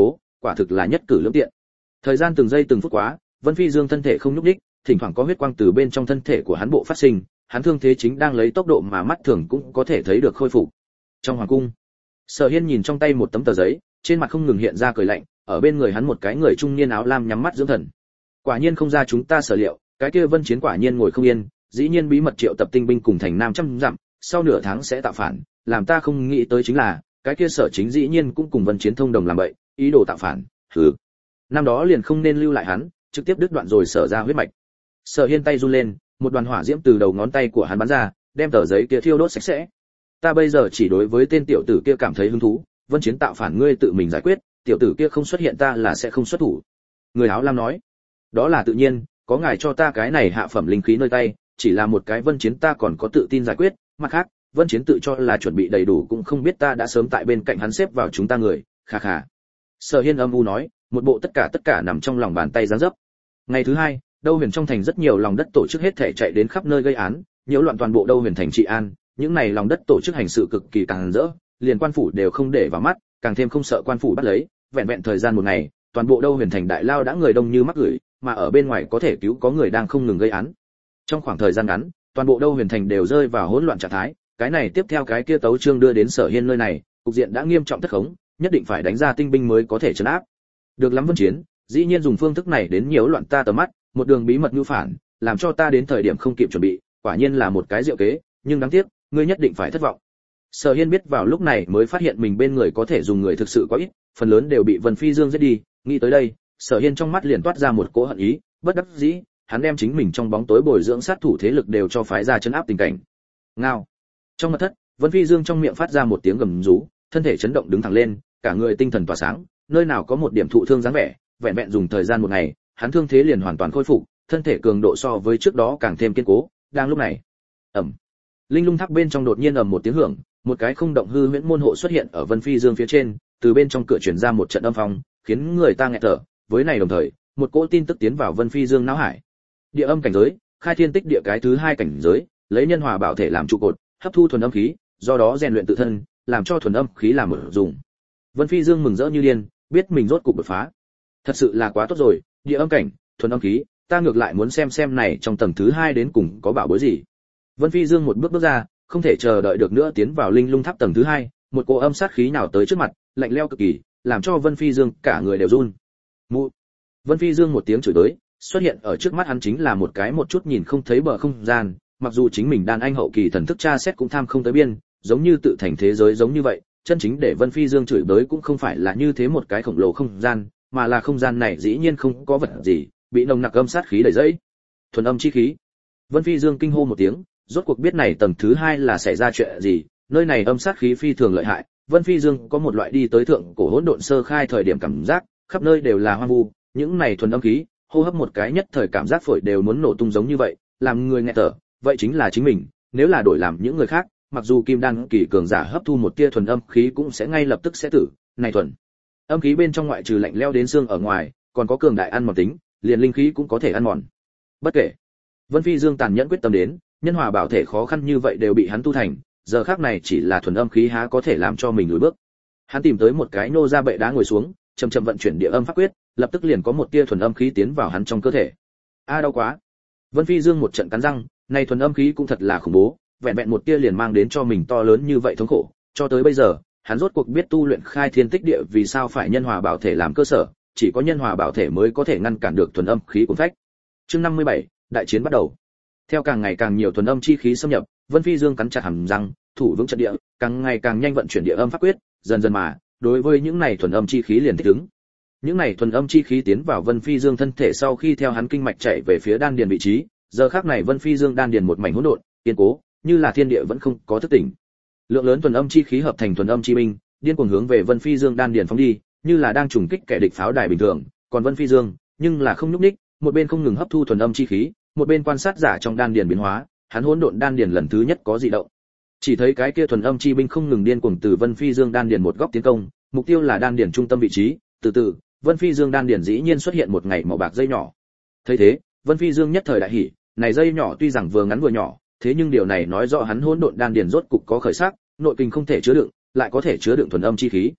quả thực là nhất cử lưỡng tiện. Thời gian từng giây từng phút quá, Vân Phi Dương thân thể không nhúc nhích, thỉnh thoảng có huyết quang từ bên trong thân thể của hắn bộ phát sinh, hắn thương thế chính đang lấy tốc độ mà mắt thường cũng có thể thấy được khôi phục. Trong hoàng cung, Sở Hiên nhìn trong tay một tấm tờ giấy, trên mặt không ngừng hiện ra cười lạnh, ở bên người hắn một cái người trung niên áo lam nhắm mắt dưỡng thần. Quả nhiên không ra chúng ta sở liệu, cái kia Vân Chiến quả nhiên ngồi không yên, dĩ nhiên bí mật triệu tập tinh binh cùng thành Nam trăm dặm, sau nửa tháng sẽ tạo phản, làm ta không nghĩ tới chính là, cái kia Sở Chính dĩ nhiên cũng cùng Vân Chiến thông đồng làm vậy, ý đồ tạo phản. Hừ. Năm đó liền không nên lưu lại hắn, trực tiếp đứt đoạn rồi Sở ra huyết mạch. Sở Hiên tay run lên, một đoàn hỏa diễm từ đầu ngón tay của hắn bắn ra, đem tờ giấy kia thiêu đốt sạch sẽ. Ta bây giờ chỉ đối với tên tiểu tử kia cảm thấy hứng thú, Vân Chiến tạo phản ngươi tự mình giải quyết, tiểu tử kia không xuất hiện ta là sẽ không xuất thủ. Người áo lam nói, đó là tự nhiên, có ngài cho ta cái này hạ phẩm linh khí nơi tay, chỉ là một cái Vân Chiến ta còn có tự tin giải quyết, mặt khác, Vân Chiến tự cho là chuẩn bị đầy đủ cũng không biết ta đã sớm tại bên cạnh hắn xếp vào chúng ta người, khà khà. Sở Hiên âm u nói, một bộ tất cả tất cả nằm trong lòng bàn tay giáng dấp. Ngày thứ hai, Đâu Huyền trong thành rất nhiều lòng đất tổ chức hết thể chạy đến khắp nơi gây án, nhiễu loạn toàn bộ Đâu Huyền thành trị an, những này lòng đất tổ chức hành sự cực kỳ càng rỡ, liền quan phủ đều không để vào mắt, càng thêm không sợ quan phủ bắt lấy, vẹn vẹn thời gian một ngày, toàn bộ Đâu Huyền thành đại lao đã người đông như mắc gửi, mà ở bên ngoài có thể cứu có người đang không ngừng gây án. Trong khoảng thời gian ngắn, toàn bộ Đâu Huyền thành đều rơi vào hỗn loạn trạng thái, cái này tiếp theo cái kia tấu chương đưa đến Sở Hiên nơi này, cục diện đã nghiêm trọng thất khống, nhất định phải đánh ra tinh binh mới có thể trấn áp. Được lắm Vân Chiến, dĩ nhiên dùng phương thức này đến nhiễu loạn ta tầm mắt, một đường bí mật mưu phản, làm cho ta đến thời điểm không kịp chuẩn bị, quả nhiên là một cái diệu kế, nhưng đáng tiếc, ngươi nhất định phải thất vọng. Sở Hiên biết vào lúc này mới phát hiện mình bên người có thể dùng người thực sự quá ít, phần lớn đều bị Vân Phi Dương giết đi, nghĩ tới đây, Sở Hiên trong mắt liền toát ra một cỗ hận ý, bất đắc dĩ, hắn đem chính mình trong bóng tối bồi dưỡng sát thủ thế lực đều cho phái ra trấn áp tình cảnh. Ngao. Trong mật thất, Vân Phi Dương trong miệng phát ra một tiếng gầm rú, thân thể chấn động đứng thẳng lên, cả người tinh thần tỏa sáng, nơi nào có một điểm thụ thương dáng vẻ, vẹn vẹn dùng thời gian một ngày, hắn thương thế liền hoàn toàn khôi phục, thân thể cường độ so với trước đó càng thêm kiên cố. Đang lúc này, ầm, linh lung tháp bên trong đột nhiên ầm một tiếng hưởng, một cái không động hư huyễn môn hộ xuất hiện ở Vân Phi Dương phía trên, từ bên trong cửa truyền ra một trận âm phong, khiến người ta nghẹt thở. Với này đồng thời, một cỗ tin tức tiến vào Vân Phi Dương não hải. Địa âm cảnh giới, khai thiên tích địa cái thứ hai cảnh giới, lấy nhân hòa bảo thể làm trụ cột, hấp thu thuần âm khí, do đó rèn luyện tự thân, làm cho thuần âm khí làm mở dùng. Vân Phi Dương mừng rỡ như điên, biết mình rốt cục đột phá. Thật sự là quá tốt rồi, địa âm cảnh, thuần âm khí, ta ngược lại muốn xem xem này trong tầng thứ hai đến cùng có bảo bối gì. Vân Phi Dương một bước bước ra, không thể chờ đợi được nữa tiến vào linh lung tháp tầng thứ hai, một cỗ âm sát khí nào tới trước mặt, lạnh lẽo cực kỳ, làm cho Vân Phi Dương cả người đều run. Mụ. Vân Phi Dương một tiếng chửi tới, xuất hiện ở trước mắt hắn chính là một cái một chút nhìn không thấy bờ không gian, mặc dù chính mình đan anh hậu kỳ thần thức tra xét cũng tham không tới biên, giống như tự thành thế giới giống như vậy, chân chính để Vân Phi Dương chửi tới cũng không phải là như thế một cái khổng lồ không gian, mà là không gian này dĩ nhiên không có vật gì, bị nồng nặc âm sát khí đầy dẫy. Thuần âm chi khí. Vân Phi Dương kinh hô một tiếng, rốt cuộc biết này tầng thứ hai là xảy ra chuyện gì, nơi này âm sát khí phi thường lợi hại, Vân Phi Dương có một loại đi tới thượng cổ hỗn độn sơ khai thời điểm cảm giác, khắp nơi đều là hoang vu, những này thuần âm khí, hô hấp một cái nhất thời cảm giác phổi đều muốn nổ tung giống như vậy, làm người nghẹt thở, vậy chính là chính mình, nếu là đổi làm những người khác, mặc dù kim đan kỳ cường giả hấp thu một tia thuần âm khí cũng sẽ ngay lập tức sẽ tử, này thuần âm khí bên trong ngoại trừ lạnh lẽo đến xương ở ngoài, còn có cường đại ăn mòn tính, liền linh khí cũng có thể ăn mòn. Bất kể, Vân Phi Dương tàn nhẫn quyết tâm đến, nhân hòa bảo thể khó khăn như vậy đều bị hắn tu thành, giờ khắc này chỉ là thuần âm khí há có thể làm cho mình lùi bước. Hắn tìm tới một cái nô ra bệ đá ngồi xuống, chậm chậm vận chuyển địa âm pháp quyết, lập tức liền có một tia thuần âm khí tiến vào hắn trong cơ thể. A đau quá. Vân Phi Dương một trận cắn răng, này thuần âm khí cũng thật là khủng bố, vẹn vẹn một tia liền mang đến cho mình to lớn như vậy thống khổ, cho tới bây giờ, hắn rốt cuộc biết tu luyện khai thiên tích địa vì sao phải nhân hòa bảo thể làm cơ sở, chỉ có nhân hòa bảo thể mới có thể ngăn cản được thuần âm khí cuốn phách. Chương năm mươi bảy, đại chiến bắt đầu. Theo càng ngày càng nhiều thuần âm chi khí xâm nhập, Vân Phi Dương cắn chặt hàm răng, thủ vững trận địa, càng ngày càng nhanh vận chuyển địa âm pháp quyết, dần dần mà, đối với những này thuần âm chi khí liền thích ứng. Những này thuần âm chi khí tiến vào Vân Phi Dương thân thể sau khi theo hắn kinh mạch chạy về phía đan điền vị trí, giờ khắc này Vân Phi Dương đan điền một mảnh hỗn độn, kiên cố, như là thiên địa vẫn không có thức tỉnh. Lượng lớn thuần âm chi khí hợp thành thuần âm chi binh, điên cuồng hướng về Vân Phi Dương đan điền phóng đi, như là đang trùng kích kẻ địch pháo đài bình thường, còn Vân Phi Dương, nhưng là không nhúc nhích, một bên không ngừng hấp thu thuần âm chi khí, một bên quan sát giả trong đan điền biến hóa, hắn hỗn độn đan điền lần thứ nhất có dị động. Chỉ thấy cái kia thuần âm chi binh không ngừng điên cuồng từ Vân Phi Dương đan điền một góc tiến công, mục tiêu là đan điền trung tâm vị trí, từ từ, Vân Phi Dương đan điền dĩ nhiên xuất hiện một ngày màu bạc dây nhỏ. Thấy thế, Vân Phi Dương nhất thời đại hỉ, này dây nhỏ tuy rằng vừa ngắn vừa nhỏ, thế nhưng điều này nói rõ hắn hỗn độn đan điền rốt cục có khởi sắc, nội kinh không thể chứa đựng, lại có thể chứa đựng thuần âm chi khí.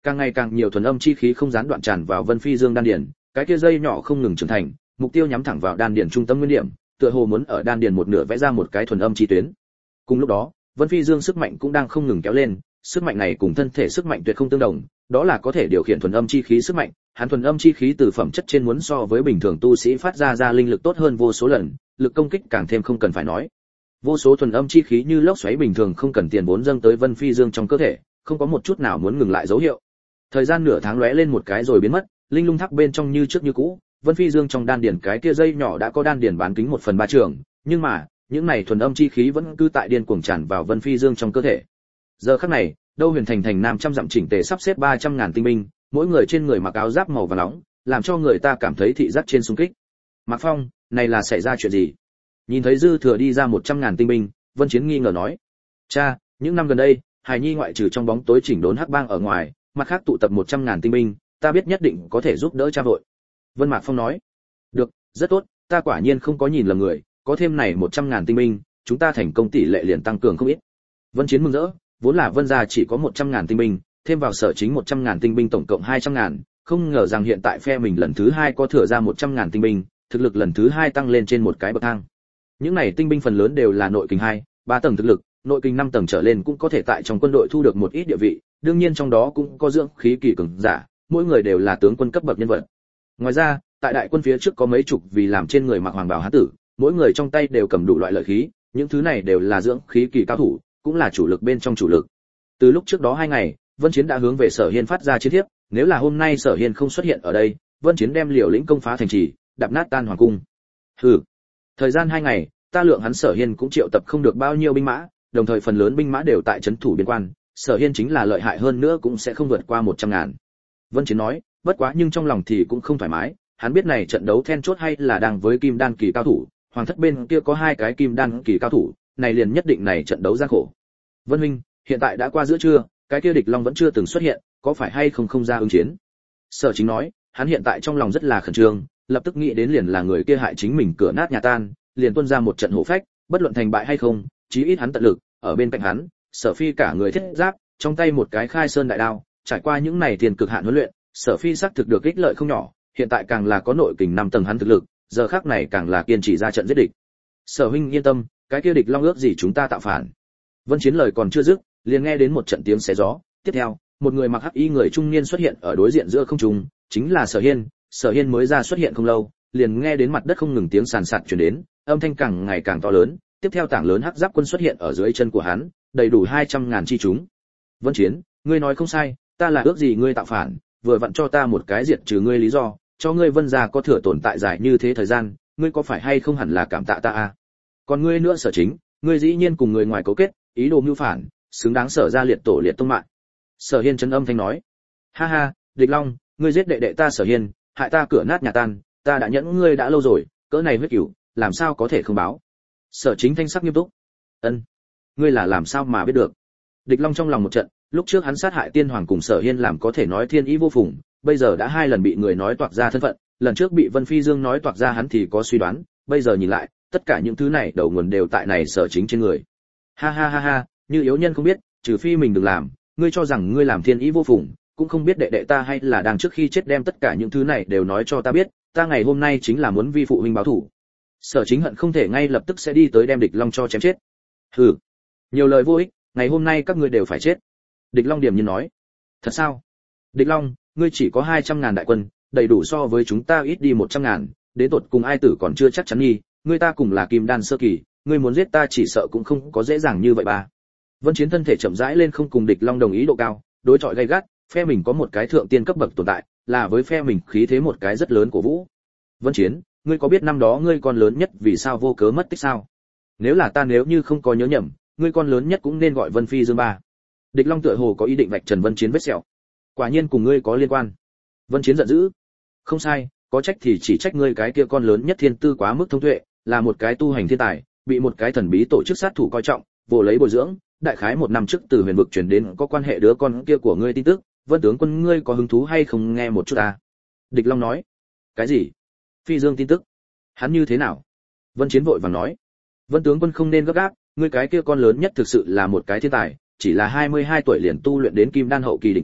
Càng ngày càng nhiều thuần âm chi khí không gián đoạn tràn vào Vân Phi Dương đan điền, cái kia dây nhỏ không ngừng trưởng thành, mục tiêu nhắm thẳng vào đan điền trung tâm nguyên điểm, tựa hồ muốn ở đan điền một nửa vẽ ra một cái thuần âm chi tuyến. Cùng lúc đó, Vân Phi Dương sức mạnh cũng đang không ngừng kéo lên, sức mạnh này cùng thân thể sức mạnh tuyệt không tương đồng, đó là có thể điều khiển thuần âm chi khí sức mạnh, hắn thuần âm chi khí từ phẩm chất trên muốn so với bình thường tu sĩ phát ra ra linh lực tốt hơn vô số lần, lực công kích càng thêm không cần phải nói. Vô số thuần âm chi khí như lốc xoáy bình thường không cần tiền vốn dâng tới Vân Phi Dương trong cơ thể, không có một chút nào muốn ngừng lại dấu hiệu. Thời gian nửa tháng lóe lên một cái rồi biến mất, linh lung tháp bên trong như trước như cũ, Vân Phi Dương trong đan điền cái kia dây nhỏ đã có đan điền bán kính một phần ba trường, nhưng mà, những này thuần âm chi khí vẫn cứ tại điên cuồng tràn vào Vân Phi Dương trong cơ thể. Giờ khắc này, Đâu Huyền Thành thành nam trăm dặm chỉnh tề sắp xếp ba trăm ngàn tinh binh, mỗi người trên người mặc áo giáp màu vàng nóng, làm cho người ta cảm thấy thị giác trên xung kích. Mạc Phong, này là xảy ra chuyện gì? Nhìn thấy dư thừa đi ra một trăm ngàn tinh binh, Vân Chiến nghi ngờ nói: "Cha, những năm gần đây, Hải Nhi ngoại trừ trong bóng tối chỉnh đốn hắc bang ở ngoài, mặt khác tụ tập một trăm ngàn tinh binh, ta biết nhất định có thể giúp đỡ cha vội." Vân Mạc Phong nói: "Được, rất tốt, ta quả nhiên không có nhìn lầm người, có thêm này một trăm ngàn tinh binh, chúng ta thành công tỷ lệ liền tăng cường không ít." Vân Chiến mừng rỡ, vốn là Vân gia chỉ có một trăm ngàn tinh binh, thêm vào Sở Chính một trăm ngàn tinh binh tổng cộng hai trăm ngàn, không ngờ rằng hiện tại phe mình lần thứ hai có thừa ra một trăm ngàn tinh binh, thực lực lần thứ hai tăng lên trên một cái bậc thang. Những này tinh binh phần lớn đều là nội kình hai, ba tầng thực lực, nội kình năm tầng trở lên cũng có thể tại trong quân đội thu được một ít địa vị, đương nhiên trong đó cũng có dưỡng khí kỳ cường giả, mỗi người đều là tướng quân cấp bậc nhân vật. Ngoài ra, tại đại quân phía trước có mấy chục vì làm trên người mặc hoàng bào hán tử, mỗi người trong tay đều cầm đủ loại lợi khí, những thứ này đều là dưỡng khí kỳ cao thủ, cũng là chủ lực bên trong chủ lực. Từ lúc trước đó hai ngày, Vân Chiến đã hướng về Sở Hiên phát ra chiến thiếp, nếu là hôm nay Sở Hiên không xuất hiện ở đây, Vân Chiến đem liều lĩnh công phá thành trì, đập nát tan hoàng cung. Hừ, thời gian hai ngày, ta lượng hắn Sở Hiên cũng triệu tập không được bao nhiêu binh mã, đồng thời phần lớn binh mã đều tại trấn thủ biên quan, Sở Hiên chính là lợi hại hơn nữa cũng sẽ không vượt qua một trăm ngàn. Vân Chiến nói, bất quá nhưng trong lòng thì cũng không thoải mái, hắn biết này trận đấu then chốt hay là đang với Kim Đan kỳ cao thủ, hoàng thất bên kia có hai cái Kim Đan kỳ cao thủ, này liền nhất định này trận đấu gian khổ. Vân huynh, hiện tại đã qua giữa trưa, cái kia địch long vẫn chưa từng xuất hiện, có phải hay không không ra ứng chiến? Sở Chính nói, hắn hiện tại trong lòng rất là khẩn trương, lập tức nghĩ đến liền là người kia hại chính mình cửa nát nhà tan, liền tuôn ra một trận hổ phách, bất luận thành bại hay không, chí ít hắn tận lực, ở bên cạnh hắn, Sở Phi cả người thiết giáp, trong tay một cái khai sơn đại đao, trải qua những này tiền cực hạn huấn luyện, Sở Phi xác thực được ích lợi không nhỏ, hiện tại càng là có nội kình năm tầng hắn thực lực, giờ khắc này càng là kiên trì ra trận giết địch. Sở huynh yên tâm, cái kia địch long ước gì chúng ta tạo phản. Vân Chiến lời còn chưa dứt, liền nghe đến một trận tiếng xé gió, tiếp theo, một người mặc hắc y người trung niên xuất hiện ở đối diện giữa không trung, chính là Sở Hiên. Sở Hiên mới ra xuất hiện không lâu, liền nghe đến mặt đất không ngừng tiếng sàn sạt truyền đến, âm thanh càng ngày càng to lớn, tiếp theo tảng lớn hắc giáp quân xuất hiện ở dưới chân của hắn, đầy đủ hai trăm ngàn chi chúng. Vân Chiến, ngươi nói không sai, ta là ước gì ngươi tạo phản, vừa vặn cho ta một cái diệt trừ ngươi lý do, cho ngươi Vân gia có thừa tồn tại dài như thế thời gian, ngươi có phải hay không hẳn là cảm tạ ta à? Còn ngươi nữa Sở Chính, ngươi dĩ nhiên cùng người ngoài cấu kết, ý đồ mưu phản, xứng đáng Sở gia liệt tổ liệt tông mạng. Sở Hiên chấn âm thanh nói, ha ha, địch long, ngươi giết đệ đệ ta Sở Hiên, hại ta cửa nát nhà tan, ta đã nhẫn ngươi đã lâu rồi, cỡ này huyết cửu, làm sao có thể không báo? Sở Chính thanh sắc nghiêm túc, ân, ngươi là làm sao mà biết được? Địch long trong lòng một trận, lúc trước hắn sát hại tiên hoàng cùng Sở Hiên làm có thể nói thiên ý vô phùng, bây giờ đã hai lần bị người nói toạc ra thân phận, lần trước bị Vân Phi Dương nói toạc ra hắn thì có suy đoán, bây giờ nhìn lại, tất cả những thứ này đầu nguồn đều tại này Sở Chính trên người. Ha ha ha ha, như yếu nhân không biết, trừ phi mình đừng làm, ngươi cho rằng ngươi làm thiên ý vô phùng, cũng không biết đệ đệ ta hay là đang trước khi chết đem tất cả những thứ này đều nói cho ta biết, ta ngày hôm nay chính là muốn vi phụ huynh báo thù. Sở Chính hận không thể ngay lập tức sẽ đi tới đem địch long cho chém chết. Hừ, nhiều lời vô ích, ngày hôm nay các ngươi đều phải chết. Địch long điểm nhiên nói. Thật sao? Địch long, ngươi chỉ có hai trăm ngàn đại quân, đầy đủ so với chúng ta ít đi một trăm ngàn, đến tột cùng ai tử còn chưa chắc chắn nghi, ngươi ta cùng là kim đan sơ kỳ, ngươi muốn giết ta chỉ sợ cũng không có dễ dàng như vậy ba. Vân Chiến thân thể chậm rãi lên không cùng địch long đồng ý độ cao, đối chọi gay gắt, phe mình có một cái thượng tiên cấp bậc tồn tại, là với phe mình khí thế một cái rất lớn của vũ. Vân Chiến, ngươi có biết năm đó ngươi con lớn nhất vì sao vô cớ mất tích sao? Nếu là ta nếu như không có nhớ nhầm, ngươi con lớn nhất cũng nên gọi Vân Phi Dương ba. Địch long tựa hồ có ý định vạch trần Vân Chiến vết sẹo. Quả nhiên cùng ngươi có liên quan. Vân Chiến giận dữ. Không sai, có trách thì chỉ trách ngươi cái kia con lớn nhất thiên tư quá mức thông tuệ, là một cái tu hành thiên tài, bị một cái thần bí tổ chức sát thủ coi trọng, vô lấy bồi dưỡng, đại khái một năm trước từ huyền vực truyền đến có quan hệ đứa con kia của ngươi tin tức, Vân tướng quân ngươi có hứng thú hay không nghe một chút à? Địch long nói. Cái gì? Phi Dương tin tức? Hắn như thế nào? Vân Chiến vội vàng nói. Vân tướng quân không nên gấp gáp, ngươi cái kia con lớn nhất thực sự là một cái thiên tài, chỉ là hai mươi hai tuổi liền tu luyện đến kim đan hậu kỳ đỉnh cao,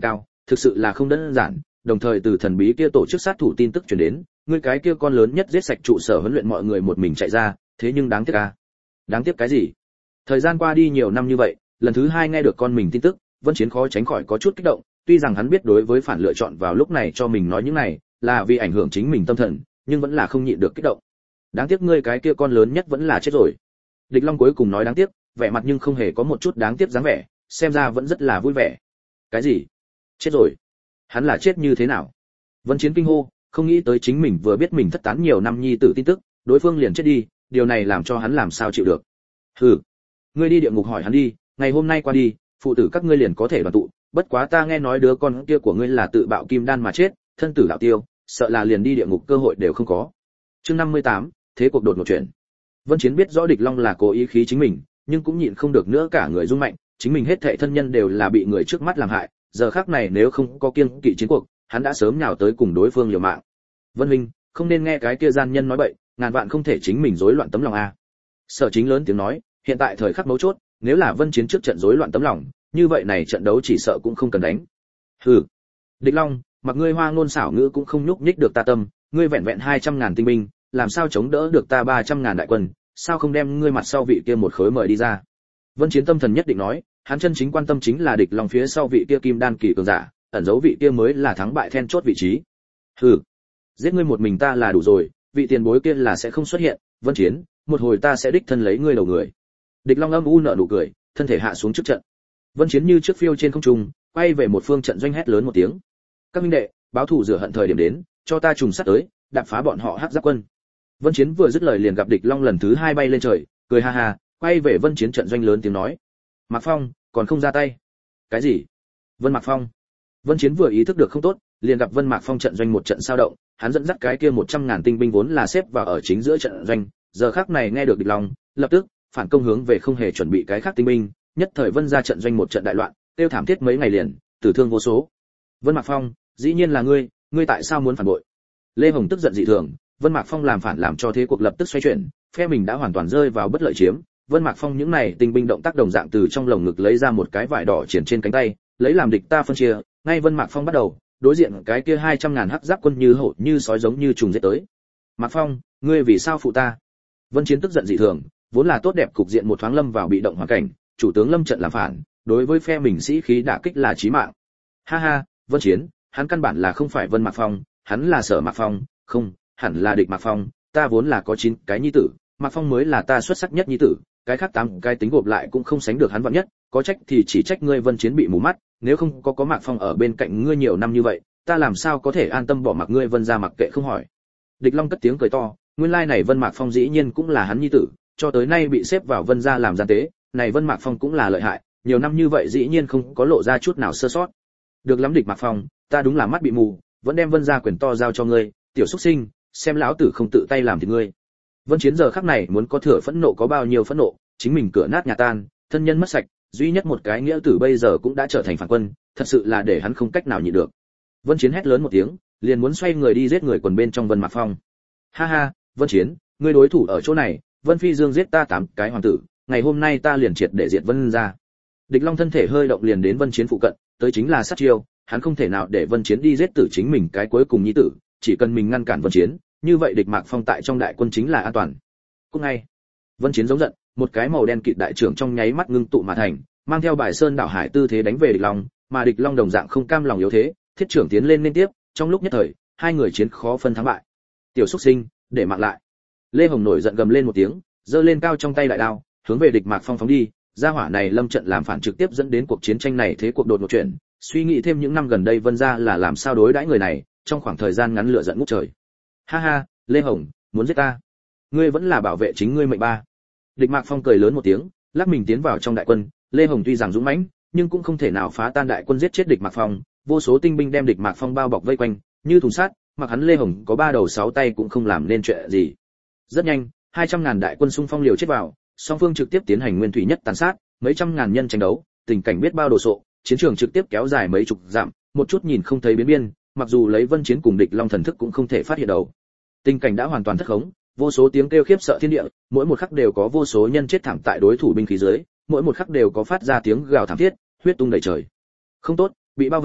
thực sự là không đơn giản. Đồng thời từ thần bí kia tổ chức sát thủ tin tức truyền đến, ngươi cái kia con lớn nhất giết sạch trụ sở huấn luyện mọi người một mình chạy ra, thế nhưng đáng tiếc à? Đáng tiếc cái gì? Thời gian qua đi nhiều năm như vậy, lần thứ hai nghe được con mình tin tức, Vân Chiến khó tránh khỏi có chút kích động, tuy rằng hắn biết đối với phản lựa chọn vào lúc này cho mình nói những này, là vì ảnh hưởng chính mình tâm thần, nhưng vẫn là không nhịn được kích động. Đáng tiếc ngươi cái kia con lớn nhất vẫn là chết rồi. Địch Long cuối cùng nói đáng tiếc, vẻ mặt nhưng không hề có một chút đáng tiếc dáng vẻ, xem ra vẫn rất là vui vẻ. Cái gì? Chết rồi? Hắn là chết như thế nào? Vân Chiến kinh hô, không nghĩ tới chính mình vừa biết mình thất tán nhiều năm nhi tử tin tức, đối phương liền chết đi, điều này làm cho hắn làm sao chịu được. Hừ, ngươi đi địa ngục hỏi hắn đi, ngày hôm nay qua đi, phụ tử các ngươi liền có thể đoàn tụ, bất quá ta nghe nói đứa con kia của ngươi là tự bạo kim đan mà chết, thân tử đạo tiêu, sợ là liền đi địa ngục cơ hội đều không có. Chương năm mươi tám, thế cuộc đột ngột chuyển. Vân Chiến biết rõ Địch Long là cố ý khí chính mình, nhưng cũng nhịn không được nữa cả người run mạnh, chính mình hết thảy thân nhân đều là bị người trước mắt làm hại, giờ khắc này nếu không có kiêng kỵ chiến cuộc, hắn đã sớm nhào tới cùng đối phương liều mạng. Vân huynh, không nên nghe cái kia gian nhân nói bậy, ngàn vạn không thể chính mình rối loạn tấm lòng a. Sở Chính lớn tiếng nói, hiện tại thời khắc mấu chốt, nếu là Vân Chiến trước trận rối loạn tấm lòng, như vậy này trận đấu chỉ sợ cũng không cần đánh. Hừ. Địch Long, mặc ngươi hoa ngôn xảo ngữ cũng không nhúc nhích được ta tâm, ngươi vẹn vẹn hai trăm ngàn tinh binh, làm sao chống đỡ được ta ba trăm ngàn đại quân, sao không đem ngươi mặt sau vị kia một khối mời đi ra. Vân Chiến tâm thần nhất định nói, hắn chân chính quan tâm chính là Địch Long phía sau vị kia kim đan kỳ cường giả, ẩn dấu vị kia mới là thắng bại then chốt vị trí. Hừ, giết ngươi một mình ta là đủ rồi, vị tiền bối kia là sẽ không xuất hiện, Vân Chiến, một hồi ta sẽ đích thân lấy ngươi đầu người. Địch Long âm u nở nụ cười, thân thể hạ xuống trước trận. Vân Chiến như trước phiêu trên không trung, quay về một phương trận doanh hét lớn một tiếng. Các minh đệ, báo thù rửa hận thời điểm đến, cho ta trùng sát tới, đạp phá bọn họ Hắc Giáp quân. Vân Chiến vừa dứt lời liền gặp Địch Long lần thứ hai bay lên trời, cười ha ha, quay về Vân Chiến trận doanh lớn tiếng nói: "Mạc Phong, còn không ra tay?" "Cái gì?" "Vân Mạc Phong." Vân Chiến vừa ý thức được không tốt, liền gặp Vân Mạc Phong trận doanh một trận sao động, hắn dẫn dắt cái kia một trăm ngàn tinh binh vốn là xếp vào ở chính giữa trận doanh, giờ khắc này nghe được Địch Long, lập tức phản công hướng về không hề chuẩn bị cái khác tinh binh, nhất thời Vân ra trận doanh một trận đại loạn, tiêu thảm thiết mấy ngày liền, tử thương vô số. Vân Mạc Phong, dĩ nhiên là ngươi, ngươi tại sao muốn phản bội? Lê Hồng tức giận dị thường, Vân Mạc Phong làm phản làm cho thế cuộc lập tức xoay chuyển, phe mình đã hoàn toàn rơi vào bất lợi chiếm. Vân Mạc Phong những này tinh binh động tác đồng dạng từ trong lồng ngực lấy ra một cái vải đỏ triển trên cánh tay, lấy làm địch ta phân chia, ngay Vân Mạc Phong bắt đầu, đối diện cái kia hai trăm ngàn Hắc Giáp quân như hổ như sói giống như trùng giết tới. Mạc Phong, ngươi vì sao phụ ta? Vân Chiến tức giận dị thường, vốn là tốt đẹp cục diện một thoáng lâm vào bị động hoàn cảnh, chủ tướng lâm trận làm phản, đối với phe mình sĩ khí đả kích là chí mạng. Ha ha, Vân Chiến, hắn căn bản là không phải Vân Mạc Phong, hắn là Sở Mạc Phong, không, hẳn là địch Mạc Phong, ta vốn là có chín cái nhi tử, Mạc Phong mới là ta xuất sắc nhất nhi tử, cái khác tám cái tính gộp lại cũng không sánh được hắn vạn nhất, có trách thì chỉ trách ngươi Vân Chiến bị mù mắt, nếu không có có Mạc Phong ở bên cạnh ngươi nhiều năm như vậy, ta làm sao có thể an tâm bỏ mặc ngươi Vân ra mặc kệ không hỏi. Địch Long cất tiếng cười to, nguyên lai này Vân Mạc Phong dĩ nhiên cũng là hắn nhi tử, cho tới nay bị xếp vào Vân gia làm gian tế, này Vân Mạc Phong cũng là lợi hại, nhiều năm như vậy dĩ nhiên không có lộ ra chút nào sơ sót. Được lắm địch Mạc Phong, ta đúng là mắt bị mù, vẫn đem Vân gia quyền to giao cho ngươi, tiểu xuất sinh, xem lão tử không tự tay làm thì ngươi. Vân Chiến giờ khắc này muốn có thừa phẫn nộ có bao nhiêu phẫn nộ, chính mình cửa nát nhà tan, thân nhân mất sạch, duy nhất một cái nghĩa tử bây giờ cũng đã trở thành phản quân, thật sự là để hắn không cách nào nhịn được. Vân Chiến hét lớn một tiếng, liền muốn xoay người đi giết người quần bên trong Vân Mạc Phong. Ha ha, Vân Chiến, ngươi đối thủ ở chỗ này, Vân Phi Dương giết ta tám cái hoàng tử, ngày hôm nay ta liền triệt để diệt Vân gia. Địch Long thân thể hơi động liền đến Vân Chiến phụ cận, tới chính là sát chiêu, hắn không thể nào để Vân Chiến đi giết tử chính mình cái cuối cùng nhi tử, chỉ cần mình ngăn cản Vân Chiến, như vậy địch Mạc Phong tại trong đại quân chính là an toàn. Cũng ngay, Vân Chiến giống giận, một cái màu đen kịt đại trưởng trong nháy mắt ngưng tụ mà thành, mang theo bài sơn đảo hải tư thế đánh về Địch Long, mà Địch Long đồng dạng không cam lòng yếu thế, thiết trưởng tiến lên liên tiếp, trong lúc nhất thời, hai người chiến khó phân thắng bại. Tiểu xuất sinh, để mạng lại. Lê Hồng nổi giận gầm lên một tiếng, giơ lên cao trong tay đại đao, hướng về địch Mạc Phong phóng đi. Gia hỏa này lâm trận làm phản trực tiếp dẫn đến cuộc chiến tranh này thế cuộc đột ngột chuyển. Suy nghĩ thêm những năm gần đây Vân gia là làm sao đối đãi người này, trong khoảng thời gian ngắn lửa giận ngút trời. Ha ha, Lê Hồng, muốn giết ta? Ngươi vẫn là bảo vệ chính ngươi mệnh ba. Địch Mạc Phong cười lớn một tiếng, lắc mình tiến vào trong đại quân. Lê Hồng tuy rằng dũng mãnh, nhưng cũng không thể nào phá tan đại quân giết chết địch Mạc Phong. Vô số tinh binh đem địch Mạc Phong bao bọc vây quanh, như thùng sắt, mặc hắn Lê Hồng có ba đầu sáu tay cũng không làm nên chuyện gì. Rất nhanh, hai trăm ngàn đại quân xung phong liều chết vào, song phương trực tiếp tiến hành nguyên thủy nhất tàn sát, mấy trăm ngàn nhân tranh đấu, tình cảnh biết bao đồ sộ, chiến trường trực tiếp kéo dài mấy chục dặm, một chút nhìn không thấy biến biên, mặc dù lấy Vân Chiến cùng địch Long thần thức cũng không thể phát hiện đầu. Tình cảnh đã hoàn toàn thất khống, vô số tiếng kêu khiếp sợ thiên địa, mỗi một khắc đều có vô số nhân chết thảm tại đối thủ binh khí dưới, mỗi một khắc đều có phát ra tiếng gào thảm thiết, huyết tung đầy trời. Không tốt, bị bao vây,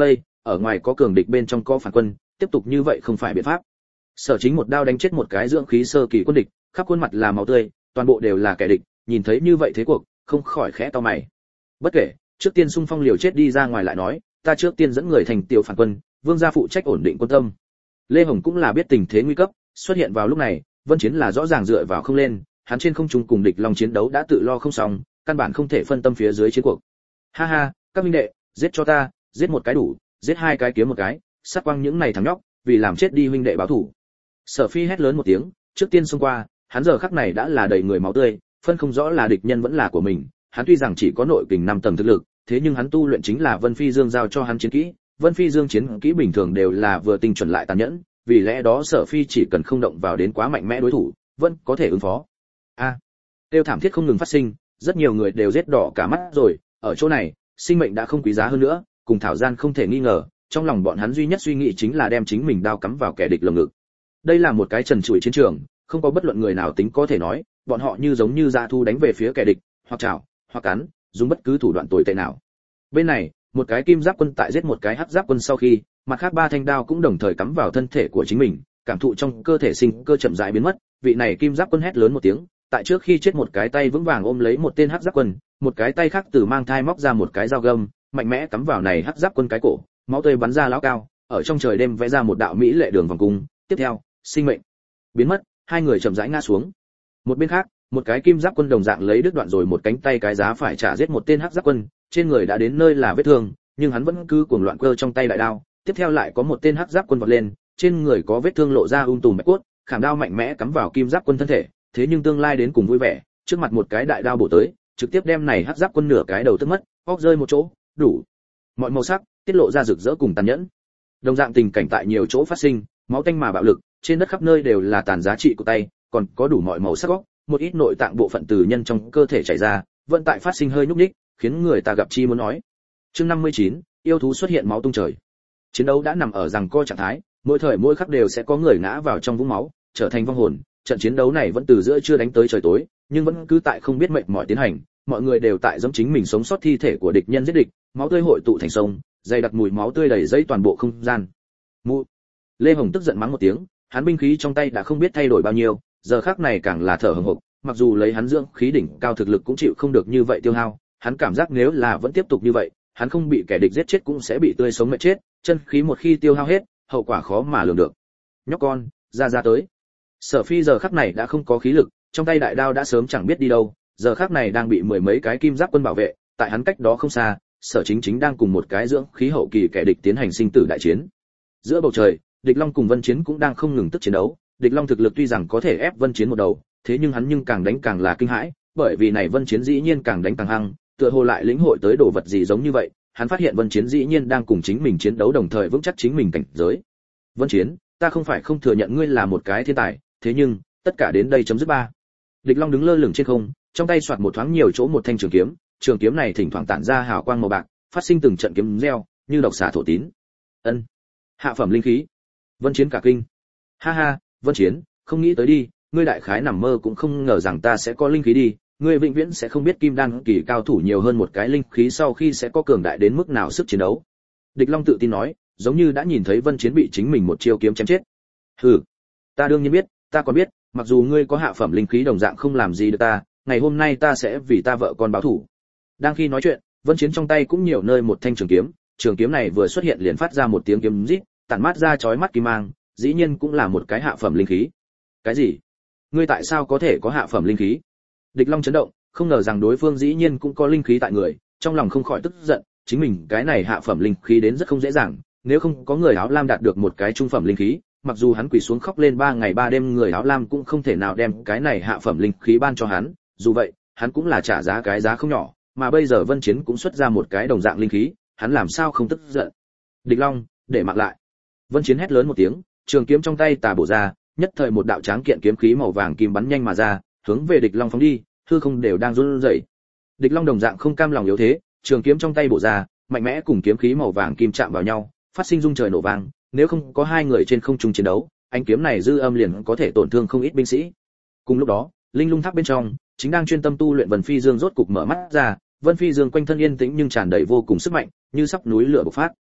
ở ngoài có cường địch bên trong có phản quân, tiếp tục như vậy không phải biện pháp. Sở Chính một đao đánh chết một cái dưỡng khí sơ kỳ quân địch, khắp khuôn mặt là máu tươi, toàn bộ đều là kẻ địch, nhìn thấy như vậy thế cuộc, không khỏi khẽ cau mày. Bất kể, trước tiên xung phong liều chết đi ra ngoài lại nói, ta trước tiên dẫn người thành tiểu phản quân, vương gia phụ trách ổn định quân tâm. Lê Hồng cũng là biết tình thế nguy cấp, xuất hiện vào lúc này, Vân Chiến là rõ ràng dựa vào không lên, hắn trên không trung cùng địch long chiến đấu đã tự lo không xong, căn bản không thể phân tâm phía dưới chiến cuộc. Ha ha, các minh đệ, giết cho ta, giết một cái đủ, giết hai cái kiếm một cái, sát quang những này thằng nhóc, vì làm chết đi huynh đệ báo thủ. Sở Phi hét lớn một tiếng, trước tiên xông qua, hắn giờ khắc này đã là đầy người máu tươi, phân không rõ là địch nhân vẫn là của mình, hắn tuy rằng chỉ có nội kình năm tầng thực lực, thế nhưng hắn tu luyện chính là Vân Phi Dương giao cho hắn chiến kỹ, Vân Phi Dương chiến kỹ bình thường đều là vừa tinh chuẩn lại tàn nhẫn, vì lẽ đó Sở Phi chỉ cần không động vào đến quá mạnh mẽ đối thủ, vẫn có thể ứng phó. A, à, tiêu thảm thiết không ngừng phát sinh, rất nhiều người đều giết đỏ cả mắt rồi, ở chỗ này, sinh mệnh đã không quý giá hơn nữa, cùng Thảo Gian không thể nghi ngờ, trong lòng bọn hắn duy nhất suy nghĩ chính là đem chính mình đao cắm vào kẻ địch lồng ngực. Đây là một cái trần trụi chiến trường, không có bất luận người nào tính có thể nói, bọn họ như giống như dã thu đánh về phía kẻ địch, hoặc chảo, hoặc cắn, dùng bất cứ thủ đoạn tồi tệ nào. Bên này, một cái kim giáp quân tại giết một cái hắc giáp quân sau khi, mặt khác ba thanh đao cũng đồng thời cắm vào thân thể của chính mình, cảm thụ trong cơ thể sinh cơ chậm rãi biến mất, vị này kim giáp quân hét lớn một tiếng, tại trước khi chết một cái tay vững vàng ôm lấy một tên hắc giáp quân, một cái tay khác từ mang thai móc ra một cái dao găm, mạnh mẽ cắm vào này hắc giáp quân cái cổ, máu tươi bắn ra lão cao, ở trong trời đêm vẽ ra một đạo mỹ lệ đường vòng cung, tiếp theo, sinh mệnh biến mất, hai người chậm rãi ngã xuống. Một bên khác, một cái kim giáp quân đồng dạng lấy đứt đoạn rồi một cánh tay cái giá phải trả giết một tên hắc giáp quân, trên người đã đến nơi là vết thương, nhưng hắn vẫn cứ cuồng loạn cơ trong tay đại đao, tiếp theo lại có một tên hắc giáp quân vọt lên, trên người có vết thương lộ ra um tùm bạch cốt, khảm đao mạnh mẽ cắm vào kim giáp quân thân thể, thế nhưng tương lai đến cùng vui vẻ, trước mặt một cái đại đao bổ tới, trực tiếp đem này hắc giáp quân nửa cái đầu tức mất, óc rơi một chỗ, đủ mọi màu sắc tiết lộ ra rực rỡ cùng tàn nhẫn. Đồng dạng tình cảnh tại nhiều chỗ phát sinh, máu tanh mà bạo lực, trên đất khắp nơi đều là tàn giá trị của tay, còn có đủ mọi màu sắc góc, một ít nội tạng bộ phận từ nhân trong cơ thể chảy ra, vẫn tại phát sinh hơi nhúc nhích, khiến người ta gặp chi muốn nói. Chương năm mươi chín, yêu thú xuất hiện máu tung trời. Chiến đấu đã nằm ở rằng co trạng thái, mỗi thời mỗi khắc đều sẽ có người ngã vào trong vũng máu, trở thành vong hồn. Trận chiến đấu này vẫn từ giữa trưa đánh tới trời tối, nhưng vẫn cứ tại không biết mệt mỏi tiến hành, mọi người đều tại giống chính mình sống sót thi thể của địch nhân giết địch, máu tươi hội tụ thành sông, dày đặc mùi máu tươi đầy dẫy toàn bộ không gian. Mụ. Lê Hồng tức giận mắng một tiếng, hắn binh khí trong tay đã không biết thay đổi bao nhiêu, giờ khắc này càng là thở hổn hộc, mặc dù lấy hắn dưỡng khí đỉnh cao thực lực cũng chịu không được như vậy tiêu hao, hắn cảm giác nếu là vẫn tiếp tục như vậy, hắn không bị kẻ địch giết chết cũng sẽ bị tươi sống mệt chết, chân khí một khi tiêu hao hết, hậu quả khó mà lường được. Nhóc con, ra ra tới. Sở Phi giờ khắc này đã không có khí lực, trong tay đại đao đã sớm chẳng biết đi đâu, giờ khắc này đang bị mười mấy cái kim giáp quân bảo vệ, tại hắn cách đó không xa, Sở Chính chính đang cùng một cái dưỡng khí hậu kỳ kẻ địch tiến hành sinh tử đại chiến. Giữa bầu trời, Địch Long cùng Vân Chiến cũng đang không ngừng tức chiến đấu, Địch Long thực lực tuy rằng có thể ép Vân Chiến một đầu, thế nhưng hắn nhưng càng đánh càng là kinh hãi, bởi vì này Vân Chiến dĩ nhiên càng đánh càng hăng, tựa hồ lại lĩnh hội tới đồ vật gì giống như vậy, hắn phát hiện Vân Chiến dĩ nhiên đang cùng chính mình chiến đấu đồng thời vững chắc chính mình cảnh giới. Vân Chiến, ta không phải không thừa nhận ngươi là một cái thiên tài, thế nhưng tất cả đến đây chấm dứt ba. Địch Long đứng lơ lửng trên không, trong tay xoạt một thoáng nhiều chỗ một thanh trường kiếm, trường kiếm này thỉnh thoảng tản ra hào quang màu bạc, phát sinh từng trận kiếm reo, như độc xà thổ tín. Ân, hạ phẩm linh khí. Vân Chiến cả kinh. Ha ha, Vân Chiến, không nghĩ tới đi, ngươi đại khái nằm mơ cũng không ngờ rằng ta sẽ có linh khí đi, ngươi vĩnh viễn sẽ không biết kim đan kỳ cao thủ nhiều hơn một cái linh khí sau khi sẽ có cường đại đến mức nào sức chiến đấu. Địch Long tự tin nói, giống như đã nhìn thấy Vân Chiến bị chính mình một chiêu kiếm chém chết. Hừ, ta đương nhiên biết, ta còn biết, mặc dù ngươi có hạ phẩm linh khí đồng dạng không làm gì được ta, ngày hôm nay ta sẽ vì ta vợ con báo thù. Đang khi nói chuyện, Vân Chiến trong tay cũng nhiều nơi một thanh trường kiếm, trường kiếm này vừa xuất hiện liền phát ra một tiếng kiếm rít, tản mát ra chói mắt kim mang, dĩ nhiên cũng là một cái hạ phẩm linh khí. Cái gì? Ngươi tại sao có thể có hạ phẩm linh khí? Địch Long chấn động, không ngờ rằng đối phương dĩ nhiên cũng có linh khí tại người, trong lòng không khỏi tức giận, chính mình cái này hạ phẩm linh khí đến rất không dễ dàng, nếu không có người áo lam đạt được một cái trung phẩm linh khí, mặc dù hắn quỳ xuống khóc lên ba ngày ba đêm người áo lam cũng không thể nào đem cái này hạ phẩm linh khí ban cho hắn, dù vậy, hắn cũng là trả giá cái giá không nhỏ, mà bây giờ Vân Chiến cũng xuất ra một cái đồng dạng linh khí, hắn làm sao không tức giận. Địch Long, để mặc lại. Vân Chiến hét lớn một tiếng, trường kiếm trong tay tà bổ ra, nhất thời một đạo tráng kiện kiếm khí màu vàng kim bắn nhanh mà ra, hướng về Địch Long phóng đi, hư không đều đang run rẩy. Địch Long đồng dạng không cam lòng yếu thế, trường kiếm trong tay bổ ra, mạnh mẽ cùng kiếm khí màu vàng kim chạm vào nhau, phát sinh rung trời nổ vang, nếu không có hai người trên không trung chiến đấu, ánh kiếm này dư âm liền có thể tổn thương không ít binh sĩ. Cùng lúc đó, linh lung tháp bên trong, chính đang chuyên tâm tu luyện Vân Phi Dương rốt cục mở mắt ra, Vân Phi Dương quanh thân yên tĩnh nhưng tràn đầy vô cùng sức mạnh, như sắp núi lửa bộc phát.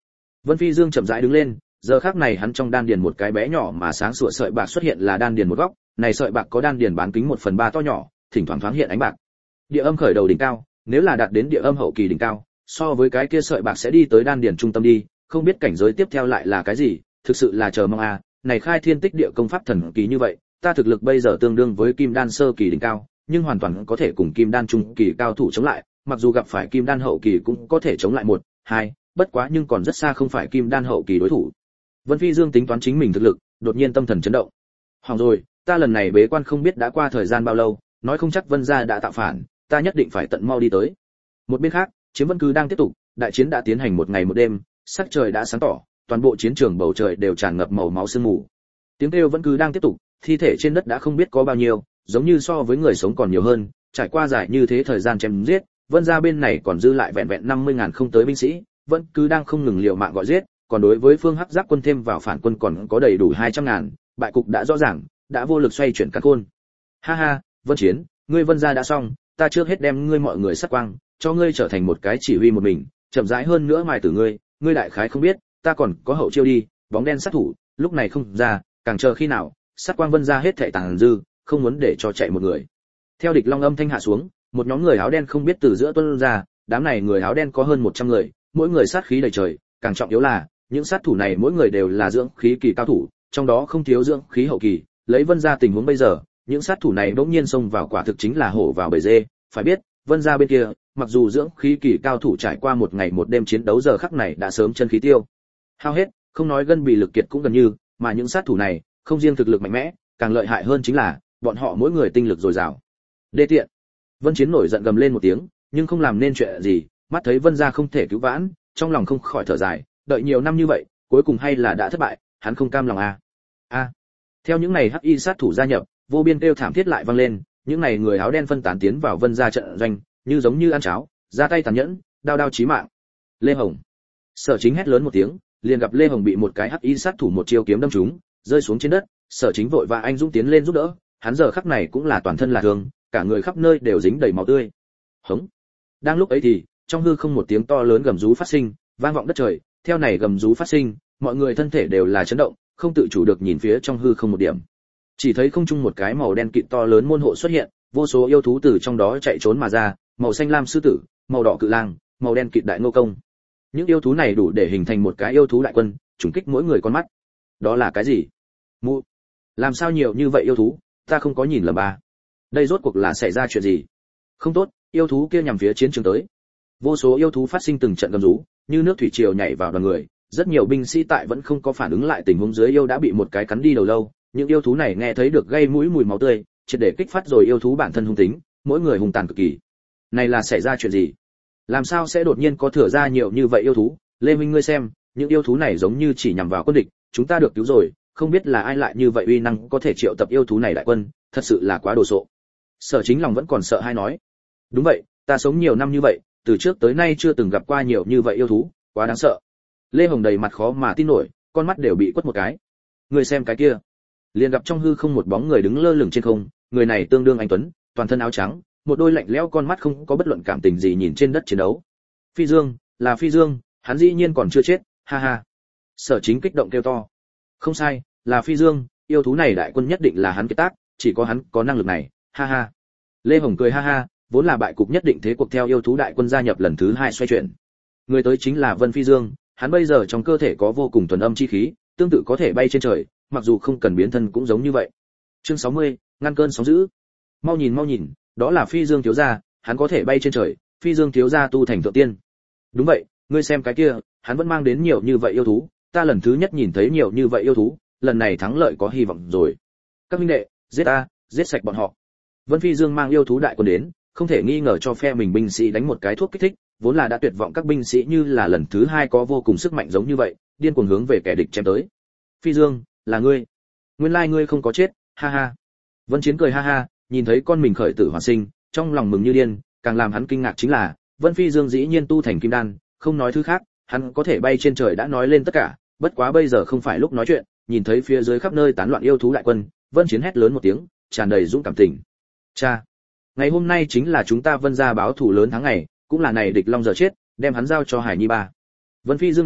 Vân Phi Dương chậm rãi đứng lên, giờ khắc này hắn trong đan điền một cái bé nhỏ mà sáng sủa sợi bạc xuất hiện là đan điền một góc, này sợi bạc có đan điền bán kính một phần ba to nhỏ, thỉnh thoảng thoáng hiện ánh bạc. Địa âm khởi đầu đỉnh cao, nếu là đạt đến địa âm hậu kỳ đỉnh cao, so với cái kia sợi bạc sẽ đi tới đan điền trung tâm đi, không biết cảnh giới tiếp theo lại là cái gì, thực sự là chờ mong a, à, này khai thiên tích địa công pháp thần kỳ như vậy, ta thực lực bây giờ tương đương với kim đan sơ kỳ đỉnh cao, nhưng hoàn toàn có thể cùng kim đan trung kỳ cao thủ chống lại, mặc dù gặp phải kim đan hậu kỳ cũng có thể chống lại một, hai, bất quá nhưng còn rất xa không phải kim đan hậu kỳ đối thủ. Vân Phi Dương tính toán chính mình thực lực, đột nhiên tâm thần chấn động. Hỏng rồi, ta lần này bế quan không biết đã qua thời gian bao lâu, nói không chắc Vân gia đã tạo phản, ta nhất định phải tận mau đi tới. Một bên khác, chiến vẫn cứ đang tiếp tục, đại chiến đã tiến hành một ngày một đêm, sắc trời đã sáng tỏ, toàn bộ chiến trường bầu trời đều tràn ngập màu máu sương mù. Tiếng kêu vẫn cứ đang tiếp tục, thi thể trên đất đã không biết có bao nhiêu, giống như so với người sống còn nhiều hơn, trải qua dài như thế thời gian chém giết, Vân gia bên này còn dư lại vẹn vẹn năm mươi ngàn không tới binh sĩ, vẫn cứ đang không ngừng liều mạng gọi giết, còn đối với phương Hắc Giáp quân thêm vào phản quân còn có đầy đủ hai trăm ngàn, bại cục đã rõ ràng, đã vô lực xoay chuyển căn khôn. Ha ha, Vân Chiến, ngươi Vân gia đã xong, ta trước hết đem ngươi mọi người sát quang, cho ngươi trở thành một cái chỉ huy một mình, chậm rãi hơn nữa mài tử ngươi, ngươi đại khái không biết, ta còn có hậu chiêu đi, bóng đen sát thủ, lúc này không ra, càng chờ khi nào, sát quang Vân gia hết thảy tàn dư, không muốn để cho chạy một người. Theo địch long âm thanh hạ xuống, một nhóm người áo đen không biết từ giữa tuôn ra, đám này người áo đen có hơn một trăm người, mỗi người sát khí đầy trời, càng trọng yếu là, những sát thủ này mỗi người đều là dưỡng khí kỳ cao thủ, trong đó không thiếu dưỡng khí hậu kỳ, lấy Vân gia tình huống bây giờ, những sát thủ này bỗng nhiên xông vào quả thực chính là hổ vào bầy dê, phải biết, Vân gia bên kia, mặc dù dưỡng khí kỳ cao thủ trải qua một ngày một đêm chiến đấu giờ khắc này đã sớm chân khí tiêu hao hết, không nói gân bì lực kiệt cũng gần như, mà những sát thủ này, không riêng thực lực mạnh mẽ, càng lợi hại hơn chính là, bọn họ mỗi người tinh lực dồi dào. Đê tiện. Vân Chiến nổi giận gầm lên một tiếng, nhưng không làm nên chuyện gì, mắt thấy Vân gia không thể cứu vãn, trong lòng không khỏi thở dài, đợi nhiều năm như vậy, cuối cùng hay là đã thất bại, hắn không cam lòng a. A. Theo những này hắc y sát thủ gia nhập, vô biên kêu thảm thiết lại vang lên, những này người áo đen phân tán tiến vào Vân gia trận doanh, như giống như ăn cháo, ra tay tàn nhẫn, đao đao chí mạng. Lê Hồng. Sở Chính hét lớn một tiếng, liền gặp Lê Hồng bị một cái hắc y sát thủ một chiêu kiếm đâm trúng, rơi xuống trên đất, Sở Chính vội và anh dũng tiến lên giúp đỡ, hắn giờ khắc này cũng là toàn thân là thương, cả người khắp nơi đều dính đầy máu tươi. Hống. Đang lúc ấy thì, trong hư không một tiếng to lớn gầm rú phát sinh, vang vọng đất trời, theo này gầm rú phát sinh, mọi người thân thể đều là chấn động, không tự chủ được nhìn phía trong hư không một điểm. Chỉ thấy không trung một cái màu đen kịt to lớn môn hộ xuất hiện, vô số yêu thú từ trong đó chạy trốn mà ra, màu xanh lam sư tử, màu đỏ cự lang, màu đen kịt đại ngô công. Những yêu thú này đủ để hình thành một cái yêu thú đại quân, trùng kích mỗi người con mắt. Đó là cái gì? Mụ, làm sao nhiều như vậy yêu thú, ta không có nhìn lầm ba. Đây rốt cuộc là xảy ra chuyện gì? Không tốt, yêu thú kia nhằm phía chiến trường tới. Vô số yêu thú phát sinh từng trận gầm rú, như nước thủy triều nhảy vào đoàn người, rất nhiều binh sĩ tại vẫn không có phản ứng lại tình huống dưới yêu đã bị một cái cắn đi đầu lâu, những yêu thú này nghe thấy được gây mũi mùi máu tươi, triệt để kích phát rồi yêu thú bản thân hung tính, mỗi người hung tàn cực kỳ. Này là xảy ra chuyện gì? Làm sao sẽ đột nhiên có thừa ra nhiều như vậy yêu thú? Lê Minh ngươi xem, những yêu thú này giống như chỉ nhằm vào quân địch, chúng ta được cứu rồi, không biết là ai lại như vậy uy năng có thể triệu tập yêu thú này đại quân, thật sự là quá đồ sộ. Sở Chính lòng vẫn còn sợ hay nói. Đúng vậy, ta sống nhiều năm như vậy, từ trước tới nay chưa từng gặp qua nhiều như vậy yêu thú, quá đáng sợ. Lê Hồng đầy mặt khó mà tin nổi, con mắt đều bị quất một cái. Người xem cái kia, liền gặp trong hư không một bóng người đứng lơ lửng trên không, người này tương đương anh tuấn, toàn thân áo trắng, một đôi lạnh lẽo con mắt không có bất luận cảm tình gì nhìn trên đất chiến đấu. Phi Dương, là Phi Dương, hắn dĩ nhiên còn chưa chết, ha ha. Sở Chính kích động kêu to. Không sai, là Phi Dương, yêu thú này đại quân nhất định là hắn kết tác, chỉ có hắn có năng lực này, ha ha. Lê Hồng cười ha ha, vốn là bại cục nhất định thế cuộc theo yêu thú đại quân gia nhập lần thứ hai xoay chuyển. Người tới chính là Vân Phi Dương, hắn bây giờ trong cơ thể có vô cùng thuần âm chi khí, tương tự có thể bay trên trời, mặc dù không cần biến thân cũng giống như vậy. Chương sáu mươi, ngăn cơn sóng dữ. Mau nhìn mau nhìn, đó là Phi Dương thiếu gia, hắn có thể bay trên trời, Phi Dương thiếu gia tu thành thượng tiên. Đúng vậy, ngươi xem cái kia, hắn vẫn mang đến nhiều như vậy yêu thú, ta lần thứ nhất nhìn thấy nhiều như vậy yêu thú, lần này thắng lợi có hy vọng rồi. Các huynh đệ, giết ta, giết sạch bọn họ. Vân Phi Dương mang yêu thú đại quân đến, không thể nghi ngờ cho phe mình binh sĩ đánh một cái thuốc kích thích, vốn là đã tuyệt vọng các binh sĩ như là lần thứ hai có vô cùng sức mạnh giống như vậy, điên cuồng hướng về kẻ địch chém tới. Phi Dương, là ngươi. Nguyên lai ngươi không có chết, ha ha. Vân Chiến cười ha ha, nhìn thấy con mình khởi tử hoàn sinh, trong lòng mừng như điên, càng làm hắn kinh ngạc chính là, Vân Phi Dương dĩ nhiên tu thành kim đan, không nói thứ khác, hắn có thể bay trên trời đã nói lên tất cả, bất quá bây giờ không phải lúc nói chuyện, nhìn thấy phía dưới khắp nơi tán loạn yêu thú đại quân, Vân Chiến hét lớn một tiếng, tràn đầy dũng cảm tình. Cha, ngày hôm nay chính là chúng ta Vân gia báo thù lớn tháng ngày, cũng là này địch long giờ chết, đem hắn giao cho Hải Nhi ba. Vân Phi Dương đạo,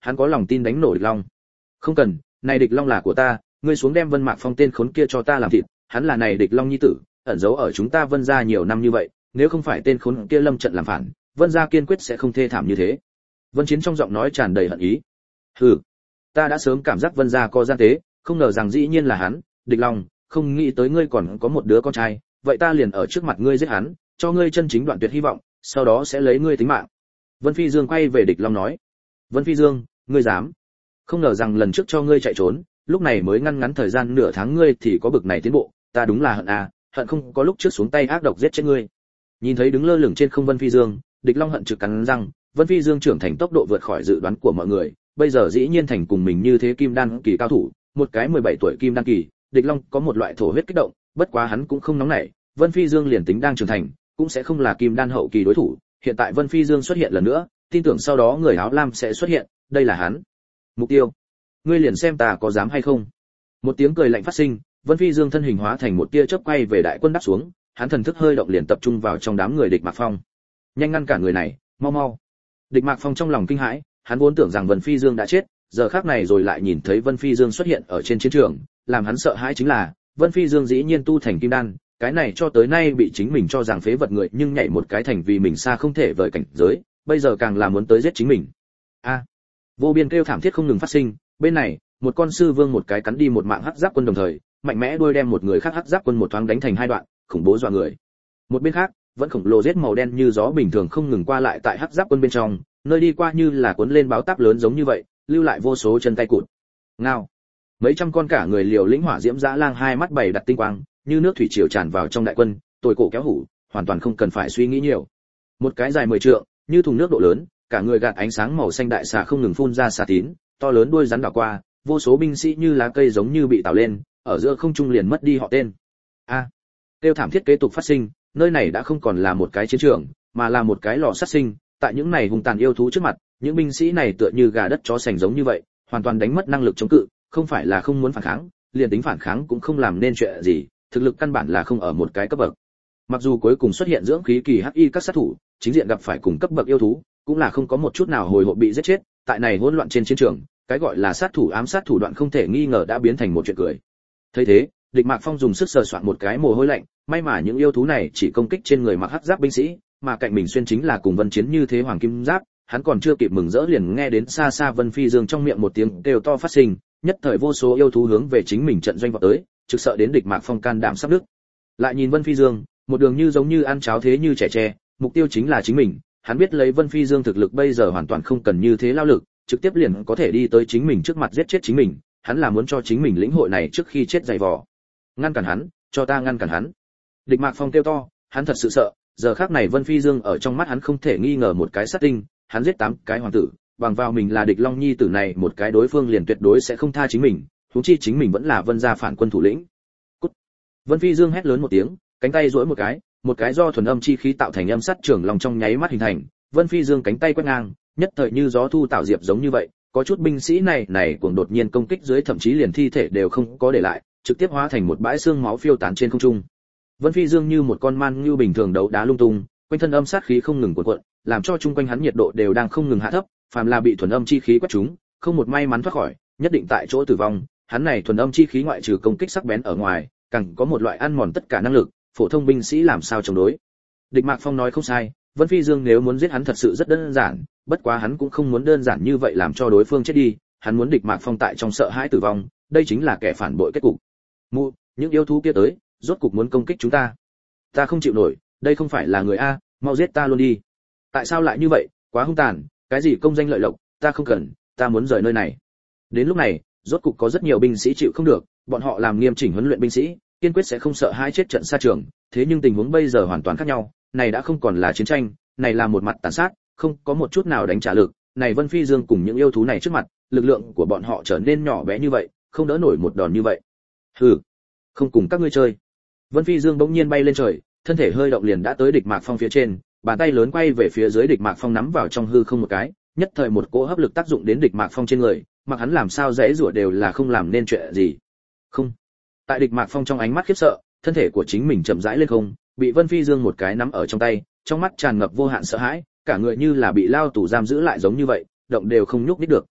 hắn có lòng tin đánh nổ Địch Long. Không cần, này Địch Long là của ta, ngươi xuống đem Vân Mạc Phong tên khốn kia cho ta làm thịt, hắn là này Địch Long nhi tử, ẩn giấu ở chúng ta Vân gia nhiều năm như vậy, nếu không phải tên khốn kia lâm trận làm phản, Vân gia kiên quyết sẽ không thê thảm như thế. Vân Chiến trong giọng nói tràn đầy hận ý. Hừ, ta đã sớm cảm giác Vân gia có gian tế, không ngờ rằng dĩ nhiên là hắn, Địch Long, không nghĩ tới ngươi còn có một đứa con trai, vậy ta liền ở trước mặt ngươi giết hắn, cho ngươi chân chính đoạn tuyệt hy vọng, sau đó sẽ lấy ngươi tính mạng. Vân Phi Dương quay về Địch Long nói. Vân Phi Dương, ngươi dám? Không ngờ rằng lần trước cho ngươi chạy trốn, lúc này mới ngăn ngắn thời gian nửa tháng ngươi thì có bực này tiến bộ, ta đúng là hận à, hận không có lúc trước xuống tay ác độc giết chết ngươi. Nhìn thấy đứng lơ lửng trên không Vân Phi Dương, Địch Long hận trực cắn răng, Vân Phi Dương trưởng thành tốc độ vượt khỏi dự đoán của mọi người, bây giờ dĩ nhiên thành cùng mình như thế kim đan kỳ cao thủ, một cái mười bảy tuổi kim đan kỳ, Địch Long có một loại thổ huyết kích động, bất quá hắn cũng không nóng nảy, Vân Phi Dương liền tính đang trưởng thành, cũng sẽ không là kim đan hậu kỳ đối thủ, hiện tại Vân Phi Dương xuất hiện lần nữa, tin tưởng sau đó người áo lam sẽ xuất hiện, đây là hắn mục tiêu. Ngươi liền xem ta có dám hay không. Một tiếng cười lạnh phát sinh, Vân Phi Dương thân hình hóa thành một tia chớp quay về đại quân đáp xuống, hắn thần thức hơi động liền tập trung vào trong đám người Địch Mạc Phong. Nhanh ngăn cả người này, mau mau. Địch Mạc Phong trong lòng kinh hãi, hắn vốn tưởng rằng Vân Phi Dương đã chết, giờ khắc này rồi lại nhìn thấy Vân Phi Dương xuất hiện ở trên chiến trường, làm hắn sợ hãi chính là, Vân Phi Dương dĩ nhiên tu thành kim đan, cái này cho tới nay bị chính mình cho rằng phế vật người, nhưng nhảy một cái thành vì mình xa không thể vời cảnh giới, bây giờ càng là muốn tới giết chính mình. A! À, vô biên kêu thảm thiết không ngừng phát sinh, bên này, một con sư vương một cái cắn đi một mạng hắc giáp quân đồng thời, mạnh mẽ đuôi đem một người khác hắc giáp quân một thoáng đánh thành hai đoạn, khủng bố dọa người. Một bên khác, vẫn khổng lồ giết màu đen như gió bình thường không ngừng qua lại tại hắc giáp quân bên trong, nơi đi qua như là cuốn lên báo táp lớn giống như vậy, lưu lại vô số chân tay cụt. Ngao. Mấy trăm con cả người liều lĩnh hỏa diễm dã lang hai mắt bảy đặt tinh quang, như nước thủy triều tràn vào trong đại quân, tồi cổ kéo hủ, hoàn toàn không cần phải suy nghĩ nhiều. Một cái dài mười trượng, như thùng nước độ lớn, cả người gạt ánh sáng màu xanh đại xà không ngừng phun ra xà tín, to lớn đuôi rắn đảo qua, vô số binh sĩ như lá cây giống như bị tạo lên, ở giữa không trung liền mất đi họ tên. A, à, tiêu thảm thiết kế tục phát sinh, nơi này đã không còn là một cái chiến trường, mà là một cái lò sát sinh, tại những này hung tàn yêu thú trước mặt, những binh sĩ này tựa như gà đất chó sành giống như vậy, hoàn toàn đánh mất năng lực chống cự, không phải là không muốn phản kháng, liền tính phản kháng cũng không làm nên chuyện gì, thực lực căn bản là không ở một cái cấp bậc. Mặc dù cuối cùng xuất hiện dưỡng khí kỳ hắc y các sát thủ, chính diện gặp phải cùng cấp bậc yêu thú, cũng là không có một chút nào hồi hộp bị giết chết, tại này hỗn loạn trên chiến trường, cái gọi là sát thủ ám sát thủ đoạn không thể nghi ngờ đã biến thành một chuyện cười. Thấy thế, Địch Mạc Phong dùng sức sờ soạn một cái mồ hôi lạnh, may mà những yêu thú này chỉ công kích trên người mặc hắc giáp binh sĩ, mà cạnh mình xuyên chính là cùng Vân Chiến như thế hoàng kim giáp, hắn còn chưa kịp mừng rỡ liền nghe đến xa xa Vân Phi Dương trong miệng một tiếng kêu to phát sinh, nhất thời vô số yêu thú hướng về chính mình trận doanh vọt tới, trực sợ đến Địch Mạc Phong can đảm sắp đứt. Lại nhìn Vân Phi Dương, một đường như giống như ăn cháo thế như trẻ tre, mục tiêu chính là chính mình, hắn biết lấy Vân Phi Dương thực lực bây giờ hoàn toàn không cần như thế lao lực, trực tiếp liền có thể đi tới chính mình trước mặt giết chết chính mình, hắn là muốn cho chính mình lĩnh hội này trước khi chết dày vò. Ngăn cản hắn, cho ta ngăn cản hắn. Địch Mạc Phong kêu to, hắn thật sự sợ, giờ khắc này Vân Phi Dương ở trong mắt hắn không thể nghi ngờ một cái sát tinh, hắn giết tám cái hoàng tử, bằng vào mình là Địch Long nhi tử này một cái đối phương liền tuyệt đối sẽ không tha chính mình, huống chi chính mình vẫn là Vân gia phản quân thủ lĩnh. Cút. Vân Phi Dương hét lớn một tiếng, cánh tay duỗi một cái, một cái do thuần âm chi khí tạo thành âm sắt trường long trong nháy mắt hình thành, Vân Phi Dương cánh tay quét ngang, nhất thời như gió thu tạo diệp giống như vậy, có chút binh sĩ này này cuồng đột nhiên công kích dưới thậm chí liền thi thể đều không có để lại, trực tiếp hóa thành một bãi xương máu phiêu tán trên không trung. Vân Phi Dương như một con man như bình thường đấu đá lung tung, quanh thân âm sát khí không ngừng cuộn cuộn, làm cho chung quanh hắn nhiệt độ đều đang không ngừng hạ thấp, phàm là bị thuần âm chi khí quét trúng, không một may mắn thoát khỏi, nhất định tại chỗ tử vong. Hắn này thuần âm chi khí ngoại trừ công kích sắc bén ở ngoài, càng có một loại ăn mòn tất cả năng lực, phổ thông binh sĩ làm sao chống đối. Địch Mạc Phong nói không sai, Vân Phi Dương nếu muốn giết hắn thật sự rất đơn giản, bất quá hắn cũng không muốn đơn giản như vậy làm cho đối phương chết đi, hắn muốn Địch Mạc Phong tại trong sợ hãi tử vong, đây chính là kẻ phản bội kết cục. Mụ, những yêu thú kia tới, rốt cục muốn công kích chúng ta. Ta không chịu nổi, đây không phải là người a, mau giết ta luôn đi. Tại sao lại như vậy, quá hung tàn, cái gì công danh lợi lộc, ta không cần, ta muốn rời nơi này. Đến lúc này, rốt cục có rất nhiều binh sĩ chịu không được, bọn họ làm nghiêm chỉnh huấn luyện binh sĩ, kiên quyết sẽ không sợ hãi chết trận xa trường, thế nhưng tình huống bây giờ hoàn toàn khác nhau, này đã không còn là chiến tranh, này là một mặt tàn sát, không có một chút nào đánh trả lực, này Vân Phi Dương cùng những yêu thú này trước mặt, lực lượng của bọn họ trở nên nhỏ bé như vậy, không đỡ nổi một đòn như vậy. Hừ, không cùng các ngươi chơi. Vân Phi Dương bỗng nhiên bay lên trời, thân thể hơi động liền đã tới Địch Mạc Phong phía trên, bàn tay lớn quay về phía dưới Địch Mạc Phong nắm vào trong hư không một cái, nhất thời một cỗ hấp lực tác dụng đến Địch Mạc Phong trên người, mặc hắn làm sao dễ rủa đều là không làm nên chuyện gì. Không. Tại Địch Mạc Phong trong ánh mắt khiếp sợ, thân thể của chính mình chậm rãi lên không, bị Vân Phi Dương một cái nắm ở trong tay, trong mắt tràn ngập vô hạn sợ hãi, cả người như là bị lao tù giam giữ lại giống như vậy, động đều không nhúc nhích được.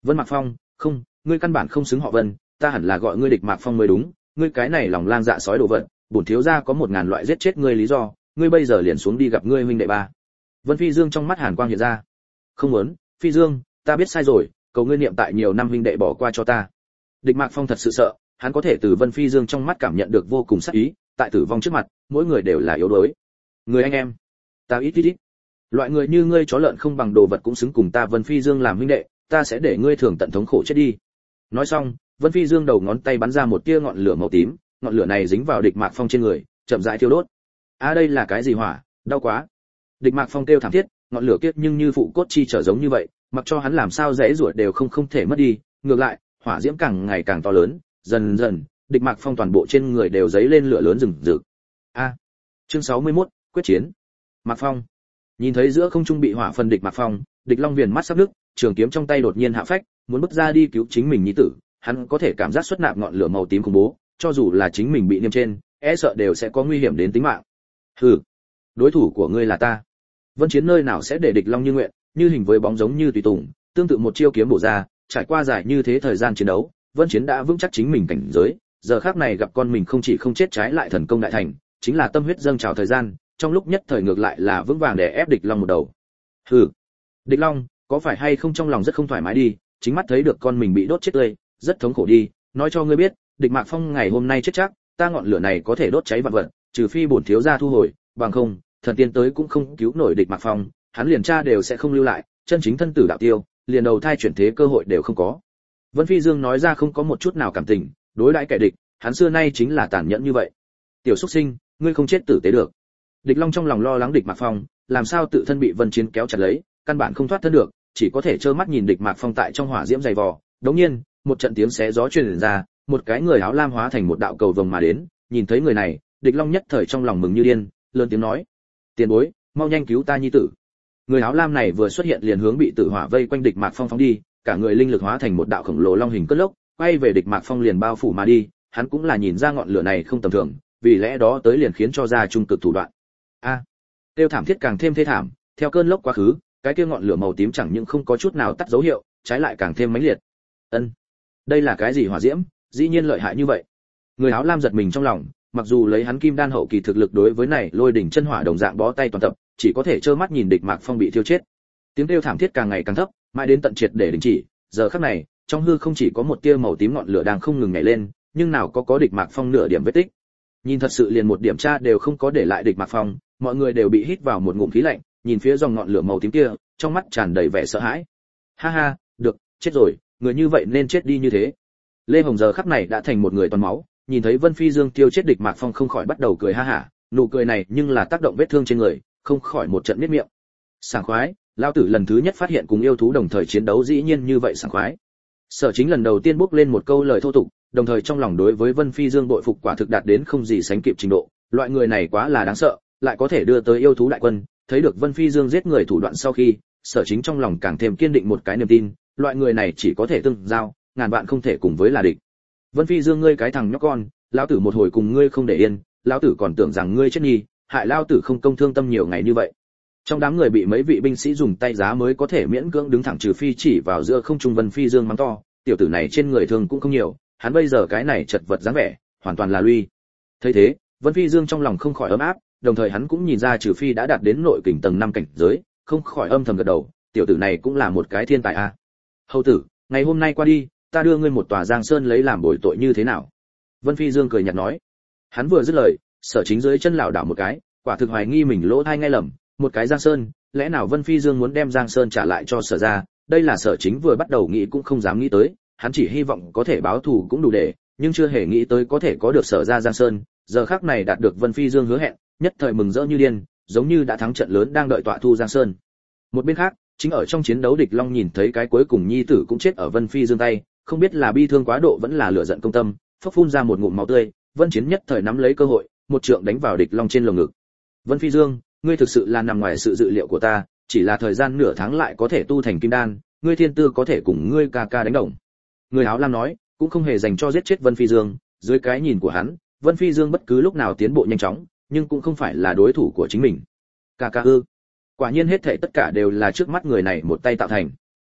Vân Mạc Phong, không, ngươi căn bản không xứng họ Vân, ta hẳn là gọi ngươi Địch Mạc Phong mới đúng, ngươi cái này lòng lang dạ sói đồ vật, bổn thiếu gia có một ngàn loại giết chết ngươi lý do, ngươi bây giờ liền xuống đi gặp ngươi huynh đệ ba. Vân Phi Dương trong mắt hàn quang hiện ra. Không muốn, Phi Dương, ta biết sai rồi, cầu ngươi niệm tại nhiều năm huynh đệ bỏ qua cho ta. Địch Mạc Phong thật sự sợ, hắn có thể từ Vân Phi Dương trong mắt cảm nhận được vô cùng sát ý, tại tử vong trước mặt, mỗi người đều là yếu đuối. Người anh em, ta ít ít ít. Loại người như ngươi chó lợn không bằng đồ vật cũng xứng cùng ta Vân Phi Dương làm huynh đệ, ta sẽ để ngươi thường tận thống khổ chết đi. Nói xong, Vân Phi Dương đầu ngón tay bắn ra một tia ngọn lửa màu tím, ngọn lửa này dính vào Địch Mạc Phong trên người, chậm rãi thiêu đốt. A à, đây là cái gì hỏa, đau quá. Địch Mạc Phong kêu thảm thiết, ngọn lửa kiết nhưng như phụ cốt chi trở giống như vậy, mặc cho hắn làm sao dễ ruột đều không không thể mất đi, ngược lại, hỏa diễm càng ngày càng to lớn, dần dần, Địch Mạc Phong toàn bộ trên người đều giấy lên lửa lớn rừng rực. A. À, chương sáu mươi mốt, quyết chiến. Mạc Phong. Nhìn thấy giữa không trung bị hỏa phần Địch Mạc Phong, Địch Long viền mắt sắp nứt, trường kiếm trong tay đột nhiên hạ phách, muốn bước ra đi cứu chính mình nhi tử, hắn có thể cảm giác xuất nạp ngọn lửa màu tím khủng bố, cho dù là chính mình bị niêm trên, e sợ đều sẽ có nguy hiểm đến tính mạng. Hừ, đối thủ của ngươi là ta. Vân Chiến nơi nào sẽ để Địch Long như nguyện, như hình với bóng giống như tùy tùng, tương tự một chiêu kiếm bổ ra, trải qua dài như thế thời gian chiến đấu, Vân Chiến đã vững chắc chính mình cảnh giới, giờ khắc này gặp con mình không chỉ không chết trái lại thần công đại thành, chính là tâm huyết dâng trào thời gian, trong lúc nhất thời ngược lại là vững vàng để ép Địch Long một đầu. Hừ, Địch Long, có phải hay không trong lòng rất không thoải mái đi, chính mắt thấy được con mình bị đốt chết tươi, rất thống khổ đi, nói cho ngươi biết, Địch Mạc Phong ngày hôm nay chết chắc, ta ngọn lửa này có thể đốt cháy vạn vật, trừ phi bổn thiếu gia thu hồi, bằng không, thần tiên tới cũng không cứu nổi Địch Mạc Phong, hắn liền cha đều sẽ không lưu lại, chân chính thân tử đạo tiêu, liền đầu thai chuyển thế cơ hội đều không có. Vân Phi Dương nói ra không có một chút nào cảm tình, đối đãi kẻ địch, hắn xưa nay chính là tàn nhẫn như vậy. Tiểu Súc Sinh, ngươi không chết tử tế được. Địch Long trong lòng lo lắng Địch Mạc Phong, làm sao tự thân bị Vân Chiến kéo chặt lấy, căn bản không thoát thân được, chỉ có thể trơ mắt nhìn Địch Mạc Phong tại trong hỏa diễm dày vò. Đống nhiên, một trận tiếng xé gió truyền ra, một cái người áo lam hóa thành một đạo cầu vồng mà đến, nhìn thấy người này, Địch Long nhất thời trong lòng mừng như điên, lớn tiếng nói: "Tiền bối, mau nhanh cứu ta nhi tử." Người áo lam này vừa xuất hiện liền hướng bị tử hỏa vây quanh Địch Mạc Phong phóng đi, cả người linh lực hóa thành một đạo khổng lồ long hình cất lốc, quay về Địch Mạc Phong liền bao phủ mà đi, hắn cũng là nhìn ra ngọn lửa này không tầm thường, vì lẽ đó tới liền khiến cho ra trung cực thủ đoạn. A, à, tiêu thảm thiết càng thêm thê thảm, theo cơn lốc quá khứ, cái kia ngọn lửa màu tím chẳng những không có chút nào tắt dấu hiệu, trái lại càng thêm mãnh liệt. Ân, đây là cái gì hỏa diễm, dĩ nhiên lợi hại như vậy. Người áo lam giật mình trong lòng, mặc dù lấy hắn kim đan hậu kỳ thực lực đối với này lôi đỉnh chân hỏa đồng dạng bó tay toàn tập, chỉ có thể trơ mắt nhìn Địch Mạc Phong bị thiêu chết. Tiếng kêu thảm thiết càng ngày càng thấp, mãi đến tận triệt để đình chỉ, giờ khắc này, trong hư không chỉ có một tia màu tím ngọn lửa đang không ngừng nhảy lên, nhưng nào có có Địch Mạc Phong nửa điểm vết tích. Nhìn thật sự liền một điểm tra đều không có để lại Địch Mạc Phong, mọi người đều bị hít vào một ngụm khí lạnh, nhìn phía dòng ngọn lửa màu tím kia, trong mắt tràn đầy vẻ sợ hãi. Ha ha, được, chết rồi, người như vậy nên chết đi như thế. Lê Hồng giờ khắc này đã thành một người toàn máu, nhìn thấy Vân Phi Dương tiêu chết Địch Mạc Phong không khỏi bắt đầu cười ha hả, nụ cười này nhưng là tác động vết thương trên người, không khỏi một trận miết miệng. Sảng khoái, lão tử lần thứ nhất phát hiện cùng yêu thú đồng thời chiến đấu dĩ nhiên như vậy sảng khoái. Sở Chính lần đầu tiên bốc lên một câu lời thô tục, đồng thời trong lòng đối với Vân Phi Dương bội phục quả thực đạt đến không gì sánh kịp trình độ, loại người này quá là đáng sợ, lại có thể đưa tới yêu thú đại quân, thấy được Vân Phi Dương giết người thủ đoạn sau khi, Sở Chính trong lòng càng thêm kiên định một cái niềm tin, loại người này chỉ có thể tương giao, ngàn vạn không thể cùng với là địch. Vân Phi Dương ngươi cái thằng nhóc con, lão tử một hồi cùng ngươi không để yên, lão tử còn tưởng rằng ngươi chết nhì, hại lão tử không công thương tâm nhiều ngày như vậy. Trong đám người bị mấy vị binh sĩ dùng tay giá mới có thể miễn cưỡng đứng thẳng trừ phi chỉ vào giữa không trung Vân Phi Dương mắng to, tiểu tử này trên người thương cũng không nhiều, hắn bây giờ cái này chật vật dáng vẻ, hoàn toàn là lui. Thấy thế, Vân Phi Dương trong lòng không khỏi ấm áp, đồng thời hắn cũng nhìn ra trừ phi đã đạt đến nội kình tầng năm cảnh giới, không khỏi âm thầm gật đầu, tiểu tử này cũng là một cái thiên tài a. À. Hầu tử, ngày hôm nay qua đi, ta đưa ngươi một tòa Giang Sơn lấy làm bồi tội như thế nào? Vân Phi Dương cười nhạt nói. Hắn vừa dứt lời, Sở Chính dưới chân lảo đảo một cái, quả thực hoài nghi mình lỗ tai nghe lầm, một cái Giang Sơn, lẽ nào Vân Phi Dương muốn đem Giang Sơn trả lại cho Sở gia? Đây là Sở Chính vừa bắt đầu nghĩ cũng không dám nghĩ tới, hắn chỉ hy vọng có thể báo thù cũng đủ để, nhưng chưa hề nghĩ tới có thể có được Sở gia Giang Sơn, giờ khắc này đạt được Vân Phi Dương hứa hẹn, nhất thời mừng rỡ như điên, giống như đã thắng trận lớn đang đợi tọa thu Giang Sơn. Một bên khác, chính ở trong chiến đấu Địch Long nhìn thấy cái cuối cùng nhi tử cũng chết ở Vân Phi Dương tay, không biết là bi thương quá độ vẫn là lửa giận công tâm, phốc phun ra một ngụm máu tươi, Vân Chiến nhất thời nắm lấy cơ hội, một trượng đánh vào Địch Long trên lồng ngực. Vân Phi Dương, ngươi thực sự là nằm ngoài sự dự liệu của ta, chỉ là thời gian nửa tháng lại có thể tu thành kim đan, ngươi thiên tư có thể cùng ngươi ca ca đánh đồng. Người áo lam nói, cũng không hề dành cho giết chết Vân Phi Dương, dưới cái nhìn của hắn, Vân Phi Dương bất cứ lúc nào tiến bộ nhanh chóng, nhưng cũng không phải là đối thủ của chính mình. Ca ca ư? Quả nhiên hết thảy tất cả đều là trước mắt người này một tay tạo thành.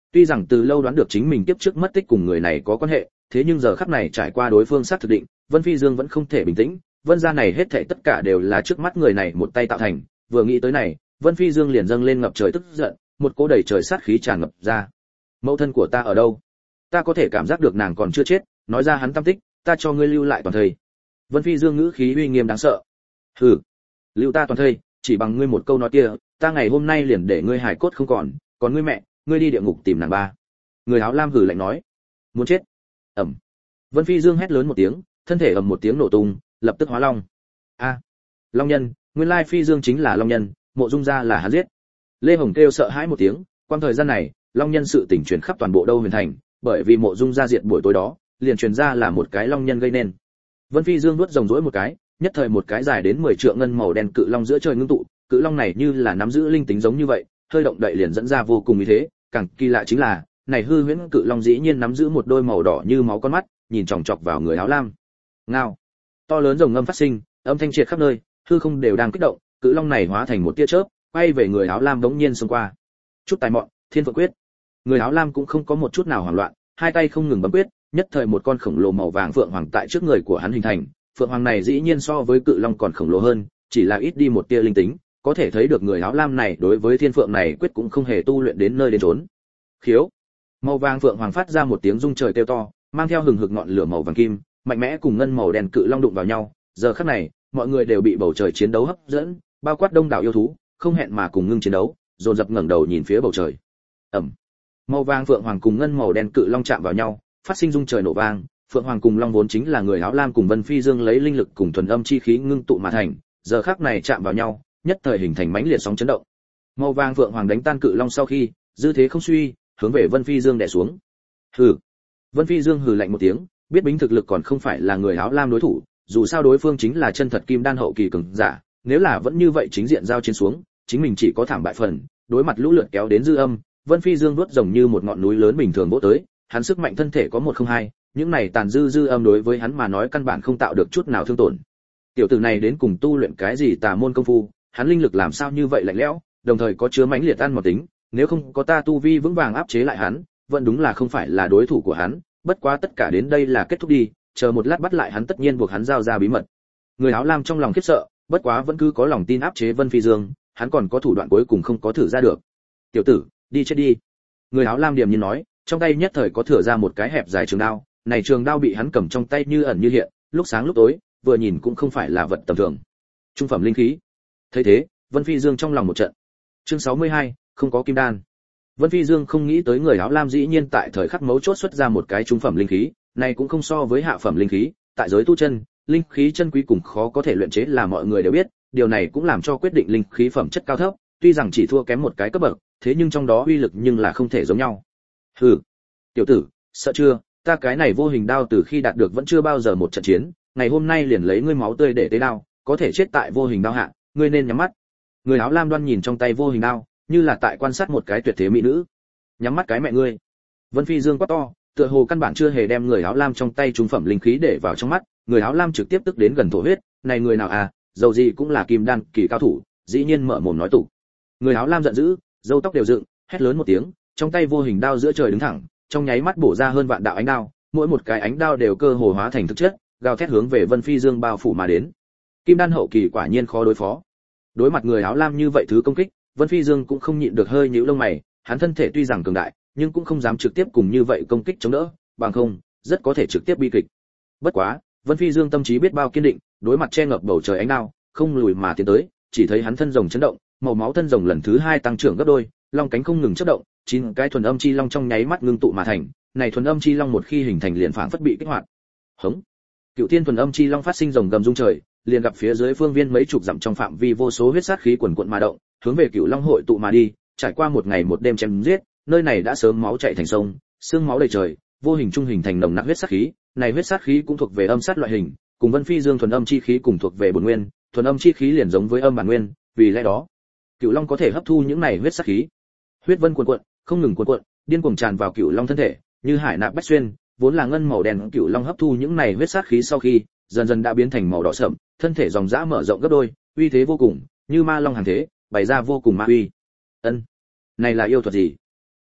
Tuy rằng từ lâu đoán được chính mình kiếp trước mất tích cùng người này có quan hệ, thế nhưng giờ khắc này trải qua đối phương xác thực định, Vân Phi Dương vẫn không thể bình tĩnh, Vân gia này hết thảy tất cả đều là trước mắt người này một tay tạo thành, vừa nghĩ tới này, Vân Phi Dương liền dâng lên ngập trời tức giận, một cỗ đầy trời sát khí tràn ngập ra. Mẫu thân của ta ở đâu? Ta có thể cảm giác được nàng còn chưa chết, nói ra hắn tâm tích, ta cho ngươi lưu lại toàn thây. Vân Phi Dương ngữ khí uy nghiêm đáng sợ. Hừ, lưu ta toàn thây, chỉ bằng ngươi một câu nói kia, ta ngày hôm nay liền để ngươi hải cốt không còn, còn ngươi mẹ, ngươi đi địa ngục tìm nàng ba. Người áo lam hừ lạnh nói. Muốn chết. Ầm. Vân Phi Dương hét lớn một tiếng, thân thể ầm một tiếng nổ tung, lập tức hóa long. A, long nhân, nguyên lai Phi Dương chính là long nhân, Mộ Dung gia là hắn giết. Lê Hồng kêu sợ hãi một tiếng, quang thời gian này, long nhân sự tình truyền khắp toàn bộ Đâu Huyền thành, bởi vì Mộ Dung gia diệt buổi tối đó, liền truyền ra là một cái long nhân gây nên. Vân Phi Dương nuốt rồng rỗi một cái, nhất thời một cái dài đến mười trượng ngân màu đen cự long giữa trời ngưng tụ, cự long này như là nắm giữ linh tính giống như vậy, hơi động đậy liền dẫn ra vô cùng uy thế, càng kỳ lạ chính là, này hư huyễn cự long dĩ nhiên nắm giữ một đôi màu đỏ như máu con mắt, nhìn chòng chọc vào người áo lam. Ngao. To lớn rồng ngâm phát sinh, âm thanh triệt khắp nơi, hư không đều đang kích động, cự long này hóa thành một tia chớp, quay về người áo lam bỗng nhiên xông qua. Chút tài mọn, Thiên Phượng quyết. Người áo lam cũng không có một chút nào hoảng loạn, hai tay không ngừng bấm quyết, nhất thời một con khổng lồ màu vàng phượng hoàng tại trước người của hắn hình thành, phượng hoàng này dĩ nhiên so với cự long còn khổng lồ hơn, chỉ là ít đi một tia linh tính, có thể thấy được người áo lam này đối với thiên phượng này quyết cũng không hề tu luyện đến nơi đến chốn. Khiếu. Màu vàng phượng hoàng phát ra một tiếng rung trời kêu to, mang theo hừng hực ngọn lửa màu vàng kim, mạnh mẽ cùng ngân màu đen cự long đụng vào nhau, giờ khắc này, mọi người đều bị bầu trời chiến đấu hấp dẫn, bao quát đông đảo yêu thú, không hẹn mà cùng ngưng chiến đấu, dồn dập ngẩng đầu nhìn phía bầu trời. Ầm. Màu vàng phượng hoàng cùng ngân màu đen cự long chạm vào nhau, phát sinh rung trời nổ vang, phượng hoàng cùng long vốn chính là người áo lam cùng Vân Phi Dương lấy linh lực cùng thuần âm chi khí ngưng tụ mà thành, giờ khắc này chạm vào nhau, nhất thời hình thành mãnh liệt sóng chấn động. Màu vàng phượng hoàng đánh tan cự long sau khi, dư thế không suy, hướng về Vân Phi Dương đè xuống. Hừ. Vân Phi Dương hừ lạnh một tiếng, biết bính thực lực còn không phải là người áo lam đối thủ, dù sao đối phương chính là chân thật kim đan hậu kỳ cường giả, nếu là vẫn như vậy chính diện giao chiến xuống, chính mình chỉ có thảm bại phần, đối mặt lũ lượt kéo đến dư âm, Vân Phi Dương vuốt rồng như một ngọn núi lớn bình thường vỗ tới, hắn sức mạnh thân thể có một không hai, những này tàn dư dư âm đối với hắn mà nói căn bản không tạo được chút nào thương tổn. Tiểu tử này đến cùng tu luyện cái gì tà môn công phu, hắn linh lực làm sao như vậy lạnh lẽo, đồng thời có chứa mãnh liệt ăn một tính, nếu không có ta tu vi vững vàng áp chế lại hắn, vẫn đúng là không phải là đối thủ của hắn, bất quá tất cả đến đây là kết thúc đi, chờ một lát bắt lại hắn tất nhiên buộc hắn giao ra bí mật. Người áo lam trong lòng khiếp sợ, bất quá vẫn cứ có lòng tin áp chế Vân Phi Dương, hắn còn có thủ đoạn cuối cùng không có thử ra được. Tiểu tử, đi chết đi. Người áo lam điềm nhiên nói, trong tay nhất thời có thửa ra một cái hẹp dài trường đao, này trường đao bị hắn cầm trong tay như ẩn như hiện, lúc sáng lúc tối, vừa nhìn cũng không phải là vật tầm thường. Trung phẩm linh khí. Thấy thế, Vân Phi Dương trong lòng một trận. Chương sáu mươi hai, không có kim đan. Vân Phi Dương không nghĩ tới người áo lam dĩ nhiên tại thời khắc mấu chốt xuất ra một cái trung phẩm linh khí, này cũng không so với hạ phẩm linh khí, tại giới tu chân, linh khí chân quý cùng khó có thể luyện chế là mọi người đều biết, điều này cũng làm cho quyết định linh khí phẩm chất cao thấp, tuy rằng chỉ thua kém một cái cấp bậc, thế nhưng trong đó uy lực nhưng là không thể giống nhau. Hừ, tiểu tử, sợ chưa, ta cái này vô hình đao từ khi đạt được vẫn chưa bao giờ một trận chiến, ngày hôm nay liền lấy ngươi máu tươi để tế đao, có thể chết tại vô hình đao hạ, ngươi nên nhắm mắt. Người áo lam đoan nhìn trong tay vô hình đao, như là tại quan sát một cái tuyệt thế mỹ nữ. Nhắm mắt cái mẹ ngươi. Vân Phi Dương quát to, tựa hồ căn bản chưa hề đem người áo lam trong tay trung phẩm linh khí để vào trong mắt, người áo lam trực tiếp tức đến gần thổ huyết, này người nào à, dầu gì cũng là kim đan kỳ cao thủ, dĩ nhiên mở mồm nói tủ. Người áo lam giận dữ, râu tóc đều dựng, hét lớn một tiếng, trong tay vô hình đao giữa trời đứng thẳng, trong nháy mắt bổ ra hơn vạn đạo ánh đao, mỗi một cái ánh đao đều cơ hồ hóa thành thực chất, gào thét hướng về Vân Phi Dương bao phủ mà đến. Kim đan hậu kỳ quả nhiên khó đối phó. Đối mặt người áo lam như vậy thứ công kích, Vân Phi Dương cũng không nhịn được hơi nhíu lông mày, hắn thân thể tuy rằng cường đại, nhưng cũng không dám trực tiếp cùng như vậy công kích chống đỡ, bằng không, rất có thể trực tiếp bi kịch. Bất quá, Vân Phi Dương tâm trí biết bao kiên định, đối mặt che ngập bầu trời ánh đao, không lùi mà tiến tới, chỉ thấy hắn thân rồng chấn động, màu máu thân rồng lần thứ hai tăng trưởng gấp đôi, long cánh không ngừng chớp động, chín cái thuần âm chi long trong nháy mắt ngưng tụ mà thành, này thuần âm chi long một khi hình thành liền phảng phất bị kích hoạt. Hống. Cựu Thiên thuần âm chi long phát sinh rồng gầm rung trời, liền gặp phía dưới phương viên mấy chục dặm trong phạm vi vô số huyết sát khí quần quần mà động, hướng về Cựu Long hội tụ mà đi, trải qua một ngày một đêm chém giết, nơi này đã sớm máu chảy thành sông, xương máu đầy trời, vô hình trung hình thành nồng nặc huyết sát khí, này huyết sát khí cũng thuộc về âm sát loại hình, cùng Vân Phi Dương thuần âm chi khí cùng thuộc về bổn nguyên, thuần âm chi khí liền giống với âm bản nguyên, vì lẽ đó, Cựu Long có thể hấp thu những này huyết sát khí. Huyết vân cuồn cuộn, không ngừng cuồn cuộn, điên cuồng tràn vào Cựu Long thân thể, như hải nạp bách xuyên, vốn là ngân màu đen Cựu Long hấp thu những này huyết sát khí sau khi, dần dần đã biến thành màu đỏ sẫm, thân thể ròng rã mở rộng gấp đôi, uy thế vô cùng, như ma long hàng thế, bày ra vô cùng ma uy. Ân, này là yêu thuật gì?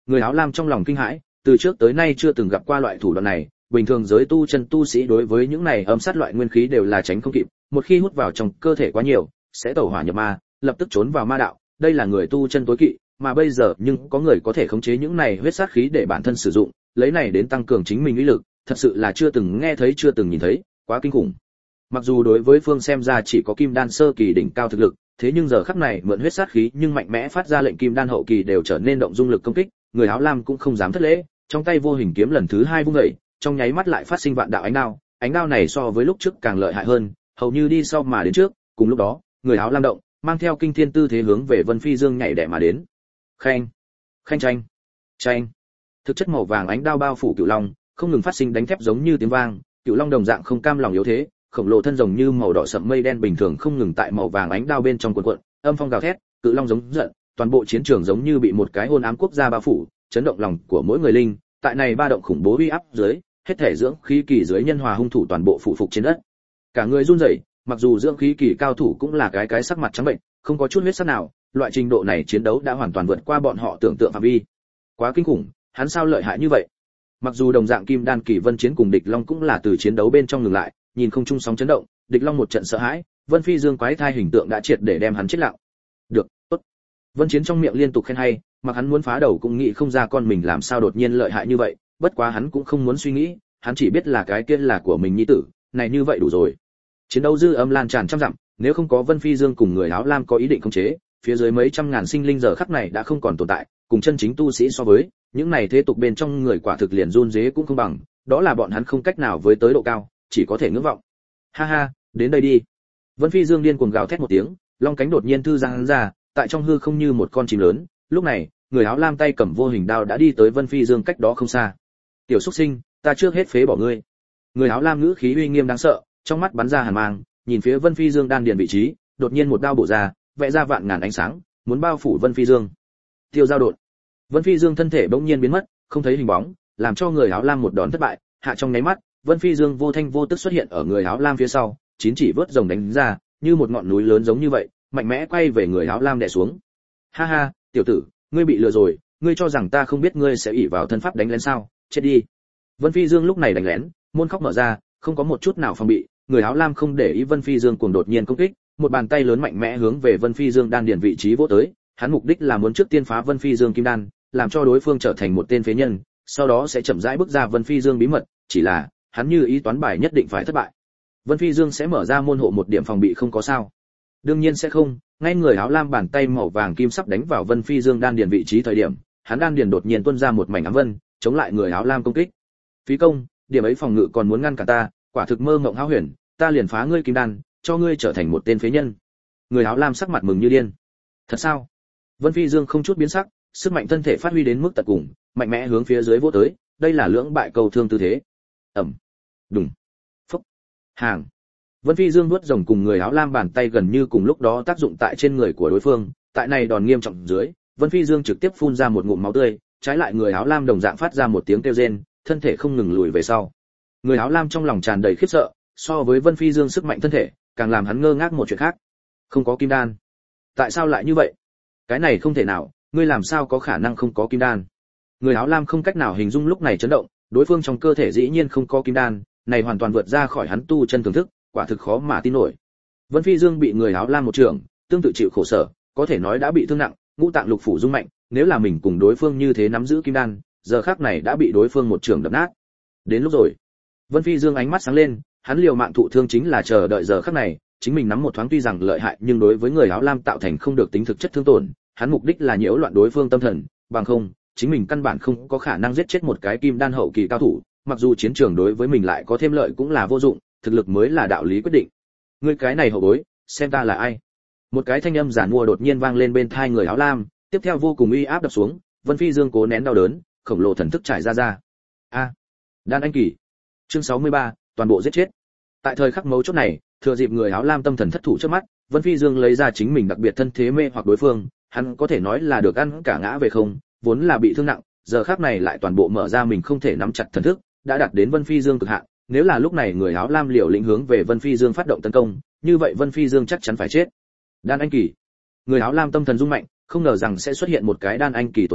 Người áo lam trong lòng kinh hãi, từ trước tới nay chưa từng gặp qua loại thủ đoạn này, bình thường giới tu chân tu sĩ đối với những này âm sát loại nguyên khí đều là tránh không kịp, một khi hút vào trong cơ thể quá nhiều, sẽ tẩu hỏa nhập ma, lập tức trốn vào ma đạo, đây là người tu chân tối kỵ, mà bây giờ nhưng có người có thể khống chế những này huyết sát khí để bản thân sử dụng, lấy này đến tăng cường chính mình uy lực, thật sự là chưa từng nghe thấy chưa từng nhìn thấy, quá kinh khủng. Mặc dù đối với phương xem ra chỉ có kim đan sơ kỳ đỉnh cao thực lực, thế nhưng giờ khắc này mượn huyết sát khí nhưng mạnh mẽ phát ra lệnh kim đan hậu kỳ đều trở nên động dung lực công kích, người áo lam cũng không dám thất lễ, trong tay vô hình kiếm lần thứ hai vung dậy, trong nháy mắt lại phát sinh vạn đạo ánh đao, ánh đao này so với lúc trước càng lợi hại hơn, hầu như đi sau mà đến trước, cùng lúc đó, người áo lam động, mang theo kinh thiên tư thế hướng về Vân Phi Dương nhảy đẻ mà đến. Khanh, khanh tranh, tranh. Thực chất màu vàng ánh đao bao phủ Cửu Long, không ngừng phát sinh đánh thép giống như tiếng vang, Cửu Long đồng dạng không cam lòng yếu thế, khổng lồ thân rồng như màu đỏ sậm mây đen bình thường không ngừng tại màu vàng ánh đao bên trong cuộn cuộn, âm phong gào thét, Cự Long giống giận, toàn bộ chiến trường giống như bị một cái hôn ám quốc gia bao phủ, chấn động lòng của mỗi người linh, tại này ba động khủng bố uy áp dưới, hết thể dưỡng khí kỳ dưới nhân hòa hung thủ toàn bộ phụ phục trên đất. Cả người run rẩy, mặc dù dưỡng khí kỳ cao thủ cũng là cái cái sắc mặt trắng bệnh, không có chút huyết sắc nào, loại trình độ này chiến đấu đã hoàn toàn vượt qua bọn họ tưởng tượng phạm vi. Quá kinh khủng, hắn sao lợi hại như vậy? Mặc dù đồng dạng kim đan kỳ Vân Chiến cùng Địch Long cũng là từ chiến đấu bên trong ngừng lại, nhìn không trung sóng chấn động, Địch Long một trận sợ hãi, Vân Phi Dương quái thai hình tượng đã triệt để đem hắn chết lặng. Được, tốt. Vân Chiến trong miệng liên tục khen hay, mặc hắn muốn phá đầu cũng nghĩ không ra con mình làm sao đột nhiên lợi hại như vậy, bất quá hắn cũng không muốn suy nghĩ, hắn chỉ biết là cái kia là của mình nhi tử, này như vậy đủ rồi. Chiến đấu dư âm lan tràn trăm dặm, nếu không có Vân Phi Dương cùng người áo lam có ý định khống chế, phía dưới mấy trăm ngàn sinh linh giờ khắc này đã không còn tồn tại, cùng chân chính tu sĩ so với, những này thế tục bên trong người quả thực liền run rế cũng không bằng, đó là bọn hắn không cách nào với tới độ cao, chỉ có thể ngưỡng vọng. Ha ha, đến đây đi. Vân Phi Dương điên cuồng gào thét một tiếng, long cánh đột nhiên thư giãn ra, tại trong hư không như một con chim lớn, lúc này, người áo lam tay cầm vô hình đao đã đi tới Vân Phi Dương cách đó không xa. Tiểu xuất sinh, ta trước hết phế bỏ ngươi. Người áo lam ngữ khí uy nghiêm đáng sợ, trong mắt bắn ra hàn mang, nhìn phía Vân Phi Dương đan điền vị trí, đột nhiên một đao bổ ra, vẽ ra vạn ngàn ánh sáng, muốn bao phủ Vân Phi Dương. Tiêu giao đột. Vân Phi Dương thân thể bỗng nhiên biến mất, không thấy hình bóng, làm cho người áo lam một đòn thất bại, hạ trong nháy mắt, Vân Phi Dương vô thanh vô tức xuất hiện ở người áo lam phía sau, chín chỉ vớt rồng đánh ra, như một ngọn núi lớn giống như vậy, mạnh mẽ quay về người áo lam đè xuống. Ha ha, tiểu tử, ngươi bị lừa rồi, ngươi cho rằng ta không biết ngươi sẽ ỷ vào thân pháp đánh lén sao? Chết đi. Vân Phi Dương lúc này đánh lén, môn khóc mở ra, không có một chút nào phòng bị, người áo lam không để ý Vân Phi Dương cuồng đột nhiên công kích, một bàn tay lớn mạnh mẽ hướng về Vân Phi Dương đan điền vị trí vỗ tới, hắn mục đích là muốn trước tiên phá Vân Phi Dương kim đan, làm cho đối phương trở thành một tên phế nhân, sau đó sẽ chậm rãi bước ra Vân Phi Dương bí mật, chỉ là, hắn như ý toán bài nhất định phải thất bại. Vân Phi Dương sẽ mở ra môn hộ một điểm phòng bị không có sao? Đương nhiên sẽ không, ngay người áo lam bàn tay màu vàng kim sắp đánh vào Vân Phi Dương đan điền vị trí thời điểm, hắn đan điền đột nhiên tuôn ra một mảnh ám vân, chống lại người áo lam công kích. Phí công, điểm ấy phòng ngự còn muốn ngăn cản ta, quả thực mơ mộng hão huyền, ta liền phá ngươi kim đan, cho ngươi trở thành một tên phế nhân. Người áo lam sắc mặt mừng như điên. Thật sao? Vân Phi Dương không chút biến sắc, sức mạnh thân thể phát huy đến mức tận cùng, mạnh mẽ hướng phía dưới vỗ tới, đây là lưỡng bại cầu thương tư thế. Ầm, đùng, phốc, hàng. Vân Phi Dương nuốt rồng cùng người áo lam bàn tay gần như cùng lúc đó tác dụng tại trên người của đối phương, tại này đòn nghiêm trọng dưới, Vân Phi Dương trực tiếp phun ra một ngụm máu tươi, trái lại người áo lam đồng dạng phát ra một tiếng kêu rên, thân thể không ngừng lùi về sau. Người áo lam trong lòng tràn đầy khiếp sợ, so với Vân Phi Dương sức mạnh thân thể, càng làm hắn ngơ ngác một chuyện khác. Không có kim đan. Tại sao lại như vậy? Cái này không thể nào, ngươi làm sao có khả năng không có kim đan? Người áo lam không cách nào hình dung lúc này chấn động, đối phương trong cơ thể dĩ nhiên không có kim đan, này hoàn toàn vượt ra khỏi hắn tu chân thưởng thức, quả thực khó mà tin nổi. Vân Phi Dương bị người áo lam một trường, tương tự chịu khổ sở, có thể nói đã bị thương nặng, ngũ tạng lục phủ rung mạnh, nếu là mình cùng đối phương như thế nắm giữ kim đan, giờ khắc này đã bị đối phương một trường đập nát. Đến lúc rồi. Vân Phi Dương ánh mắt sáng lên, hắn liều mạng thụ thương chính là chờ đợi giờ khắc này, chính mình nắm một thoáng tuy rằng lợi hại, nhưng đối với người áo lam tạo thành không được tính thực chất thương tổn, hắn mục đích là nhiễu loạn đối phương tâm thần, bằng không, chính mình căn bản không có khả năng giết chết một cái kim đan hậu kỳ cao thủ, mặc dù chiến trường đối với mình lại có thêm lợi cũng là vô dụng, thực lực mới là đạo lý quyết định. Ngươi cái này hậu bối, xem ta là ai? Một cái thanh âm giản mua đột nhiên vang lên bên tai người áo lam, tiếp theo vô cùng uy áp đập xuống, Vân Phi Dương cố nén đau đớn, khổng lồ thần thức trải ra ra. A, Đan Anh Kỳ. Chương sáu mươi ba, toàn bộ giết chết. Tại thời khắc mấu chốt này, thừa dịp người áo lam tâm thần thất thủ trước mắt, Vân Phi Dương lấy ra chính mình đặc biệt thân thế mê hoặc đối phương, hắn có thể nói là được ăn cả ngã về không, vốn là bị thương nặng, giờ khắc này lại toàn bộ mở ra mình không thể nắm chặt thần thức, đã đạt đến Vân Phi Dương cực hạn, nếu là lúc này người áo lam liều lĩnh hướng về Vân Phi Dương phát động tấn công, như vậy Vân Phi Dương chắc chắn phải chết. Đan Anh Kỳ. Người áo lam tâm thần rung mạnh, không ngờ rằng sẽ xuất hiện một cái Đan Anh Kỳ tồn tại,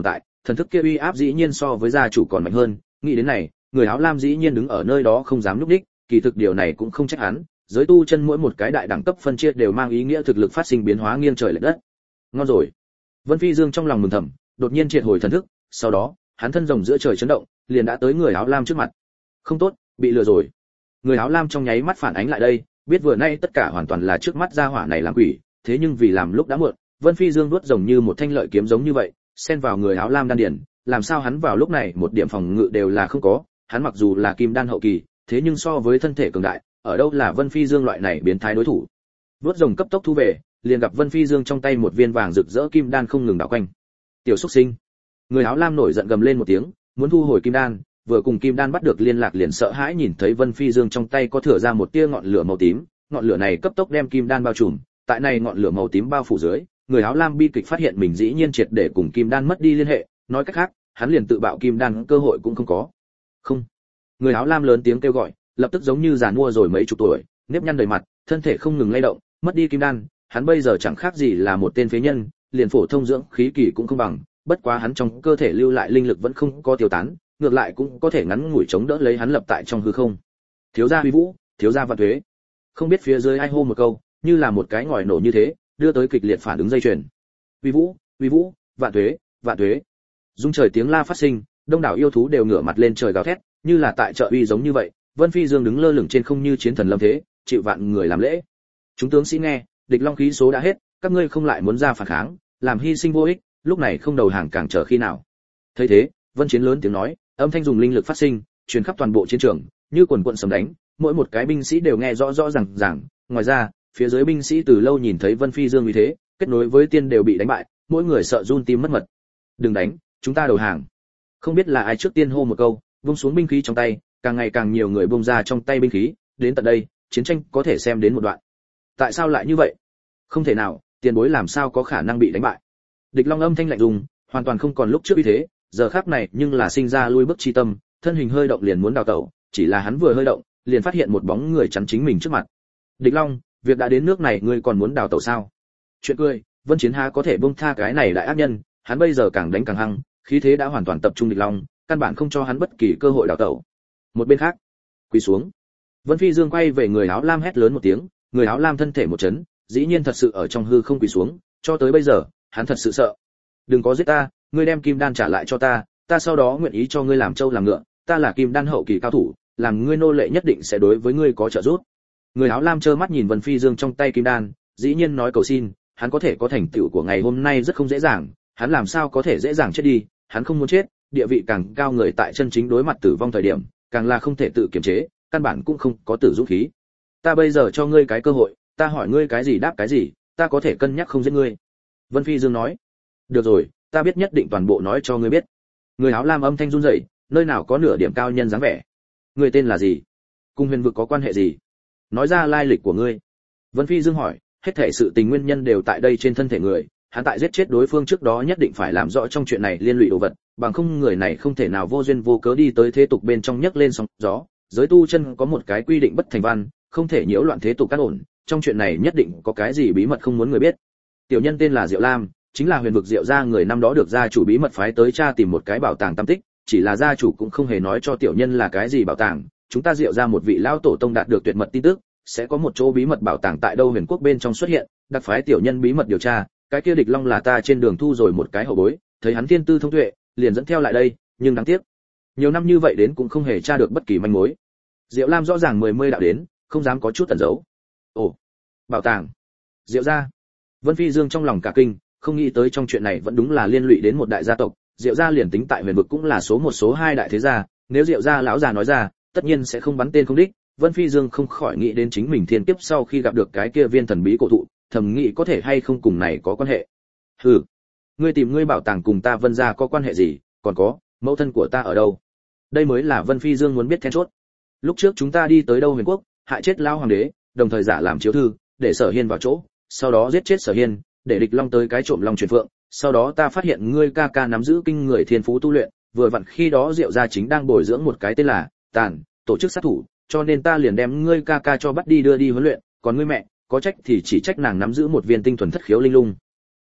thần thức kia uy áp dĩ nhiên so với gia chủ còn mạnh hơn, nghĩ đến này, người áo lam dĩ nhiên đứng ở nơi đó không dám nhúc nhích, kỳ thực điều này cũng không trách hắn, giới tu chân mỗi một cái đại đẳng cấp phân chia đều mang ý nghĩa thực lực phát sinh biến hóa nghiêng trời lệch đất. Ngon rồi. Vân Phi Dương trong lòng mừng thầm, đột nhiên triệt hồi thần thức, sau đó, hắn thân rồng giữa trời chấn động, liền đã tới người áo lam trước mặt. Không tốt, bị lừa rồi. Người áo lam trong nháy mắt phản ánh lại đây, biết vừa nay tất cả hoàn toàn là trước mắt gia hỏa này làm quỷ, thế nhưng vì làm lúc đã muộn, Vân Phi Dương vuốt rồng như một thanh lợi kiếm giống như vậy, xen vào người áo lam đan điền, làm sao hắn vào lúc này một điểm phòng ngự đều là không có, hắn mặc dù là kim đan hậu kỳ, thế nhưng so với thân thể cường đại, ở đâu là Vân Phi Dương loại này biến thái đối thủ. Vuốt rồng cấp tốc thu về, liền gặp Vân Phi Dương trong tay một viên vàng rực rỡ kim đan không ngừng đảo quanh. Tiểu xuất sinh. Người áo lam nổi giận gầm lên một tiếng, muốn thu hồi kim đan, vừa cùng kim đan bắt được liên lạc liền sợ hãi nhìn thấy Vân Phi Dương trong tay có thừa ra một tia ngọn lửa màu tím, ngọn lửa này cấp tốc đem kim đan bao trùm, tại này ngọn lửa màu tím bao phủ dưới, người áo lam bi kịch phát hiện mình dĩ nhiên triệt để cùng kim đan mất đi liên hệ, nói cách khác, hắn liền tự bạo kim đan cơ hội cũng không có. Không. Người áo lam lớn tiếng kêu gọi, lập tức giống như già nua rồi mấy chục tuổi, nếp nhăn đầy mặt, thân thể không ngừng lay động, mất đi kim đan, hắn bây giờ chẳng khác gì là một tên phế nhân, liền phổ thông dưỡng khí kỳ cũng không bằng, bất quá hắn trong cơ thể lưu lại linh lực vẫn không có tiêu tán, ngược lại cũng có thể ngắn ngủi chống đỡ lấy hắn lập tại trong hư không. Thiếu gia Huy Vũ, thiếu gia Vạn Tuế. Không biết phía dưới ai hô một câu, như là một cái ngòi nổ như thế, đưa tới kịch liệt phản ứng dây chuyền. Huy Vũ, Huy Vũ, Vạn Tuế, Vạn Tuế. Dung trời tiếng la phát sinh, đông đảo yêu thú đều ngửa mặt lên trời gào thét, như là tại chợ uy giống như vậy. Vân Phi Dương đứng lơ lửng trên không như chiến thần lâm thế, chịu vạn người làm lễ. Chúng tướng sĩ nghe, địch long khí số đã hết, các ngươi không lại muốn ra phản kháng, làm hy sinh vô ích, lúc này không đầu hàng càng chờ khi nào. Thấy thế, Vân Chiến lớn tiếng nói, âm thanh dùng linh lực phát sinh, truyền khắp toàn bộ chiến trường, như quần quần sấm đánh, mỗi một cái binh sĩ đều nghe rõ rõ ràng ràng. Ngoài ra, phía dưới binh sĩ từ lâu nhìn thấy Vân Phi Dương như thế, kết nối với tiên đều bị đánh bại, mỗi người sợ run tim mất mật. Đừng đánh, chúng ta đầu hàng. Không biết là ai trước tiên hô một câu, vung xuống binh khí trong tay, càng ngày càng nhiều người buông ra trong tay binh khí, đến tận đây, chiến tranh có thể xem đến một đoạn. Tại sao lại như vậy? Không thể nào, tiền bối làm sao có khả năng bị đánh bại? Địch Long âm thanh lạnh lùng, hoàn toàn không còn lúc trước uy thế, giờ khắc này nhưng là sinh ra lui bước chi tâm, thân hình hơi động liền muốn đào tẩu, chỉ là hắn vừa hơi động, liền phát hiện một bóng người chắn chính mình trước mặt. Địch Long, việc đã đến nước này ngươi còn muốn đào tẩu sao? Chuyện cười, Vân Chiến Há có thể buông tha cái này đại ác nhân, hắn bây giờ càng đánh càng hăng, khí thế đã hoàn toàn tập trung Địch Long, căn bản không cho hắn bất kỳ cơ hội đào tẩu. Một bên khác, quỳ xuống. Vân Phi Dương quay về người áo lam hét lớn một tiếng, người áo lam thân thể một chấn, dĩ nhiên thật sự ở trong hư không quỳ xuống, cho tới bây giờ, hắn thật sự sợ. Đừng có giết ta, ngươi đem kim đan trả lại cho ta, ta sau đó nguyện ý cho ngươi làm trâu làm ngựa, ta là kim đan hậu kỳ cao thủ, làm ngươi nô lệ nhất định sẽ đối với ngươi có trợ giúp. Người áo lam trơ mắt nhìn Vân Phi Dương trong tay kim đan, dĩ nhiên nói cầu xin, hắn có thể có thành tựu của ngày hôm nay rất không dễ dàng, hắn làm sao có thể dễ dàng chết đi, hắn không muốn chết, địa vị càng cao người tại chân chính đối mặt tử vong thời điểm, càng là không thể tự kiềm chế, căn bản cũng không có tử dũng khí. Ta bây giờ cho ngươi cái cơ hội, ta hỏi ngươi cái gì đáp cái gì, ta có thể cân nhắc không giết ngươi. Vân Phi Dương nói. Được rồi, ta biết nhất định toàn bộ nói cho ngươi biết. Người áo lam âm thanh run rẩy, nơi nào có nửa điểm cao nhân dáng vẻ. Ngươi tên là gì? Cùng huyền vực có quan hệ gì? Nói ra lai lịch của ngươi. Vân Phi Dương hỏi, hết thảy sự tình nguyên nhân đều tại đây trên thân thể người, hắn tại giết chết đối phương trước đó nhất định phải làm rõ trong chuyện này liên lụy đồ vật, bằng không người này không thể nào vô duyên vô cớ đi tới thế tục bên trong nhấc lên sóng gió. Giới tu chân có một cái quy định bất thành văn, không thể nhiễu loạn thế tục cát ổn, trong chuyện này nhất định có cái gì bí mật không muốn người biết. Tiểu nhân tên là Diệu Lam, chính là huyền vực Diệu gia người năm đó được gia chủ bí mật phái tới tra tìm một cái bảo tàng tam tích, chỉ là gia chủ cũng không hề nói cho tiểu nhân là cái gì bảo tàng, chúng ta Diệu gia một vị lão tổ tông đạt được tuyệt mật tin tức, sẽ có một chỗ bí mật bảo tàng tại đâu huyền quốc bên trong xuất hiện, đặc phái tiểu nhân bí mật điều tra, cái kia Địch Long là ta trên đường thu rồi một cái hậu bối, thấy hắn thiên tư thông tuệ, liền dẫn theo lại đây, nhưng đáng tiếc, nhiều năm như vậy đến cũng không hề tra được bất kỳ manh mối. Diệu Lam rõ ràng mười mươi đạo đến, không dám có chút tẩn giấu. Ồ, bảo tàng. Diệu gia. Vân Phi Dương trong lòng cả kinh, không nghĩ tới trong chuyện này vẫn đúng là liên lụy đến một đại gia tộc, Diệu gia liền tính tại huyền vực cũng là số một số hai đại thế gia, nếu Diệu gia lão già nói ra, tất nhiên sẽ không bắn tên không đích. Vân Phi Dương không khỏi nghĩ đến chính mình thiên kiếp sau khi gặp được cái kia viên thần bí cổ thụ, thầm nghĩ có thể hay không cùng này có quan hệ. Hừ, ngươi tìm ngươi bảo tàng cùng ta Vân gia có quan hệ gì, còn có, mẫu thân của ta ở đâu? Đây mới là Vân Phi Dương muốn biết then chốt. Lúc trước chúng ta đi tới đâu huyền quốc, hại chết lão hoàng đế, đồng thời giả làm chiếu thư, để Sở Hiên vào chỗ, sau đó giết chết Sở Hiên, để Địch Long tới cái trộm long truyền phượng, sau đó ta phát hiện ngươi ca ca nắm giữ kinh người thiên phú tu luyện, vừa vặn khi đó Diệu gia chính đang bồi dưỡng một cái tên là Tàn, tổ chức sát thủ, cho nên ta liền đem ngươi ca ca cho bắt đi đưa đi huấn luyện, còn ngươi mẹ, có trách thì chỉ trách nàng nắm giữ một viên tinh thuần thất khiếu linh lung. Tâm,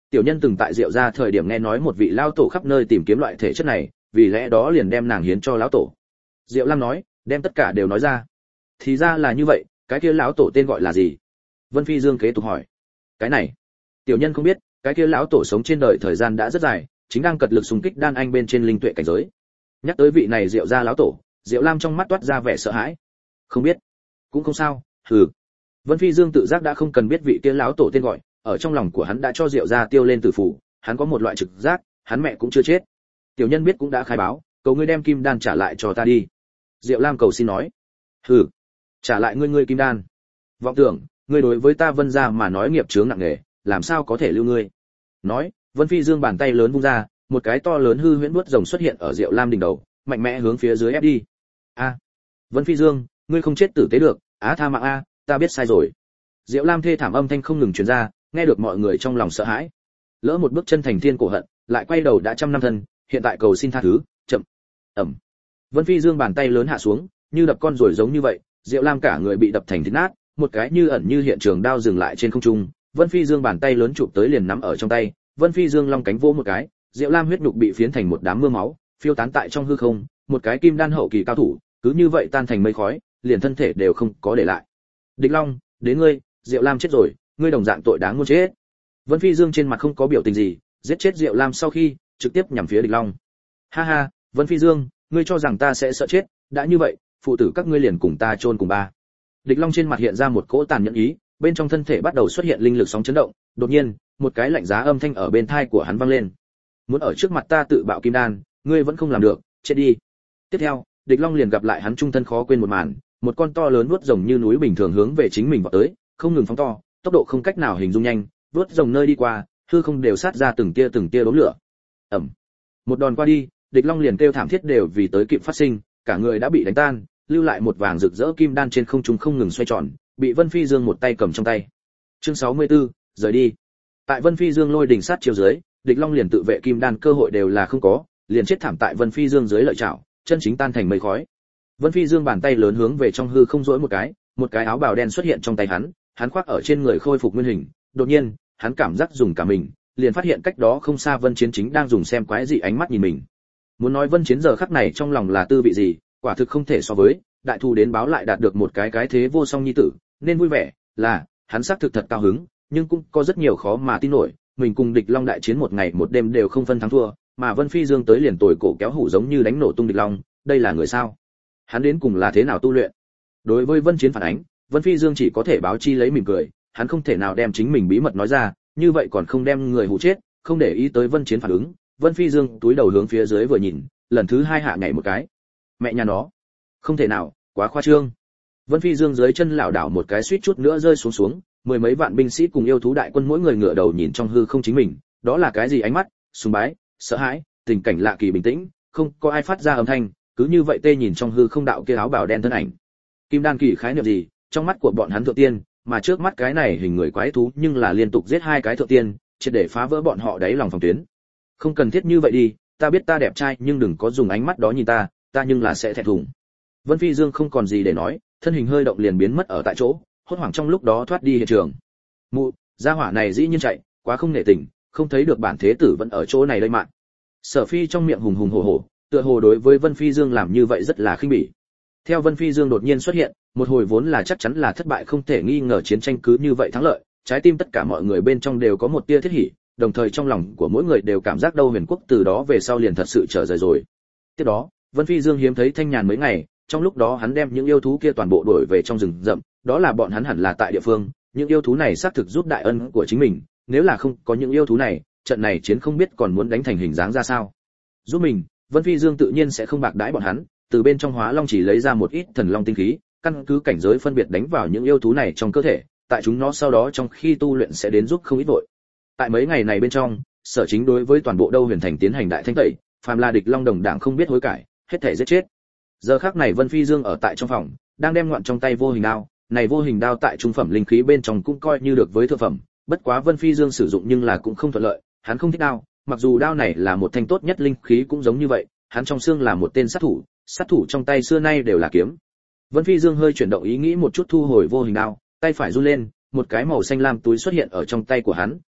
Tiểu nhân từng tại Diệu gia thời điểm nghe nói một vị lão tổ khắp nơi tìm kiếm loại thể chất này, vì lẽ đó liền đem nàng hiến cho lão tổ. Diệu Lam nói, đem tất cả đều nói ra. Thì ra là như vậy, cái kia lão tổ tên gọi là gì? Vân Phi Dương kế tục hỏi. Cái này, tiểu nhân không biết, cái kia lão tổ sống trên đời thời gian đã rất dài, chính đang cật lực xung kích đan anh bên trên linh tuệ cảnh giới. Nhắc tới vị này Diệu gia lão tổ, Diệu Lam trong mắt toát ra vẻ sợ hãi. Không biết, cũng không sao, hừ. Vân Phi Dương tự giác đã không cần biết vị kia lão tổ tên gọi, ở trong lòng của hắn đã cho Diệu gia tiêu lên tử phủ, hắn có một loại trực giác, hắn mẹ cũng chưa chết. Tiểu nhân biết cũng đã khai báo, cầu ngươi đem kim đan trả lại cho ta đi. Diệu Lam cầu xin nói. Hừ, trả lại ngươi ngươi kim đan. Vọng tưởng, ngươi đối với ta Vân gia mà nói nghiệp chướng nặng nề, làm sao có thể lưu ngươi. Nói, Vân Phi Dương bàn tay lớn vung ra, một cái to lớn hư huyễn vuốt rồng xuất hiện ở Diệu Lam đỉnh đầu, mạnh mẽ hướng phía dưới ép đi. A, Vân Phi Dương, ngươi không chết tử tế được, á tha mạng a, ta biết sai rồi. Diệu Lam thê thảm âm thanh không ngừng truyền ra, nghe được mọi người trong lòng sợ hãi. Lỡ một bước chân thành thiên cổ hận, lại quay đầu đã trăm năm thân, hiện tại cầu xin tha thứ, chậm. Ẩm. Vân Phi Dương bàn tay lớn hạ xuống, như đập con rồi giống như vậy, Diệu Lam cả người bị đập thành thịt nát, một cái như ẩn như hiện trường đao dừng lại trên không trung, Vân Phi Dương bàn tay lớn chụp tới liền nắm ở trong tay, Vân Phi Dương long cánh vỗ một cái, Diệu Lam huyết nhục bị phiến thành một đám mưa máu, phiêu tán tại trong hư không, một cái kim đan hậu kỳ cao thủ, cứ như vậy tan thành mây khói, liền thân thể đều không có để lại. Địch Long, đến ngươi, Diệu Lam chết rồi, ngươi đồng dạng tội đáng muôn chết. Vân Phi Dương trên mặt không có biểu tình gì, giết chết Diệu Lam sau khi, trực tiếp nhằm phía Địch Long. Ha ha, Vân Phi Dương, ngươi cho rằng ta sẽ sợ chết, đã như vậy, phụ tử các ngươi liền cùng ta chôn cùng ba. Địch Long trên mặt hiện ra một cỗ tàn nhẫn ý, bên trong thân thể bắt đầu xuất hiện linh lực sóng chấn động, đột nhiên, một cái lạnh giá âm thanh ở bên tai của hắn vang lên. Muốn ở trước mặt ta tự bạo kim đan, ngươi vẫn không làm được, chết đi. Tiếp theo, Địch Long liền gặp lại hắn trung thân khó quên một màn, một con to lớn vuốt rồng như núi bình thường hướng về chính mình vọt tới, không ngừng phóng to, tốc độ không cách nào hình dung nhanh, vuốt rồng nơi đi qua, hư không đều sát ra từng tia từng tia đốm lửa. Ầm. Một đòn qua đi, Địch Long liền kêu thảm thiết đều vì tới kịp phát sinh, cả người đã bị đánh tan, lưu lại một vàng rực rỡ kim đan trên không trung không ngừng xoay tròn, bị Vân Phi Dương một tay cầm trong tay. Chương sáu mươi tư, rời đi. Tại Vân Phi Dương lôi đỉnh sát chiếu dưới, Địch Long liền tự vệ kim đan cơ hội đều là không có, liền chết thảm tại Vân Phi Dương dưới lợi chảo, chân chính tan thành mây khói. Vân Phi Dương bàn tay lớn hướng về trong hư không rỗi một cái, một cái áo bào đen xuất hiện trong tay hắn, hắn khoác ở trên người khôi phục nguyên hình, đột nhiên, hắn cảm giác dùng cả mình, liền phát hiện cách đó không xa Vân Chiến chính đang dùng xem quái dị ánh mắt nhìn mình. Muốn nói Vân Chiến giờ khắc này trong lòng là tư vị gì, quả thực không thể so với, đại thù đến báo lại đạt được một cái cái thế vô song nhi tử, nên vui vẻ, là, hắn xác thực thật cao hứng, nhưng cũng có rất nhiều khó mà tin nổi, mình cùng Địch Long đại chiến một ngày một đêm đều không phân thắng thua, mà Vân Phi Dương tới liền tồi cổ kéo hủ giống như đánh nổ tung Địch Long, đây là người sao? Hắn đến cùng là thế nào tu luyện? Đối với Vân Chiến phản ánh, Vân Phi Dương chỉ có thể báo chi lấy mỉm cười, hắn không thể nào đem chính mình bí mật nói ra, như vậy còn không đem người hù chết, không để ý tới Vân Chiến phản ứng, Vân Phi Dương túi đầu hướng phía dưới vừa nhìn, lần thứ hai hạ nhảy một cái. Mẹ nhà nó, không thể nào, quá khoa trương. Vân Phi Dương dưới chân lảo đảo một cái suýt chút nữa rơi xuống xuống, mười mấy vạn binh sĩ cùng yêu thú đại quân mỗi người ngửa đầu nhìn trong hư không chính mình, đó là cái gì ánh mắt, sùng bái, sợ hãi, tình cảnh lạ kỳ bình tĩnh, không có ai phát ra âm thanh, cứ như vậy tê nhìn trong hư không đạo kia áo bào đen thân ảnh. Kim đan kỳ khái niệm gì, trong mắt của bọn hắn thượng tiên, mà trước mắt cái này hình người quái thú nhưng là liên tục giết hai cái thượng tiên, triệt để phá vỡ bọn họ đáy lòng phòng tuyến. Không cần thiết như vậy đi, ta biết ta đẹp trai nhưng đừng có dùng ánh mắt đó nhìn ta, ta nhưng là sẽ thẹn thùng. Vân Phi Dương không còn gì để nói, thân hình hơi động liền biến mất ở tại chỗ, hốt hoảng trong lúc đó thoát đi hiện trường. Mụ, gia hỏa này dĩ nhiên chạy, quá không nể tình, không thấy được bản thế tử vẫn ở chỗ này đây mạng. Sở Phi trong miệng hùng hùng hổ hổ, tựa hồ đối với Vân Phi Dương làm như vậy rất là khinh bỉ. Theo Vân Phi Dương đột nhiên xuất hiện, một hồi vốn là chắc chắn là thất bại không thể nghi ngờ chiến tranh cứ như vậy thắng lợi, trái tim tất cả mọi người bên trong đều có một tia thiết hỉ, đồng thời trong lòng của mỗi người đều cảm giác đâu Huyền Quốc từ đó về sau liền thật sự trở rời rồi. Tiếp đó, Vân Phi Dương hiếm thấy thanh nhàn mấy ngày, trong lúc đó hắn đem những yêu thú kia toàn bộ đuổi về trong rừng rậm, đó là bọn hắn hẳn là tại địa phương, những yêu thú này xác thực giúp đại ân của chính mình, nếu là không có những yêu thú này, trận này chiến không biết còn muốn đánh thành hình dáng ra sao. Giúp mình, Vân Phi Dương tự nhiên sẽ không bạc đãi bọn hắn, từ bên trong Hóa Long chỉ lấy ra một ít thần long tinh khí, căn cứ cảnh giới phân biệt đánh vào những yêu thú này trong cơ thể, tại chúng nó sau đó trong khi tu luyện sẽ đến giúp không ít vội. Tại mấy ngày này bên trong, Sở Chính đối với toàn bộ Đâu Huyền Thành tiến hành đại thanh tẩy, phàm là địch long đồng đảng không biết hối cải, hết thảy giết chết. Giờ khắc này Vân Phi Dương ở tại trong phòng, đang đem ngoạn trong tay vô hình đao, này vô hình đao tại trung phẩm linh khí bên trong cũng coi như được với thượng phẩm, bất quá Vân Phi Dương sử dụng nhưng là cũng không thuận lợi, hắn không thích đao, mặc dù đao này là một thanh tốt nhất linh khí cũng giống như vậy, hắn trong xương là một tên sát thủ, sát thủ trong tay xưa nay đều là kiếm. Vân Phi Dương hơi chuyển động ý nghĩ một chút thu hồi vô hình đao, tay phải run lên, một cái màu xanh lam túi xuất hiện ở trong tay của hắn,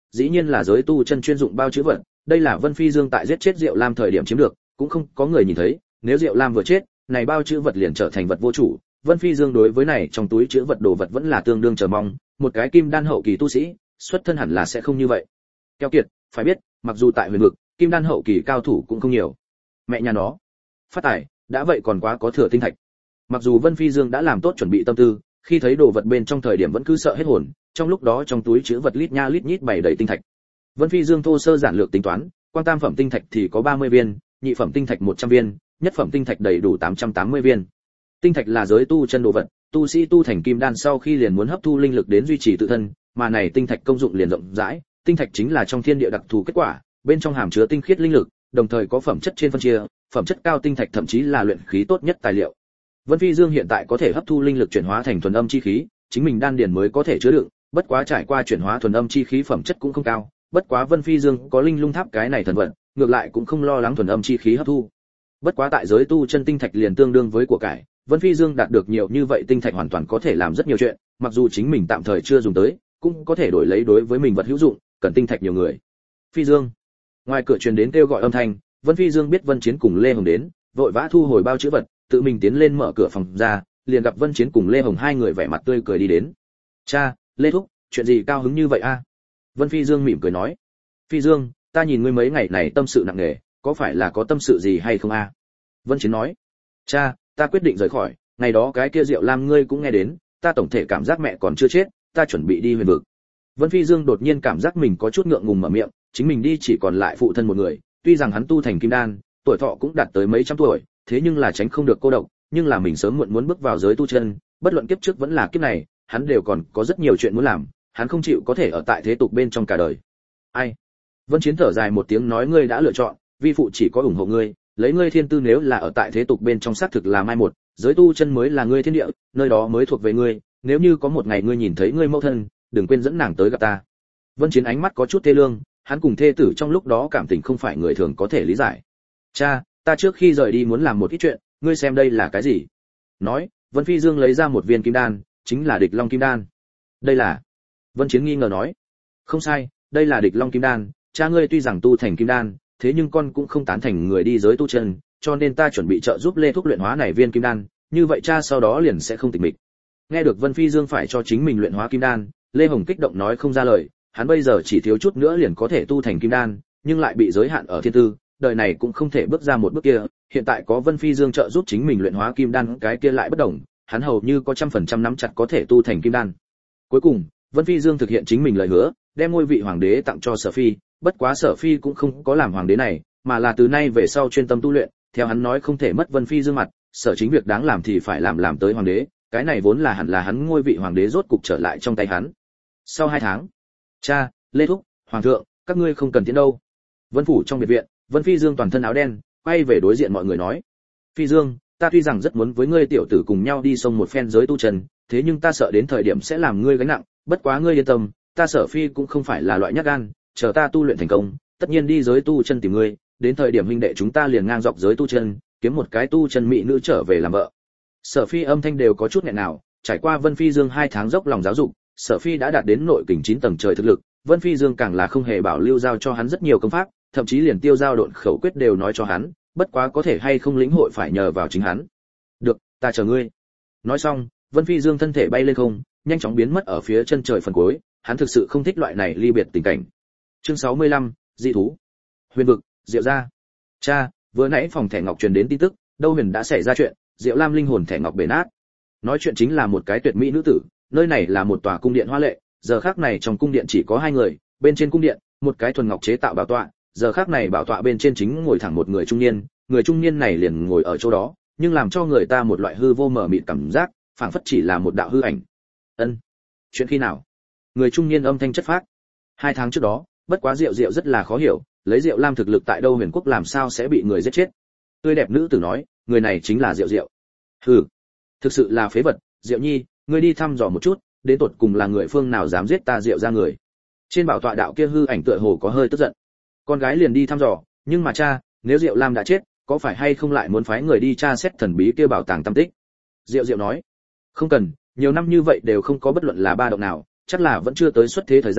dĩ nhiên là giới tu chân chuyên dụng bao chữ vật, đây là Vân Phi Dương tại giết chết Diệu Lam thời điểm chiếm được, cũng không có người nhìn thấy, nếu Diệu Lam vừa chết, này bao chữ vật liền trở thành vật vô chủ. Vân Phi Dương đối với này trong túi chữ vật đồ vật vẫn là tương đương chờ mong, một cái kim đan hậu kỳ tu sĩ, xuất thân hẳn là sẽ không như vậy. Keo kiệt, phải biết, mặc dù tại huyền vực, kim đan hậu kỳ cao thủ cũng không nhiều. Mẹ nhà nó, phát tài, đã vậy còn quá có thừa tinh thạch. Mặc dù Vân Phi Dương đã làm tốt chuẩn bị tâm tư, khi thấy đồ vật bên trong thời điểm vẫn cứ sợ hết hồn, trong lúc đó trong túi chứa vật lít nha lít nhít bày đầy tinh thạch. Vân Phi Dương thô sơ giản lược tính toán, quang tam phẩm tinh thạch thì có ba mươi viên, nhị phẩm tinh thạch một trăm viên, nhất phẩm tinh thạch đầy đủ tám trăm tám mươi viên. Tinh thạch là giới tu chân đồ vật, tu sĩ tu thành kim đan sau khi liền muốn hấp thu linh lực đến duy trì tự thân, mà này tinh thạch công dụng liền rộng rãi, tinh thạch chính là trong thiên địa đặc thù kết quả, bên trong hàm chứa tinh khiết linh lực, đồng thời có phẩm chất trên phân chia, phẩm chất cao tinh thạch thậm chí là luyện khí tốt nhất tài liệu. Vân Phi Dương hiện tại có thể hấp thu linh lực chuyển hóa thành thuần âm chi khí, chính mình đan điền mới có thể chứa đựng, bất quá trải qua chuyển hóa thuần âm chi khí phẩm chất cũng không cao, bất quá Vân Phi Dương có linh lung tháp cái này thần vận, ngược lại cũng không lo lắng thuần âm chi khí hấp thu. Bất quá tại giới tu chân tinh thạch liền tương đương với của cải, Vân Phi Dương đạt được nhiều như vậy tinh thạch hoàn toàn có thể làm rất nhiều chuyện, mặc dù chính mình tạm thời chưa dùng tới, cũng có thể đổi lấy đối với mình vật hữu dụng, cần tinh thạch nhiều người. Phi Dương. Ngoài cửa truyền đến kêu gọi âm thanh, Vân Phi Dương biết Vân Chiến cùng Lê Hồng đến, vội vã thu hồi bao chữ vật, tự mình tiến lên mở cửa phòng ra, liền gặp Vân Chiến cùng Lê Hồng hai người vẻ mặt tươi cười đi đến. "Cha, Lê thúc, chuyện gì cao hứng như vậy a?" Vân Phi Dương mỉm cười nói. "Phi Dương, ta nhìn ngươi mấy ngày này tâm sự nặng nề, có phải là có tâm sự gì hay không a?" Vân Chiến nói. "Cha, ta quyết định rời khỏi, ngày đó cái kia Diệu Lam ngươi cũng nghe đến, ta tổng thể cảm giác mẹ còn chưa chết, ta chuẩn bị đi huyền vực." Vân Phi Dương đột nhiên cảm giác mình có chút ngượng ngùng mở miệng, chính mình đi chỉ còn lại phụ thân một người, tuy rằng hắn tu thành kim đan, tuổi thọ cũng đạt tới mấy trăm tuổi, thế nhưng là tránh không được cô độc, nhưng là mình sớm muộn muốn bước vào giới tu chân, bất luận kiếp trước vẫn là kiếp này, hắn đều còn có rất nhiều chuyện muốn làm, hắn không chịu có thể ở tại thế tục bên trong cả đời. Ai? Vân Chiến thở dài một tiếng nói ngươi đã lựa chọn, vi phụ chỉ có ủng hộ ngươi, lấy ngươi thiên tư nếu là ở tại thế tục bên trong xác thực là mai một, giới tu chân mới là ngươi thiên địa, nơi đó mới thuộc về ngươi, nếu như có một ngày ngươi nhìn thấy ngươi mẫu thân, đừng quên dẫn nàng tới gặp ta. Vân Chiến ánh mắt có chút thê lương, hắn cùng thê tử trong lúc đó cảm tình không phải người thường có thể lý giải. Cha, ta trước khi rời đi muốn làm một ít chuyện, ngươi xem đây là cái gì? Nói, Vân Phi Dương lấy ra một viên kim đan, chính là Địch Long kim đan. Đây là? Vân Chiến nghi ngờ nói. Không sai, đây là Địch Long kim đan, cha ngươi tuy rằng tu thành kim đan, thế nhưng con cũng không tán thành người đi giới tu chân, cho nên ta chuẩn bị trợ giúp Lê thúc luyện hóa này viên kim đan, như vậy cha sau đó liền sẽ không tịch mịch. Nghe được Vân Phi Dương phải cho chính mình luyện hóa kim đan, Lê Hồng kích động nói không ra lời, hắn bây giờ chỉ thiếu chút nữa liền có thể tu thành kim đan, nhưng lại bị giới hạn ở thiên tư, đời này cũng không thể bước ra một bước kia, hiện tại có Vân Phi Dương trợ giúp chính mình luyện hóa kim đan, cái kia lại bất đồng, hắn hầu như có trăm phần trăm nắm chặt có thể tu thành kim đan. Cuối cùng, Vân Phi Dương thực hiện chính mình lời hứa, đem ngôi vị hoàng đế tặng cho Sở Phi, bất quá Sở Phi cũng không có làm hoàng đế này, mà là từ nay về sau chuyên tâm tu luyện, theo hắn nói không thể mất Vân Phi Dương mặt, sở chính việc đáng làm thì phải làm làm tới hoàng đế, cái này vốn là hẳn là hắn ngôi vị hoàng đế rốt cục trở lại trong tay hắn. Sau hai tháng, cha, Lê thúc, hoàng thượng, các ngươi không cần tiến đâu. Vân phủ trong biệt viện, Vân Phi Dương toàn thân áo đen, quay về đối diện mọi người nói: Phi Dương, ta tuy rằng rất muốn với ngươi tiểu tử cùng nhau đi sông một phen giới tu trần, thế nhưng ta sợ đến thời điểm sẽ làm ngươi gánh nặng, bất quá ngươi yên tâm, ta Sở Phi cũng không phải là loại nhát gan, chờ ta tu luyện thành công, tất nhiên đi giới tu chân tìm ngươi, đến thời điểm huynh đệ chúng ta liền ngang dọc giới tu chân, kiếm một cái tu chân mỹ nữ trở về làm vợ. Sở Phi âm thanh đều có chút nghẹn nào, trải qua Vân Phi Dương hai tháng dốc lòng giáo dục, Sở Phi đã đạt đến nội kình chín tầng trời thực lực, Vân Phi Dương càng là không hề bảo lưu giao cho hắn rất nhiều công pháp, thậm chí liền tiêu giao độn khẩu quyết đều nói cho hắn, bất quá có thể hay không lĩnh hội phải nhờ vào chính hắn. Được, ta chờ ngươi. Nói xong, Vân Phi Dương thân thể bay lên không, nhanh chóng biến mất ở phía chân trời phần cuối, hắn thực sự không thích loại này ly biệt tình cảnh. Chương sáu mươi lăm, dị thú. Huyền vực, Diệu gia. Cha, vừa nãy phòng thẻ ngọc truyền đến tin tức, đâu Huyền đã xảy ra chuyện, Diệu Lam linh hồn thẻ ngọc bể nát. Nói chuyện chính là một cái tuyệt mỹ nữ tử, nơi này là một tòa cung điện hoa lệ, giờ khắc này trong cung điện chỉ có hai người, bên trên cung điện, một cái thuần ngọc chế tạo bảo tọa, giờ khắc này bảo tọa bên trên chính ngồi thẳng một người trung niên, người trung niên này liền ngồi ở chỗ đó, nhưng làm cho người ta một loại hư vô mờ mịt cảm giác, phảng phất chỉ là một đạo hư ảnh. Ân, chuyện khi nào? Người trung niên âm thanh chất phác. Hai tháng trước đó, bất quá Diệu Diệu rất là khó hiểu, lấy Diệu Lam thực lực tại đâu Huyền quốc làm sao sẽ bị người giết chết? Tươi đẹp nữ tử nói, người này chính là Diệu Diệu. Hừ, thực sự là phế vật, Diệu Nhi, ngươi đi thăm dò một chút, đến tột cùng là người phương nào dám giết ta Diệu gia người. Trên bảo tọa đạo kia hư ảnh tựa hồ có hơi tức giận. Con gái liền đi thăm dò, nhưng mà cha, nếu Diệu Lam đã chết, có phải hay không lại muốn phái người đi tra xét thần bí kia bảo tàng tâm tích? Diệu Diệu nói, không cần, nhiều năm như vậy đều không có bất luận là ba động nào, chắc là vẫn chưa tới xuất thế thời gian,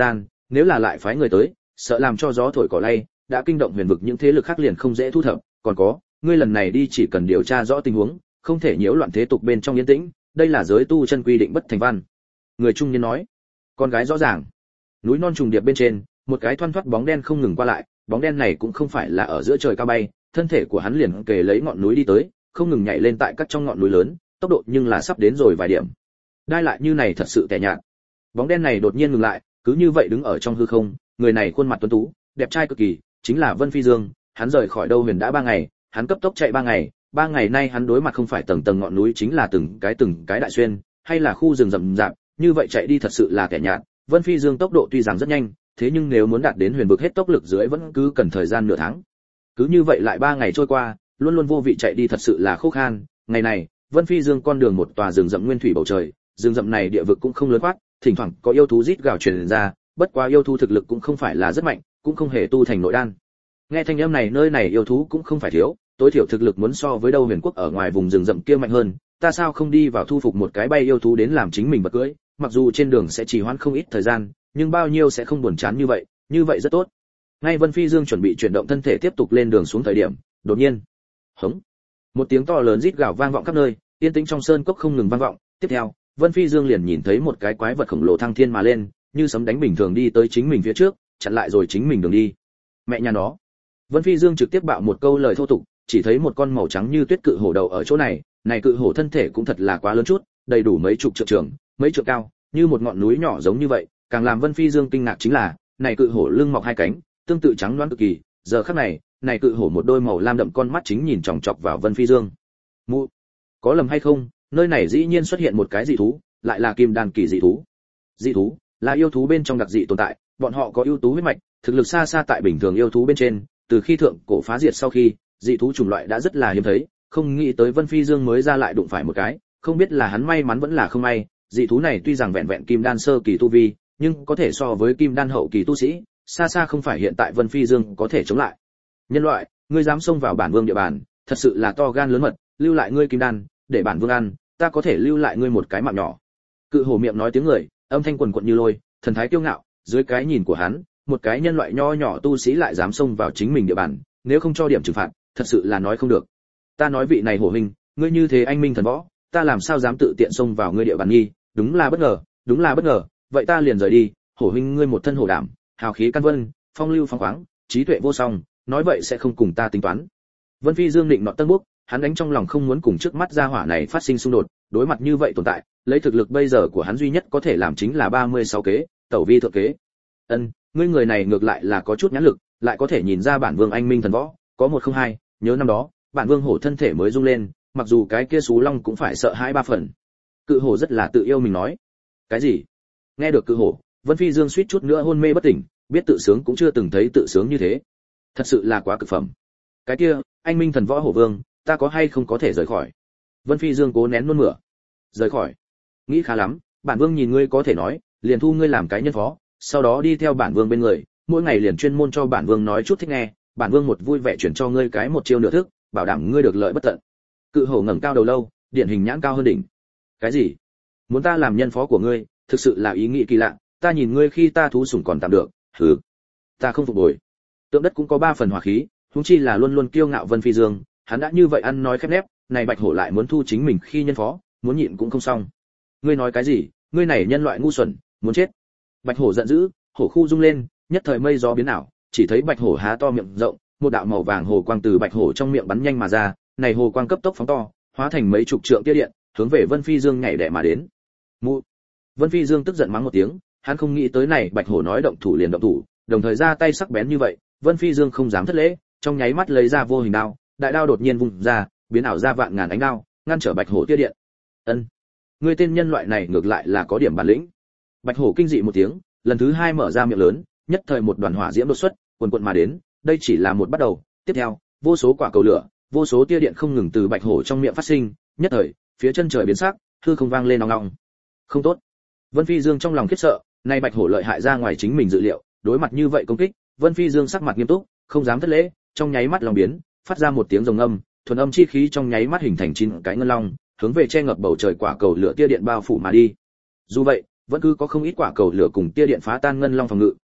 nếu là lại phái người tới, sợ làm cho gió thổi cỏ lay, đã kinh động huyền vực những thế lực khác liền không dễ thu thập, còn có, ngươi lần này đi chỉ cần điều tra rõ tình huống, không thể nhiễu loạn thế tục bên trong yên tĩnh, đây là giới tu chân quy định bất thành văn. Người trung niên nói. Con gái rõ ràng. Núi non trùng điệp bên trên, một cái thoăn thoắt bóng đen không ngừng qua lại, bóng đen này cũng không phải là ở giữa trời cao bay, thân thể của hắn liền kề lấy ngọn núi đi tới, không ngừng nhảy lên tại các trong ngọn núi lớn, tốc độ nhưng là sắp đến rồi vài điểm. Đai lại như này thật sự tẻ nhạt. Bóng đen này đột nhiên ngừng lại, cứ như vậy đứng ở trong hư không, người này khuôn mặt tuấn tú, đẹp trai cực kỳ, chính là Vân Phi Dương, hắn rời khỏi Đâu Huyền đã ba ngày, hắn cấp tốc chạy ba ngày, ba ngày nay hắn đối mặt không phải tầng tầng ngọn núi chính là từng cái từng cái đại xuyên, hay là khu rừng rậm rạp, như vậy chạy đi thật sự là kẻ nhạt. Vân Phi Dương tốc độ tuy rằng rất nhanh, thế nhưng nếu muốn đạt đến huyền vực hết tốc lực dưới vẫn cứ cần thời gian nửa tháng. Cứ như vậy lại ba ngày trôi qua, luôn luôn vô vị chạy đi thật sự là khô khan. Ngày này, Vân Phi Dương con đường một tòa rừng rậm nguyên thủy bầu trời, rừng rậm này địa vực cũng không lớn quát, thỉnh thoảng có yêu thú rít gào truyền ra, bất quá yêu thú thực lực cũng không phải là rất mạnh, cũng không hề tu thành nội đan. Nghe thanh âm này, nơi này yêu thú cũng không phải thiếu, tối thiểu thực lực muốn so với Đâu Huyền quốc ở ngoài vùng rừng rậm kia mạnh hơn, ta sao không đi vào thu phục một cái bay yêu thú đến làm chính mình vật cưỡi, mặc dù trên đường sẽ trì hoãn không ít thời gian, nhưng bao nhiêu sẽ không buồn chán như vậy, như vậy rất tốt. Ngay Vân Phi Dương chuẩn bị chuyển động thân thể tiếp tục lên đường xuống thời điểm, đột nhiên, hống, một tiếng to lớn rít gào vang vọng khắp nơi, yên tĩnh trong sơn cốc không ngừng vang vọng. Tiếp theo, Vân Phi Dương liền nhìn thấy một cái quái vật khổng lồ thăng thiên mà lên, như sấm đánh bình thường đi tới chính mình phía trước, chặn lại rồi chính mình đường đi. Mẹ nhà nó! Vân Phi Dương trực tiếp bạo một câu lời thô tục, chỉ thấy một con màu trắng như tuyết cự hổ đầu ở chỗ này, này cự hổ thân thể cũng thật là quá lớn chút, đầy đủ mấy chục trượng trường, mấy trượng cao, như một ngọn núi nhỏ giống như vậy. Càng làm Vân Phi Dương kinh ngạc chính là, này cự hổ lưng mọc hai cánh, tương tự trắng loáng cực kỳ. Giờ khắc này, này cự hổ một đôi màu lam đậm con mắt chính nhìn chòng chọc vào Vân Phi Dương. Mụ, có lầm hay không? Nơi này dĩ nhiên xuất hiện một cái dị thú, lại là kim đan kỳ dị thú. Dị thú là yêu thú bên trong đặc dị tồn tại, bọn họ có ưu tú huyết mạch, thực lực xa xa tại bình thường yêu thú bên trên. Từ khi thượng cổ phá diệt sau khi, dị thú chủng loại đã rất là hiếm thấy, không nghĩ tới Vân Phi Dương mới ra lại đụng phải một cái, không biết là hắn may mắn vẫn là không may. Dị thú này tuy rằng vẹn vẹn kim đan sơ kỳ tu vi, nhưng có thể so với kim đan hậu kỳ tu sĩ, xa xa không phải hiện tại Vân Phi Dương có thể chống lại. Nhân loại, ngươi dám xông vào bản vương địa bàn, thật sự là to gan lớn mật, lưu lại ngươi kim đan, để bản vương ăn, ta có thể lưu lại ngươi một cái mạng nhỏ. Cự hổ miệng nói tiếng người, âm thanh quần quật như lôi, thần thái kiêu ngạo, dưới cái nhìn của hắn, một cái nhân loại nho nhỏ tu sĩ lại dám xông vào chính mình địa bàn, nếu không cho điểm trừng phạt, thật sự là nói không được. Ta nói vị này hổ huynh, ngươi như thế anh minh thần võ, ta làm sao dám tự tiện xông vào ngươi địa bàn nghi, đúng là bất ngờ, đúng là bất ngờ, vậy ta liền rời đi. Hổ huynh ngươi một thân hổ đảm, hào khí căn vân, phong lưu phong khoáng, trí tuệ vô song, nói vậy sẽ không cùng ta tính toán. Vân Phi Dương định nọ tân bốc, hắn đánh trong lòng không muốn cùng trước mắt gia hỏa này phát sinh xung đột, đối mặt như vậy tồn tại, lấy thực lực bây giờ của hắn duy nhất có thể làm chính là ba mươi sáu kế, tẩu vi thượng kế. Ân, ngươi người này ngược lại là có chút nhãn lực, lại có thể nhìn ra bản vương anh minh thần võ, có một không hai, nhớ năm đó, bản vương hổ thân thể mới rung lên, mặc dù cái kia xú long cũng phải sợ hãi ba phần. Cự hổ rất là tự yêu mình nói. Cái gì? Nghe được cự hổ, Vân Phi Dương suýt chút nữa hôn mê bất tỉnh, biết tự sướng cũng chưa từng thấy tự sướng như thế. Thật sự là quá cực phẩm. Cái kia, anh minh thần võ hổ vương, ta có hay không có thể rời khỏi? Vân Phi Dương cố nén nôn mửa. Rời khỏi? Nghĩ khá lắm, bản vương nhìn ngươi có thể nói, liền thu ngươi làm cái nhân phó, sau đó đi theo bản vương bên người, mỗi ngày liền chuyên môn cho bản vương nói chút thích nghe, bản vương một vui vẻ chuyển cho ngươi cái một chiêu nửa thức, bảo đảm ngươi được lợi bất tận. Cự hổ ngẩng cao đầu lâu, điển hình nhãn cao hơn đỉnh. Cái gì? Muốn ta làm nhân phó của ngươi, thực sự là ý nghĩ kỳ lạ, ta nhìn ngươi khi ta thú sủng còn tạm được, hừ. Ta không phục bồi. Tượng đất cũng có ba phần hỏa khí, huống chi là luôn luôn kiêu ngạo Vân Phi Dương, hắn đã như vậy ăn nói khép nép, này bạch hổ lại muốn thu chính mình khi nhân phó, muốn nhịn cũng không xong. Ngươi nói cái gì? Ngươi này nhân loại ngu xuẩn, muốn chết. Bạch hổ giận dữ, hổ khu rung lên, nhất thời mây gió biến ảo, chỉ thấy bạch hổ há to miệng rộng, một đạo màu vàng hồ quang từ bạch hổ trong miệng bắn nhanh mà ra, này hồ quang cấp tốc phóng to, hóa thành mấy chục trượng tia điện, hướng về Vân Phi Dương nhảy đẻ mà đến. Mụ. Vân Phi Dương tức giận mắng một tiếng, hắn không nghĩ tới này bạch hổ nói động thủ liền động thủ, đồng thời ra tay sắc bén như vậy, Vân Phi Dương không dám thất lễ, trong nháy mắt lấy ra vô hình đao, đại đao đột nhiên vung ra, biến ảo ra vạn ngàn ánh đao, ngăn trở bạch hổ tia điện. Ân, ngươi tên nhân loại này ngược lại là có điểm bản lĩnh. Bạch hổ kinh dị một tiếng, lần thứ hai mở ra miệng lớn, nhất thời một đoàn hỏa diễm đột xuất, cuồn cuộn mà đến, đây chỉ là một bắt đầu, tiếp theo, vô số quả cầu lửa, vô số tia điện không ngừng từ bạch hổ trong miệng phát sinh, nhất thời, phía chân trời biến sắc, hư không vang lên ong ong. Không tốt. Vân Phi Dương trong lòng khiếp sợ, nay bạch hổ lợi hại ra ngoài chính mình dự liệu, đối mặt như vậy công kích, Vân Phi Dương sắc mặt nghiêm túc, không dám thất lễ, trong nháy mắt lòng biến, phát ra một tiếng rồng âm, thuần âm chi khí trong nháy mắt hình thành chín cái ngân long, hướng về che ngập bầu trời quả cầu lửa tia điện bao phủ mà đi. Dù vậy, vẫn cứ có không ít quả cầu lửa cùng tia điện phá tan ngân long phòng ngự,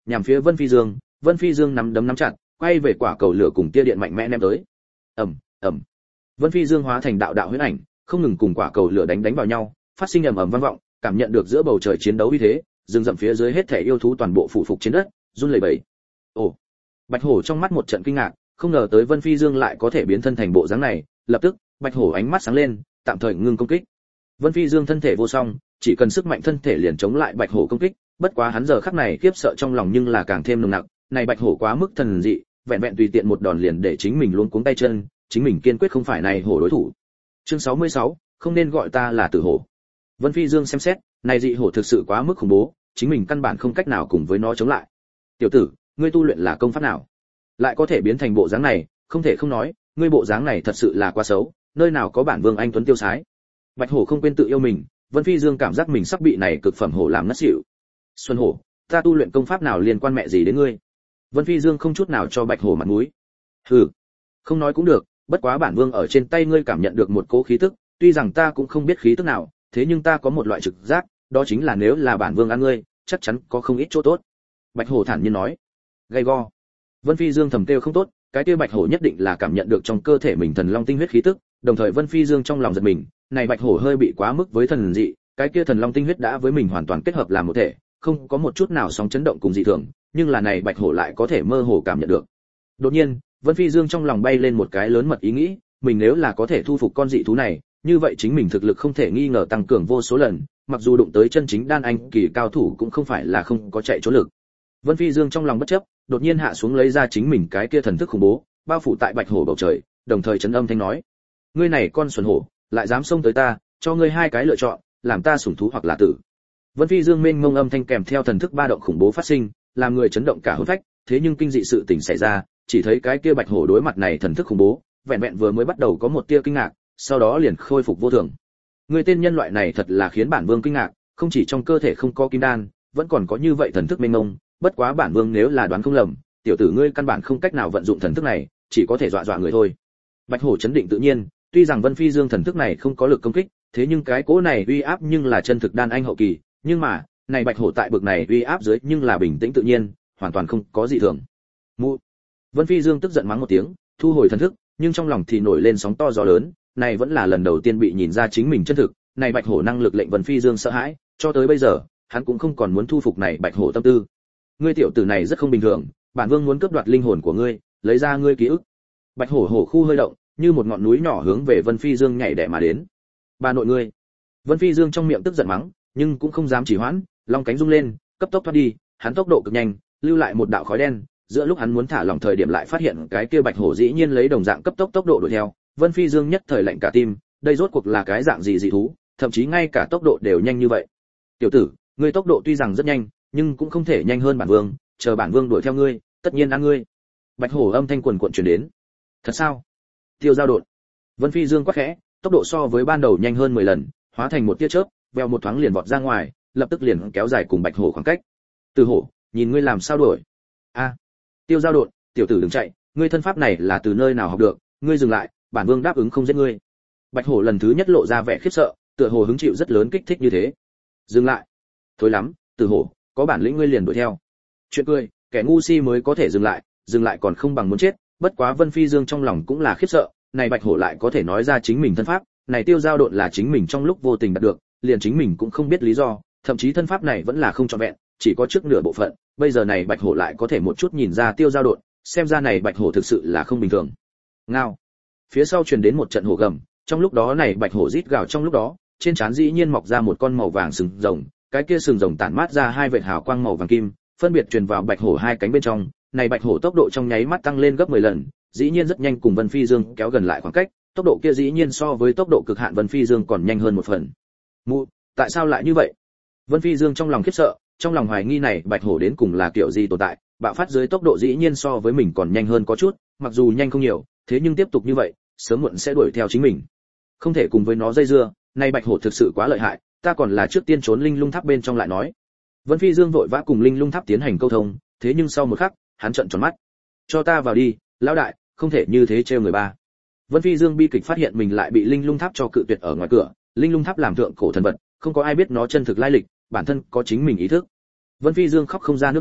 nhằm phía Vân Phi Dương. Vân Phi Dương nắm đấm nắm chặt, quay về quả cầu lửa cùng tia điện mạnh mẽ ném tới. Ầm, ầm. Vân Phi Dương hóa thành đạo đạo huyễn ảnh, không ngừng cùng quả cầu lửa đánh đánh vào nhau, phát sinh ầm ầm vang vọng, cảm nhận được giữa bầu trời chiến đấu uy thế, rừng rậm phía dưới hết thảy yêu thú toàn bộ phụ phục trên đất, run lẩy bẩy. Ồ. Bạch Hổ trong mắt một trận kinh ngạc, không ngờ tới Vân Phi Dương lại có thể biến thân thành bộ dáng này, lập tức, Bạch Hổ ánh mắt sáng lên, tạm thời ngưng công kích. Vân Phi Dương thân thể vô song, chỉ cần sức mạnh thân thể liền chống lại Bạch Hổ công kích, bất quá hắn giờ khắc này khiếp sợ trong lòng nhưng là càng thêm nồng nặc, này Bạch Hổ quá mức thần dị, vẹn vẹn tùy tiện một đòn liền để chính mình luống cuống tay chân, chính mình kiên quyết không phải này hổ đối thủ. Chương sáu mươi sáu, không nên gọi ta là tử hổ. Vân Phi Dương xem xét, này dị hổ thực sự quá mức khủng bố, chính mình căn bản không cách nào cùng với nó chống lại. Tiểu tử, ngươi tu luyện là công pháp nào? Lại có thể biến thành bộ dáng này, không thể không nói, ngươi bộ dáng này thật sự là quá xấu, nơi nào có bản vương anh tuấn tiêu sái. Bạch Hổ không quên tự yêu mình, Vân Phi Dương cảm giác mình sắp bị này cực phẩm hổ làm ngất xỉu. Xuân Hổ, ta tu luyện công pháp nào liên quan mẹ gì đến ngươi? Vân Phi Dương không chút nào cho Bạch Hổ mặt mũi. Hừ, không nói cũng được, bất quá bản vương ở trên tay ngươi cảm nhận được một cỗ khí tức, tuy rằng ta cũng không biết khí tức nào, thế nhưng ta có một loại trực giác, đó chính là nếu là bản vương ăn ngươi, chắc chắn có không ít chỗ tốt. Bạch Hổ thản nhiên nói. Gay go. Vân Phi Dương thầm kêu không tốt, cái kia Bạch Hổ nhất định là cảm nhận được trong cơ thể mình thần long tinh huyết khí tức, đồng thời Vân Phi Dương trong lòng giật mình, này Bạch Hổ hơi bị quá mức với thần dị, cái kia thần long tinh huyết đã với mình hoàn toàn kết hợp làm một thể, không có một chút nào sóng chấn động cùng dị thường, nhưng là này Bạch Hổ lại có thể mơ hồ cảm nhận được. Đột nhiên, Vân Phi Dương trong lòng bay lên một cái lớn mật ý nghĩ, mình nếu là có thể thu phục con dị thú này, như vậy chính mình thực lực không thể nghi ngờ tăng cường vô số lần, mặc dù đụng tới chân chính đan anh kỳ cao thủ cũng không phải là không có chạy trốn lực. Vân Phi Dương trong lòng bất chấp, đột nhiên hạ xuống lấy ra chính mình cái kia thần thức khủng bố, bao phủ tại Bạch Hổ bầu trời, đồng thời chấn âm thanh nói: "Ngươi này con xuẩn hổ, lại dám xông tới ta, cho ngươi hai cái lựa chọn, làm ta sủng thú hoặc là tử." Vân Phi Dương mênh mông âm thanh kèm theo thần thức ba động khủng bố phát sinh, làm người chấn động cả hồn phách, thế nhưng kinh dị sự tình xảy ra, chỉ thấy cái kia Bạch Hổ đối mặt này thần thức khủng bố, vẹn vẹn vừa mới bắt đầu có một tia kinh ngạc, sau đó liền khôi phục vô thường. Người tên nhân loại này thật là khiến bản vương kinh ngạc, không chỉ trong cơ thể không có kim đan, vẫn còn có như vậy thần thức mênh mông, bất quá bản vương nếu là đoán không lầm, tiểu tử ngươi căn bản không cách nào vận dụng thần thức này, chỉ có thể dọa dọa người thôi. Bạch Hổ chấn định tự nhiên, tuy rằng Vân Phi Dương thần thức này không có lực công kích, thế nhưng cái cỗ này uy áp nhưng là chân thực đan anh hậu kỳ, nhưng mà, này Bạch Hổ tại bực này uy áp dưới nhưng là bình tĩnh tự nhiên, hoàn toàn không có gì thường. Mu. Vân Phi Dương tức giận mắng một tiếng, thu hồi thần thức, nhưng trong lòng thì nổi lên sóng to gió lớn, này vẫn là lần đầu tiên bị nhìn ra chính mình chân thực, này Bạch Hổ năng lực lệnh Vân Phi Dương sợ hãi, cho tới bây giờ, hắn cũng không còn muốn thu phục này Bạch Hổ tâm tư. Ngươi tiểu tử này rất không bình thường, bản vương muốn cướp đoạt linh hồn của ngươi, lấy ra ngươi ký ức. Bạch Hổ hổ khu hơi động, như một ngọn núi nhỏ hướng về Vân Phi Dương nhảy đẻ mà đến. Bà nội ngươi. Vân Phi Dương trong miệng tức giận mắng, nhưng cũng không dám chỉ hoãn, long cánh rung lên, cấp tốc thoát đi, hắn tốc độ cực nhanh, lưu lại một đạo khói đen, giữa lúc hắn muốn thả lỏng thời điểm lại phát hiện cái kia Bạch Hổ dĩ nhiên lấy đồng dạng cấp tốc tốc độ đuổi theo, Vân Phi Dương nhất thời lạnh cả tim, đây rốt cuộc là cái dạng gì dị thú, thậm chí ngay cả tốc độ đều nhanh như vậy. Tiểu tử, ngươi tốc độ tuy rằng rất nhanh, nhưng cũng không thể nhanh hơn bản vương, chờ bản vương đuổi theo ngươi, tất nhiên ăn ngươi. Bạch Hổ âm thanh quần quật truyền đến. Thật sao? Tiêu giao đột. Vân Phi Dương quát khẽ, tốc độ so với ban đầu nhanh hơn mười lần, hóa thành một tia chớp, vèo một thoáng liền vọt ra ngoài, lập tức liền kéo dài cùng Bạch Hổ khoảng cách. Từ Hổ, nhìn ngươi làm sao đuổi? A. Tiêu giao đột, tiểu tử đừng chạy, ngươi thân pháp này là từ nơi nào học được, ngươi dừng lại, bản vương đáp ứng không giết ngươi. Bạch Hổ lần thứ nhất lộ ra vẻ khiếp sợ, tựa hồ hứng chịu rất lớn kích thích như thế. Dừng lại. Thối lắm, Từ Hổ, có bản lĩnh ngươi liền đuổi theo. Chuyện cười, kẻ ngu si mới có thể dừng lại, dừng lại còn không bằng muốn chết, bất quá Vân Phi Dương trong lòng cũng là khiếp sợ, này Bạch Hổ lại có thể nói ra chính mình thân pháp, này tiêu giao độn là chính mình trong lúc vô tình đạt được, liền chính mình cũng không biết lý do, thậm chí thân pháp này vẫn là không trọn vẹn, chỉ có trước nửa bộ phận, bây giờ này Bạch Hổ lại có thể một chút nhìn ra tiêu giao độn, xem ra này Bạch Hổ thực sự là không bình thường. Ngao. Phía sau truyền đến một trận hổ gầm, trong lúc đó này Bạch Hổ rít gào trong lúc đó, trên trán dĩ nhiên mọc ra một con màu vàng sừng rồng, cái kia sừng rồng tản mát ra hai vệt hào quang màu vàng kim, phân biệt truyền vào Bạch Hổ hai cánh bên trong, này Bạch Hổ tốc độ trong nháy mắt tăng lên gấp mười lần, dĩ nhiên rất nhanh cùng Vân Phi Dương kéo gần lại khoảng cách, tốc độ kia dĩ nhiên so với tốc độ cực hạn Vân Phi Dương còn nhanh hơn một phần. Mu, tại sao lại như vậy? Vân Phi Dương trong lòng khiếp sợ, trong lòng hoài nghi này Bạch Hổ đến cùng là kiểu gì tồn tại, bạo phát dưới tốc độ dĩ nhiên so với mình còn nhanh hơn có chút, mặc dù nhanh không nhiều, thế nhưng tiếp tục như vậy, sớm muộn sẽ đuổi theo chính mình. Không thể cùng với nó dây dưa, này Bạch Hổ thực sự quá lợi hại, ta còn là trước tiên trốn Linh Lung Tháp bên trong lại nói. Vân Phi Dương vội vã cùng Linh Lung Tháp tiến hành câu thông, thế nhưng sau một khắc, hắn trợn tròn mắt. Cho ta vào đi, lão đại, không thể như thế trêu người ba. Vân Phi Dương bi kịch phát hiện mình lại bị Linh Lung Tháp cho cự tuyệt ở ngoài cửa, Linh Lung Tháp làm thượng cổ thần vật, không có ai biết nó chân thực lai lịch, bản thân có chính mình ý thức. Vân Phi Dương khóc không ra nước mắt,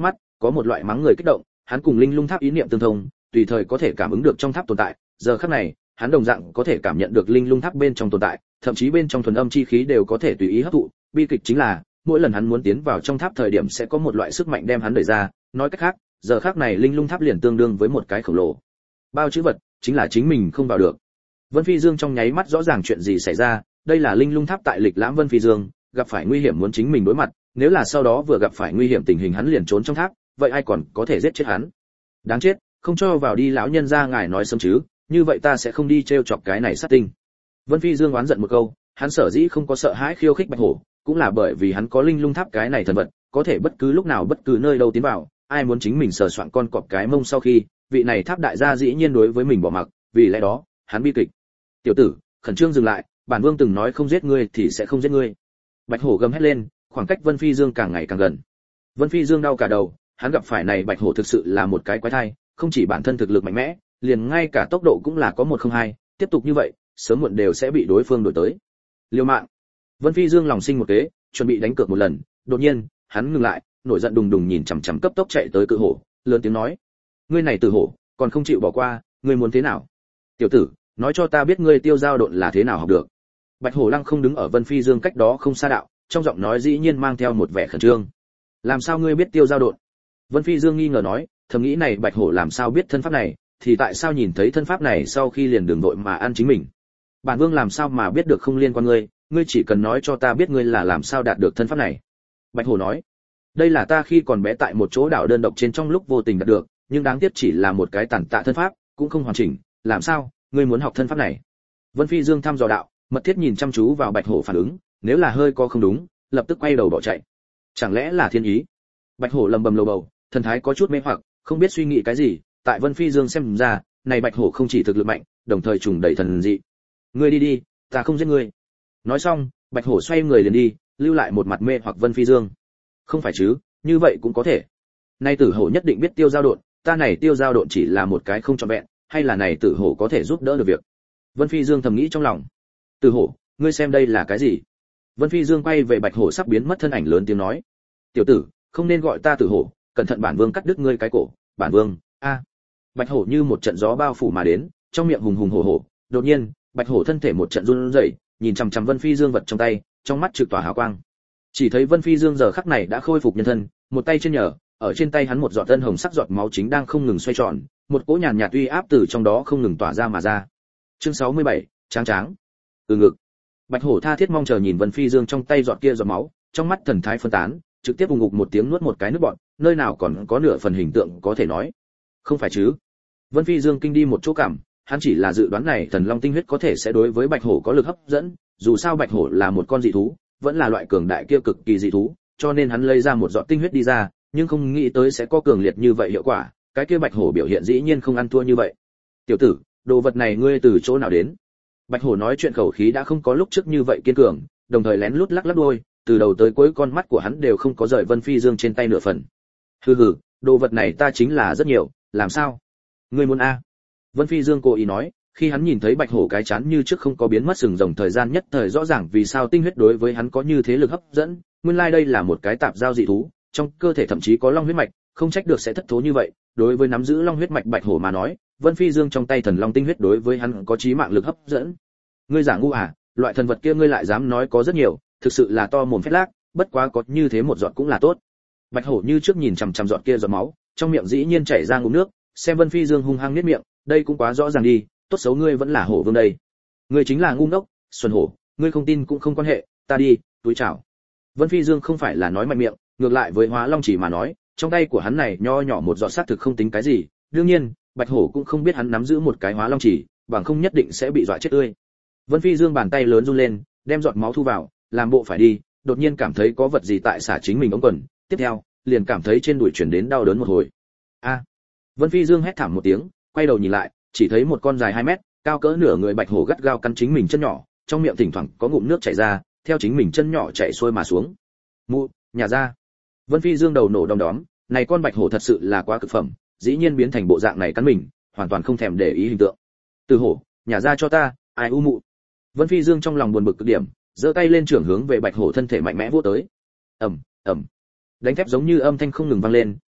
có một loại mắng người kích động, hắn cùng linh lung tháp ý niệm tương thông, tùy thời có thể cảm ứng được trong tháp tồn tại, giờ khắc này, hắn đồng dạng có thể cảm nhận được linh lung tháp bên trong tồn tại, thậm chí bên trong thuần âm chi khí đều có thể tùy ý hấp thụ, bi kịch chính là, mỗi lần hắn muốn tiến vào trong tháp thời điểm sẽ có một loại sức mạnh đem hắn đẩy ra, nói cách khác, giờ khắc này linh lung tháp liền tương đương với một cái khổng lồ bao chữ vật, chính là chính mình không vào được. Vân Phi Dương trong nháy mắt rõ ràng chuyện gì xảy ra, đây là linh lung tháp tại lịch lãm Vân Phi Dương, gặp phải nguy hiểm muốn chính mình đối mặt, nếu là sau đó vừa gặp phải nguy hiểm tình hình hắn liền trốn trong tháp, vậy ai còn có thể giết chết hắn? Đáng chết, không cho vào đi lão nhân gia ngài nói sớm chứ, như vậy ta sẽ không đi trêu chọc cái này sát tinh. Vân Phi Dương oán giận một câu, hắn sở dĩ không có sợ hãi khiêu khích Bạch Hổ, cũng là bởi vì hắn có linh lung tháp cái này thần vật, có thể bất cứ lúc nào bất cứ nơi đâu tiến vào, ai muốn chính mình sờ soạn con cọp cái mông sau khi, vị này tháp đại gia dĩ nhiên đối với mình bỏ mặc, vì lẽ đó, hắn bi kịch. Tiểu tử, khẩn trương dừng lại, bản vương từng nói không giết ngươi thì sẽ không giết ngươi. Bạch Hổ gầm hét lên, khoảng cách Vân Phi Dương càng ngày càng gần. Vân Phi Dương đau cả đầu, hắn gặp phải này Bạch Hổ thực sự là một cái quái thai, không chỉ bản thân thực lực mạnh mẽ, liền ngay cả tốc độ cũng là có một không hai, tiếp tục như vậy, sớm muộn đều sẽ bị đối phương đuổi tới. Liều mạng. Vân Phi Dương lòng sinh một kế, chuẩn bị đánh cược một lần, đột nhiên, hắn ngừng lại, nổi giận đùng đùng nhìn chằm chằm cấp tốc chạy tới cự hổ, lớn tiếng nói: "Ngươi này tử hổ, còn không chịu bỏ qua, ngươi muốn thế nào? Tiểu tử, nói cho ta biết ngươi tiêu giao độn là thế nào học được." Bạch Hổ lăng không đứng ở Vân Phi Dương cách đó không xa đạo, trong giọng nói dĩ nhiên mang theo một vẻ khẩn trương. "Làm sao ngươi biết tiêu giao độn?" Vân Phi Dương nghi ngờ nói, thầm nghĩ này Bạch Hổ làm sao biết thân pháp này, thì tại sao nhìn thấy thân pháp này sau khi liền đường đội mà ăn chính mình? Bản vương làm sao mà biết được không liên quan ngươi, ngươi chỉ cần nói cho ta biết ngươi là làm sao đạt được thân pháp này. Bạch Hổ nói: "Đây là ta khi còn bé tại một chỗ đảo đơn độc trên trong lúc vô tình đạt được, nhưng đáng tiếc chỉ là một cái tàn tạ thân pháp, cũng không hoàn chỉnh, làm sao, ngươi muốn học thân pháp này?" Vân Phi Dương thăm dò đạo, mật thiết nhìn chăm chú vào Bạch Hổ phản ứng, nếu là hơi có không đúng, lập tức quay đầu bỏ chạy. Chẳng lẽ là thiên ý? Bạch Hổ lầm bầm lầu bầu, thần thái có chút mê hoặc, không biết suy nghĩ cái gì, tại Vân Phi Dương xem ra, này Bạch Hổ không chỉ thực lực mạnh, đồng thời trùng đầy thần dị. "Ngươi đi đi, ta không giết ngươi." Nói xong, Bạch Hổ xoay người liền đi, lưu lại một mặt mê hoặc Vân Phi Dương. "Không phải chứ, như vậy cũng có thể. Nay tử hổ nhất định biết tiêu giao độn, ta này tiêu giao độn chỉ là một cái không trọn vẹn, hay là này tử hổ có thể giúp đỡ được việc." Vân Phi Dương thầm nghĩ trong lòng. "Tử hổ, ngươi xem đây là cái gì?" Vân Phi Dương quay về Bạch Hổ sắp biến mất thân ảnh lớn tiếng nói: "Tiểu tử, không nên gọi ta tử hổ, cẩn thận bản vương cắt đứt ngươi cái cổ." "Bản vương?" "A." Bạch Hổ như một trận gió bao phủ mà đến, trong miệng hùng hùng hổ hổ, đột nhiên, Bạch Hổ thân thể một trận run rẩy, nhìn chằm chằm Vân Phi Dương vật trong tay, trong mắt trực tỏa hào quang. Chỉ thấy Vân Phi Dương giờ khắc này đã khôi phục nhân thân, một tay trên nhờ, ở trên tay hắn một giọt tân hồng sắc giọt máu chính đang không ngừng xoay tròn, một cỗ nhàn nhạt uy áp từ trong đó không ngừng tỏa ra mà ra. Chương sáu mươi bảy, tráng tráng. Từ ngực. Bạch Hổ tha thiết mong chờ nhìn Vân Phi Dương trong tay giọt kia giọt máu, trong mắt thần thái phân tán, trực tiếp ùng ngục một tiếng nuốt một cái nước bọt, nơi nào còn có nửa phần hình tượng có thể nói. "Không phải chứ?" Vân Phi Dương kinh đi một chỗ cảm, hắn chỉ là dự đoán này thần long tinh huyết có thể sẽ đối với Bạch Hổ có lực hấp dẫn, dù sao Bạch Hổ là một con dị thú, vẫn là loại cường đại kia cực kỳ dị thú, cho nên hắn lấy ra một giọt tinh huyết đi ra, nhưng không nghĩ tới sẽ có cường liệt như vậy hiệu quả, cái kia Bạch Hổ biểu hiện dĩ nhiên không ăn thua như vậy. "Tiểu tử, đồ vật này ngươi từ chỗ nào đến?" Bạch Hổ nói chuyện khẩu khí đã không có lúc trước như vậy kiên cường, đồng thời lén lút lắc lắc đuôi, từ đầu tới cuối con mắt của hắn đều không có rời Vân Phi Dương trên tay nửa phần. "Hừ hừ, đồ vật này ta chính là rất nhiều, làm sao? Ngươi muốn a?" Vân Phi Dương cố ý nói, khi hắn nhìn thấy Bạch Hổ cái chán như trước không có biến mất sừng rồng thời gian nhất thời rõ ràng vì sao tinh huyết đối với hắn có như thế lực hấp dẫn, nguyên lai like đây là một cái tạp giao dị thú, trong cơ thể thậm chí có long huyết mạch, không trách được sẽ thất thố như vậy, đối với nắm giữ long huyết mạch Bạch Hổ mà nói, Vân Phi Dương trong tay thần long tinh huyết đối với hắn có chí mạng lực hấp dẫn. "Ngươi giả ngu à, loại thần vật kia ngươi lại dám nói có rất nhiều, thực sự là to mồm phét lác, bất quá có như thế một giọt cũng là tốt." Bạch Hổ như trước nhìn chằm chằm giọt kia giọt máu, trong miệng dĩ nhiên chảy ra ngụm nước, xem Vân Phi Dương hung hăng nhếch miệng, đây cũng quá rõ ràng đi, tốt xấu ngươi vẫn là hổ vương đây. Ngươi chính là ngu ngốc, xuân hổ, ngươi không tin cũng không quan hệ, ta đi, túi chào. Vân Phi Dương không phải là nói mạnh miệng, ngược lại với Hóa Long chỉ mà nói, trong tay của hắn này nho nhỏ một giọt sát thực không tính cái gì, đương nhiên, Bạch Hổ cũng không biết hắn nắm giữ một cái Hóa Long chỉ, bằng không nhất định sẽ bị dọa chết tươi. Vân Phi Dương bàn tay lớn run lên, đem giọt máu thu vào, làm bộ phải đi, đột nhiên cảm thấy có vật gì tại xả chính mình ống quần, tiếp theo, liền cảm thấy trên đùi truyền đến đau đớn một hồi. A! Vân Phi Dương hét thảm một tiếng, quay đầu nhìn lại, chỉ thấy một con dài hai mét, cao cỡ nửa người Bạch Hổ gắt gao cắn chính mình chân nhỏ, trong miệng thỉnh thoảng có ngụm nước chảy ra, theo chính mình chân nhỏ chảy xuôi mà xuống. Mụ, nhà ra. Vân Phi Dương đầu nổ đom đóm, này con Bạch Hổ thật sự là quá cực phẩm, dĩ nhiên biến thành bộ dạng này cắn mình, hoàn toàn không thèm để ý hình tượng. Từ hổ, nhà ra cho ta, ai u mụ. Vân Phi Dương trong lòng buồn bực cực điểm, giơ tay lên trưởng hướng về Bạch Hổ thân thể mạnh mẽ vỗ tới. Ầm, ầm. Đánh thép giống như âm thanh không ngừng vang lên,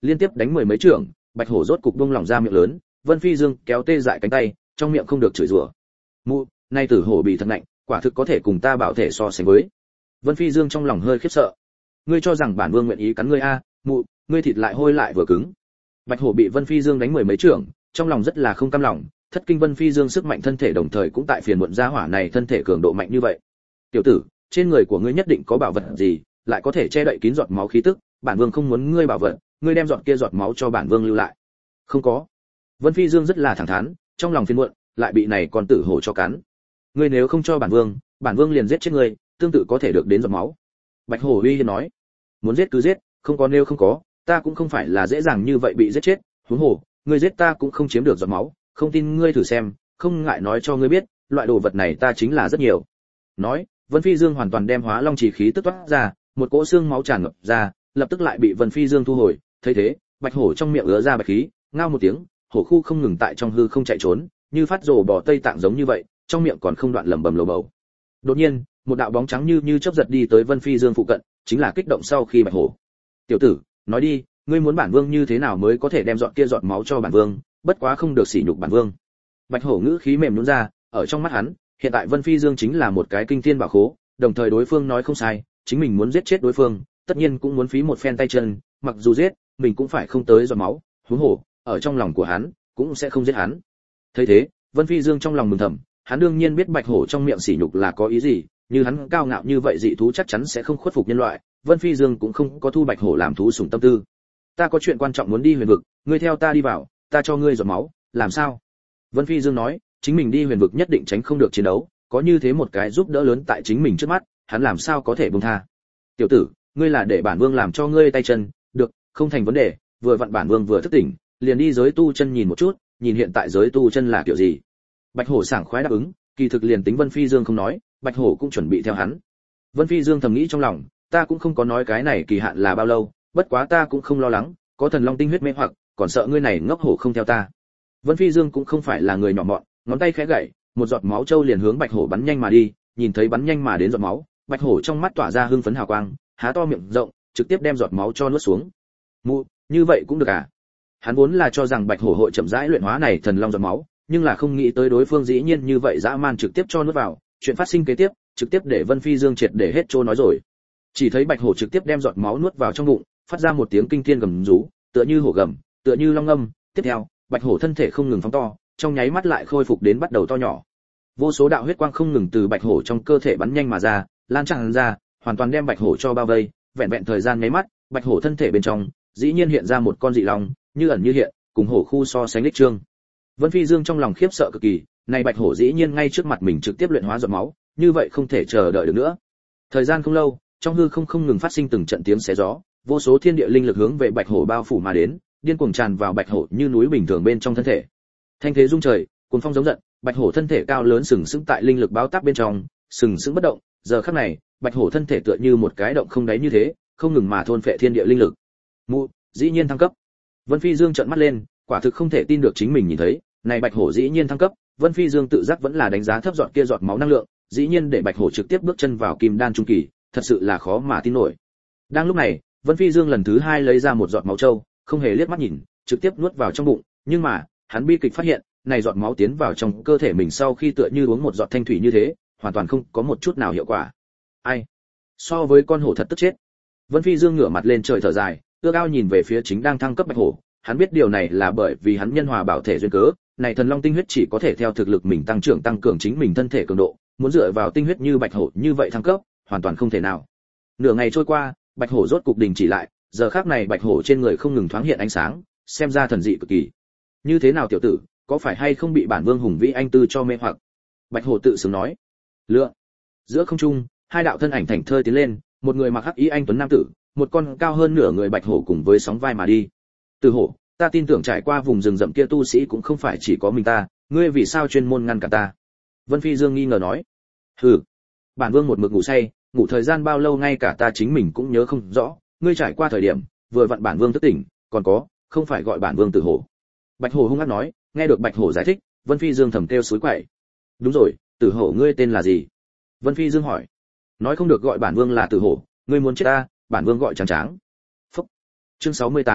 Liên tiếp đánh mười mấy trưởng, bạch hổ rốt cục buông lỏng ra miệng lớn, Vân Phi Dương kéo tê dại cánh tay, trong miệng không được chửi rủa. Mụ, nay tử hổ bị thật nạnh, quả thực có thể cùng ta bảo thể so sánh với. Vân Phi Dương trong lòng hơi khiếp sợ. Ngươi cho rằng bản vương nguyện ý cắn ngươi a? Mụ, ngươi thịt lại hôi lại vừa cứng. Bạch hổ bị Vân Phi Dương đánh mười mấy trưởng, trong lòng rất là không cam lòng, thất kinh Vân Phi Dương sức mạnh thân thể đồng thời cũng tại phiền muộn gia hỏa này thân thể cường độ mạnh như vậy. Tiểu tử, trên người của ngươi nhất định có bảo vật gì, lại có thể che đậy kín giọt máu khí tức, bản vương không muốn ngươi bảo vật, ngươi đem giọt kia giọt máu cho bản vương lưu lại. Không có. Vân Phi Dương rất là thẳng thắn, trong lòng phiền muộn, lại bị này con tử hổ cho cắn. Ngươi nếu không cho bản vương, bản vương liền giết chết ngươi, tương tự có thể được đến giọt máu. Bạch hổ uy hiếp nói, muốn giết cứ giết, không có nêu không có, ta cũng không phải là dễ dàng như vậy bị giết chết, huống hồ, ngươi giết ta cũng không chiếm được giọt máu, không tin ngươi thử xem, không ngại nói cho ngươi biết, loại đồ vật này ta chính là rất nhiều. Nói, Vân Phi Dương hoàn toàn đem Hóa Long chỉ khí tức toát ra, một cỗ xương máu tràn ngập ra, lập tức lại bị Vân Phi Dương thu hồi, thấy thế, bạch hổ trong miệng ứa ra bạch khí, ngao một tiếng, hổ khu không ngừng tại trong hư không chạy trốn, như phát rồ bò Tây Tạng giống như vậy, trong miệng còn không đoạn lẩm bẩm lầu bầu. Đột nhiên, một đạo bóng trắng như như chớp giật đi tới Vân Phi Dương phụ cận, chính là kích động sau khi bạch hổ. Tiểu tử, nói đi, ngươi muốn bản vương như thế nào mới có thể đem dọn kia giọt máu cho bản vương, bất quá không được sỉ nhục bản vương. Bạch hổ ngữ khí mềm nhũn ra, ở trong mắt hắn, hiện tại Vân Phi Dương chính là một cái kinh thiên bảo khố, đồng thời đối phương nói không sai, chính mình muốn giết chết đối phương, tất nhiên cũng muốn phí một phen tay chân, mặc dù giết, mình cũng phải không tới giọt máu, huống hồ, ở trong lòng của hắn, cũng sẽ không giết hắn. Thấy thế, Vân Phi Dương trong lòng mừng thầm, hắn đương nhiên biết bạch hổ trong miệng sỉ nhục là có ý gì, như hắn cao ngạo như vậy dị thú chắc chắn sẽ không khuất phục nhân loại, Vân Phi Dương cũng không có thu bạch hổ làm thú sủng tâm tư. Ta có chuyện quan trọng muốn đi huyền vực, ngươi theo ta đi vào, ta cho ngươi giọt máu, làm sao? Vân Phi Dương nói, chính mình đi huyền vực nhất định tránh không được chiến đấu, có như thế một cái giúp đỡ lớn tại chính mình trước mắt, hắn làm sao có thể buông tha. Tiểu tử, ngươi là để bản vương làm cho ngươi tay chân, được, không thành vấn đề, vừa vặn bản vương vừa thức tỉnh, liền đi giới tu chân nhìn một chút, nhìn hiện tại giới tu chân là kiểu gì. Bạch hổ sảng khoái đáp ứng, kỳ thực liền tính Vân Phi Dương không nói, bạch hổ cũng chuẩn bị theo hắn. Vân Phi Dương thầm nghĩ trong lòng, ta cũng không có nói cái này kỳ hạn là bao lâu, bất quá ta cũng không lo lắng, có thần long tinh huyết mê hoặc, còn sợ ngươi này ngốc hổ không theo ta. Vân Phi Dương cũng không phải là người nhỏ mọn, ngón tay khẽ gảy, một giọt máu trâu liền hướng bạch hổ bắn nhanh mà đi, nhìn thấy bắn nhanh mà đến giọt máu, bạch hổ trong mắt tỏa ra hưng phấn hào quang, há to miệng rộng, trực tiếp đem giọt máu cho nuốt xuống. Mụ, như vậy cũng được à? Hắn vốn là cho rằng bạch hổ hội chậm rãi luyện hóa này thần long giọt máu, nhưng là không nghĩ tới đối phương dĩ nhiên như vậy dã man trực tiếp cho nuốt vào, chuyện phát sinh kế tiếp, trực tiếp để Vân Phi Dương triệt để hết trô nói rồi. Chỉ thấy bạch hổ trực tiếp đem giọt máu nuốt vào trong bụng, phát ra một tiếng kinh thiên gầm rú, tựa như hổ gầm, tựa như long ngâm, tiếp theo, bạch hổ thân thể không ngừng phóng to, trong nháy mắt lại khôi phục đến bắt đầu to nhỏ. Vô số đạo huyết quang không ngừng từ bạch hổ trong cơ thể bắn nhanh mà ra, lan tràn ra, hoàn toàn đem bạch hổ cho bao vây, vẹn vẹn thời gian nháy mắt, bạch hổ thân thể bên trong dĩ nhiên hiện ra một con dị long, như ẩn như hiện, cùng hổ khu so sánh đích trương. Vân Phi Dương trong lòng khiếp sợ cực kỳ, này bạch hổ dĩ nhiên ngay trước mặt mình trực tiếp luyện hóa giọt máu, như vậy không thể chờ đợi được nữa. Thời gian không lâu, trong hư không không ngừng phát sinh từng trận tiếng xé gió, vô số thiên địa linh lực hướng về bạch hổ bao phủ mà đến, điên cuồng tràn vào bạch hổ như núi bình thường bên trong thân thể. Thanh thế rung trời, cuồng phong giống giận, bạch hổ thân thể cao lớn sừng sững tại linh lực báo táp bên trong, sừng sững bất động, giờ khắc này, bạch hổ thân thể tựa như một cái động không đáy như thế, không ngừng mà thôn phệ thiên địa linh lực. Mụ, dĩ nhiên thăng cấp. Vân Phi Dương trợn mắt lên, quả thực không thể tin được chính mình nhìn thấy, này bạch hổ dĩ nhiên thăng cấp, Vân Phi Dương tự giác vẫn là đánh giá thấp giọt kia giọt máu năng lượng, dĩ nhiên để bạch hổ trực tiếp bước chân vào kim đan trung kỳ, thật sự là khó mà tin nổi. Đang lúc này, Vân Phi Dương lần thứ hai lấy ra một giọt máu châu, không hề liếc mắt nhìn, trực tiếp nuốt vào trong bụng, nhưng mà, hắn bi kịch phát hiện, này giọt máu tiến vào trong cơ thể mình sau khi tựa như uống một giọt thanh thủy như thế, hoàn toàn không có một chút nào hiệu quả. Ai? So với con hổ thật tức chết. Vân Phi Dương ngửa mặt lên trời thở dài, ước ao nhìn về phía chính đang thăng cấp bạch hổ, hắn biết điều này là bởi vì hắn nhân hòa bảo thể duyên cớ, này thần long tinh huyết chỉ có thể theo thực lực mình tăng trưởng tăng cường chính mình thân thể cường độ, muốn dựa vào tinh huyết như bạch hổ như vậy thăng cấp, hoàn toàn không thể nào. Nửa ngày trôi qua, bạch hổ rốt cục đình chỉ lại, giờ khắc này bạch hổ trên người không ngừng thoáng hiện ánh sáng, xem ra thần dị cực kỳ. Như thế nào tiểu tử, có phải hay không bị bản vương hùng vĩ anh tư cho mê hoặc? Bạch hổ tự sướng nói. Lựa. Giữa không trung, hai đạo thân ảnh thành thơi tiến lên, một người mặc hắc y anh tuấn nam tử, một con cao hơn nửa người bạch hổ cùng với sóng vai mà đi. Từ hổ, ta tin tưởng trải qua vùng rừng rậm kia tu sĩ cũng không phải chỉ có mình ta, ngươi vì sao chuyên môn ngăn cả ta? Vân Phi Dương nghi ngờ nói. Hừ, bản vương một mực ngủ say, ngủ thời gian bao lâu ngay cả ta chính mình cũng nhớ không rõ, ngươi trải qua thời điểm, vừa vặn bản vương thức tỉnh, còn có, không phải gọi bản vương Tử hổ. Bạch hổ hung ác nói, nghe được bạch hổ giải thích, Vân Phi Dương thầm kêu suối quậy. Đúng rồi, Tử hổ ngươi tên là gì? Vân Phi Dương hỏi. Nói không được gọi bản vương là Tử hổ, ngươi muốn chết ta, bản vương gọi Tráng Tráng. Phúc. Chương sáu mươi tám,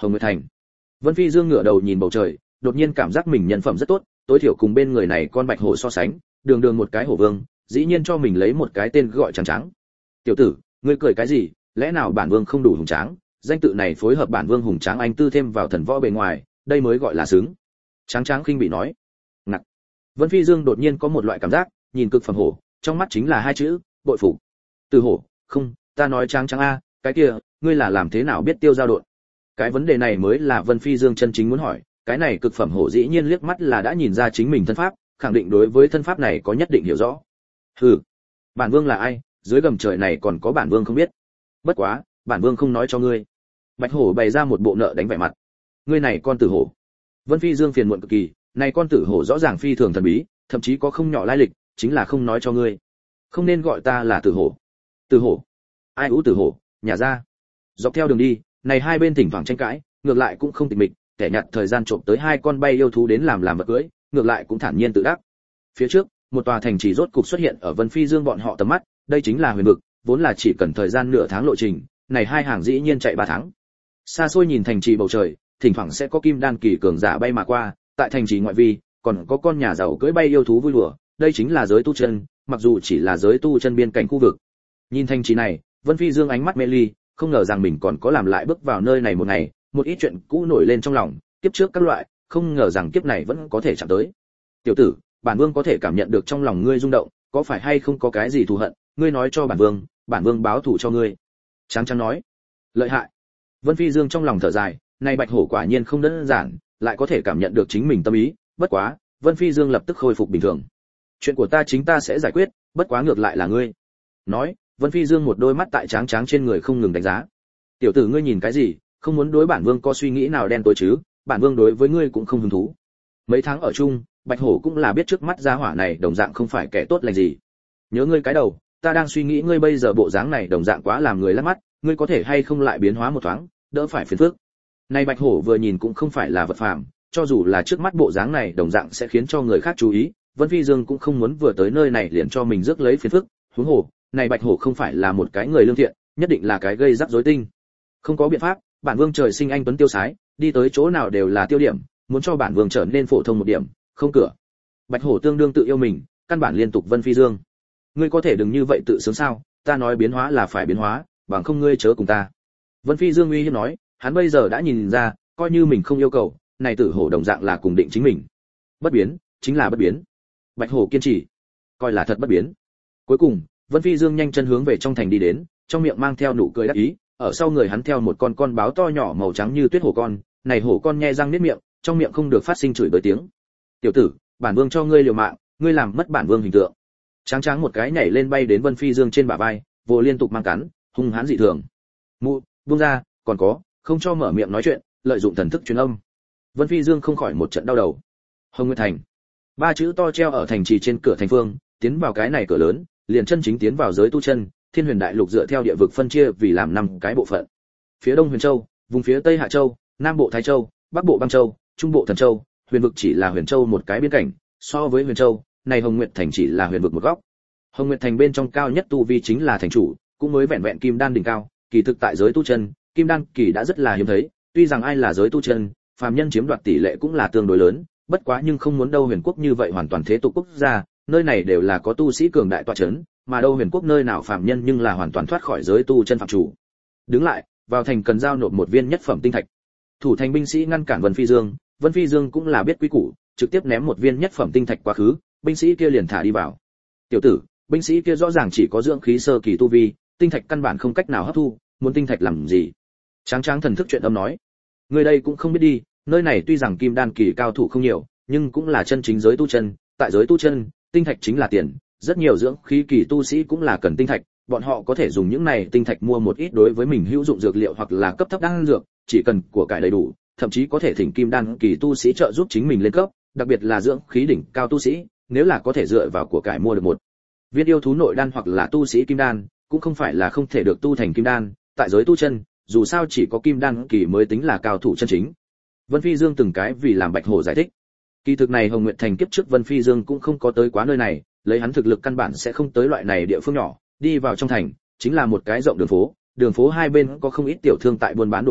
Hồng Nguyệt Thành. Vân Phi Dương ngửa đầu nhìn bầu trời, đột nhiên cảm giác mình nhân phẩm rất tốt, tối thiểu cùng bên người này con bạch hổ so sánh, đường đường một cái hổ vương, dĩ nhiên cho mình lấy một cái tên gọi trắng trắng. Tiểu tử, ngươi cười cái gì? Lẽ nào bản vương không đủ hùng tráng? Danh tự này phối hợp bản vương hùng tráng anh tư thêm vào thần võ bề ngoài, đây mới gọi là xứng. Tráng tráng khinh bị nói. Ngặt. Vân Phi Dương đột nhiên có một loại cảm giác, nhìn cực phẩm hổ, trong mắt chính là hai chữ, bội phục. Từ hổ, không, ta nói tráng tráng a, cái kia, ngươi là làm thế nào biết tiêu giao độn? Cái vấn đề này mới là Vân Phi Dương chân chính muốn hỏi, cái này cực phẩm hổ dĩ nhiên liếc mắt là đã nhìn ra chính mình thân pháp, khẳng định đối với thân pháp này có nhất định hiểu rõ. Hừ, bản vương là ai, dưới gầm trời này còn có bản vương không biết. Bất quá, bản vương không nói cho ngươi. Bạch hổ bày ra một bộ nợ đánh vẻ mặt. Ngươi này con tử hổ. Vân Phi Dương phiền muộn cực kỳ, này con tử hổ rõ ràng phi thường thần bí, thậm chí có không nhỏ lai lịch, chính là không nói cho ngươi. Không nên gọi ta là tử hổ. Tử hổ? Ai ú tử hổ, nhà ra. Dọc theo đường đi, này hai bên thỉnh thoảng tranh cãi, ngược lại cũng không tịch mịch, kẻ nhặt thời gian trộm tới hai con bay yêu thú đến làm làm vật cưới, ngược lại cũng thản nhiên tự đắc. Phía trước, một tòa thành trì rốt cục xuất hiện ở Vân Phi Dương bọn họ tầm mắt, đây chính là Huyền vực, vốn là chỉ cần thời gian nửa tháng lộ trình, này hai hàng dĩ nhiên chạy ba tháng. Xa xôi nhìn thành trì bầu trời, thỉnh thoảng sẽ có kim đan kỳ cường giả bay mà qua, tại thành trì ngoại vi, còn có con nhà giàu cưỡi bay yêu thú vui đùa, đây chính là giới tu chân, mặc dù chỉ là giới tu chân biên cảnh khu vực. Nhìn thành trì này, Vân Phi Dương ánh mắt mê ly, không ngờ rằng mình còn có làm lại bước vào nơi này một ngày, một ít chuyện cũ nổi lên trong lòng, kiếp trước các loại, không ngờ rằng kiếp này vẫn có thể chạm tới. Tiểu tử, bản vương có thể cảm nhận được trong lòng ngươi rung động, có phải hay không có cái gì thù hận, ngươi nói cho bản vương, bản vương báo thù cho ngươi. Tráng Tráng nói. Lợi hại. Vân Phi Dương trong lòng thở dài, này bạch hổ quả nhiên không đơn giản, lại có thể cảm nhận được chính mình tâm ý, bất quá, Vân Phi Dương lập tức khôi phục bình thường. Chuyện của ta chính ta sẽ giải quyết, bất quá ngược lại là ngươi. Nói, Vân Phi Dương một đôi mắt tại Tráng Tráng trên người không ngừng đánh giá. Tiểu tử ngươi nhìn cái gì, không muốn đối bản vương có suy nghĩ nào đen tối chứ, bản vương đối với ngươi cũng không hứng thú. Mấy tháng ở chung, bạch hổ cũng là biết trước mắt gia hỏa này đồng dạng không phải kẻ tốt lành gì. Nhớ ngươi cái đầu, ta đang suy nghĩ ngươi bây giờ bộ dáng này đồng dạng quá làm người lắc mắt, ngươi có thể hay không lại biến hóa một thoáng, đỡ phải phiền phức. Này bạch hổ vừa nhìn cũng không phải là vật phàm, cho dù là trước mắt bộ dáng này đồng dạng sẽ khiến cho người khác chú ý, Vân Phi Dương cũng không muốn vừa tới nơi này liền cho mình rước lấy phiền phức, huống hồ, này bạch hổ không phải là một cái người lương thiện, nhất định là cái gây rắc rối tinh. Không có biện pháp, bản vương trời sinh anh tuấn tiêu sái, đi tới chỗ nào đều là tiêu điểm, muốn cho bản vương trở nên phổ thông một điểm, không cửa. Bạch hổ tương đương tự yêu mình, căn bản liên tục Vân Phi Dương. Ngươi có thể đừng như vậy tự sướng sao, ta nói biến hóa là phải biến hóa, bằng không ngươi chớ cùng ta. Vân Phi Dương uy hiếp nói, hắn bây giờ đã nhìn ra, coi như mình không yêu cầu, này tử hổ đồng dạng là cùng định chính mình. Bất biến, chính là bất biến. Bạch hổ kiên trì, coi là thật bất biến. Cuối cùng, Vân Phi Dương nhanh chân hướng về trong thành đi đến, trong miệng mang theo nụ cười đắc ý, ở sau người hắn theo một con con báo to nhỏ màu trắng như tuyết hổ con, này hổ con nhe răng niết miệng, trong miệng không được phát sinh chửi bới tiếng. Tiểu tử, bản vương cho ngươi liều mạng, ngươi làm mất bản vương hình tượng. Tráng Tráng một cái nhảy lên bay đến Vân Phi Dương trên bả vai, vồ liên tục mang cắn, hung hãn dị thường. Mụ, buông ra, còn có, không cho mở miệng nói chuyện, lợi dụng thần thức truyền âm. Vân Phi Dương không khỏi một trận đau đầu. Hồng Nguyệt Thành, ba chữ to treo ở thành trì trên cửa thành phương, tiến vào cái này cửa lớn, liền chân chính tiến vào giới tu chân. Thiên Huyền Đại Lục dựa theo địa vực phân chia vì làm năm cái bộ phận. Phía Đông Huyền Châu, vùng phía Tây Hạ Châu, Nam Bộ Thái Châu, Bắc Bộ Băng Châu, Trung Bộ Thần Châu, Huyền vực chỉ là Huyền Châu một cái biên cảnh, so với Huyền Châu, này Hồng Nguyệt Thành chỉ là Huyền vực một góc. Hồng Nguyệt Thành bên trong cao nhất tu vi chính là thành chủ, cũng mới vẹn vẹn kim đan đỉnh cao, kỳ thực tại giới tu chân, kim đan kỳ đã rất là hiếm thấy, tuy rằng ai là giới tu chân, phàm nhân chiếm đoạt tỷ lệ cũng là tương đối lớn, bất quá nhưng không muốn đâu Huyền quốc như vậy hoàn toàn thế tục quốc gia, nơi này đều là có tu sĩ cường đại tọa chấn, mà đâu Huyền quốc nơi nào phàm nhân nhưng là hoàn toàn thoát khỏi giới tu chân phạm chủ. Đứng lại, vào thành cần giao nộp một viên nhất phẩm tinh thạch. Thủ thành binh sĩ ngăn cản Vân Phi Dương, Vân Phi Dương cũng là biết quy củ, trực tiếp ném một viên nhất phẩm tinh thạch quá khứ, binh sĩ kia liền thả đi vào. Tiểu tử, binh sĩ kia rõ ràng chỉ có dưỡng khí sơ kỳ tu vi, tinh thạch căn bản không cách nào hấp thu, muốn tinh thạch làm gì? Tráng Tráng thần thức chuyện âm nói, người đây cũng không biết đi, nơi này tuy rằng kim đan kỳ cao thủ không nhiều, nhưng cũng là chân chính giới tu chân, tại giới tu chân, tinh thạch chính là tiền, rất nhiều dưỡng khí kỳ tu sĩ cũng là cần tinh thạch, bọn họ có thể dùng những này tinh thạch mua một ít đối với mình hữu dụng dược liệu hoặc là cấp thấp đan dược, chỉ cần của cải đầy đủ, thậm chí có thể thỉnh kim đan kỳ tu sĩ trợ giúp chính mình lên cấp, đặc biệt là dưỡng khí đỉnh cao tu sĩ, nếu là có thể dựa vào của cải mua được một viên yêu thú nội đan hoặc là tu sĩ kim đan, cũng không phải là không thể được tu thành kim đan, tại giới tu chân, dù sao chỉ có kim đan kỳ mới tính là cao thủ chân chính. Vân Phi Dương từng cái vì làm Bạch Hổ giải thích. Kỳ thực này Hồng Nguyệt Thành kiếp trước Vân Phi Dương cũng không có tới quá nơi này, lấy hắn thực lực căn bản sẽ không tới loại này địa phương nhỏ, đi vào trong thành, chính là một cái rộng đường phố, đường phố hai bên có không ít tiểu thương tại buôn bán đồ vật,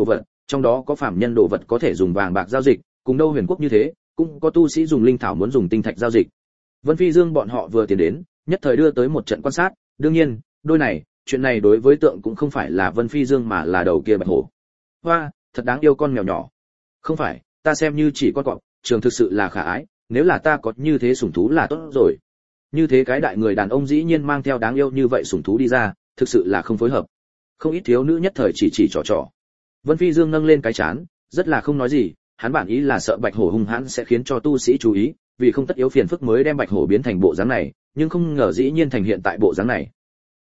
trong đó có phàm nhân đồ vật có thể dùng vàng bạc giao dịch, cùng đâu huyền quốc như thế, cũng có tu sĩ dùng linh thảo muốn dùng tinh thạch giao dịch. Vân Phi Dương bọn họ vừa tiến đến, nhất thời đưa tới một trận quan sát, đương nhiên, đôi này, chuyện này đối với tượng cũng không phải là Vân Phi Dương mà là đầu kia bạch hổ. Hoa, thật đáng yêu con mèo nhỏ. Không phải, ta xem như chỉ con cọp, trường thực sự là khả ái, nếu là ta có như thế sủng thú là tốt rồi. Như thế cái đại người đàn ông dĩ nhiên mang theo đáng yêu như vậy sủng thú đi ra, thực sự là không phối hợp. Không ít thiếu nữ nhất thời chỉ chỉ trò trò. Vân Phi Dương nâng lên cái chán, rất là không nói gì, hắn bản ý là sợ bạch hổ hung hãn sẽ khiến cho tu sĩ chú ý, vì không tất yếu phiền phức mới đem bạch hổ biến thành bộ dáng này, nhưng không ngờ dĩ nhiên thành hiện tại bộ dáng này.